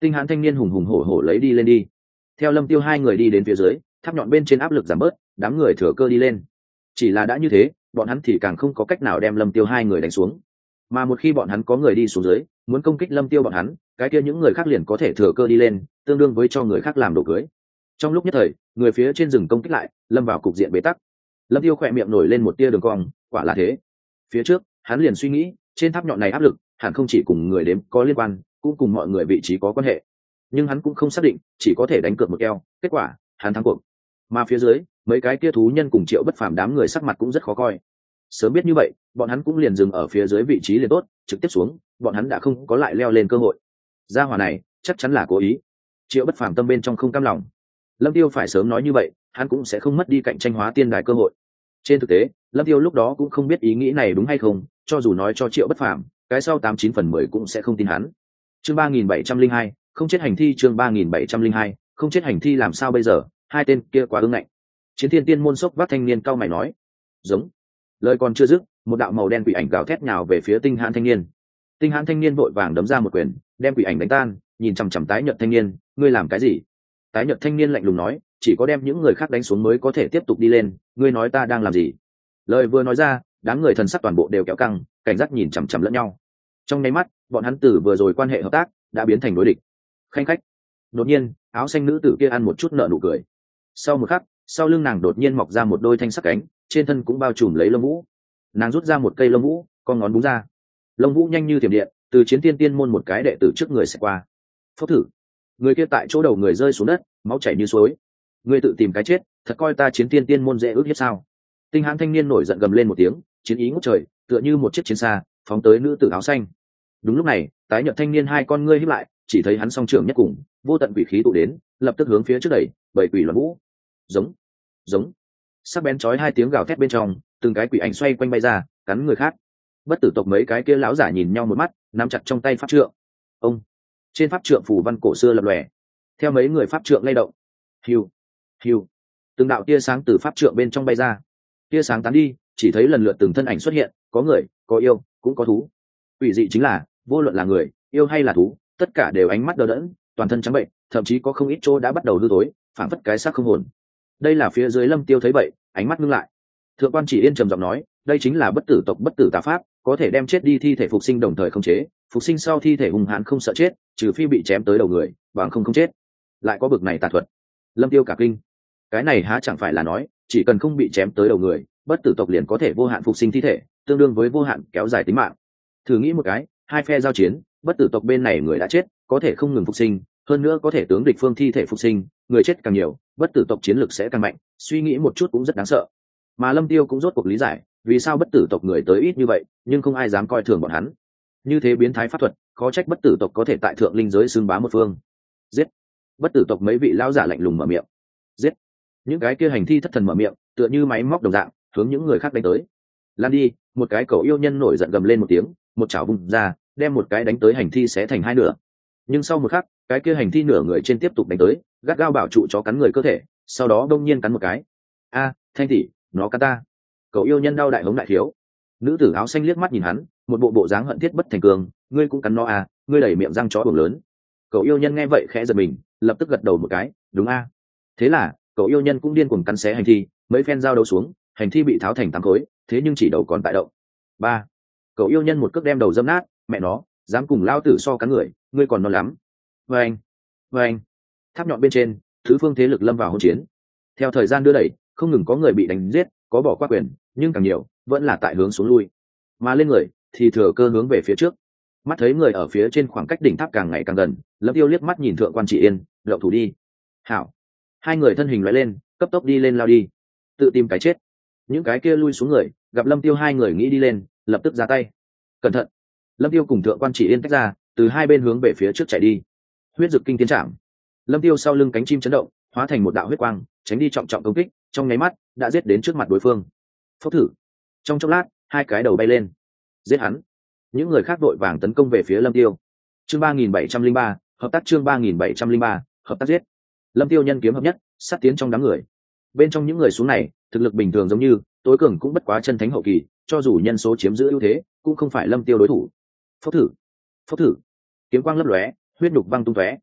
Tinh hãn thanh niên hùng hùng hổ hổ lấy đi lên đi. Theo Lâm Tiêu hai người đi đến phía dưới, tháp nhọn bên trên áp lực giảm bớt, đám người thừa cơ đi lên. Chỉ là đã như thế, bọn hắn thì càng không có cách nào đem Lâm Tiêu hai người đánh xuống. Mà một khi bọn hắn có người đi xuống dưới, muốn công kích Lâm Tiêu bọn hắn, cái kia những người khác liền có thể thừa cơ đi lên, tương đương với cho người khác làm đồ cưới. Trong lúc nhất thời, người phía trên rừng công kích lại, lâm vào cục diện bế tắc. Lâm Tiêu khỏe miệng nổi lên một tia đường cong, quả là thế. Phía trước, hắn liền suy nghĩ, trên tháp nhọn này áp lực, hẳn không chỉ cùng người đếm có liên quan, cũng cùng mọi người vị trí có quan hệ. Nhưng hắn cũng không xác định, chỉ có thể đánh cược một keo, kết quả, hắn thắng cuộc. Mà phía dưới, mấy cái kia thú nhân cùng Triệu Bất Phàm đám người sắc mặt cũng rất khó coi. Sớm biết như vậy, bọn hắn cũng liền dừng ở phía dưới vị trí liền tốt, trực tiếp xuống, bọn hắn đã không có lại leo lên cơ hội. Gia hỏa này, chắc chắn là cố ý. Triệu Bất Phàm tâm bên trong không cam lòng. Lâm Tiêu phải sớm nói như vậy, hắn cũng sẽ không mất đi cạnh tranh hóa tiên đài cơ hội. Trên thực tế, Lâm Tiêu lúc đó cũng không biết ý nghĩ này đúng hay không, cho dù nói cho Triệu Bất Phàm, cái sau tám chín phần mười cũng sẽ không tin hắn. Chương ba nghìn bảy trăm linh hai, không chết hành thi. Chương ba nghìn bảy trăm linh hai, không chết hành thi. Làm sao bây giờ, hai tên kia quá ứng ngạnh. Chiến Thiên Tiên môn sốc vác thanh niên cao mày nói. Giống. Lời còn chưa dứt, một đạo màu đen quỷ ảnh gào thét nhào về phía Tinh Hãn thanh niên. Tinh Hãn thanh niên vội vàng đấm ra một quyền, đem quỷ ảnh đánh tan, nhìn chằm chằm tái nhợt thanh niên, ngươi làm cái gì? Tái nhợt thanh niên lạnh lùng nói, chỉ có đem những người khác đánh xuống mới có thể tiếp tục đi lên, ngươi nói ta đang làm gì? Lời vừa nói ra, đám người thần sắc toàn bộ đều kéo căng, cảnh giác nhìn chằm chằm lẫn nhau. Trong nháy mắt, bọn hắn từ vừa rồi quan hệ hợp tác đã biến thành đối địch. Khanh khách. Đột nhiên, áo xanh nữ tử kia ăn một chút nở nụ cười. Sau một khắc, sau lưng nàng đột nhiên mọc ra một đôi thanh sắc cánh, trên thân cũng bao trùm lấy lông vũ. Nàng rút ra một cây lông vũ, con ngón búng ra. Lông vũ nhanh như thiểm điện, từ Chiến Tiên Tiên môn một cái đệ tử trước người sẽ qua. Phốc thử. Người kia tại chỗ đầu người rơi xuống đất, máu chảy như suối. Ngươi tự tìm cái chết, thật coi ta Chiến Tiên Tiên môn dễ ước hiếp sao? Tinh Hãn thanh niên nổi giận gầm lên một tiếng, chiến ý ngút trời, tựa như một chiếc chiến xa, phóng tới nữ tử áo xanh. Đúng lúc này, tái nhợt thanh niên hai con ngươi híp lại, chỉ thấy hắn song trưởng nhất cùng, vô tận quỷ khí tụ đến, lập tức hướng phía trước đẩy, bảy quỷ loạn vũ. Giống, giống. Sắc bén chói hai tiếng gào thét bên trong, từng cái quỷ ảnh xoay quanh bay ra, cắn người khác. Bất tử tộc mấy cái kia lão giả nhìn nhau một mắt, nắm chặt trong tay pháp trượng. Ông. Trên pháp trượng phù văn cổ xưa lập lòe. Theo mấy người pháp trượng lay động. Hiu, hiu. Từng đạo tia sáng từ pháp trượng bên trong bay ra. Tia sáng tán đi, chỉ thấy lần lượt từng thân ảnh xuất hiện, có người, có yêu, cũng có thú. Ủy dị chính là, vô luận là người, yêu hay là thú, tất cả đều ánh mắt đờ đẫn, toàn thân trắng bệnh, thậm chí có không ít chỗ đã bắt đầu hư tối, phảng phất cái xác không hồn. Đây là phía dưới Lâm Tiêu thấy vậy, ánh mắt ngưng lại. Thượng quan Chỉ Yên trầm giọng nói, đây chính là bất tử tộc bất tử tà pháp, có thể đem chết đi thi thể phục sinh đồng thời không chế, phục sinh sau thi thể hung hãn không sợ chết, trừ phi bị chém tới đầu người, bằng không không chết. Lại có bực này tà thuật. Lâm Tiêu cả kinh. Cái này há chẳng phải là nói, chỉ cần không bị chém tới đầu người, bất tử tộc liền có thể vô hạn phục sinh thi thể, tương đương với vô hạn kéo dài tính mạng. Thử nghĩ một cái, hai phe giao chiến, bất tử tộc bên này người đã chết, có thể không ngừng phục sinh, hơn nữa có thể tướng địch phương thi thể phục sinh, người chết càng nhiều, bất tử tộc chiến lực sẽ càng mạnh, suy nghĩ một chút cũng rất đáng sợ. Mà Lâm Tiêu cũng rốt cuộc lý giải, vì sao bất tử tộc người tới ít như vậy, nhưng không ai dám coi thường bọn hắn. Như thế biến thái pháp thuật, khó trách bất tử tộc có thể tại thượng linh giới xưng bá một phương. Giết! Bất tử tộc mấy vị lão giả lạnh lùng mở miệng. Giết! Những cái kia hành thi thất thần mở miệng, tựa như máy móc đồng dạng, hướng những người khác đánh tới. Lan đi! Một cái cậu yêu nhân nổi giận gầm lên một tiếng, một chảo vung ra, đem một cái đánh tới hành thi xé thành hai nửa. Nhưng sau một khắc, cái kia hành thi nửa người trên tiếp tục đánh tới, gắt gao bảo trụ chó cắn người cơ thể, sau đó đông nhiên cắn một cái. A, Thanh tỷ, nó cắn ta! Cậu yêu nhân đau đại hống đại thiếu. Nữ tử áo xanh liếc mắt nhìn hắn, một bộ bộ dáng hận thiết bất thành cường, ngươi cũng cắn nó à, ngươi đẩy miệng răng chó buồng lớn. Cậu yêu nhân nghe vậy khẽ giật mình, lập tức gật đầu một cái, đúng a. Thế là, cậu yêu nhân cũng điên cuồng cắn xé hành thi, mấy phen dao đấu xuống, hành thi bị tháo thành tám khối, thế nhưng chỉ đầu còn tại động. Ba. Cậu yêu nhân một cước đem đầu dâm nát, mẹ nó, dám cùng lao tử so cắn người, ngươi còn non lắm. Vâng, vâng. Tháp nhọn bên trên, thứ phương thế lực lâm vào hỗn chiến. Theo thời gian đưa đẩy, không ngừng có người bị đánh giết, có bỏ qua quyền, nhưng càng nhiều vẫn là tại hướng xuống lui, mà lên người thì thừa cơ hướng về phía trước. Mắt thấy người ở phía trên khoảng cách đỉnh tháp càng ngày càng gần, Lâm Tiêu liếc mắt nhìn Thượng quan Chỉ Yên, động thủ đi. Hảo. Hai người thân hình lóe lên, cấp tốc đi lên lao đi, tự tìm cái chết. Những cái kia lui xuống người, gặp Lâm Tiêu hai người nghĩ đi lên, lập tức ra tay. Cẩn thận. Lâm Tiêu cùng Thượng quan Chỉ Yên tách ra, từ hai bên hướng về phía trước chạy đi. Huyết dực kinh tiến trảm. Lâm Tiêu sau lưng cánh chim chấn động, hóa thành một đạo huyết quang, tránh đi trọng trọng công kích, trong nháy mắt đã giết đến trước mặt đối phương. Phốc thử. Trong chốc lát, hai cái đầu bay lên, giết hắn. Những người khác đội vàng tấn công về phía Lâm Tiêu. Chương ba nghìn bảy trăm linh ba, hợp tác. Chương ba nghìn bảy trăm linh ba, hợp tác giết. Lâm Tiêu nhân kiếm hợp nhất, sát tiến trong đám người. Bên trong những người xuống này, thực lực bình thường giống như tối cường cũng bất quá chân thánh hậu kỳ, cho dù nhân số chiếm giữ ưu thế, cũng không phải Lâm Tiêu đối thủ. Phốc thử, phốc thử. Kiếm quang lấp lóe, huyết nhục văng tung tóe,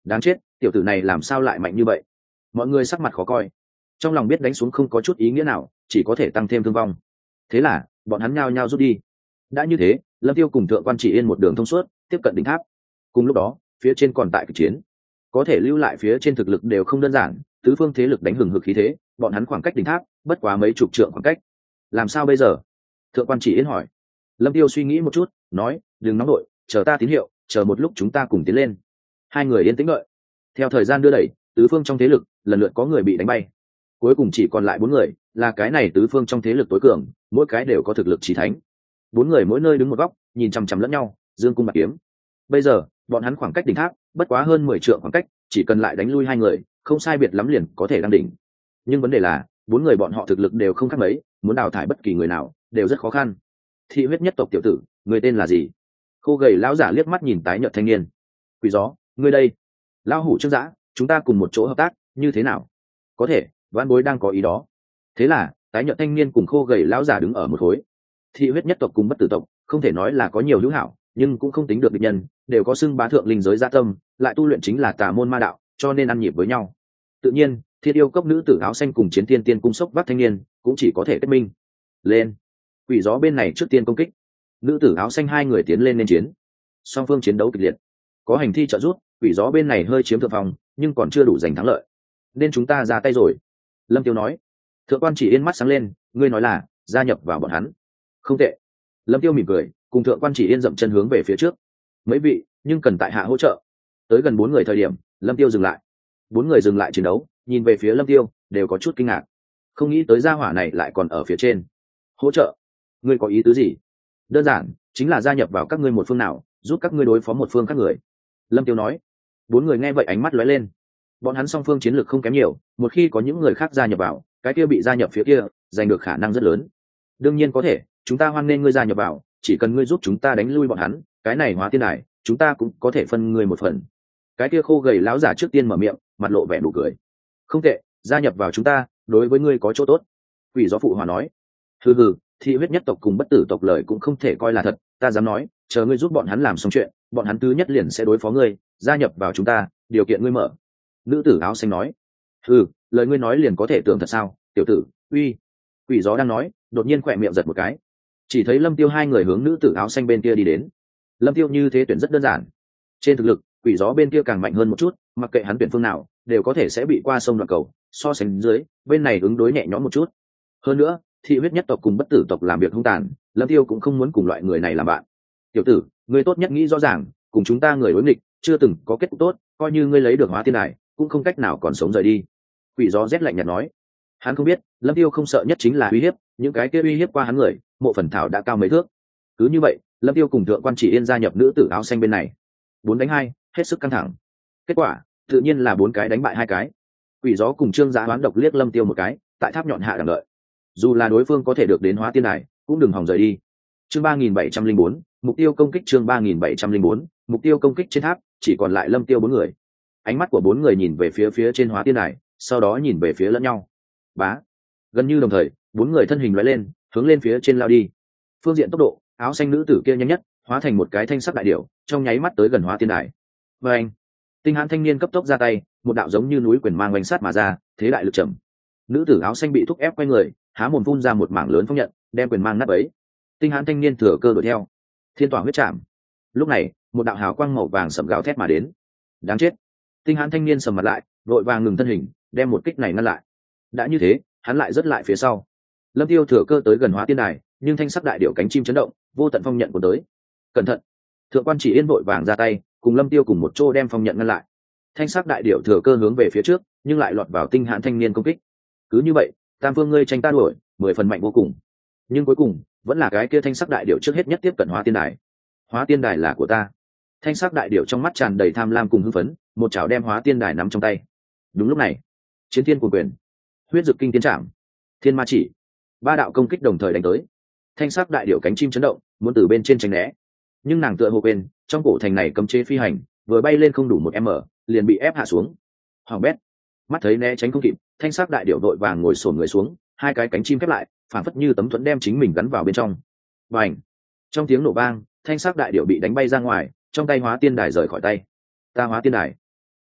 Đáng chết, tiểu tử này làm sao lại mạnh như vậy? Mọi người sắc mặt khó coi, trong lòng biết đánh xuống không có chút ý nghĩa nào, chỉ có thể tăng thêm thương vong. Thế là bọn hắn nhao nhao rút đi. Đã như thế, Lâm Tiêu cùng Thượng Quan Chỉ Yên một đường thông suốt tiếp cận đỉnh tháp. Cùng lúc đó, phía trên còn tại kịch chiến, có thể lưu lại phía trên thực lực đều không đơn giản, tứ phương thế lực đánh hừng hực khí thế, bọn hắn khoảng cách đỉnh tháp bất quá mấy chục trượng khoảng cách. Làm sao bây giờ? Thượng Quan Chỉ Yên hỏi. Lâm Tiêu suy nghĩ một chút, nói, đừng nóng đội, chờ ta tín hiệu, chờ một lúc chúng ta cùng tiến lên. Hai người yên tĩnh đợi. Theo thời gian đưa đẩy, tứ phương trong thế lực lần lượt có người bị đánh bay, cuối cùng chỉ còn lại bốn người, là cái này tứ phương trong thế lực tối cường, mỗi cái đều có thực lực chỉ thánh. Bốn người mỗi nơi đứng một góc, nhìn chằm chằm lẫn nhau, dương cung bạc kiếm. Bây giờ bọn hắn khoảng cách đỉnh tháp bất quá hơn mười trượng khoảng cách, chỉ cần lại đánh lui hai người, không sai biệt lắm liền có thể đăng đỉnh. Nhưng vấn đề là bốn người bọn họ thực lực đều không khác mấy, muốn đào thải bất kỳ người nào đều rất khó khăn. Thị huyết nhất tộc tiểu tử, người tên là gì? Khô gầy lão giả liếc mắt nhìn tái nhợt thanh niên. Quỷ gió, ngươi đây. Lão hủ Trương Dã, chúng ta cùng một chỗ hợp tác, như thế nào? Có thể, vãn bối đang có ý đó. Thế là tái nhợt thanh niên cùng khô gầy lão giả đứng ở một khối. Thị huyết nhất tộc cùng bất tử tộc không thể nói là có nhiều hữu hảo, nhưng cũng không tính được địch nhân, đều có xưng bá thượng linh giới gia tâm, lại tu luyện chính là tà môn ma đạo, cho nên ăn nhịp với nhau. Tự nhiên, thiên yêu cốc nữ tử áo xanh cùng chiến tiên tiên cung sốc vác thanh niên cũng chỉ có thể kết minh. Lên. Quỷ gió bên này trước tiên công kích, nữ tử áo xanh hai người tiến lên nên chiến. Song phương chiến đấu kịch liệt, có hành thi trợ giúp, quỷ gió bên này hơi chiếm thượng phòng, nhưng còn chưa đủ giành thắng lợi, nên chúng ta ra tay rồi. Lâm Tiêu nói. Thượng Quan Chỉ Yên mắt sáng lên, ngươi nói là gia nhập vào bọn hắn? Không tệ. Lâm Tiêu mỉm cười, cùng Thượng Quan Chỉ Yên dậm chân hướng về phía trước. Mấy vị, nhưng cần tại hạ hỗ trợ. Tới gần bốn người thời điểm, Lâm Tiêu dừng lại. Bốn người dừng lại chiến đấu, nhìn về phía Lâm Tiêu, đều có chút kinh ngạc. Không nghĩ tới gia hỏa này lại còn ở phía trên. Hỗ trợ? Ngươi có ý tứ gì? Đơn giản, chính là gia nhập vào các ngươi một phương nào, giúp các ngươi đối phó một phương các người. Lâm Tiêu nói. Bốn người nghe vậy ánh mắt lóe lên. Bọn hắn song phương chiến lược không kém nhiều, một khi có những người khác gia nhập vào, cái kia bị gia nhập phía kia giành được khả năng rất lớn. Đương nhiên có thể, chúng ta hoan nghênh ngươi gia nhập vào, chỉ cần ngươi giúp chúng ta đánh lui bọn hắn, cái này hóa tiên đài chúng ta cũng có thể phân ngươi một phần. Cái kia khô gầy lão giả trước tiên mở miệng, mặt lộ vẻ nụ cười. Không tệ, gia nhập vào chúng ta, đối với ngươi có chỗ tốt. Quỷ gió phụ hòa nói. Hừ hừ, thị huyết nhất tộc cùng bất tử tộc lời cũng không thể coi là thật, ta dám nói, chờ ngươi giúp bọn hắn làm xong chuyện, bọn hắn thứ nhất liền sẽ đối phó ngươi, gia nhập vào chúng ta, điều kiện ngươi mở. Nữ tử áo xanh nói. Ừ, lời ngươi nói liền có thể tưởng thật sao? Tiểu tử, uy. Quỷ gió đang nói, đột nhiên khỏe miệng giật một cái, chỉ thấy Lâm Tiêu hai người hướng nữ tử áo xanh bên kia đi đến. Lâm Tiêu như thế tuyển rất đơn giản, trên thực lực quỷ gió bên kia càng mạnh hơn một chút, mặc kệ hắn tuyển phương nào đều có thể sẽ bị qua sông đoạn cầu, so sánh dưới bên này ứng đối nhẹ nhõm một chút. Hơn nữa thị huyết nhất tộc cùng bất tử tộc làm việc hung tàn, Lâm Tiêu cũng không muốn cùng loại người này làm bạn. Tiểu tử, ngươi tốt nhất nghĩ rõ ràng, cùng chúng ta người đối nghịch chưa từng có kết cục tốt, coi như ngươi lấy được hóa tiên đài cũng không cách nào còn sống rời đi. Quỷ gió rét lạnh nhạt nói. Hắn không biết Lâm Tiêu không sợ nhất chính là uy hiếp, những cái kia uy hiếp qua hắn người mộ phần thảo đã cao mấy thước. Cứ như vậy Lâm Tiêu cùng Thượng Quan Chỉ Yên gia nhập nữ tử áo xanh bên này, bốn đánh hai, hết sức căng thẳng. Kết quả tự nhiên là bốn cái đánh bại hai cái. Quỷ gió cùng Trương Giá hoán độc liếc Lâm Tiêu một cái, tại tháp nhọn hạ đằng đợi, dù là đối phương có thể được đến hóa tiên đài cũng đừng hòng rời đi. Chương ba nghìn bảy trăm linh bốn, mục tiêu công kích. Chương ba nghìn bảy trăm linh bốn, mục tiêu công kích. Trên tháp chỉ còn lại Lâm Tiêu bốn người. Ánh mắt của bốn người nhìn về phía phía trên hóa tiên đài, sau đó nhìn về phía lẫn nhau. Bá, gần như đồng thời bốn người thân hình lóe lên, hướng lên phía trên lao đi. Phương diện tốc độ, áo xanh nữ tử kia nhanh nhất, hóa thành một cái thanh sắc đại điểu, trong nháy mắt tới gần hóa tiên đài. Và anh, tinh hãn thanh niên cấp tốc ra tay, một đạo giống như núi quyền mang oanh sát mà ra, thế đại lực trầm. Nữ tử áo xanh bị thúc ép quay người, há mồm phun ra một mảng lớn phong nhận, đem quyền mang nát ấy. Tinh hãn thanh niên thừa cơ đuổi theo, thiên tỏa huyết chạm. Lúc này một đạo hào quang màu vàng sậm gào thét mà đến. Đáng chết! Tinh hãn thanh niên sầm mặt lại, vội vàng ngừng thân hình, đem một kích này ngăn lại. Đã như thế hắn lại rớt lại phía sau. Lâm Tiêu thừa cơ tới gần hóa tiên đài, nhưng thanh sắc đại điểu cánh chim chấn động, vô tận phong nhận của tới. Cẩn thận! Thượng Quan Chỉ Yên vội vàng ra tay, cùng Lâm Tiêu cùng một chỗ đem phong nhận ngăn lại. Thanh sắc đại điểu thừa cơ hướng về phía trước, nhưng lại lọt vào tinh hãn thanh niên công kích. Cứ như vậy tam phương ngươi tranh ta đuổi, mười phần mạnh vô cùng. Nhưng cuối cùng vẫn là cái kia thanh sắc đại điểu trước hết nhất tiếp cận hóa tiên đài. Hóa tiên đài là của ta. Thanh sắc đại điểu trong mắt tràn đầy tham lam cùng hưng phấn, một chảo đem hóa tiên đài nắm trong tay. Đúng lúc này chiến thiên của quyền, huyết dực kinh tiến trảm, thiên ma chỉ, ba đạo công kích đồng thời đánh tới. Thanh sắc đại điểu cánh chim chấn động, muốn từ bên trên tránh né, nhưng nàng tựa hồ quên trong cổ thành này cấm chế phi hành, vừa bay lên không đủ một m liền bị ép hạ xuống. Hoàng bét, mắt thấy né tránh không kịp, thanh sắc đại điểu đội vàng ngồi xổm người xuống, hai cái cánh chim khép lại, phản phất như tấm thuẫn đem chính mình gắn vào bên trong. Và ảnh, trong tiếng nổ vang, thanh sắc đại điểu bị đánh bay ra ngoài, trong tay hóa tiên đài rời khỏi tay. Ta hóa tiên đài.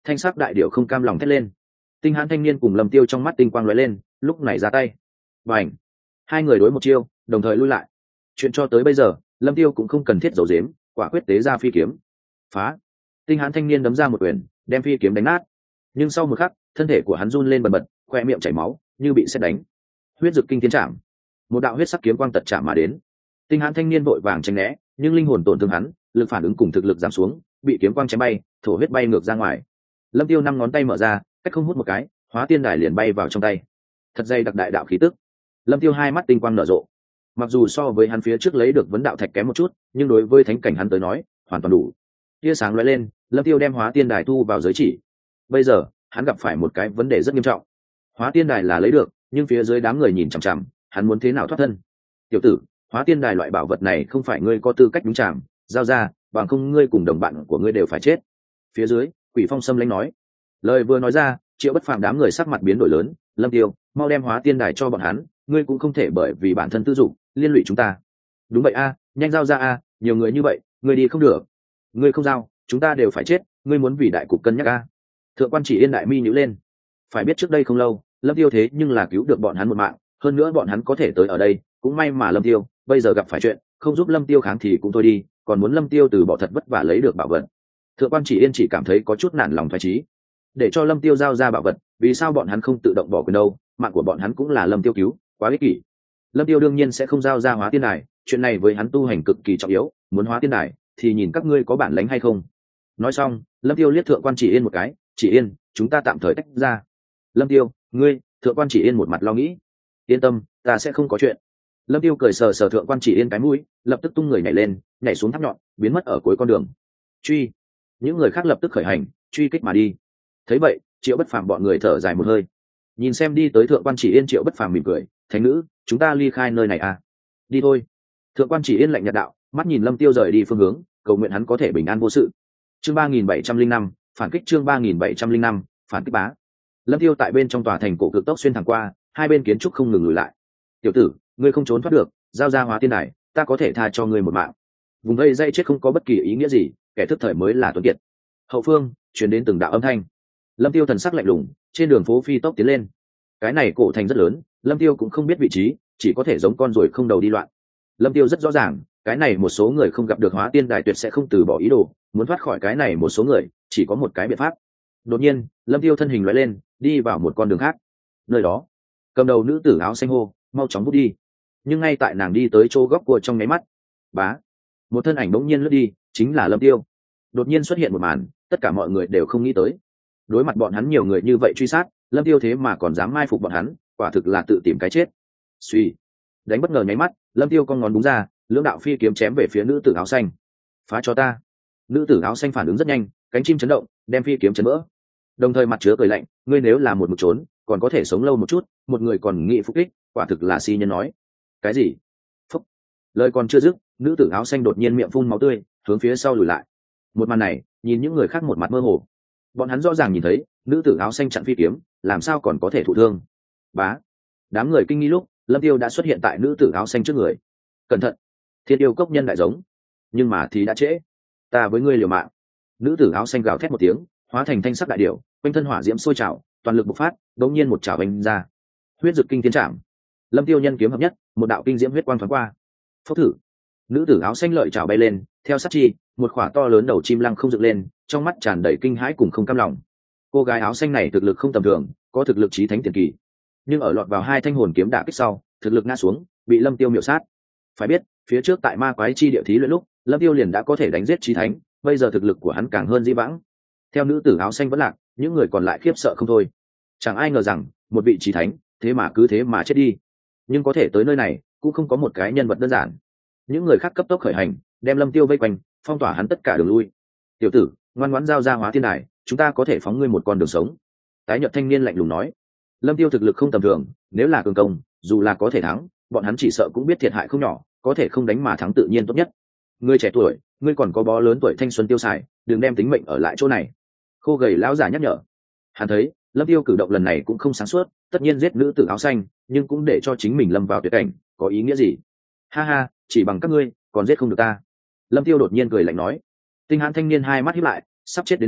Thanh sắc đại điểu không cam lòng thét lên. Tinh hãn thanh niên cùng Lâm Tiêu trong mắt tinh quang lóe lên, lúc này ra tay. Bành! Hai người đối một chiêu, đồng thời lui lại. Chuyện cho tới bây giờ, Lâm Tiêu cũng không cần thiết giấu giếm, quả quyết tế ra phi kiếm. Phá! Tinh hãn thanh niên đấm ra một quyền, đem phi kiếm đánh nát. Nhưng sau một khắc, thân thể của hắn run lên bần bật, khoe miệng chảy máu, như bị sét đánh. Huyết dực kinh thiên trảm. Một đạo huyết sắc kiếm quang tật chạm mà đến. Tinh hãn thanh niên vội vàng tránh né, nhưng linh hồn tổn thương hắn, lực phản ứng cùng thực lực giảm xuống, bị kiếm quang chém bay, thổ huyết bay ngược ra ngoài. Lâm Tiêu năm ngón tay mở ra, cách không hút một cái, hóa tiên đài liền bay vào trong tay. Thật dày đặc đại đạo khí tức. Lâm Tiêu hai mắt tinh quang nở rộ. Mặc dù so với hắn phía trước lấy được vấn đạo thạch kém một chút, nhưng đối với thánh cảnh hắn tới nói, hoàn toàn đủ. Tia sáng lóe lên, Lâm Tiêu đem hóa tiên đài thu vào giới chỉ. Bây giờ, hắn gặp phải một cái vấn đề rất nghiêm trọng. Hóa tiên đài là lấy được, nhưng phía dưới đám người nhìn chằm chằm, hắn muốn thế nào thoát thân? Tiểu tử, hóa tiên đài loại bảo vật này không phải ngươi có tư cách đúng chạm, giao ra, bằng không ngươi cùng đồng bạn của ngươi đều phải chết. Phía dưới, Quỷ Phong Sâm lãnh nói. Lời vừa nói ra, Triệu Bất Phàm đám người sắc mặt biến đổi lớn. Lâm Tiêu, mau đem hóa tiên đài cho bọn hắn, ngươi cũng không thể bởi vì bản thân tư dụng liên lụy chúng ta. Đúng vậy a, nhanh giao ra a, nhiều người như vậy, ngươi đi không được. Ngươi không giao, chúng ta đều phải chết, ngươi muốn vì đại cục cân nhắc a. Thượng quan Chỉ Yên đại mi nhíu lên. Phải biết trước đây không lâu, Lâm Tiêu thế nhưng là cứu được bọn hắn một mạng, hơn nữa bọn hắn có thể tới ở đây, cũng may mà Lâm Tiêu bây giờ gặp phải chuyện, không giúp Lâm Tiêu kháng thì cũng thôi đi, còn muốn Lâm Tiêu từ bỏ thật vất vả lấy được bảo vật. Thượng quan Chỉ Yên chỉ cảm thấy có chút nản lòng thoái chí. Để cho Lâm Tiêu giao ra bảo vật, vì sao bọn hắn không tự động bỏ quyền đâu? Mạng của bọn hắn cũng là Lâm Tiêu cứu, quá ích kỷ. Lâm Tiêu đương nhiên sẽ không giao ra hóa tiên đài, chuyện này với hắn tu hành cực kỳ trọng yếu, muốn hóa tiên đài thì nhìn các ngươi có bản lĩnh hay không. Nói xong, Lâm Tiêu liếc Thượng quan Chỉ Yên một cái, "Chỉ Yên, chúng ta tạm thời tách ra." Lâm Tiêu, ngươi, Thượng quan Chỉ Yên một mặt lo nghĩ. "Yên tâm, ta sẽ không có chuyện." Lâm Tiêu cười sờ sờ Thượng quan Chỉ Yên cái mũi, lập tức tung người nhảy lên, nhảy xuống tháp nhọn, biến mất ở cuối con đường. Truy! Những người khác lập tức khởi hành, truy kích mà đi. Thấy vậy, Triệu Bất Phàm bọn người thở dài một hơi. Nhìn xem đi tới Thượng quan Chỉ Yên, Triệu Bất Phàm mỉm cười, "Thánh nữ, chúng ta ly khai nơi này à?" "Đi thôi." Thượng quan Chỉ Yên lạnh nhạt đạo, mắt nhìn Lâm Tiêu rời đi phương hướng, cầu nguyện hắn có thể bình an vô sự. Chương ba nghìn bảy trăm linh năm, phản kích. Chương ba nghìn bảy trăm linh năm, phản kích bá. Lâm Tiêu tại bên trong tòa thành cổ cực tốc xuyên thẳng qua, hai bên kiến trúc không ngừng lùi lại. "Tiểu tử, ngươi không trốn thoát được, giao ra hóa tiên đài, ta có thể tha cho ngươi một mạng." Vùng vây dây chết không có bất kỳ ý nghĩa gì, kẻ thức thời mới là tuấn kiệt. Hậu phương truyền đến từng đạo âm thanh. Lâm Tiêu thần sắc lạnh lùng, trên đường phố phi tốc tiến lên. Cái này cổ thành rất lớn, Lâm Tiêu cũng không biết vị trí, chỉ có thể giống con ruồi không đầu đi loạn. Lâm Tiêu rất rõ ràng, cái này một số người không gặp được hóa tiên đài tuyệt sẽ không từ bỏ ý đồ, muốn thoát khỏi cái này một số người, chỉ có một cái biện pháp. Đột nhiên, Lâm Tiêu thân hình lóe lên, đi vào một con đường khác. Nơi đó, cầm đầu nữ tử áo xanh hô, "Mau chóng bút đi." Nhưng ngay tại nàng đi tới chỗ góc của trong nháy mắt, bá, một thân ảnh bỗng nhiên lướt đi, chính là Lâm Tiêu. Đột nhiên xuất hiện một màn, tất cả mọi người đều không nghĩ tới. Đối mặt bọn hắn nhiều người như vậy truy sát, Lâm Tiêu thế mà còn dám mai phục bọn hắn, quả thực là tự tìm cái chết. Suy, đánh bất ngờ nháy mắt, Lâm Tiêu con ngón đúng ra, lưỡng đạo phi kiếm chém về phía nữ tử áo xanh. "Phá cho ta!" Nữ tử áo xanh phản ứng rất nhanh, cánh chim chấn động, đem phi kiếm chấn vỡ. Đồng thời mặt chứa cười lạnh, "Ngươi nếu là một mực trốn, còn có thể sống lâu một chút, một người còn nghị phục kích, quả thực là si nhân nói." "Cái gì?" Phúc. Lời còn chưa dứt, nữ tử áo xanh đột nhiên miệng phun máu tươi, hướng phía sau lùi lại. Một màn này, nhìn những người khác một mặt mơ hồ. Bọn hắn rõ ràng nhìn thấy, nữ tử áo xanh chặn phi kiếm, làm sao còn có thể thụ thương. Bá. Đám người kinh nghi lúc, Lâm Tiêu đã xuất hiện tại nữ tử áo xanh trước người. "Cẩn thận, Thiên yêu cốc nhân đại giống." Nhưng mà thì đã trễ. "Ta với ngươi liều mạng." Nữ tử áo xanh gào thét một tiếng, hóa thành thanh sắc đại điểu, quanh thân hỏa diễm sôi trào, toàn lực bộc phát, đống nhiên một chảo vành ra. Huyết dực kinh thiên trảm. Lâm Tiêu nhân kiếm hợp nhất, một đạo kinh diễm huyết quang thoáng qua. Phốc thử. Nữ tử áo xanh lợi chảo bay lên, theo sát chi, một khỏa to lớn đầu chim lăng không dựng lên, trong mắt tràn đầy kinh hãi cùng không cam lòng. Cô gái áo xanh này thực lực không tầm thường, có thực lực chí thánh tiền kỳ, nhưng ở lọt vào hai thanh hồn kiếm đả kích sau, thực lực ngã xuống, bị Lâm Tiêu miểu sát. Phải biết, phía trước tại ma quái chi địa thí luyện lúc, Lâm Tiêu liền đã có thể đánh giết chí thánh, bây giờ thực lực của hắn càng hơn dĩ vãng. Theo nữ tử áo xanh vẫn lạc, những người còn lại khiếp sợ không thôi. Chẳng ai ngờ rằng, một vị chí thánh, thế mà cứ thế mà chết đi. Nhưng có thể tới nơi này, cũng không có một cái nhân vật đơn giản. Những người khác cấp tốc khởi hành, đem Lâm Tiêu vây quanh, phong tỏa hắn tất cả đường lui. "Tiểu tử, ngoan ngoãn giao ra hóa tiên đài, chúng ta có thể phóng ngươi một con đường sống." Tái nhợt thanh niên lạnh lùng nói. Lâm Tiêu thực lực không tầm thường, nếu là cường công, dù là có thể thắng, bọn hắn chỉ sợ cũng biết thiệt hại không nhỏ, có thể không đánh mà thắng tự nhiên tốt nhất. "Ngươi trẻ tuổi, ngươi còn có bó lớn tuổi thanh xuân tiêu xài, đừng đem tính mệnh ở lại chỗ này." Khô gầy lão giả nhắc nhở. Hắn thấy, Lâm Tiêu cử động lần này cũng không sáng suốt, tất nhiên giết nữ tử áo xanh, nhưng cũng để cho chính mình lâm vào tuyệt cảnh, có ý nghĩa gì? "Ha ha, chỉ bằng các ngươi, còn giết không được ta." Lâm Tiêu đột nhiên cười lạnh nói. Tinh hãn thanh niên hai mắt híp lại, sắp chết đến nơi,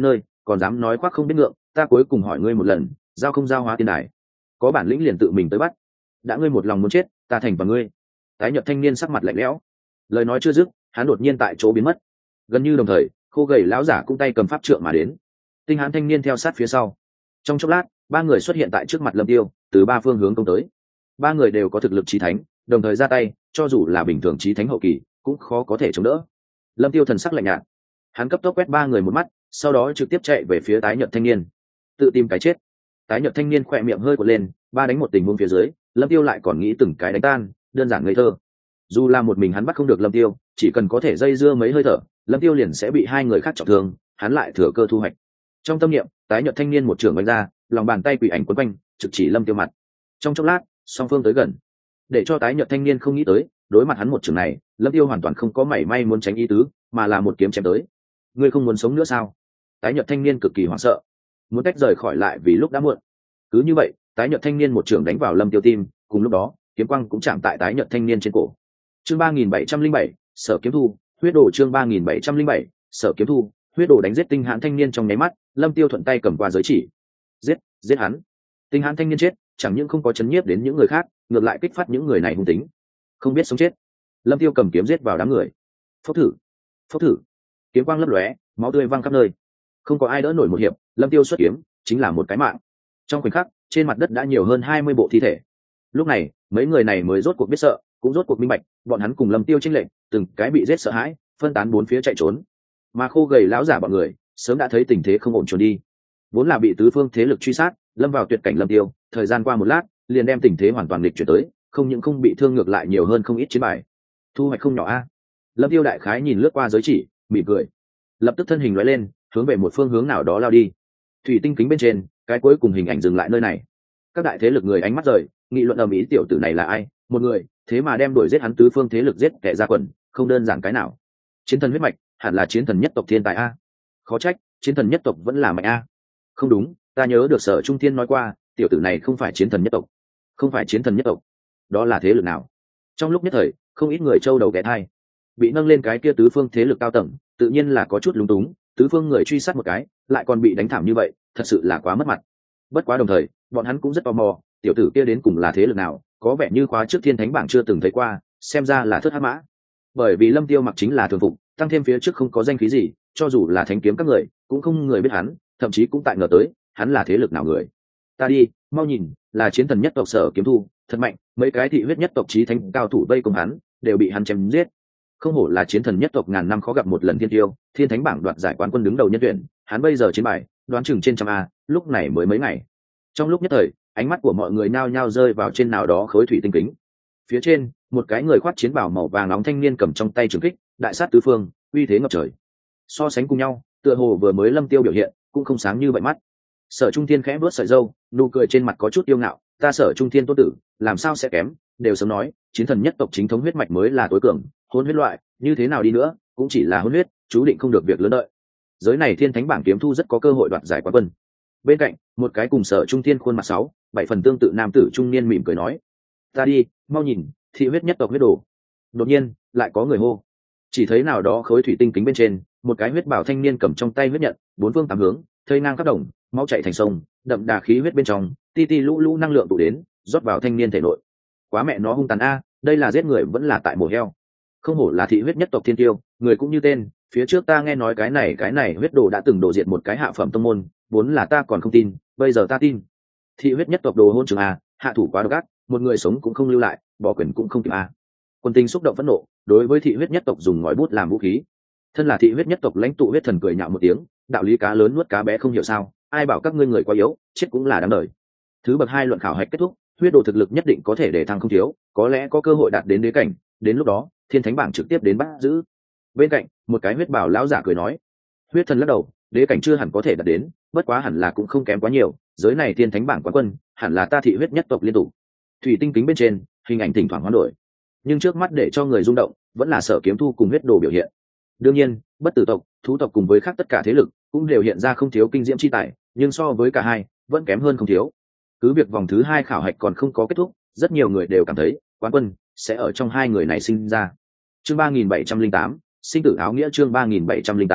còn dám nói khoác không biết ngượng, ta cuối cùng hỏi ngươi một lần, giao không giao hóa tiên đài, có bản lĩnh liền tự mình tới bắt. Đã ngươi một lòng muốn chết, ta thành và ngươi. Tái nhợt thanh niên sắc mặt lạnh lẽo, lời nói chưa dứt, hắn đột nhiên tại chỗ biến mất. Gần như đồng thời, khô gầy lão giả cũng tay cầm pháp trượng mà đến. Tinh hán thanh niên theo sát phía sau. Trong chốc lát, ba người xuất hiện tại trước mặt Lâm Tiêu, từ ba phương hướng công tới. Ba người đều có thực lực chí thánh, đồng thời ra tay, cho dù là bình thường chí thánh hậu kỳ, cũng khó có thể chống đỡ. Lâm Tiêu thần sắc lạnh nhạt, hắn cấp tốc quét ba người một mắt, sau đó trực tiếp chạy về phía tái nhợt thanh niên, tự tìm cái chết. Tái nhợt thanh niên khỏe miệng hơi quật lên, ba đánh một tình huống phía dưới, Lâm Tiêu lại còn nghĩ từng cái đánh tan, đơn giản ngây thơ. Dù là một mình hắn bắt không được Lâm Tiêu, chỉ cần có thể dây dưa mấy hơi thở, Lâm Tiêu liền sẽ bị hai người khác trọng thương, hắn lại thừa cơ thu hoạch. Trong tâm niệm, tái nhợt thanh niên một trường đánh ra, lòng bàn tay quỷ ảnh quấn quanh, trực chỉ Lâm Tiêu mặt. Trong chốc lát, song phương tới gần, để cho tái nhợt thanh niên không nghĩ tới, đối mặt hắn một trường này, Lâm Tiêu hoàn toàn không có mảy may muốn tránh ý tứ, mà là một kiếm chém tới. Ngươi không muốn sống nữa sao? Tái nhợt thanh niên cực kỳ hoảng sợ, muốn tách rời khỏi lại vì lúc đã muộn. Cứ như vậy, tái nhợt thanh niên một trường đánh vào Lâm Tiêu tim, cùng lúc đó, kiếm quang cũng chạm tại tái nhợt thanh niên trên cổ. Chương ba nghìn bảy trăm linh bảy, Sở Kiếm Thu, huyết đồ chương ba nghìn bảy trăm linh bảy, Sở Kiếm Thu, huyết đồ đánh giết tinh hãn thanh niên trong nháy mắt, Lâm Tiêu thuận tay cầm qua giới chỉ. Giết, giết hắn. Tinh hãn thanh niên chết, chẳng những không có chấn nhiếp đến những người khác, ngược lại kích phát những người này hung tính. Không biết sống chết. Lâm Tiêu cầm kiếm giết vào đám người. Phốc thử, phốc thử. Kiếm quang lấp lóe, máu tươi văng khắp nơi. Không có ai đỡ nổi một hiệp, Lâm Tiêu xuất kiếm, chính là một cái mạng. Trong khoảnh khắc, trên mặt đất đã nhiều hơn hai mươi bộ thi thể. Lúc này, mấy người này mới rốt cuộc biết sợ, cũng rốt cuộc minh bạch, bọn hắn cùng Lâm Tiêu chênh lệch, từng cái bị giết sợ hãi, phân tán bốn phía chạy trốn. Mà khô gầy lão giả bọn người, sớm đã thấy tình thế không ổn trốn đi. Vốn là bị tứ phương thế lực truy sát, lâm vào tuyệt cảnh Lâm Tiêu, thời gian qua một lát, liền đem tình thế hoàn toàn nghịch chuyển tới, không những không bị thương ngược lại nhiều hơn không ít chiến bài. Thu hoạch không nhỏ a. Lâm Tiêu đại khái nhìn lướt qua giới chỉ, mỉm cười, lập tức thân hình lóe lên, hướng về một phương hướng nào đó lao đi. Thủy tinh kính bên trên, cái cuối cùng hình ảnh dừng lại nơi này. Các đại thế lực người ánh mắt rời, nghị luận ầm ĩ tiểu tử này là ai, một người, thế mà đem đuổi giết hắn tứ phương thế lực giết kẻ ra quần, không đơn giản cái nào. Chiến thần huyết mạch, hẳn là chiến thần nhất tộc thiên tài a. Khó trách, chiến thần nhất tộc vẫn là mạnh a. Không đúng, ta nhớ được Sở Trung Thiên nói qua, tiểu tử này không phải chiến thần nhất tộc. Không phải chiến thần nhất tộc, đó là thế lực nào? Trong lúc nhất thời, không ít người châu đầu ghé thai. Bị nâng lên cái kia tứ phương thế lực cao tầng, tự nhiên là có chút lúng túng, tứ phương người truy sát một cái, lại còn bị đánh thảm như vậy, thật sự là quá mất mặt. Bất quá đồng thời, bọn hắn cũng rất tò mò, tiểu tử kia đến cùng là thế lực nào, có vẻ như khóa trước thiên thánh bảng chưa từng thấy qua, xem ra là thất hắc mã. Bởi vì Lâm Tiêu mặc chính là thường phục, tăng thêm phía trước không có danh khí gì, cho dù là thánh kiếm các người, cũng không người biết hắn, thậm chí cũng tại ngờ tới, hắn là thế lực nào người. Ta đi, mau nhìn, là chiến thần nhất tộc Sở Kiếm Thu, thật mạnh, mấy cái thị huyết nhất tộc chí thánh cao thủ vây công hắn, đều bị hắn chém giết. Không hổ là chiến thần nhất tộc ngàn năm khó gặp một lần thiên tiêu, thiên thánh bảng đoạt giải quán quân đứng đầu nhân tuyển, hắn bây giờ chiến bài, đoán chừng trên trăm a, lúc này mới mấy ngày. Trong lúc nhất thời, ánh mắt của mọi người nao nhao rơi vào trên nào đó khối thủy tinh kính. Phía trên, một cái người khoác chiến bào màu vàng nóng thanh niên cầm trong tay trường kích, đại sát tứ phương, uy thế ngập trời. So sánh cùng nhau, tựa hồ vừa mới Lâm Tiêu biểu hiện, cũng không sáng như vậy mắt. Sở Trung Thiên khẽ vuốt sợi râu, nụ cười trên mặt có chút yêu ngạo, ta Sở Trung Thiên tôn tử, làm sao sẽ kém, đều sớm nói, chiến thần nhất tộc chính thống huyết mạch mới là tối cường, hôn huyết loại, như thế nào đi nữa, cũng chỉ là hôn huyết, chú định không được việc lớn đợi. Giới này thiên thánh bảng kiếm thu rất có cơ hội đoạt giải quán quân. Bên cạnh, một cái cùng Sở Trung Thiên khuôn mặt sáu, bảy phần tương tự nam tử trung niên mỉm cười nói, ta đi, mau nhìn, thị huyết nhất tộc huyết đồ. Đột nhiên, lại có người hô. Chỉ thấy nào đó khối thủy tinh kính bên trên, một cái huyết bảo thanh niên cầm trong tay huyết nhận, bốn phương tám hướng, thây ngang khắp đồng, máu chảy thành sông, đậm đà khí huyết bên trong, ti ti lũ lũ năng lượng tụ đến, rót vào thanh niên thể nội. Quá mẹ nó hung tàn a, đây là giết người vẫn là tại mổ heo. Không hổ là thị huyết nhất tộc thiên tiêu, người cũng như tên, phía trước ta nghe nói cái này cái này huyết đồ đã từng đổ diệt một cái hạ phẩm tông môn, vốn là ta còn không tin, bây giờ ta tin. Thị huyết nhất tộc đồ hôn trường a, hạ thủ quá độc ác, một người sống cũng không lưu lại, bỏ quyền cũng không kịp a. Quân tinh xúc động phẫn nộ, đối với thị huyết nhất tộc dùng ngòi bút làm vũ khí. Thân là thị huyết nhất tộc lãnh tụ huyết thần cười nhạo một tiếng, đạo lý cá lớn nuốt cá bé không hiểu sao, ai bảo các ngươi người quá yếu, chết cũng là đáng đời. Thứ bậc hai luận khảo hạch kết thúc, huyết đồ thực lực nhất định có thể để thăng không thiếu, có lẽ có cơ hội đạt đến đế cảnh, đến lúc đó, thiên thánh bảng trực tiếp đến bắt giữ. Bên cạnh, một cái huyết bảo lão giả cười nói, huyết thần lắc đầu, đế cảnh chưa hẳn có thể đạt đến, bất quá hẳn là cũng không kém quá nhiều, giới này thiên thánh bảng quán quân, hẳn là ta thị huyết nhất tộc liên tục. Thủy tinh kính bên trên, hình ảnh thỉnh thoảng hoán đổi, nhưng trước mắt để cho người rung động, vẫn là Sở Kiếm Thu cùng huyết đồ biểu hiện. Đương nhiên, bất tử tộc, thú tộc cùng với khác tất cả thế lực cũng đều hiện ra không thiếu kinh diễm chi tài, nhưng so với cả hai, vẫn kém hơn không thiếu. Cứ việc vòng thứ hai khảo hạch còn không có kết thúc, rất nhiều người đều cảm thấy quán quân sẽ ở trong hai người này sinh ra. Chương ba nghìn bảy trăm linh tám, sinh tử áo nghĩa chương ba nghìn bảy trăm linh tám,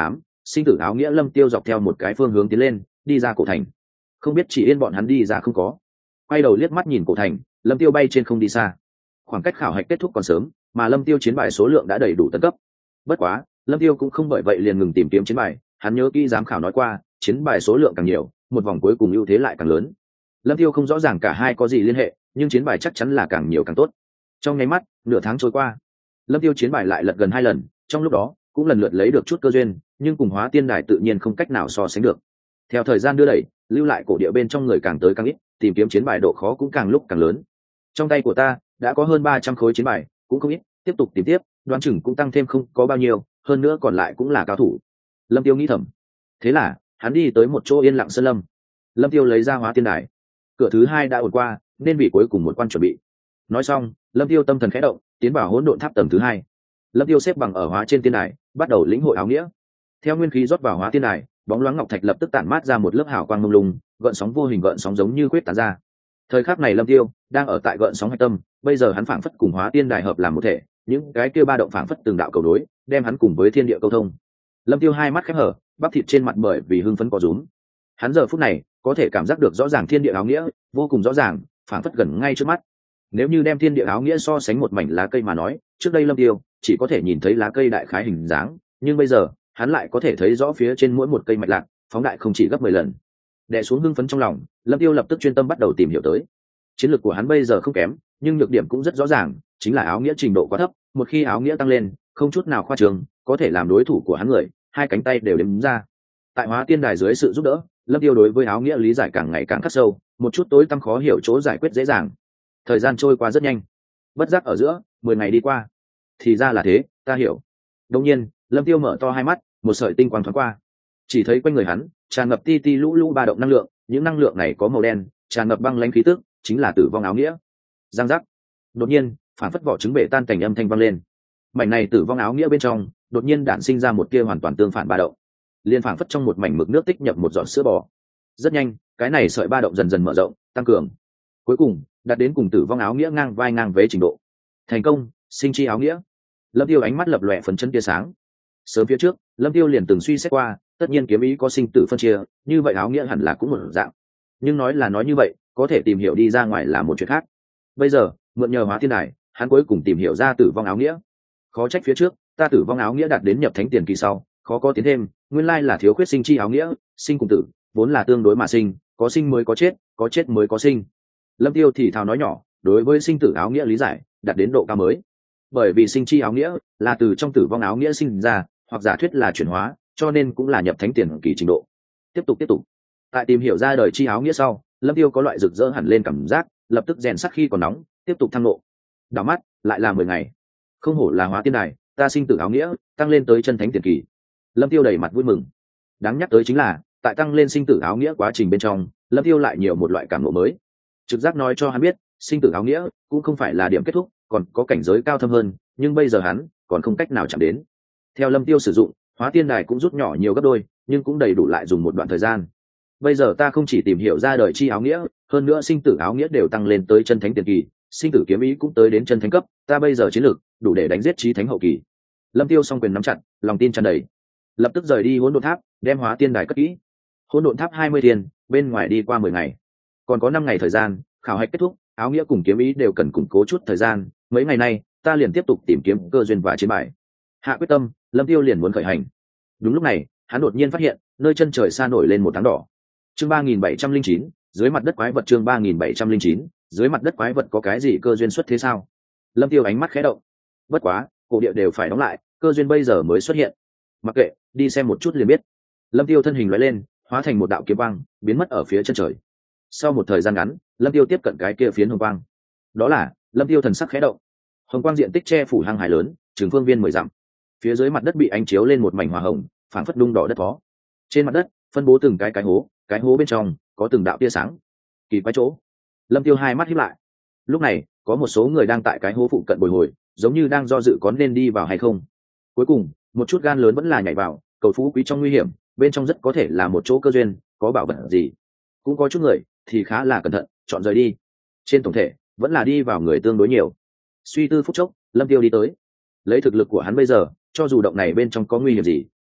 sinh tử áo nghĩa lâm tiêu dọc theo một cái phương hướng tiến lên, đi ra cổ thành. Không biết chỉ yên bọn hắn đi ra không có. Quay đầu liếc mắt nhìn cổ thành, lâm tiêu bay trên không đi xa. Khoảng cách khảo hạch kết thúc còn sớm, mà lâm tiêu chiến bài số lượng đã đầy đủ tấn cấp. Bất quá, lâm tiêu cũng không bởi vậy liền ngừng tìm kiếm chiến bài, hắn nhớ kỹ giám khảo nói qua, chiến bài số lượng càng nhiều, một vòng cuối cùng ưu thế lại càng lớn. Lâm tiêu không rõ ràng cả hai có gì liên hệ, nhưng chiến bài chắc chắn là càng nhiều càng tốt. Trong nháy mắt, nửa tháng trôi qua, lâm tiêu chiến bài lại lật gần hai lần, trong lúc đó cũng lần lượt lấy được chút cơ duyên, nhưng cùng hóa tiên đài tự nhiên không cách nào so sánh được. Theo thời gian đưa đẩy, lưu lại cổ địa bên trong người càng tới càng ít, tìm kiếm chiến bài độ khó cũng càng lúc càng lớn. Trong tay của ta đã có hơn ba trăm khối chiến bài, cũng không ít, tiếp tục tìm tiếp, đoán chừng cũng tăng thêm không có bao nhiêu, hơn nữa còn lại cũng là cao thủ. Lâm tiêu nghĩ thầm. Thế là hắn đi tới một chỗ yên lặng sơn lâm. Lâm tiêu lấy ra hóa tiên đài, cửa thứ hai đã ổn qua, nên vì cuối cùng một quan chuẩn bị. Nói xong, lâm tiêu tâm thần khẽ động, tiến vào hỗn độn tháp tầng thứ hai. Lâm tiêu xếp bằng ở hóa trên tiên đài, bắt đầu lĩnh hội áo nghĩa. Theo nguyên khí rót vào hóa tiên đài, bóng loáng ngọc thạch lập tức tản mát ra một lớp hào quang mông lung, gợn sóng vô hình gợn sóng giống như quyết tán ra. Thời khắc này lâm tiêu đang ở tại gợn sóng hạch tâm, bây giờ hắn phảng phất cùng hóa tiên đài hợp làm một thể, những cái kia ba động phảng phất từng đạo cầu đối, đem hắn cùng với thiên địa câu thông. Lâm tiêu hai mắt khép hở, bắp thịt trên mặt bởi vì hưng phấn có rúm. Hắn giờ phút này có thể cảm giác được rõ ràng thiên địa áo nghĩa, vô cùng rõ ràng, phảng phất gần ngay trước mắt. Nếu như đem thiên địa áo nghĩa so sánh một mảnh lá cây mà nói, trước đây lâm tiêu chỉ có thể nhìn thấy lá cây đại khái hình dáng, nhưng bây giờ hắn lại có thể thấy rõ phía trên mỗi một cây mạch lạc, phóng đại không chỉ gấp mười lần. Đè xuống hưng phấn trong lòng, lâm tiêu lập tức chuyên tâm bắt đầu tìm hiểu tới. Chiến lược của hắn bây giờ không kém, nhưng nhược điểm cũng rất rõ ràng, chính là áo nghĩa trình độ quá thấp. Một khi áo nghĩa tăng lên, không chút nào khoa trương, có thể làm đối thủ của hắn người hai cánh tay đều đếm ra. Tại hóa tiên đài dưới sự giúp đỡ, lâm tiêu đối với áo nghĩa lý giải càng ngày càng khắc sâu, một chút tối tăm khó hiểu chỗ giải quyết dễ dàng. Thời gian trôi qua rất nhanh, bất giác ở giữa mười ngày đi qua. Thì ra là thế, ta hiểu. Đột nhiên lâm tiêu mở to hai mắt, một sợi tinh quang thoáng qua, chỉ thấy quanh người hắn tràn ngập ti ti lũ lũ ba động năng lượng, những năng lượng này có màu đen, tràn ngập băng lãnh khí tức, chính là tử vong áo nghĩa. Giang giác. Đột nhiên phản phất vỏ trứng bể tan cảnh âm thanh vang lên. Mảnh này tử vong áo nghĩa bên trong đột nhiên đản sinh ra một kia hoàn toàn tương phản ba động, liên phản phất trong một mảnh mực nước tích nhập một giọt sữa bò. Rất nhanh, cái này sợi ba động dần dần mở rộng, tăng cường, cuối cùng đạt đến cùng tử vong áo nghĩa ngang vai ngang vế trình độ. Thành công, sinh chi áo nghĩa. Lâm tiêu ánh mắt lập lòe phấn chấn tia sáng. Sớm phía trước lâm tiêu liền từng suy xét qua, tất nhiên kiếm ý có sinh tử phân chia, như vậy áo nghĩa hẳn là cũng một dạng. Nhưng nói là nói như vậy, có thể tìm hiểu đi ra ngoài là một chuyện khác. Bây giờ mượn nhờ hóa thiên đài, hắn cuối cùng tìm hiểu ra tử vong áo nghĩa. Khó trách phía trước ta tử vong áo nghĩa đạt đến nhập thánh tiền kỳ sau khó có tiến thêm, nguyên lai là thiếu khuyết sinh chi áo nghĩa. Sinh cùng tử vốn là tương đối mà sinh, có sinh mới có chết, có chết mới có sinh. Lâm tiêu thì thào nói nhỏ, đối với sinh tử áo nghĩa lý giải đạt đến độ cao mới. Bởi vì sinh chi áo nghĩa là từ trong tử vong áo nghĩa sinh ra, hoặc giả thuyết là chuyển hóa, cho nên cũng là nhập thánh tiền kỳ trình độ. Tiếp tục tiếp tục. Tại tìm hiểu ra đời chi áo nghĩa sau, lâm tiêu có loại rực rỡ hẳn lên cảm giác, lập tức rèn sắt khi còn nóng, tiếp tục thăng lộ. Đảo mắt lại là mười ngày. Không hổ là hóa tiên đài, ta sinh tử áo nghĩa tăng lên tới chân thánh tiền kỳ. Lâm tiêu đầy mặt vui mừng. Đáng nhắc tới chính là tại tăng lên sinh tử áo nghĩa quá trình bên trong, lâm tiêu lại nhiều một loại cảm ngộ mới. Trực giác nói cho hắn biết, sinh tử áo nghĩa cũng không phải là điểm kết thúc, còn có cảnh giới cao thâm hơn, nhưng bây giờ hắn còn không cách nào chạm đến. Theo lâm tiêu sử dụng, hóa tiên đài cũng rút nhỏ nhiều gấp đôi, nhưng cũng đầy đủ lại dùng một đoạn thời gian. Bây giờ ta không chỉ tìm hiểu ra đời chi áo nghĩa, hơn nữa sinh tử áo nghĩa đều tăng lên tới chân thánh tiền kỳ, sinh tử kiếm ý cũng tới đến chân thánh cấp, ta bây giờ chiến lược đủ để đánh giết chí thánh hậu kỳ. Lâm tiêu song quyền nắm chặt, lòng tin tràn đầy, lập tức rời đi hỗn độn tháp, đem hóa tiên đài cất kỹ. Hỗn độn tháp hai mươi tiền, bên ngoài đi qua mười ngày, còn có năm ngày thời gian khảo hạch kết thúc, áo nghĩa cùng kiếm ý đều cần củng cố chút thời gian. Mấy ngày nay ta liền tiếp tục tìm kiếm cơ duyên và chiến bài. Hạ quyết tâm, lâm tiêu liền muốn khởi hành. Đúng lúc này hắn đột nhiên phát hiện nơi chân trời xa nổi lên một tháng đỏ. Chương ba nghìn bảy trăm linh chín, dưới mặt đất quái vật. Chương ba nghìn bảy trăm linh chín, dưới mặt đất quái vật có cái gì cơ duyên xuất thế sao? Lâm tiêu ánh mắt khẽ động. Bất quá cổ địa đều phải đóng lại, cơ duyên bây giờ mới xuất hiện. Mặc kệ, đi xem một chút liền biết. Lâm tiêu thân hình lóe lên, hóa thành một đạo kiếm quang, biến mất ở phía chân trời. Sau một thời gian ngắn, lâm tiêu tiếp cận cái kia phiến hồng quang. Đó là lâm tiêu thần sắc khẽ động. Hồng quang diện tích che phủ hang hải lớn, trường phương viên mười dặm. Phía dưới mặt đất bị ánh chiếu lên một mảnh hỏa hồng, phảng phất đung đỏ đất phó. Trên mặt đất phân bố từng cái cái hố, cái hố bên trong có từng đạo tia sáng. Kỳ quái chỗ. Lâm tiêu hai mắt híp lại. Lúc này có một số người đang tại cái hố phụ cận bồi hồi, giống như đang do dự có nên đi vào hay không. Cuối cùng một chút gan lớn vẫn là nhảy vào, cầu phú quý trong nguy hiểm, bên trong rất có thể là một chỗ cơ duyên, có bảo vật gì. Cũng có chút người thì khá là cẩn thận, chọn rời đi. Trên tổng thể vẫn là đi vào người tương đối nhiều. Suy tư phút chốc, lâm tiêu đi tới. Lấy thực lực của hắn bây giờ, cho dù động này bên trong có nguy hiểm gì,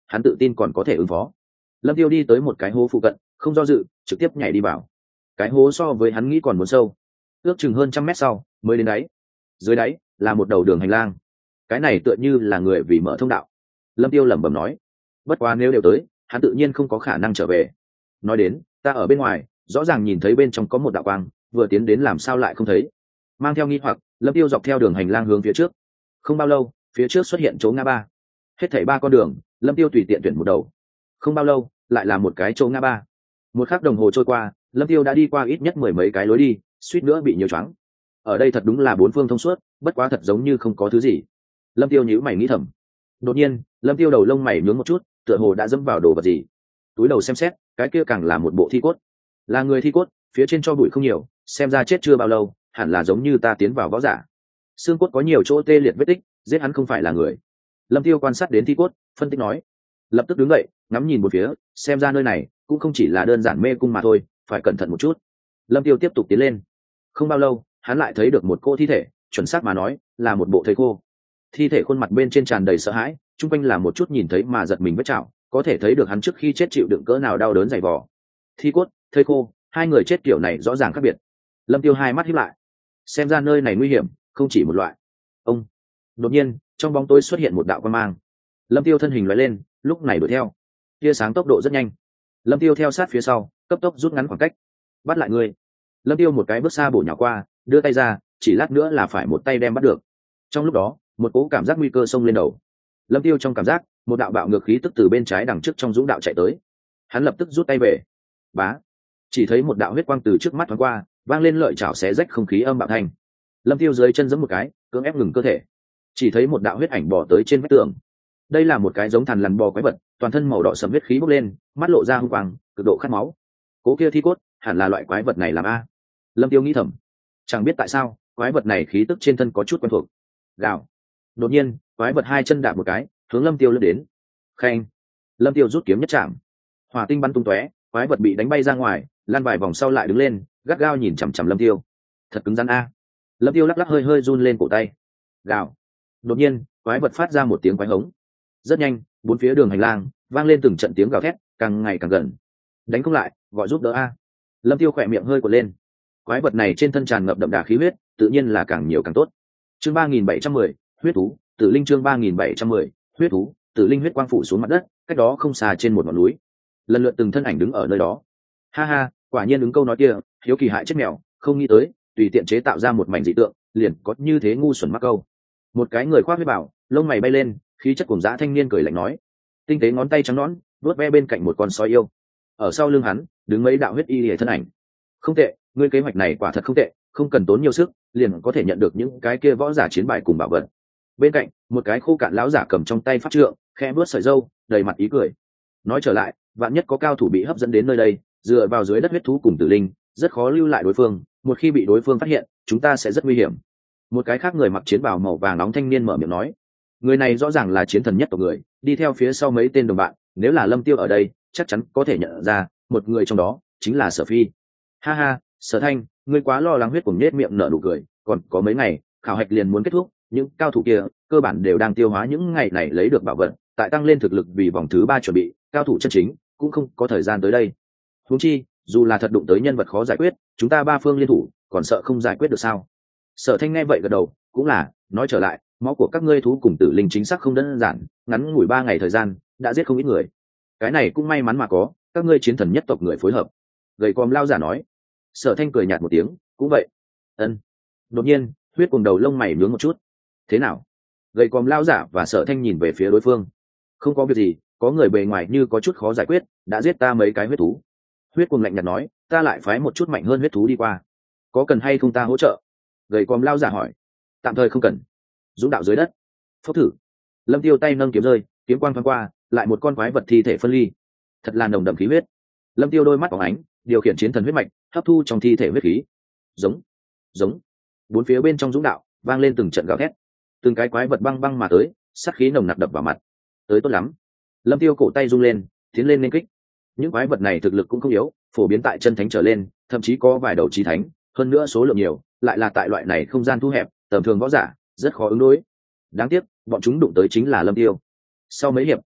hắn tự tin còn có thể ứng phó. Lâm Tiêu đi tới một cái hố phụ cận, không do dự, trực tiếp nhảy đi vào. Cái hố so với hắn nghĩ còn muốn sâu, ước chừng hơn trăm mét sau mới đến đáy. Dưới đáy là một đầu đường hành lang, cái này tựa như là người vì mở thông đạo. Lâm Tiêu lẩm bẩm nói, bất quá nếu đều tới, hắn tự nhiên không có khả năng trở về. Nói đến, ta ở bên ngoài rõ ràng nhìn thấy bên trong có một đạo quang, vừa tiến đến làm sao lại không thấy. Mang theo nghi hoặc, Lâm Tiêu dọc theo đường hành lang hướng phía trước. Không bao lâu, phía trước xuất hiện chỗ ngã ba. Hết thảy ba con đường, Lâm Tiêu tùy tiện tuyển một đầu. Không bao lâu, lại là một cái chỗ ngã ba. Một khắc đồng hồ trôi qua, Lâm Tiêu đã đi qua ít nhất mười mấy cái lối đi, suýt nữa bị nhiều choáng. Ở đây thật đúng là bốn phương thông suốt, bất quá thật giống như không có thứ gì. Lâm Tiêu nhíu mày nghĩ thầm. Đột nhiên, Lâm Tiêu đầu lông mày nhướng một chút, tựa hồ đã dẫm vào đồ vật gì. Túi đầu xem xét, cái kia càng là một bộ thi cốt. Là người thi cốt, phía trên cho bụi không nhiều, xem ra chết chưa bao lâu, hẳn là giống như ta tiến vào võ giả. Xương cốt có nhiều chỗ tê liệt vết tích, giết hắn không phải là người. Lâm Tiêu quan sát đến thi cốt, phân tích nói. Lập tức đứng dậy, ngắm nhìn một phía, xem ra nơi này cũng không chỉ là đơn giản mê cung mà thôi, phải cẩn thận một chút. Lâm Tiêu tiếp tục tiến lên. Không bao lâu, hắn lại thấy được một cô thi thể, chuẩn xác mà nói, là một bộ thây khô. Thi thể khuôn mặt bên trên tràn đầy sợ hãi, chung quanh là một chút nhìn thấy mà giật mình vết chảo, có thể thấy được hắn trước khi chết chịu đựng cỡ nào đau đớn dày vò. Thi cốt, thây khô, hai người chết kiểu này rõ ràng khác biệt. Lâm Tiêu hai mắt híp lại, xem ra nơi này nguy hiểm, không chỉ một loại. Ông, đột nhiên, trong bóng tối xuất hiện một đạo quang mang. Lâm Tiêu thân hình lóe lên, lúc này đuổi theo. Tia sáng tốc độ rất nhanh. Lâm Tiêu theo sát phía sau, cấp tốc rút ngắn khoảng cách. Bắt lại ngươi. Lâm Tiêu một cái bước xa bổ nhỏ qua, đưa tay ra, chỉ lát nữa là phải một tay đem bắt được. Trong lúc đó, một cỗ cảm giác nguy cơ xông lên đầu. Lâm Tiêu trong cảm giác, một đạo bạo ngược khí tức từ bên trái đằng trước trong dũng đạo chạy tới. Hắn lập tức rút tay về. Bá, chỉ thấy một đạo huyết quang từ trước mắt thoáng qua, vang lên lợi chảo xé rách không khí âm bạo thanh. Lâm Tiêu dưới chân giẫm một cái, cưỡng ép ngừng cơ thể. Chỉ thấy một đạo huyết ảnh bò tới trên vách tường. Đây là một cái giống thằn lằn bò quái vật, toàn thân màu đỏ sẫm huyết khí bốc lên, mắt lộ ra hung quang, cực độ khát máu. Cố kia thi cốt, hẳn là loại quái vật này làm a. Lâm Tiêu nghĩ thầm. Chẳng biết tại sao, quái vật này khí tức trên thân có chút quen thuộc. Gào. Đột nhiên, quái vật hai chân đạp một cái, hướng Lâm Tiêu lướt đến. Khen. Lâm Tiêu rút kiếm nhất chạm. Hỏa tinh bắn tung tóe, quái vật bị đánh bay ra ngoài, lăn vài vòng sau lại đứng lên, gắt gao nhìn chằm chằm Lâm Tiêu. Thật cứng rắn a. Lâm Tiêu lắc lắc hơi hơi run lên cổ tay. Gào. Đột nhiên, quái vật phát ra một tiếng quái hống. Rất nhanh, bốn phía đường hành lang vang lên từng trận tiếng gào thét, càng ngày càng gần. Đánh không lại, gọi giúp đỡ a. Lâm Tiêu khỏe miệng hơi quật lên. Quái vật này trên thân tràn ngập đậm đà khí huyết, tự nhiên là càng nhiều càng tốt. Chương ba nghìn bảy trăm mười, huyết thú, Tử Linh chương ba nghìn bảy trăm mười, huyết thú, Tử Linh huyết quang phủ xuống mặt đất, cách đó không xa trên một ngọn núi. Lần lượt từng thân ảnh đứng ở nơi đó. Ha ha, quả nhiên ứng câu nói kia, hiếu kỳ hại chết mèo, không nghĩ tới, tùy tiện chế tạo ra một mảnh dị tượng, liền có như thế ngu xuẩn mắc câu. Một cái người khoác huyết bảo, lông mày bay lên, khí chất cuồng dã thanh niên cười lạnh nói, tinh tế ngón tay trắng nõn, vuốt ve bên cạnh một con sói yêu. Ở sau lưng hắn, đứng mấy đạo huyết y liễu thân ảnh. Không tệ, ngươi kế hoạch này quả thật không tệ, không cần tốn nhiều sức, liền có thể nhận được những cái kia võ giả chiến bài cùng bảo vật. Bên cạnh, một cái khô cạn lão giả cầm trong tay pháp trượng, khẽ vuốt sợi râu, đầy mặt ý cười. Nói trở lại, vạn nhất có cao thủ bị hấp dẫn đến nơi đây, dựa vào dưới đất huyết thú cùng tử linh, rất khó lưu lại đối phương, một khi bị đối phương phát hiện, chúng ta sẽ rất nguy hiểm. Một cái khác người mặc chiến bào màu vàng nóng thanh niên mở miệng nói, người này rõ ràng là chiến thần nhất tộc người, đi theo phía sau mấy tên đồng bạn, nếu là Lâm Tiêu ở đây, chắc chắn có thể nhận ra, một người trong đó chính là Sở Phi. Ha ha, Sở Thanh, ngươi quá lo lắng. Huyết cùng nhếch miệng nở nụ cười, còn có mấy ngày, khảo hạch liền muốn kết thúc, những cao thủ kia cơ bản đều đang tiêu hóa những ngày này lấy được bảo vật, tại tăng lên thực lực vì vòng thứ ba chuẩn bị, cao thủ chân chính cũng không có thời gian tới đây. Huống chi, dù là thật đụng tới nhân vật khó giải quyết, chúng ta ba phương liên thủ, còn sợ không giải quyết được sao? Sở Thanh nghe vậy gật đầu, cũng là, nói trở lại, máu của các ngươi thú cùng tử linh chính xác không đơn giản, ngắn ngủi ba ngày thời gian, đã giết không ít người. Cái này cũng may mắn mà có, các ngươi chiến thần nhất tộc người phối hợp. Gầy còm lao giả nói. Sở Thanh cười nhạt một tiếng, cũng vậy. Ân. Đột nhiên, huyết cùng đầu lông mày nhướng một chút. Thế nào? Gầy còm lao giả và Sở Thanh nhìn về phía đối phương. Không có việc gì, có người bề ngoài như có chút khó giải quyết, đã giết ta mấy cái huyết thú. Huyết cùng lạnh nhạt nói, ta lại phái một chút mạnh hơn huyết thú đi qua. Có cần hay không ta hỗ trợ? Gầy còm lao giả hỏi. Tạm thời không cần. Dũng đạo dưới đất. Phốc thử. Lâm Tiêu tay nâng kiếm rơi, kiếm quang thoáng qua, lại một con quái vật thi thể phân ly. Thật là nồng đậm khí huyết. Lâm Tiêu đôi mắt phóng ánh, điều khiển chiến thần huyết mạch, hấp thu trong thi thể huyết khí. Giống, giống. Bốn phía bên trong dũng đạo vang lên từng trận gào thét. Từng cái quái vật băng băng mà tới, sát khí nồng nặc đập vào mặt. Tới tốt lắm. Lâm Tiêu cổ tay rung lên, tiến lên nên kích. Những quái vật này thực lực cũng không yếu, phổ biến tại chân thánh trở lên, thậm chí có vài đầu chí thánh, hơn nữa số lượng nhiều, lại là tại loại này không gian thu hẹp, tầm thường võ giả rất khó ứng đối. Đáng tiếc, bọn chúng đụng tới chính là Lâm Tiêu. Sau mấy hiệp,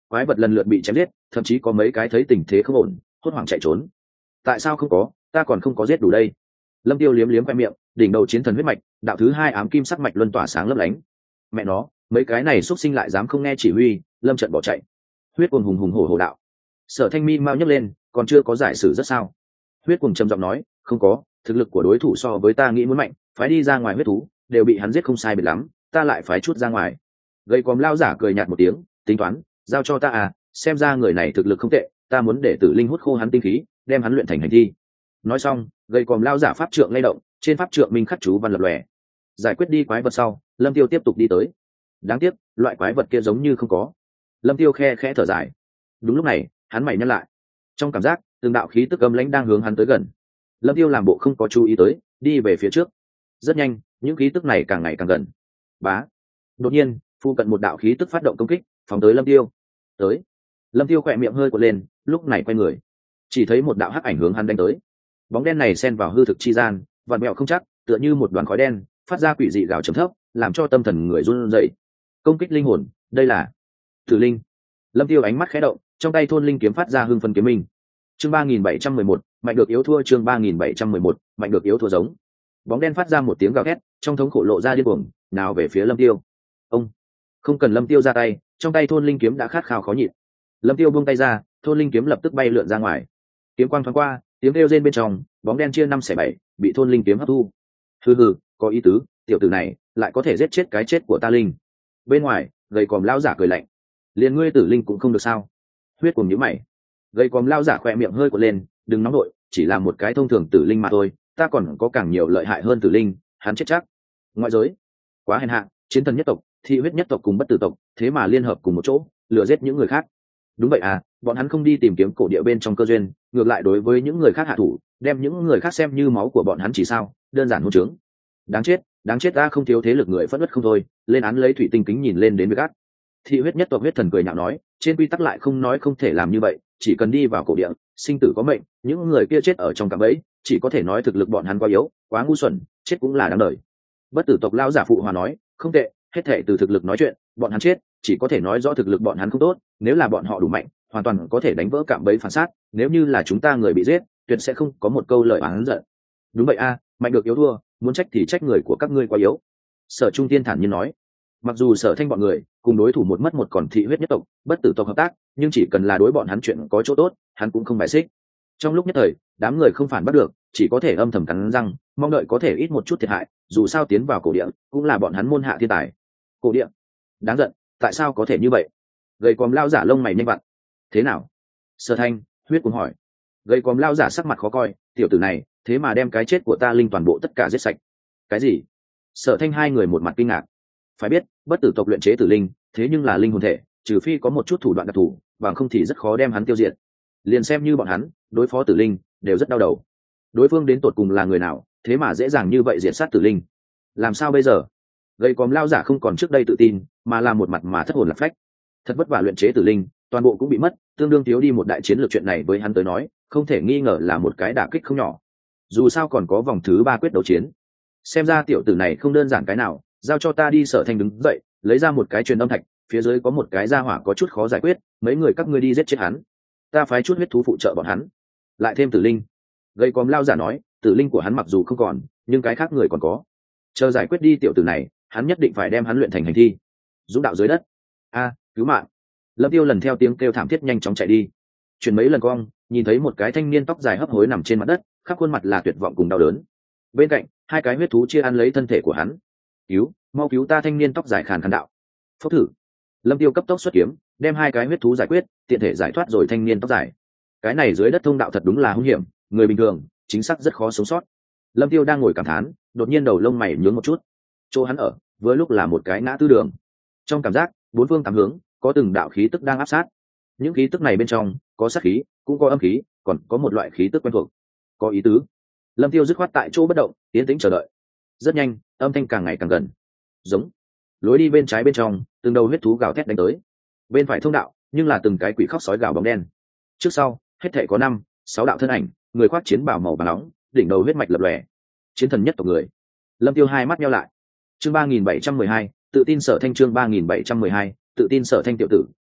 quái vật lần lượt bị chém giết, thậm chí có mấy cái thấy tình thế không ổn hốt hoảng chạy trốn. Tại sao không có, ta còn không có giết đủ đây. Lâm Tiêu liếm liếm khoe miệng, đỉnh đầu chiến thần huyết mạch đạo thứ hai ám kim sắc mạch luân tỏa sáng lấp lánh. Mẹ nó, mấy cái này xuất sinh lại dám không nghe chỉ huy, lâm trận bỏ chạy. Huyết cuồng hùng hùng hổ hổ đạo. Sở Thanh Mi mau nhấc lên, còn chưa có giải sử rất sao. Huyết cuồng trầm giọng nói, không có, thực lực của đối thủ so với ta nghĩ muốn mạnh, phải đi ra ngoài huyết thú đều bị hắn giết không sai biệt lắm, ta lại phải chút ra ngoài. Gây còm lao giả cười nhạt một tiếng, tính toán, giao cho ta à, xem ra người này thực lực không tệ, ta muốn để tử linh hút khô hắn tinh khí, đem hắn luyện thành hành thi. Nói xong, gây còm lao giả pháp trượng lay động, trên pháp trượng minh khắc chú văn lập lòe. Giải quyết đi quái vật sau, Lâm Tiêu tiếp tục đi tới. Đáng tiếc, loại quái vật kia giống như không có. Lâm Tiêu khe khẽ thở dài. Đúng lúc này, hắn mày nhăn lại. Trong cảm giác, từng đạo khí tức âm lãnh đang hướng hắn tới gần. Lâm Tiêu làm bộ không có chú ý tới, đi về phía trước. Rất nhanh, những khí tức này càng ngày càng gần. Bá. Đột nhiên, phu cận một đạo khí tức phát động công kích, phóng tới Lâm Tiêu. Tới. Lâm Tiêu khỏe miệng hơi cuộn lên, lúc này quay người, chỉ thấy một đạo hắc ảnh hướng hắn đánh tới. Bóng đen này xen vào hư thực chi gian, vặn mèo không chắc, tựa như một đoàn khói đen, phát ra quỷ dị gào trầm thấp, làm cho tâm thần người run rẩy. Công kích linh hồn, đây là Tử Linh. Lâm Tiêu ánh mắt khẽ động, trong tay thôn linh kiếm phát ra hưng phân kiếm minh. Chương ba nghìn bảy trăm mười một, mạnh được yếu thua. Chương ba nghìn bảy trăm mười một, mạnh được yếu thua giống. Bóng đen phát ra một tiếng gào thét, trong thống khổ lộ ra điên cuồng, nào về phía Lâm Tiêu. Ông, không cần Lâm Tiêu ra tay, trong tay thôn linh kiếm đã khát khao khó nhịn. Lâm Tiêu buông tay ra, thôn linh kiếm lập tức bay lượn ra ngoài. Kiếm quang thoáng qua, tiếng kêu rên bên trong, bóng đen chia năm xẻ bảy, bị thôn linh kiếm hấp thu. Hừ hừ, có ý tứ, tiểu tử này lại có thể giết chết cái chết của ta linh. Bên ngoài, gầy còm lão giả cười lạnh. Liền ngươi tử linh cũng không được sao? Huyết cùng nhíu mày. Gầy còm lão giả khỏe miệng hơi cuộn lên, đừng nóng nội, chỉ là một cái thông thường tử linh mà thôi, ta còn có càng nhiều lợi hại hơn tử linh, hắn chết chắc. Ngoại giới, quá hèn hạ, chiến thần nhất tộc, thị huyết nhất tộc cùng bất tử tộc, thế mà liên hợp cùng một chỗ, lừa giết những người khác. Đúng vậy à, bọn hắn không đi tìm kiếm cổ địa bên trong cơ duyên, ngược lại đối với những người khác hạ thủ, đem những người khác xem như máu của bọn hắn chỉ sao, đơn giản hôn trướng. Đáng chết, đáng chết, ta không thiếu thế lực người phẫn nứt không thôi, lên án lấy thủy tinh kính nhìn lên đến việc ác. Thị huyết nhất tộc huyết thần cười nhạo nói, trên quy tắc lại không nói không thể làm như vậy, chỉ cần đi vào cổ địa, sinh tử có mệnh, những người kia chết ở trong cạm bẫy, chỉ có thể nói thực lực bọn hắn quá yếu, quá ngu xuẩn, chết cũng là đáng đời. Bất tử tộc lão giả phụ hòa nói, không tệ, hết thệ từ thực lực nói chuyện, bọn hắn chết, chỉ có thể nói rõ thực lực bọn hắn không tốt, nếu là bọn họ đủ mạnh, hoàn toàn có thể đánh vỡ cạm bẫy phản sát, nếu như là chúng ta người bị giết, tuyệt sẽ không có một câu lời oán giận. Đúng vậy a, mạnh được yếu thua, muốn trách thì trách người của các ngươi quá yếu. Sở Trung Tiên thản nhiên nói, mặc dù Sở Thanh bọn người cùng đối thủ một mất một còn thị huyết nhất tộc, bất tử tộc hợp tác, nhưng chỉ cần là đối bọn hắn chuyện có chỗ tốt, hắn cũng không bài xích. Trong lúc nhất thời, đám người không phản bắt được, chỉ có thể âm thầm cắn răng, mong đợi có thể ít một chút thiệt hại, dù sao tiến vào cổ địa cũng là bọn hắn môn hạ thiên tài. Cổ địa, đáng giận, tại sao có thể như vậy? Gầy còm lao giả lông mày nhanh vặn. Thế nào? Sở Thanh, huyết cùng hỏi. Gầy còm lao giả sắc mặt khó coi, tiểu tử này thế mà đem cái chết của ta linh toàn bộ tất cả giết sạch. Cái gì? Sở Thanh hai người một mặt kinh ngạc. Phải biết, bất tử tộc luyện chế tử linh, thế nhưng là linh hồn thể, trừ phi có một chút thủ đoạn đặc thù, bằng không thì rất khó đem hắn tiêu diệt. Liền xem như bọn hắn đối phó tử linh đều rất đau đầu. Đối phương đến tột cùng là người nào, thế mà dễ dàng như vậy diệt sát tử linh? Làm sao bây giờ? Gầy còm lao giả không còn trước đây tự tin, mà là một mặt mà thất hồn lạc phách. Thật vất vả luyện chế tử linh, toàn bộ cũng bị mất, tương đương thiếu đi một đại chiến lược, chuyện này với hắn tới nói, không thể nghi ngờ là một cái đả kích không nhỏ. Dù sao còn có vòng thứ ba quyết đấu chiến. Xem ra tiểu tử này không đơn giản cái nào, giao cho ta đi. Sở Thanh đứng dậy, lấy ra một cái truyền âm thạch, phía dưới có một cái gia hỏa có chút khó giải quyết, mấy người các ngươi đi giết chết hắn, ta phái chút huyết thú phụ trợ bọn hắn. Lại thêm tử linh. Gây còm lao giả nói, tử linh của hắn mặc dù không còn, nhưng cái khác người còn có. Chờ giải quyết đi tiểu tử này, hắn nhất định phải đem hắn luyện thành hành thi. Dũng đạo dưới đất. A, cứu mạng. Lâm Tiêu lần theo tiếng kêu thảm thiết nhanh chóng chạy đi. Chuyển mấy lần cong, nhìn thấy một cái thanh niên tóc dài hấp hối nằm trên mặt đất, khắp khuôn mặt là tuyệt vọng cùng đau đớn. Bên cạnh, hai cái huyết thú chia ăn lấy thân thể của hắn. Cứu, mau cứu ta! Thanh niên tóc dài khàn khàn đạo. Phốc thử. Lâm Tiêu cấp tốc xuất kiếm, đem hai cái huyết thú giải quyết, tiện thể giải thoát rồi thanh niên tóc dài. Cái này dưới đất thông đạo thật đúng là hung hiểm, người bình thường chính xác rất khó sống sót. Lâm Tiêu đang ngồi cảm thán, đột nhiên đầu lông mày nhướng một chút. Chỗ hắn ở, vừa lúc là một cái ngã tư đường. Trong cảm giác, bốn phương tám hướng có từng đạo khí tức đang áp sát. Những khí tức này bên trong có sát khí, cũng có âm khí, còn có một loại khí tức quen thuộc. Có ý tứ. Lâm Tiêu dứt khoát tại chỗ bất động, tiến tĩnh chờ đợi. Rất nhanh, âm thanh càng ngày càng gần. Giống. Lối đi bên trái bên trong, từng đầu huyết thú gào thét đánh tới. Bên phải thông đạo, nhưng là từng cái quỷ khóc sói gào bóng đen. Trước sau, hết thảy có năm, sáu đạo thân ảnh, người khoác chiến bào màu vàng nóng, đỉnh đầu huyết mạch lập lòe. Chiến thần nhất tộc người. Lâm Tiêu hai mắt nheo lại. Chương ba nghìn bảy trăm mười hai, tự tin Sở Thanh. Chương ba nghìn bảy trăm mười hai, tự tin Sở Thanh. Tiểu tử,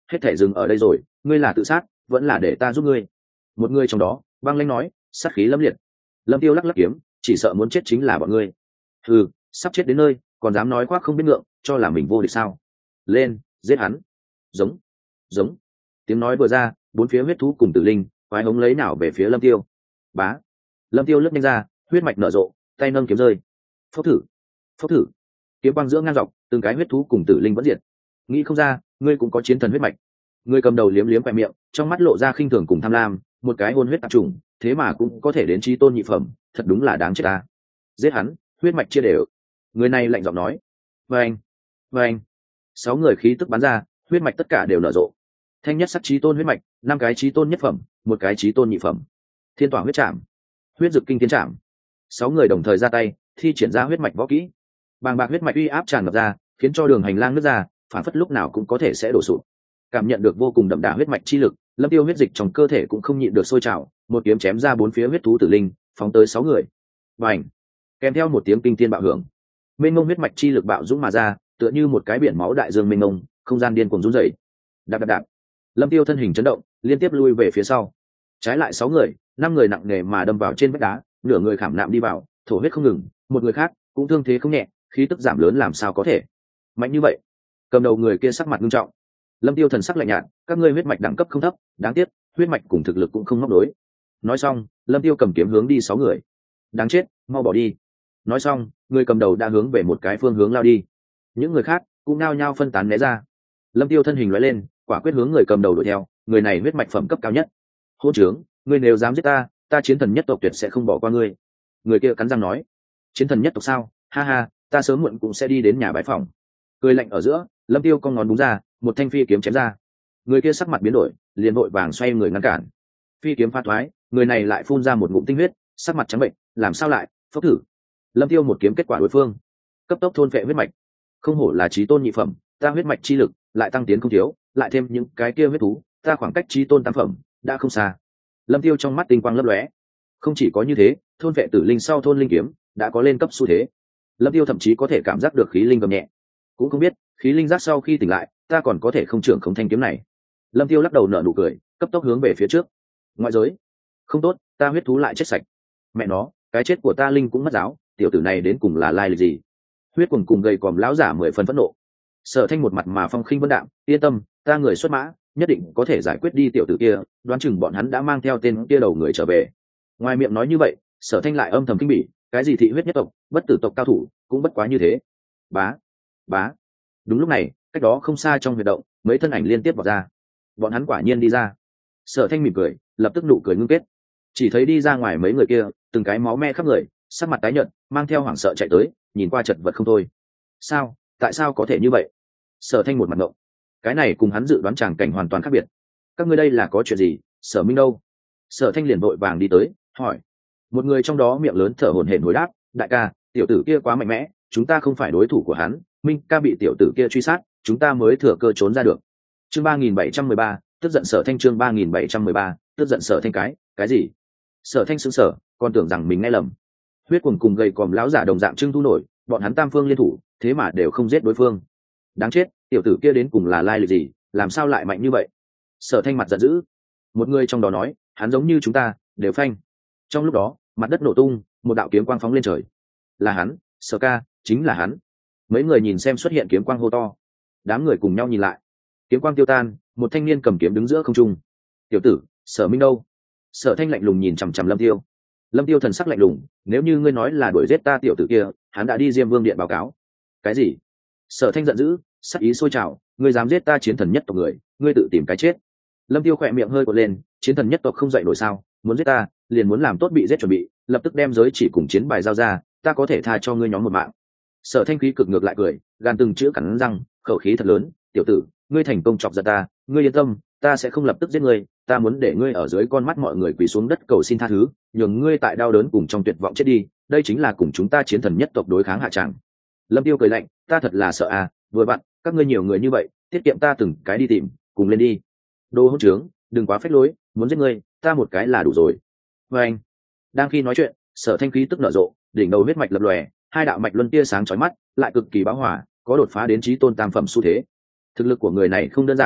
hết thể dừng ở đây rồi, ngươi là tự sát vẫn là để ta giúp ngươi? Một người trong đó băng lãnh nói, sát khí lâm liệt. Lâm Tiêu lắc lắc kiếm, chỉ sợ muốn chết chính là bọn ngươi. Ừ, sắp chết đến nơi còn dám nói khoác không biết ngượng, cho là mình vô địch sao? Lên, giết hắn! Giống, giống. Tiếng nói vừa ra, bốn phía huyết thú cùng tử linh quái hống lấy nào về phía Lâm Tiêu. Bá. Lâm Tiêu lướt nhanh ra, huyết mạch nở rộ, tay nâng kiếm rơi. Phốc thử, phốc thử. Kiếm quang giữa ngang dọc, từng cái huyết thú cùng tử linh vẫn diệt. Nghĩ không ra, ngươi cũng có chiến thần huyết mạch. Người cầm đầu liếm liếm quẹt miệng, trong mắt lộ ra khinh thường cùng tham lam, một cái hôn huyết tạp trùng, thế mà cũng có thể đến chí tôn nhị phẩm, thật đúng là đáng chết ta. Giết hắn, huyết mạch chia đều. Người này lạnh giọng nói. Vâng, vâng. Sáu người khí tức bắn ra, huyết mạch tất cả đều nở rộ. Thanh nhất sắc chí tôn huyết mạch, năm cái chí tôn nhất phẩm, một cái chí tôn nhị phẩm. Thiên tỏa huyết trảm, huyết dực kinh thiên trảm. Sáu người đồng thời ra tay, thi triển ra huyết mạch võ kỹ. Bàng bạc huyết mạch uy áp tràn ngập ra, khiến cho đường hành lang nứt ra, phản phất lúc nào cũng có thể sẽ đổ sụp. Cảm nhận được vô cùng đậm đà huyết mạch chi lực, Lâm Tiêu huyết dịch trong cơ thể cũng không nhịn được sôi trào, một kiếm chém ra bốn phía huyết thú tử linh, phóng tới sáu người. Bành! Kèm theo một tiếng kinh thiên bạo hưởng, mênh mông huyết mạch chi lực bạo dũng mà ra, tựa như một cái biển máu đại dương mênh mông, không gian điên cuồng rung rẩy. Đạp đạp đạp. Lâm Tiêu thân hình chấn động, liên tiếp lui về phía sau. Trái lại sáu người, năm người nặng nề mà đâm vào trên vách đá, nửa người khảm nạm đi vào, thổ huyết không ngừng, một người khác cũng thương thế không nhẹ, khí tức giảm lớn làm sao có thể mạnh như vậy? Cầm đầu người kia sắc mặt nghiêm trọng. Lâm Tiêu thần sắc lạnh nhạt, các ngươi huyết mạch đẳng cấp không thấp, đáng tiếc huyết mạch cùng thực lực cũng không ngóc đối. Nói xong, Lâm Tiêu cầm kiếm hướng đi sáu người. Đáng chết, mau bỏ đi. Nói xong, người cầm đầu đã hướng về một cái phương hướng lao đi. Những người khác cũng nao nhao phân tán né ra. Lâm Tiêu thân hình lóe lên, quả quyết hướng người cầm đầu đuổi theo. Người này huyết mạch phẩm cấp cao nhất. Hôn trướng, ngươi nếu dám giết ta, ta chiến thần nhất tộc tuyệt sẽ không bỏ qua ngươi. Người kia cắn răng nói. Chiến thần nhất tộc sao? Ha ha, ta sớm muộn cũng sẽ đi đến nhà bái phòng. Cười lạnh ở giữa, Lâm Tiêu cong ngón đúng ra, một thanh phi kiếm chém ra. Người kia sắc mặt biến đổi, liền vội vàng xoay người ngăn cản. Phi kiếm pha thoái, người này lại phun ra một ngụm tinh huyết, sắc mặt trắng bệnh, làm sao lại? Phốc thử. Lâm Tiêu một kiếm kết quả đối phương, cấp tốc thôn phệ huyết mạch. Không hổ là chí tôn nhị phẩm, ta huyết mạch chi lực lại tăng tiến không thiếu, lại thêm những cái kia huyết thú, ta khoảng cách chí tôn tam phẩm đã không xa. Lâm Tiêu trong mắt tinh quang lấp lóe. Không chỉ có như thế, thôn vệ tử linh sau thôn linh kiếm đã có lên cấp xu thế. Lâm Tiêu thậm chí có thể cảm giác được khí linh gầm nhẹ. Cũng không biết khí linh giác sau khi tỉnh lại, ta còn có thể không trưởng không thanh kiếm này. Lâm Tiêu lắc đầu nở nụ cười, cấp tốc hướng về phía trước. Ngoại giới, không tốt, ta huyết thú lại chết sạch. Mẹ nó, cái chết của ta linh cũng mất giáo, tiểu tử này đến cùng là lai lịch gì? Huyết Cuồng cùng gầy còm lão giả mười phần phẫn nộ. Sở Thanh một mặt mà phong khinh vân đạm, yên tâm, ta người xuất mã, nhất định có thể giải quyết đi tiểu tử kia, đoán chừng bọn hắn đã mang theo tên kia đầu người trở về. Ngoài miệng nói như vậy, Sở Thanh lại âm thầm kinh bỉ, cái gì thị huyết nhất tộc, bất tử tộc cao thủ, cũng bất quá như thế. Bá, bá. Đúng lúc này, cách đó không xa trong huyệt động, mấy thân ảnh liên tiếp vào ra. Bọn hắn quả nhiên đi ra. Sở Thanh mỉm cười, lập tức nụ cười ngưng kết. Chỉ thấy đi ra ngoài mấy người kia, từng cái máu me khắp người, sắc mặt tái nhợt, mang theo hoảng sợ chạy tới, nhìn qua chật vật không thôi. Sao? Tại sao có thể như vậy? Sở Thanh một mặt ngộng. Cái này cùng hắn dự đoán tràng cảnh hoàn toàn khác biệt. Các ngươi đây là có chuyện gì? Sở Minh đâu? Sở Thanh liền vội vàng đi tới, hỏi. Một người trong đó miệng lớn thở hổn hển hồi đáp, đại ca, tiểu tử kia quá mạnh mẽ, chúng ta không phải đối thủ của hắn, Minh ca bị tiểu tử kia truy sát, chúng ta mới thừa cơ trốn ra được. Chương ba nghìn bảy trăm mười ba, tức giận Sở Thanh. Chương ba nghìn bảy trăm mười ba, tức giận Sở Thanh. Cái cái gì? Sở Thanh sững sờ, còn tưởng rằng mình nghe lầm. Huyết Cuồng cùng gầy còm lão giả đồng dạng trưng thu nổi, bọn hắn tam phương liên thủ, thế mà đều không giết đối phương. Đáng chết, tiểu tử kia đến cùng là lai lịch gì, làm sao lại mạnh như vậy? Sở Thanh mặt giận dữ. Một người trong đó nói, hắn giống như chúng ta, đều phanh. Trong lúc đó, mặt đất nổ tung, một đạo kiếm quang phóng lên trời. Là hắn, Sở ca, chính là hắn. Mấy người nhìn xem xuất hiện kiếm quang hô to. Đám người cùng nhau nhìn lại. Kiếm quang tiêu tan, một thanh niên cầm kiếm đứng giữa không trung. Tiểu tử, Sở Minh đâu? Sở Thanh lạnh lùng nhìn chằm chằm Lâm Tiêu. Lâm Tiêu thần sắc lạnh lùng, nếu như ngươi nói là đuổi giết ta tiểu tử kia, hắn đã đi Diêm Vương điện báo cáo. Cái gì? Sở Thanh giận dữ, sắc ý sôi trào, ngươi dám giết ta chiến thần nhất tộc người, ngươi tự tìm cái chết. Lâm Tiêu khỏe miệng hơi cột lên, chiến thần nhất tộc không dậy nổi sao? Muốn giết ta, liền muốn làm tốt bị giết chuẩn bị, lập tức đem giới chỉ cùng chiến bài giao ra, ta có thể tha cho ngươi nhóm một mạng. Sở Thanh khí cực ngược lại cười, gan từng chữ cắn răng, khẩu khí thật lớn, tiểu tử, ngươi thành công chọc giận ta, ngươi yên tâm, ta sẽ không lập tức giết ngươi, ta muốn để ngươi ở dưới con mắt mọi người quỳ xuống đất cầu xin tha thứ, nhường ngươi tại đau đớn cùng trong tuyệt vọng chết đi, đây chính là cùng chúng ta chiến thần nhất tộc đối kháng hạ tràng. Lâm Tiêu cười lạnh, ta thật là sợ à, vừa vặn, các ngươi nhiều người như vậy, tiết kiệm ta từng cái đi tìm, cùng lên đi. Đồ hỗn trướng, đừng quá phách lối, muốn giết ngươi, ta một cái là đủ rồi. Và anh, đang khi nói chuyện, Sở Thanh khí tức nở rộ, đỉnh đầu huyết mạch lập lòe, hai đạo mạch luân tia sáng chói mắt, lại cực kỳ bão hỏa, có đột phá đến chí tôn tam phẩm xu thế. Thực lực của người này không đơn giản,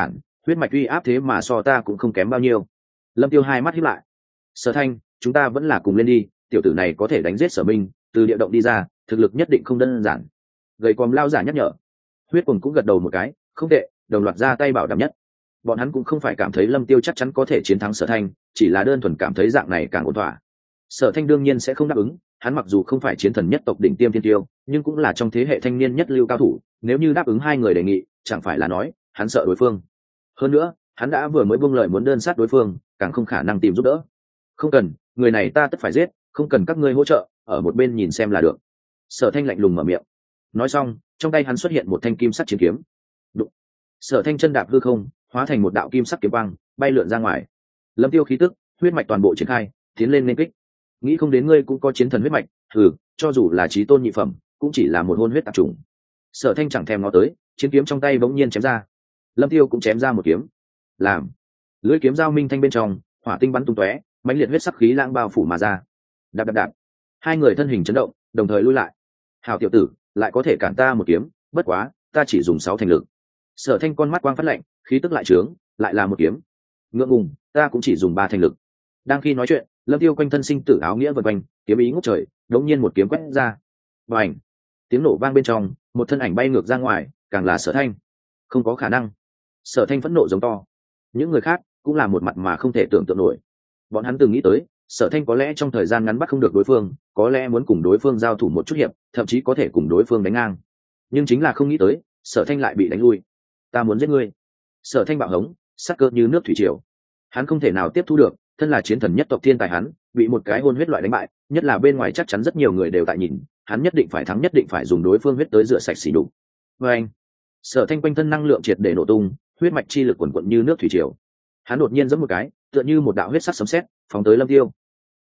huyết mạch uy áp thế mà so ta cũng không kém bao nhiêu. Lâm Tiêu hai mắt híp lại. Sở Thanh, chúng ta vẫn là cùng lên đi, tiểu tử này có thể đánh giết Sở Minh, từ địa động đi ra, thực lực nhất định không đơn giản. Gầy còm lao giả nhắc nhở. Huyết Cuồng cũng gật đầu một cái, không tệ, đồng loạt ra tay bảo đảm nhất. Bọn hắn cũng không phải cảm thấy Lâm Tiêu chắc chắn có thể chiến thắng Sở Thanh, chỉ là đơn thuần cảm thấy dạng này càng ổn thỏa. Sở Thanh đương nhiên sẽ không đáp ứng, hắn mặc dù không phải chiến thần nhất tộc đỉnh tiêm thiên tiêu, nhưng cũng là trong thế hệ thanh niên nhất lưu cao thủ, nếu như đáp ứng hai người đề nghị, chẳng phải là nói hắn sợ đối phương. Hơn nữa, hắn đã vừa mới buông lời muốn đơn sát đối phương, càng không khả năng tìm giúp đỡ. Không cần, người này ta tất phải giết, không cần các ngươi hỗ trợ, ở một bên nhìn xem là được. Sở Thanh lạnh lùng mở miệng. Nói xong, trong tay hắn xuất hiện một thanh kim sắc chiến kiếm. Đụng. Sở Thanh chân đạp hư không, hóa thành một đạo kim sắc kiếm quang, bay lượn ra ngoài. Lâm Tiêu khí tức, huyết mạch toàn bộ triển khai, tiến lên nên kích. Nghĩ không đến ngươi cũng có chiến thần huyết mạch, thử, cho dù là chí tôn nhị phẩm, cũng chỉ là một hôn huyết tạp trùng. Sở Thanh chẳng thèm ngó tới, chiến kiếm trong tay bỗng nhiên chém ra. Lâm Tiêu cũng chém ra một kiếm. Làm. Lưỡi kiếm giao minh thanh bên trong, hỏa tinh bắn tung tóe, mãnh liệt huyết sắc khí lãng bao phủ mà ra. Đạp đạp đạp. Hai người thân hình chấn động, đồng thời lui lại. Hảo tiểu tử, lại có thể cản ta một kiếm, bất quá, ta chỉ dùng sáu thành lực. Sở Thanh con mắt quang phát lạnh, khí tức lại trướng, lại là một kiếm. Ngượng ngùng, ta cũng chỉ dùng ba thành lực. Đang khi nói chuyện, Lâm Tiêu quanh thân sinh tử áo nghĩa vần quanh, kiếm ý ngút trời, đống nhiên một kiếm quét ra. Bành! Tiếng nổ vang bên trong, một thân ảnh bay ngược ra ngoài, càng là Sở Thanh. Không có khả năng. Sở Thanh phẫn nộ giống to. Những người khác cũng là một mặt mà không thể tưởng tượng nổi. Bọn hắn từng nghĩ tới, Sở Thanh có lẽ trong thời gian ngắn bắt không được đối phương, có lẽ muốn cùng đối phương giao thủ một chút hiệp, thậm chí có thể cùng đối phương đánh ngang. Nhưng chính là không nghĩ tới, Sở Thanh lại bị đánh lui. Ta muốn giết ngươi. Sở Thanh bạo hống, sắc cơ như nước thủy triều. Hắn không thể nào tiếp thu được, thân là chiến thần nhất tộc thiên tài hắn, bị một cái hôn huyết loại đánh bại, nhất là bên ngoài chắc chắn rất nhiều người đều tại nhìn, hắn nhất định phải thắng, nhất định phải dùng đối phương huyết tới rửa sạch xỉ đục. Và anh, Sở Thanh quanh thân năng lượng triệt để nổ tung, huyết mạch chi lực quần quận như nước thủy triều. Hắn đột nhiên giẫm một cái, tựa như một đạo huyết sắc sấm sét, phóng tới Lâm Tiêu.